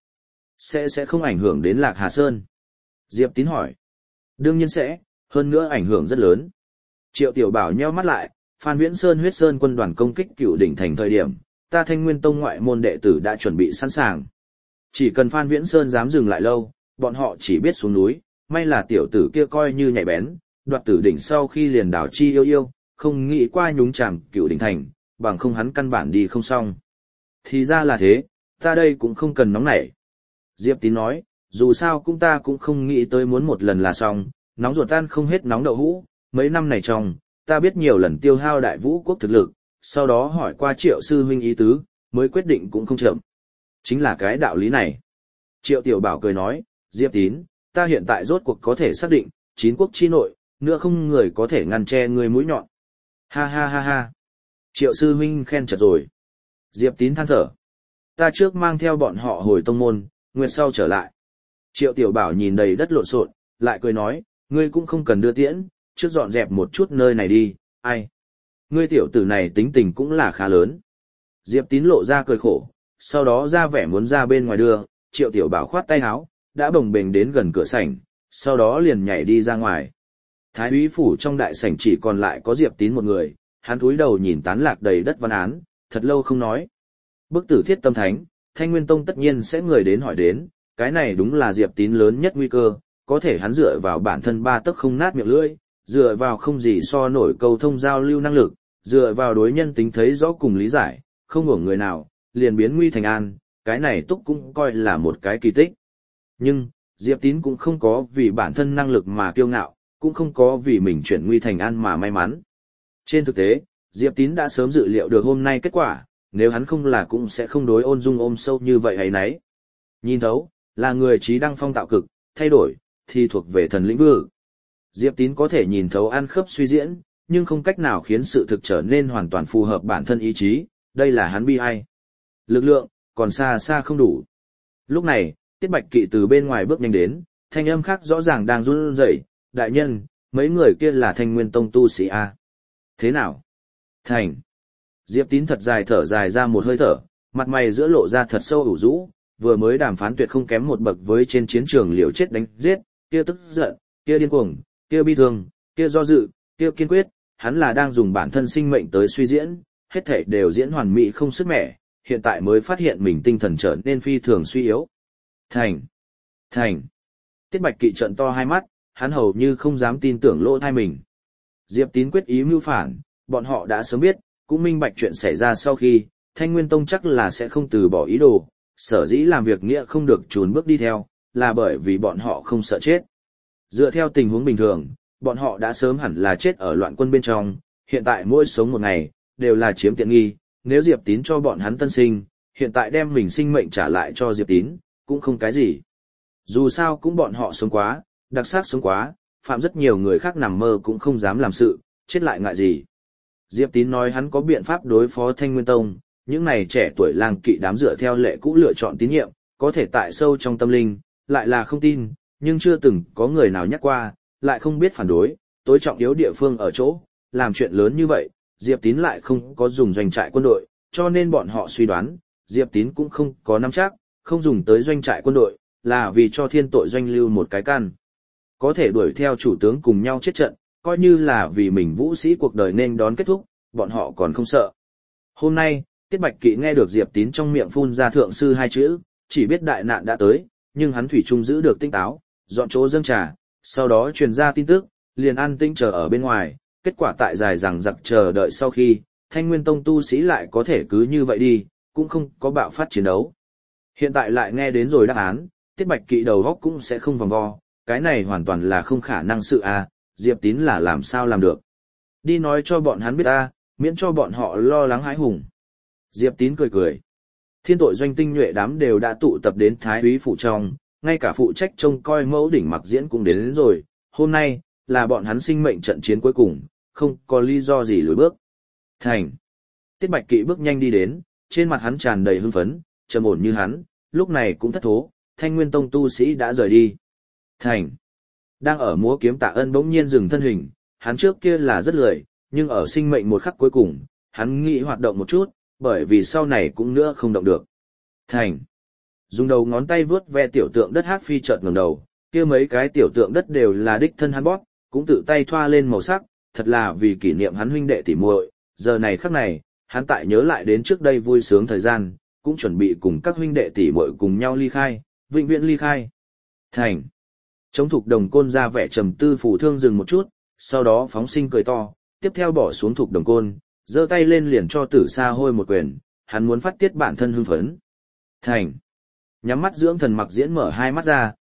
sẽ không ảnh hưởng đến Lạc Hà Sơn. Diệp Tín hỏi. Đương nhiên sẽ, hơn nữa ảnh hưởng rất lớn. Triệu Tiểu Bảo nheo mắt lại, Phan Viễn Sơn Huyết Sơn quân đoàn công kích Cựu Đỉnh thành thời điểm, ta Thanh Nguyên Tông ngoại môn đệ tử đã chuẩn bị sẵn sàng. Chỉ cần Phan Viễn Sơn dám dừng lại lâu, bọn họ chỉ biết xuống núi, may là tiểu tử kia coi như nhạy bén, đoạt tử đỉnh sau khi liền đảo chi yêu, không nghĩ qua nhúng chàm Cựu Đỉnh thành, bằng không hắn căn bản đi không xong. Thì ra là thế, ta đây cũng không cần nóng nảy. Diệp Tín nói, dù sao cũng ta cũng không nghĩ tới muốn một lần là xong, nóng ruột tan không hết nóng đậu hũ, mấy năm này trong, ta biết nhiều lần tiêu hao đại vũ quốc thực lực, sau đó hỏi qua Triệu sư huynh ý tứ, mới quyết định cũng không chậm. Chính là cái đạo lý này. Triệu Tiểu Bảo cười nói, Diệp Tín, ta hiện tại rốt cuộc có thể xác định, 9 quốc chi nội, nữa không người có thể ngăn che người mũi nhọn. Ha ha ha ha. Triệu sư huynh khen chật rồi. Diệp Tín than thở. Ta trước mang theo bọn họ hồi tông môn, nguyệt sau trở lại. Triệu Tiểu Bảo nhìn đầy đất lộn xộn, lại cười nói, ngươi cũng không cần đưa tiễn, trước dọn dẹp một chút nơi này đi, ai. Ngươi tiểu tử này tính tình cũng là khá lớn. Diệp Tín lộ ra cười khổ, sau đó ra vẻ muốn ra bên ngoài đưa, Triệu Tiểu Bảo khoát tay áo, đã bồng bềnh đến gần cửa sảnh, sau đó liền nhảy đi ra ngoài. Thái úy phủ trong đại sảnh chỉ còn lại có Diệp Tín một người, hắn cúi đầu nhìn tán lạc đầy đất văn án, thật lâu không nói. Bức tử Thiết Tâm Thánh, Thanh Nguyên Tông tất nhiên sẽ người đến hỏi đến, cái này đúng là Diệp Tín lớn nhất nguy cơ, có thể hắn dựa vào bản thân ba tấc không nát miệng lưỡi, dựa vào không gì so nổi câu thông giao lưu năng lực, dựa vào đối nhân tính thấy rõ cùng lý giải, không hưởng người nào, liền biến nguy thành an, cái này túc cũng coi là một cái kỳ tích. Nhưng, Diệp Tín cũng không có vì bản thân năng lực mà kiêu ngạo, cũng không có vì mình chuyển nguy thành an mà may mắn. Trên thực tế, Diệp Tín đã sớm dự liệu được hôm nay kết quả, nếu hắn không là cũng sẽ không đối Ôn Dung ôm sâu như vậy ấy nấy. Nhìn thấu, là người trí đăng phong tạo cực, thay đổi, thì thuộc về thần lĩnh vực. Diệp Tín có thể nhìn thấu ăn khớp suy diễn, nhưng không cách nào khiến sự thực trở nên hoàn toàn phù hợp bản thân ý chí, đây là hắn bi ai. Lực lượng, còn xa xa không đủ. Lúc này, Tiết Bạch Kỵ từ bên ngoài bước nhanh đến, thanh âm khác rõ ràng đang run rẩy, đại nhân, mấy người kia là Thanh Nguyên Tông tu sĩ A. Thế nào? Thành. Diệp Tín thật dài thở dài ra một hơi thở, mặt mày giữa lộ ra thật sâu ủ rũ, vừa mới đàm phán tuyệt không kém một bậc với trên chiến trường liều chết đánh giết, kia tức giận, kia điên cuồng, kia bi thương, kia do dự, kia kiên quyết, hắn là đang dùng bản thân sinh mệnh tới suy diễn, hết thảy đều diễn hoàn mỹ không sức mẻ, hiện tại mới phát hiện mình tinh thần trở nên phi thường suy yếu. Thành. Tiết Bạch Kỵ trợn to hai mắt, hắn hầu như không dám tin tưởng lỗ tai mình. Diệp Tín quyết ý mưu phản, bọn họ đã sớm biết, cũng minh bạch chuyện xảy ra sau khi, Thanh Nguyên Tông chắc là sẽ không từ bỏ ý đồ, sở dĩ làm việc nghĩa không được chùn bước đi theo, là bởi vì bọn họ không sợ chết. Dựa theo tình huống bình thường, bọn họ đã sớm hẳn là chết ở loạn quân bên trong, hiện tại mỗi sống một ngày, đều là chiếm tiện nghi, nếu Diệp Tín cho bọn hắn tân sinh, hiện tại đem mình sinh mệnh trả lại cho Diệp Tín, cũng không cái gì. Dù sao cũng bọn họ sống quá, đặc sắc sống quá, phạm rất nhiều người khác nằm mơ cũng không dám làm sự, chết lại ngại gì. Diệp Tín nói hắn có biện pháp đối phó Thanh Nguyên Tông, những này trẻ tuổi lang kỵ đám dựa theo lệ cũ lựa chọn tín nhiệm, có thể tại sâu trong tâm linh, lại là không tin, nhưng chưa từng có người nào nhắc qua, lại không biết phản đối, tối trọng yếu địa phương ở chỗ, làm chuyện lớn như vậy, Diệp Tín lại không có dùng doanh trại quân đội, cho nên bọn họ suy đoán, Diệp Tín cũng không có nắm chắc, không dùng tới doanh trại quân đội, là vì cho thiên tội doanh lưu một cái căn. Có thể đuổi theo chủ tướng cùng nhau chết trận, coi như là vì mình vũ sĩ cuộc đời nên đón kết thúc, bọn họ còn không sợ. Hôm nay, Tiết Bạch Kỵ nghe được Diệp Tín trong miệng phun ra thượng sư hai chữ, chỉ biết đại nạn đã tới, nhưng hắn thủy chung giữ được tinh táo, dọn chỗ dâng trà, sau đó truyền ra tin tức, liền an tĩnh chờ ở bên ngoài, kết quả tại dài rằng giặc chờ đợi sau khi, Thanh Nguyên Tông tu sĩ lại có thể cứ như vậy đi, cũng không có bạo phát chiến đấu. Hiện tại lại nghe đến rồi đáp án, Tiết Bạch Kỵ đầu góc cũng sẽ không vòng vo, cái này hoàn toàn là không khả năng sự à, Diệp Tín là làm sao làm được. Đi nói cho bọn hắn biết ta, miễn cho bọn họ lo lắng hãi hùng. Diệp Tín cười cười. Thiên tội doanh tinh nhuệ đám đều đã tụ tập đến Thái úy phủ trong, ngay cả phụ trách trông coi mẫu đỉnh mặc diễn cũng đến rồi, hôm nay, là bọn hắn sinh mệnh trận chiến cuối cùng, không có lý do gì lùi bước. Thành. Tiết Bạch Kỵ bước nhanh đi đến, trên mặt hắn tràn đầy hưng phấn, trầm ổn như hắn, lúc này cũng thất thố, Thanh Nguyên Tông tu sĩ đã rời đi. Thành. Đang ở múa kiếm Tạ Ân bỗng nhiên dừng thân hình, hắn trước kia là rất lười, nhưng ở sinh mệnh một khắc cuối cùng, hắn nghĩ hoạt động một chút, bởi vì sau này cũng nữa không động được. Thành. Dùng đầu ngón tay vướt ve tiểu tượng đất hát phi chợt ngẩng đầu, kia mấy cái tiểu tượng đất đều là đích thân hắn bóp, cũng tự tay thoa lên màu sắc, thật là vì kỷ niệm hắn huynh đệ tỉ muội. Giờ này khắc này, hắn tại nhớ lại đến trước đây vui sướng thời gian, cũng chuẩn bị cùng các huynh đệ tỉ muội cùng nhau ly khai, vĩnh viễn ly khai. Thành. Chống thục đồng côn ra vẻ trầm tư phủ thương dừng một chút, sau đó phóng sinh cười to, tiếp theo bỏ xuống thục đồng côn, giơ tay lên liền cho Tử Sa Hôi một quyền, hắn muốn phát tiết bản thân hưng phấn. Thành. Nhắm mắt dưỡng thần mặc diễn mở hai mắt ra,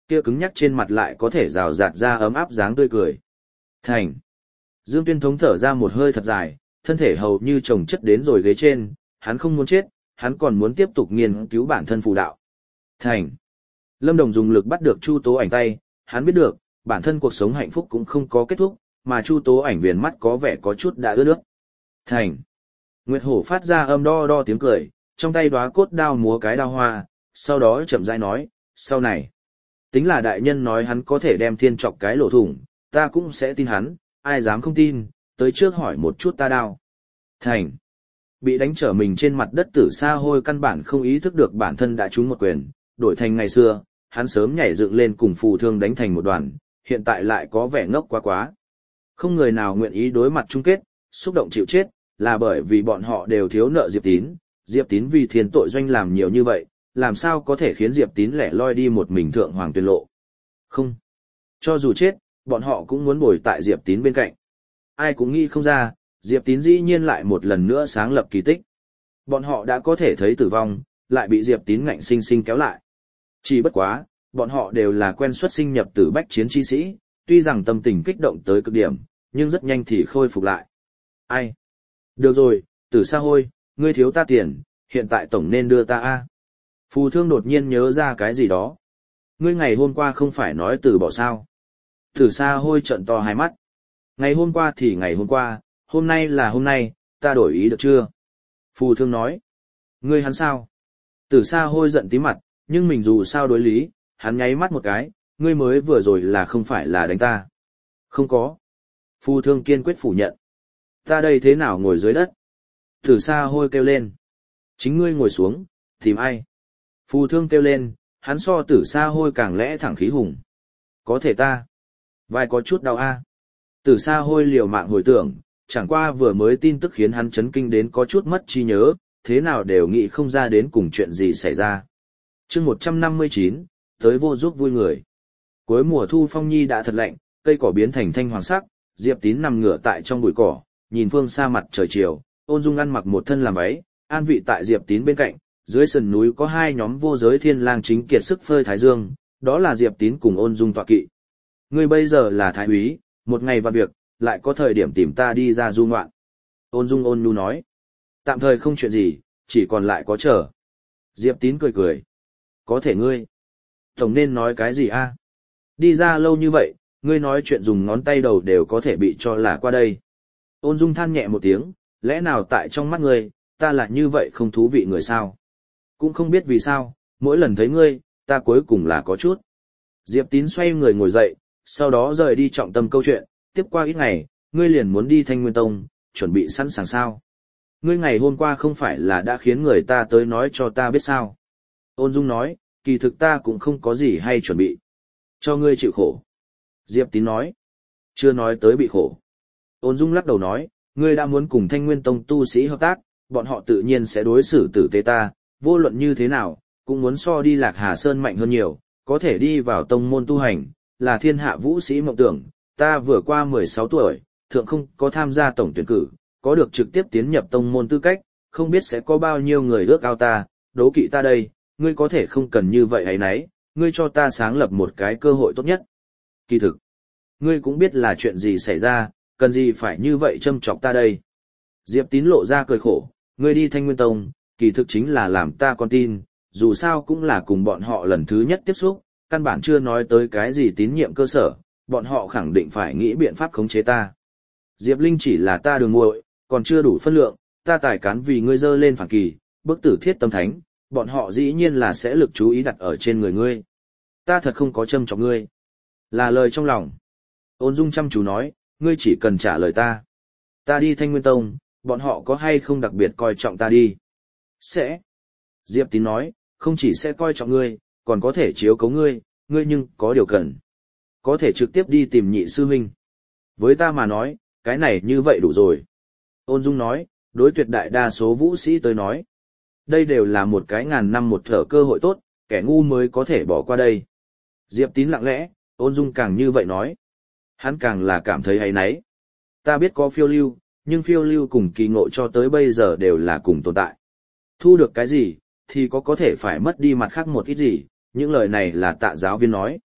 kia cứng nhắc trên mặt lại có thể rào rạt ra ấm áp dáng tươi cười. Thành. Dương Tuyên Thống thở ra một hơi thật dài, thân thể hầu như chồng chất đến rồi ghế trên, hắn không muốn chết, hắn còn muốn tiếp tục nghiên cứu bản thân phù đạo. Thành. Lâm Đồng dùng lực bắt được Chu Tố Ảnh tay, hắn biết được, bản thân cuộc sống hạnh phúc cũng không có kết thúc, mà Chu Tố Ảnh viền mắt có vẻ có chút đã ướt nước. Thành. Nguyệt Hổ phát ra âm đo đo tiếng cười, trong tay đóa cốt đao múa cái đao hoa, sau đó chậm rãi nói, sau này, tính là đại nhân nói hắn có thể đem thiên chọc cái lỗ thủng, ta cũng sẽ tin hắn, ai dám không tin, tới trước hỏi một chút ta đao. Thành. Bị đánh trở mình trên mặt đất Tử Sa Hôi căn bản không ý thức được bản thân đã trúng một quyền, đổi thành ngày xưa, hắn sớm nhảy dựng lên cùng Phù Thương đánh thành một đoàn, hiện tại lại có vẻ ngốc quá quá. Không người nào nguyện ý đối mặt chung kết, xúc động chịu chết, là bởi vì bọn họ đều thiếu nợ Diệp Tín. Diệp Tín vì thiên tội doanh làm nhiều như vậy, làm sao có thể khiến Diệp Tín lẻ loi đi một mình thượng hoàng tuyên lộ. Không. Cho dù chết, bọn họ cũng muốn bồi tại Diệp Tín bên cạnh. Ai cũng nghĩ không ra, Diệp Tín dĩ nhiên lại một lần nữa sáng lập kỳ tích. Bọn họ đã có thể thấy tử vong, lại bị Diệp Tín ngạnh sinh sinh kéo lại. Chỉ bất quá, bọn họ đều là quen xuất sinh nhập tử bách chiến chi sĩ, tuy rằng tâm tình kích động tới cực điểm, nhưng rất nhanh thì khôi phục lại. Ai? Được rồi, Tử Sa Hôi, ngươi thiếu ta tiền, hiện tại tổng nên đưa ta a. Phù Thương đột nhiên nhớ ra cái gì đó. Ngươi ngày hôm qua không phải nói từ bỏ sao? Tử Sa Hôi trợn to hai mắt. Ngày hôm qua thì ngày hôm qua, hôm nay là hôm nay, ta đổi ý được chưa? Phù Thương nói. Ngươi hắn sao? Tử Sa Hôi giận tí mặt, nhưng mình dù sao đối lý, hắn nháy mắt một cái, ngươi mới vừa rồi là không phải là đánh ta. Không có. Phù Thương kiên quyết phủ nhận. Ta đây thế nào ngồi dưới đất? Tử Sa Hôi kêu lên. Chính ngươi ngồi xuống, tìm ai? Phù Thương kêu lên, hắn so Tử Sa Hôi càng lẽ thẳng khí hùng. Có thể ta. Vai có chút đau a. Tử Sa Hôi liều mạng hồi tưởng, chẳng qua vừa mới tin tức khiến hắn chấn kinh đến có chút mất trí nhớ, thế nào đều nghĩ không ra đến cùng chuyện gì xảy ra. Chương 159, tới vô giúp vui người. Cuối mùa thu phong nhi đã thật lạnh, cây cỏ biến thành thanh hoàng sắc, Diệp Tín nằm ngửa tại trong bụi cỏ, nhìn phương xa mặt trời chiều, Ôn Dung ăn mặc một thân làm váy, an vị tại Diệp Tín bên cạnh, dưới sườn núi có hai nhóm vô giới thiên lang chính kiệt sức phơi thái dương, đó là Diệp Tín cùng Ôn Dung tọa kỵ. Ngươi bây giờ là thái úy, một ngày vào việc, lại có thời điểm tìm ta đi ra du ngoạn. Ôn Dung ôn nhu nói. Tạm thời không chuyện gì, chỉ còn lại có chờ. Diệp Tín cười cười. Có thể ngươi. Tổng nên nói cái gì a? Đi ra lâu như vậy, ngươi nói chuyện dùng ngón tay đầu đều có thể bị cho là qua đây. Ôn Dung than nhẹ một tiếng, lẽ nào tại trong mắt ngươi, ta là như vậy không thú vị người sao? Cũng không biết vì sao, mỗi lần thấy ngươi, ta cuối cùng là có chút. Diệp Tín xoay người ngồi dậy, sau đó rời đi trọng tâm câu chuyện, tiếp qua ít ngày, ngươi liền muốn đi Thanh Nguyên Tông, chuẩn bị sẵn sàng sao? Ngươi ngày hôm qua không phải là đã khiến người ta tới nói cho ta biết sao? Ôn Dung nói, kỳ thực ta cũng không có gì hay chuẩn bị. Cho ngươi chịu khổ. Diệp Tín nói, chưa nói tới bị khổ. Ôn Dung lắc đầu nói, ngươi đã muốn cùng Thanh Nguyên Tông tu sĩ hợp tác, bọn họ tự nhiên sẽ đối xử tử tế ta, vô luận như thế nào, cũng muốn so đi Lạc Hà Sơn mạnh hơn nhiều, có thể đi vào tông môn tu hành, là thiên hạ vũ sĩ mộng tưởng. Ta vừa qua 16 tuổi, thượng không có tham gia tổng tuyển cử, có được trực tiếp tiến nhập tông môn tư cách, không biết sẽ có bao nhiêu người ước ao ta, đố kỵ ta đây, ngươi có thể không cần như vậy ấy nấy, ngươi cho ta sáng lập một cái cơ hội tốt nhất. Kỳ thực, ngươi cũng biết là chuyện gì xảy ra, cần gì phải như vậy châm chọc ta đây. Diệp Tín lộ ra cười khổ, ngươi đi Thanh Nguyên Tông, kỳ thực chính là làm ta con tin, dù sao cũng là cùng bọn họ lần thứ nhất tiếp xúc, căn bản chưa nói tới cái gì tín nhiệm cơ sở, bọn họ khẳng định phải nghĩ biện pháp khống chế ta. Diệp Linh chỉ là ta đường muội, còn chưa đủ phân lượng, ta tài cán vì ngươi dơ lên phản kỳ, bức tử thiết tâm thánh, bọn họ dĩ nhiên là sẽ lực chú ý đặt ở trên người ngươi. Ta thật không có châm chọc ngươi. Là lời trong lòng. Ôn Dung chăm chú nói, ngươi chỉ cần trả lời ta. Ta đi Thanh Nguyên Tông, bọn họ có hay không đặc biệt coi trọng ta đi? Sẽ. Diệp Tín nói, không chỉ sẽ coi trọng ngươi, còn có thể chiếu cố ngươi, ngươi nhưng có điều cần. Có thể trực tiếp đi tìm Nhị sư huynh. Với ta mà nói, cái này như vậy đủ rồi. Ôn Dung nói, đối tuyệt đại đa số vũ sĩ tới nói. Đây đều là một cái ngàn năm một thở cơ hội tốt, kẻ ngu mới có thể bỏ qua đây. Diệp Tín lặng lẽ, Ôn Dung càng như vậy nói. Hắn càng là cảm thấy áy náy. Ta biết có phiêu lưu, nhưng phiêu lưu cùng kỳ ngộ cho tới bây giờ đều là cùng tồn tại. Thu được cái gì, thì có thể phải mất đi mặt khác một ít gì, những lời này là Tạ giáo viên nói.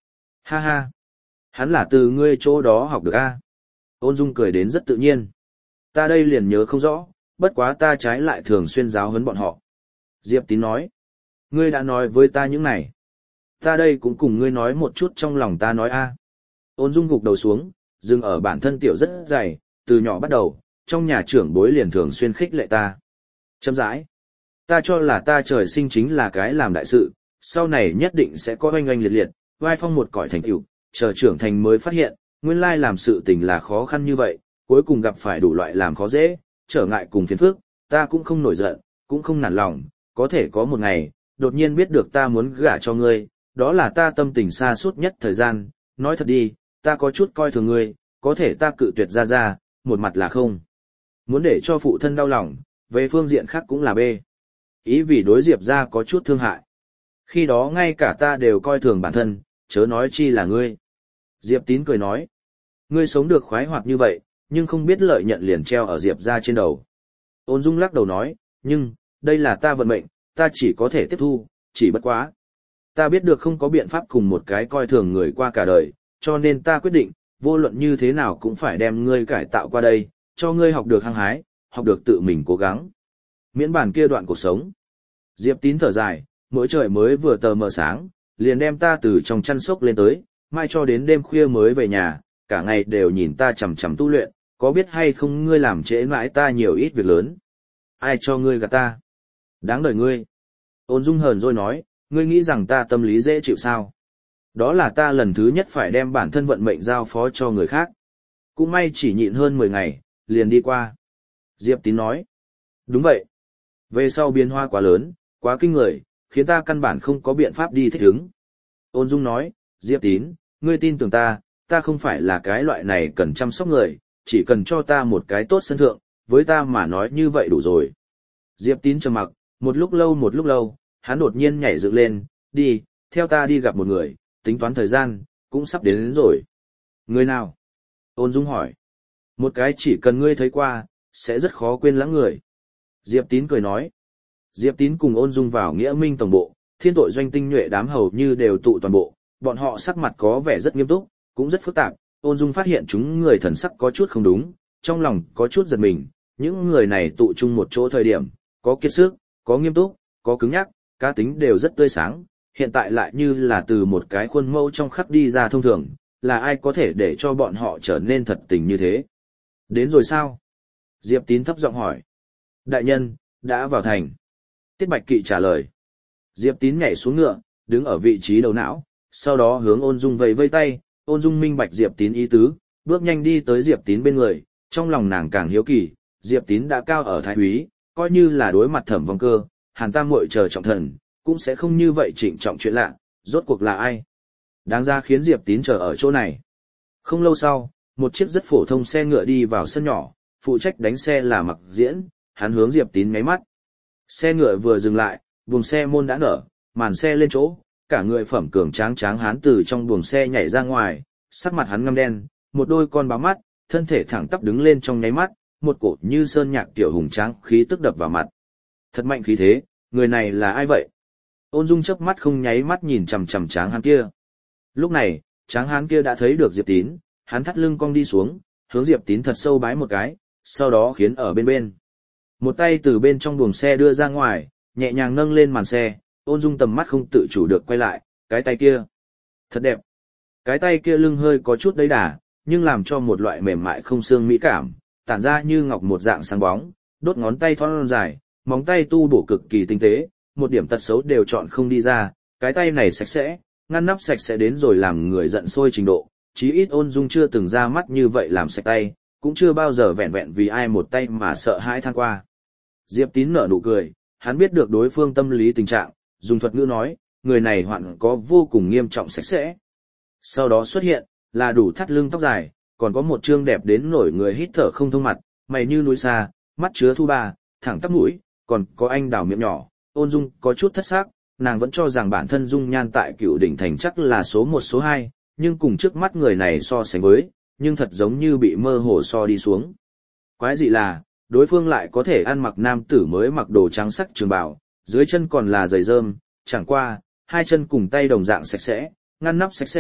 Ha ha, hắn là từ ngươi chỗ đó học được a. Ôn Dung cười đến rất tự nhiên. Ta đây liền nhớ không rõ, bất quá ta trái lại thường xuyên giáo huấn bọn họ. Diệp Tín nói, ngươi đã nói với ta những này. Ta đây cũng cùng ngươi nói một chút trong lòng ta nói a. Ôn Dung gục đầu xuống, dừng ở bản thân tiểu rất dày, từ nhỏ bắt đầu, trong nhà trưởng bối liền thường xuyên khích lệ ta. Châm rãi. Ta cho là ta trời sinh chính là cái làm đại sự, sau này nhất định sẽ có oanh oanh liệt liệt, vai phong một cõi thành tựu, chờ trưởng thành mới phát hiện, nguyên lai làm sự tình là khó khăn như vậy, cuối cùng gặp phải đủ loại làm khó dễ, trở ngại cùng phiền phức, ta cũng không nổi giận, cũng không nản lòng, có thể có một ngày, đột nhiên biết được ta muốn gả cho ngươi, đó là ta tâm tình xa suốt nhất thời gian, nói thật đi, ta có chút coi thường ngươi, có thể ta cự tuyệt ra, một mặt là không. Muốn để cho phụ thân đau lòng, về phương diện khác cũng là bê. Ý vì đối Diệp ra có chút thương hại. Khi đó ngay cả ta đều coi thường bản thân, chớ nói chi là ngươi. Diệp Tín cười nói, ngươi sống được khoái hoạt như vậy, nhưng không biết lợi nhận liền treo ở Diệp ra trên đầu. Ôn Dung lắc đầu nói, nhưng, đây là ta vận mệnh, ta chỉ có thể tiếp thu, chỉ bất quá. Ta biết được không có biện pháp cùng một cái coi thường người qua cả đời, cho nên ta quyết định, vô luận như thế nào cũng phải đem ngươi cải tạo qua đây, cho ngươi học được hăng hái, học được tự mình cố gắng. Miễn bản kia đoạn cuộc sống. Diệp Tín thở dài, mỗi trời mới vừa tờ mờ sáng, liền đem ta từ trong chăn sốc lên tới, mai cho đến đêm khuya mới về nhà, cả ngày đều nhìn ta chằm chằm tu luyện, có biết hay không ngươi làm trễ mãi ta nhiều ít việc lớn. Ai cho ngươi gạt ta? Đáng đời ngươi. Ôn Dung hờn rồi nói, ngươi nghĩ rằng ta tâm lý dễ chịu sao? Đó là ta lần thứ nhất phải đem bản thân vận mệnh giao phó cho người khác. Cũng may chỉ nhịn hơn 10 ngày, liền đi qua. Diệp Tín nói. Đúng vậy. Về sau biến hóa quá lớn, quá kinh người, khiến ta căn bản không có biện pháp đi thích ứng. Ôn Dung nói, Diệp Tín, ngươi tin tưởng ta, ta không phải là cái loại này cần chăm sóc người, chỉ cần cho ta một cái tốt sân thượng, với ta mà nói như vậy đủ rồi. Diệp Tín trầm mặc, một lúc lâu, hắn đột nhiên nhảy dựng lên, đi, theo ta đi gặp một người, tính toán thời gian, cũng sắp đến rồi. Người nào? Ôn Dung hỏi. Một cái chỉ cần ngươi thấy qua, sẽ rất khó quên lãng người. Diệp Tín cười nói. Diệp Tín cùng Ôn Dung vào Nghĩa Minh tổng bộ, thiên tội doanh tinh nhuệ đám hầu như đều tụ toàn bộ, bọn họ sắc mặt có vẻ rất nghiêm túc, cũng rất phức tạp. Ôn Dung phát hiện chúng người thần sắc có chút không đúng, trong lòng có chút giật mình, những người này tụ chung một chỗ thời điểm, có kiệt sức, có nghiêm túc, có cứng nhắc, cá tính đều rất tươi sáng, hiện tại lại như là từ một cái khuôn mẫu trong khắc đi ra thông thường, là ai có thể để cho bọn họ trở nên thật tình như thế. Đến rồi sao? Diệp Tín thấp giọng hỏi. Đại nhân, đã vào thành. Tiết Bạch Kỵ trả lời. Diệp Tín nhảy xuống ngựa, đứng ở vị trí đầu não, sau đó hướng Ôn Dung vẫy vây tay, Ôn Dung minh bạch Diệp Tín ý tứ, bước nhanh đi tới Diệp Tín bên người, trong lòng nàng càng hiếu kỳ, Diệp Tín đã cao ở thái úy, coi như là đối mặt Thẩm Vong Cơ, Hàn Tam muội chờ trọng thần, cũng sẽ không như vậy trịnh trọng chuyện lạ, rốt cuộc là ai? Đáng ra khiến Diệp Tín chờ ở chỗ này. Không lâu sau, một chiếc rất phổ thông xe ngựa đi vào sân nhỏ, phụ trách đánh xe là Mặc Diễn, hắn hướng Diệp Tín nháy mắt. Xe ngựa vừa dừng lại, buồng xe môn đã nở, màn xe lên chỗ, cả người phẩm cường tráng hán từ trong buồng xe nhảy ra ngoài, sắc mặt hắn ngăm đen, một đôi con báo mắt, thân thể thẳng tắp đứng lên trong nháy mắt, một cổ như sơn nhạc tiểu hùng tráng khí tức đập vào mặt. Thật mạnh khí thế, người này là ai vậy? Ôn Dung chớp mắt không nháy mắt nhìn chằm chằm tráng hán kia. Lúc này, tráng hán kia đã thấy được Diệp Tín, hắn thắt lưng cong đi xuống, hướng Diệp Tín thật sâu bái một cái, sau đó khiến ở bên. Một tay từ bên trong buồng xe đưa ra ngoài, nhẹ nhàng nâng lên màn xe, Ôn Dung tầm mắt không tự chủ được quay lại, cái tay kia. Thật đẹp. Cái tay kia lưng hơi có chút đấy đà, nhưng làm cho một loại mềm mại không xương mỹ cảm, tản ra như ngọc một dạng sáng bóng, đốt ngón tay thon dài, móng tay tu bổ cực kỳ tinh tế, một điểm tật xấu đều chọn không đi ra, cái tay này sạch sẽ, ngăn nắp sạch sẽ đến rồi làm người giận sôi trình độ, chí ít Ôn Dung chưa từng ra mắt như vậy làm sạch tay, cũng chưa bao giờ vẹn vẹn vì ai một tay mà sợ hãi than qua. Diệp Tín nở nụ cười, hắn biết được đối phương tâm lý tình trạng, dùng thuật ngữ nói, người này hoạn có vô cùng nghiêm trọng sạch sẽ. Sau đó xuất hiện, là đủ thắt lưng tóc dài, còn có một trương đẹp đến nổi người hít thở không thông mặt, mày như núi xa, mắt chứa thu ba, thẳng tắp mũi, còn có anh đào miệng nhỏ. Ôn Dung có chút thất xác, nàng vẫn cho rằng bản thân dung nhan tại Cựu Đỉnh Thành chắc là số 1 số 2, nhưng cùng trước mắt người này so sánh với, nhưng thật giống như bị mơ hồ so đi xuống. Quái dị là, đối phương lại có thể ăn mặc nam tử mới mặc đồ trắng sắc trường bào, dưới chân còn là giày rơm, chẳng qua, hai chân cùng tay đồng dạng sạch sẽ, ngăn nắp sạch sẽ,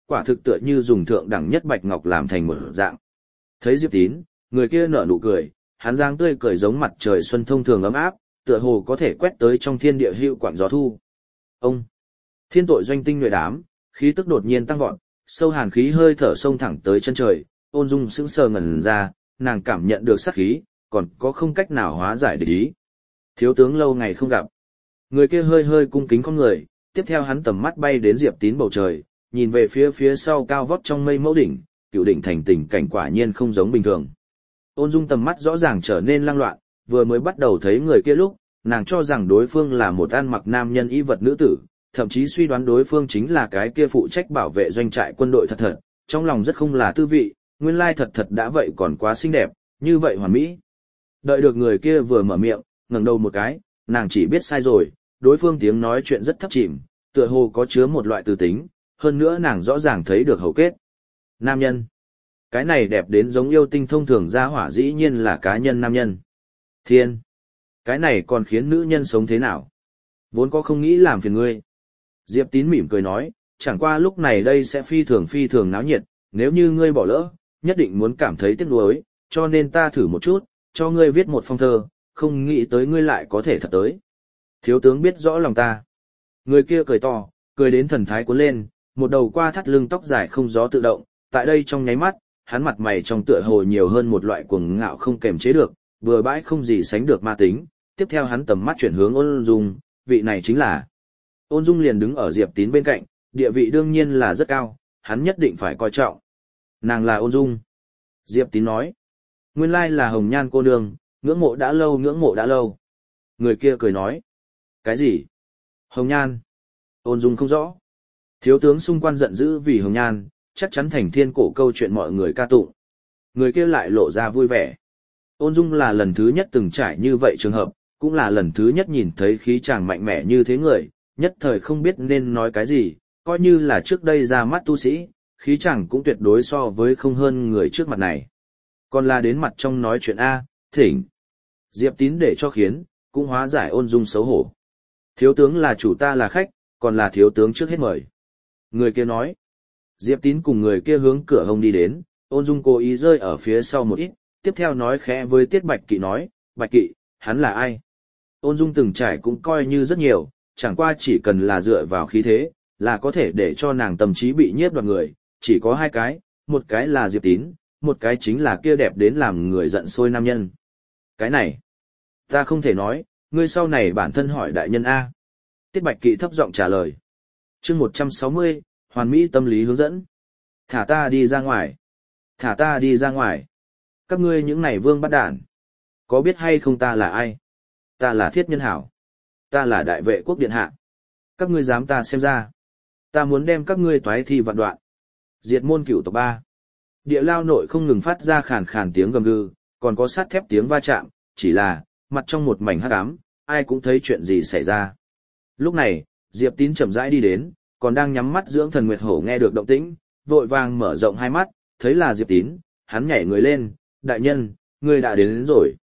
quả thực tựa như dùng thượng đẳng nhất bạch ngọc làm thành một dạng. Thấy Diệp Tín, người kia nở nụ cười, hắn dáng tươi cười giống mặt trời xuân thông thường ấm áp, tựa hồ có thể quét tới trong thiên địa hữu quảng gió thu. Ông, thiên tội doanh tinh nhuệ đám, khí tức đột nhiên tăng vọt, sâu hàn khí hơi thở xông thẳng tới chân trời, Ôn Dung sững sờ ngẩn ra, nàng cảm nhận được sát khí, còn có không cách nào hóa giải địch ý. Thiếu tướng lâu ngày không gặp. Người kia hơi hơi cung kính con người, tiếp theo hắn tầm mắt bay đến Diệp Tín bầu trời, nhìn về phía sau cao vót trong mây mẫu đỉnh, cựu đỉnh thành tình cảnh quả nhiên không giống bình thường. Ôn Dung tầm mắt rõ ràng trở nên lang loạn, vừa mới bắt đầu thấy người kia lúc, nàng cho rằng đối phương là một ăn mặc nam nhân y vật nữ tử, thậm chí suy đoán đối phương chính là cái kia phụ trách bảo vệ doanh trại quân đội thật, trong lòng rất không là tư vị, nguyên lai thật đã vậy còn quá xinh đẹp, như vậy hoàn mỹ. Đợi được người kia vừa mở miệng, ngẩng đầu một cái, nàng chỉ biết sai rồi, đối phương tiếng nói chuyện rất thấp chìm, tựa hồ có chứa một loại từ tính, hơn nữa nàng rõ ràng thấy được hầu kết. Nam nhân. Cái này đẹp đến giống yêu tinh thông thường ra hỏa dĩ nhiên là cá nhân nam nhân. Thiên. Cái này còn khiến nữ nhân sống thế nào? Vốn có không nghĩ làm phiền ngươi. Diệp Tín mỉm cười nói, chẳng qua lúc này đây sẽ phi thường náo nhiệt, nếu như ngươi bỏ lỡ, nhất định muốn cảm thấy tiếc nuối, cho nên ta thử một chút, cho ngươi viết một phong thơ, không nghĩ tới ngươi lại có thể thật tới. Thiếu tướng biết rõ lòng ta. Người kia cười to, cười đến thần thái cuốn lên, một đầu qua thắt lưng tóc dài không gió tự động, tại đây trong nháy mắt, hắn mặt mày trong tựa hồ nhiều hơn một loại cuồng ngạo không kềm chế được, vừa bãi không gì sánh được ma tính, tiếp theo hắn tầm mắt chuyển hướng Ôn Dung, vị này chính là. Ôn Dung liền đứng ở Diệp Tín bên cạnh, địa vị đương nhiên là rất cao, hắn nhất định phải coi trọng. Nàng là Ôn Dung. Diệp Tín nói. Nguyên lai là Hồng Nhan cô nương, ngưỡng mộ đã lâu. Người kia cười nói. Cái gì? Hồng Nhan. Ôn Dung không rõ. Thiếu tướng xung quanh giận dữ vì Hồng Nhan, chắc chắn thành thiên cổ câu chuyện mọi người ca tụng. Người kia lại lộ ra vui vẻ. Ôn Dung là lần thứ nhất từng trải như vậy trường hợp, cũng là lần thứ nhất nhìn thấy khí chàng mạnh mẽ như thế người, nhất thời không biết nên nói cái gì, coi như là trước đây ra mắt tu sĩ, khí chàng cũng tuyệt đối so với không hơn người trước mặt này. Còn là đến mặt trong nói chuyện A, thỉnh. Diệp Tín để cho khiến, cũng hóa giải Ôn Dung xấu hổ. Thiếu tướng là chủ ta là khách, còn là thiếu tướng trước hết mời. Người kia nói. Diệp Tín cùng người kia hướng cửa hông đi đến, Ôn Dung cố ý rơi ở phía sau một ít, tiếp theo nói khẽ với Tiết Bạch Kỵ nói, Bạch Kỵ, hắn là ai? Ôn Dung từng trải cũng coi như rất nhiều, chẳng qua chỉ cần là dựa vào khí thế, là có thể để cho nàng tâm trí bị nhiếp đoạt người, chỉ có hai cái, một cái là Diệp Tín, một cái chính là kia đẹp đến làm người giận sôi nam nhân. Cái này, ta không thể nói, ngươi sau này bản thân hỏi đại nhân A. Tiết Bạch Kỵ thấp giọng trả lời. Chương 160, Hoàn Mỹ tâm lý hướng dẫn. Thả ta đi ra ngoài. Thả ta đi ra ngoài. Các ngươi những này vương bắt đản. Có biết hay không ta là ai? Ta là Thiết Nhân Hảo. Ta là đại vệ quốc điện hạ. Các ngươi dám ta xem ra. Ta muốn đem các ngươi toái thi vạn đoạn. Diệt môn cửu tộc 3. Địa lao nội không ngừng phát ra khàn khàn tiếng gầm gừ, còn có sắt thép tiếng va chạm, chỉ là, mặt trong một mảnh hắc ám, ai cũng thấy chuyện gì xảy ra. Lúc này, Diệp Tín chậm rãi đi đến, còn đang nhắm mắt dưỡng thần Nguyệt Hổ nghe được động tĩnh, vội vàng mở rộng hai mắt, thấy là Diệp Tín, hắn nhảy người lên, đại nhân, ngươi đã đến rồi.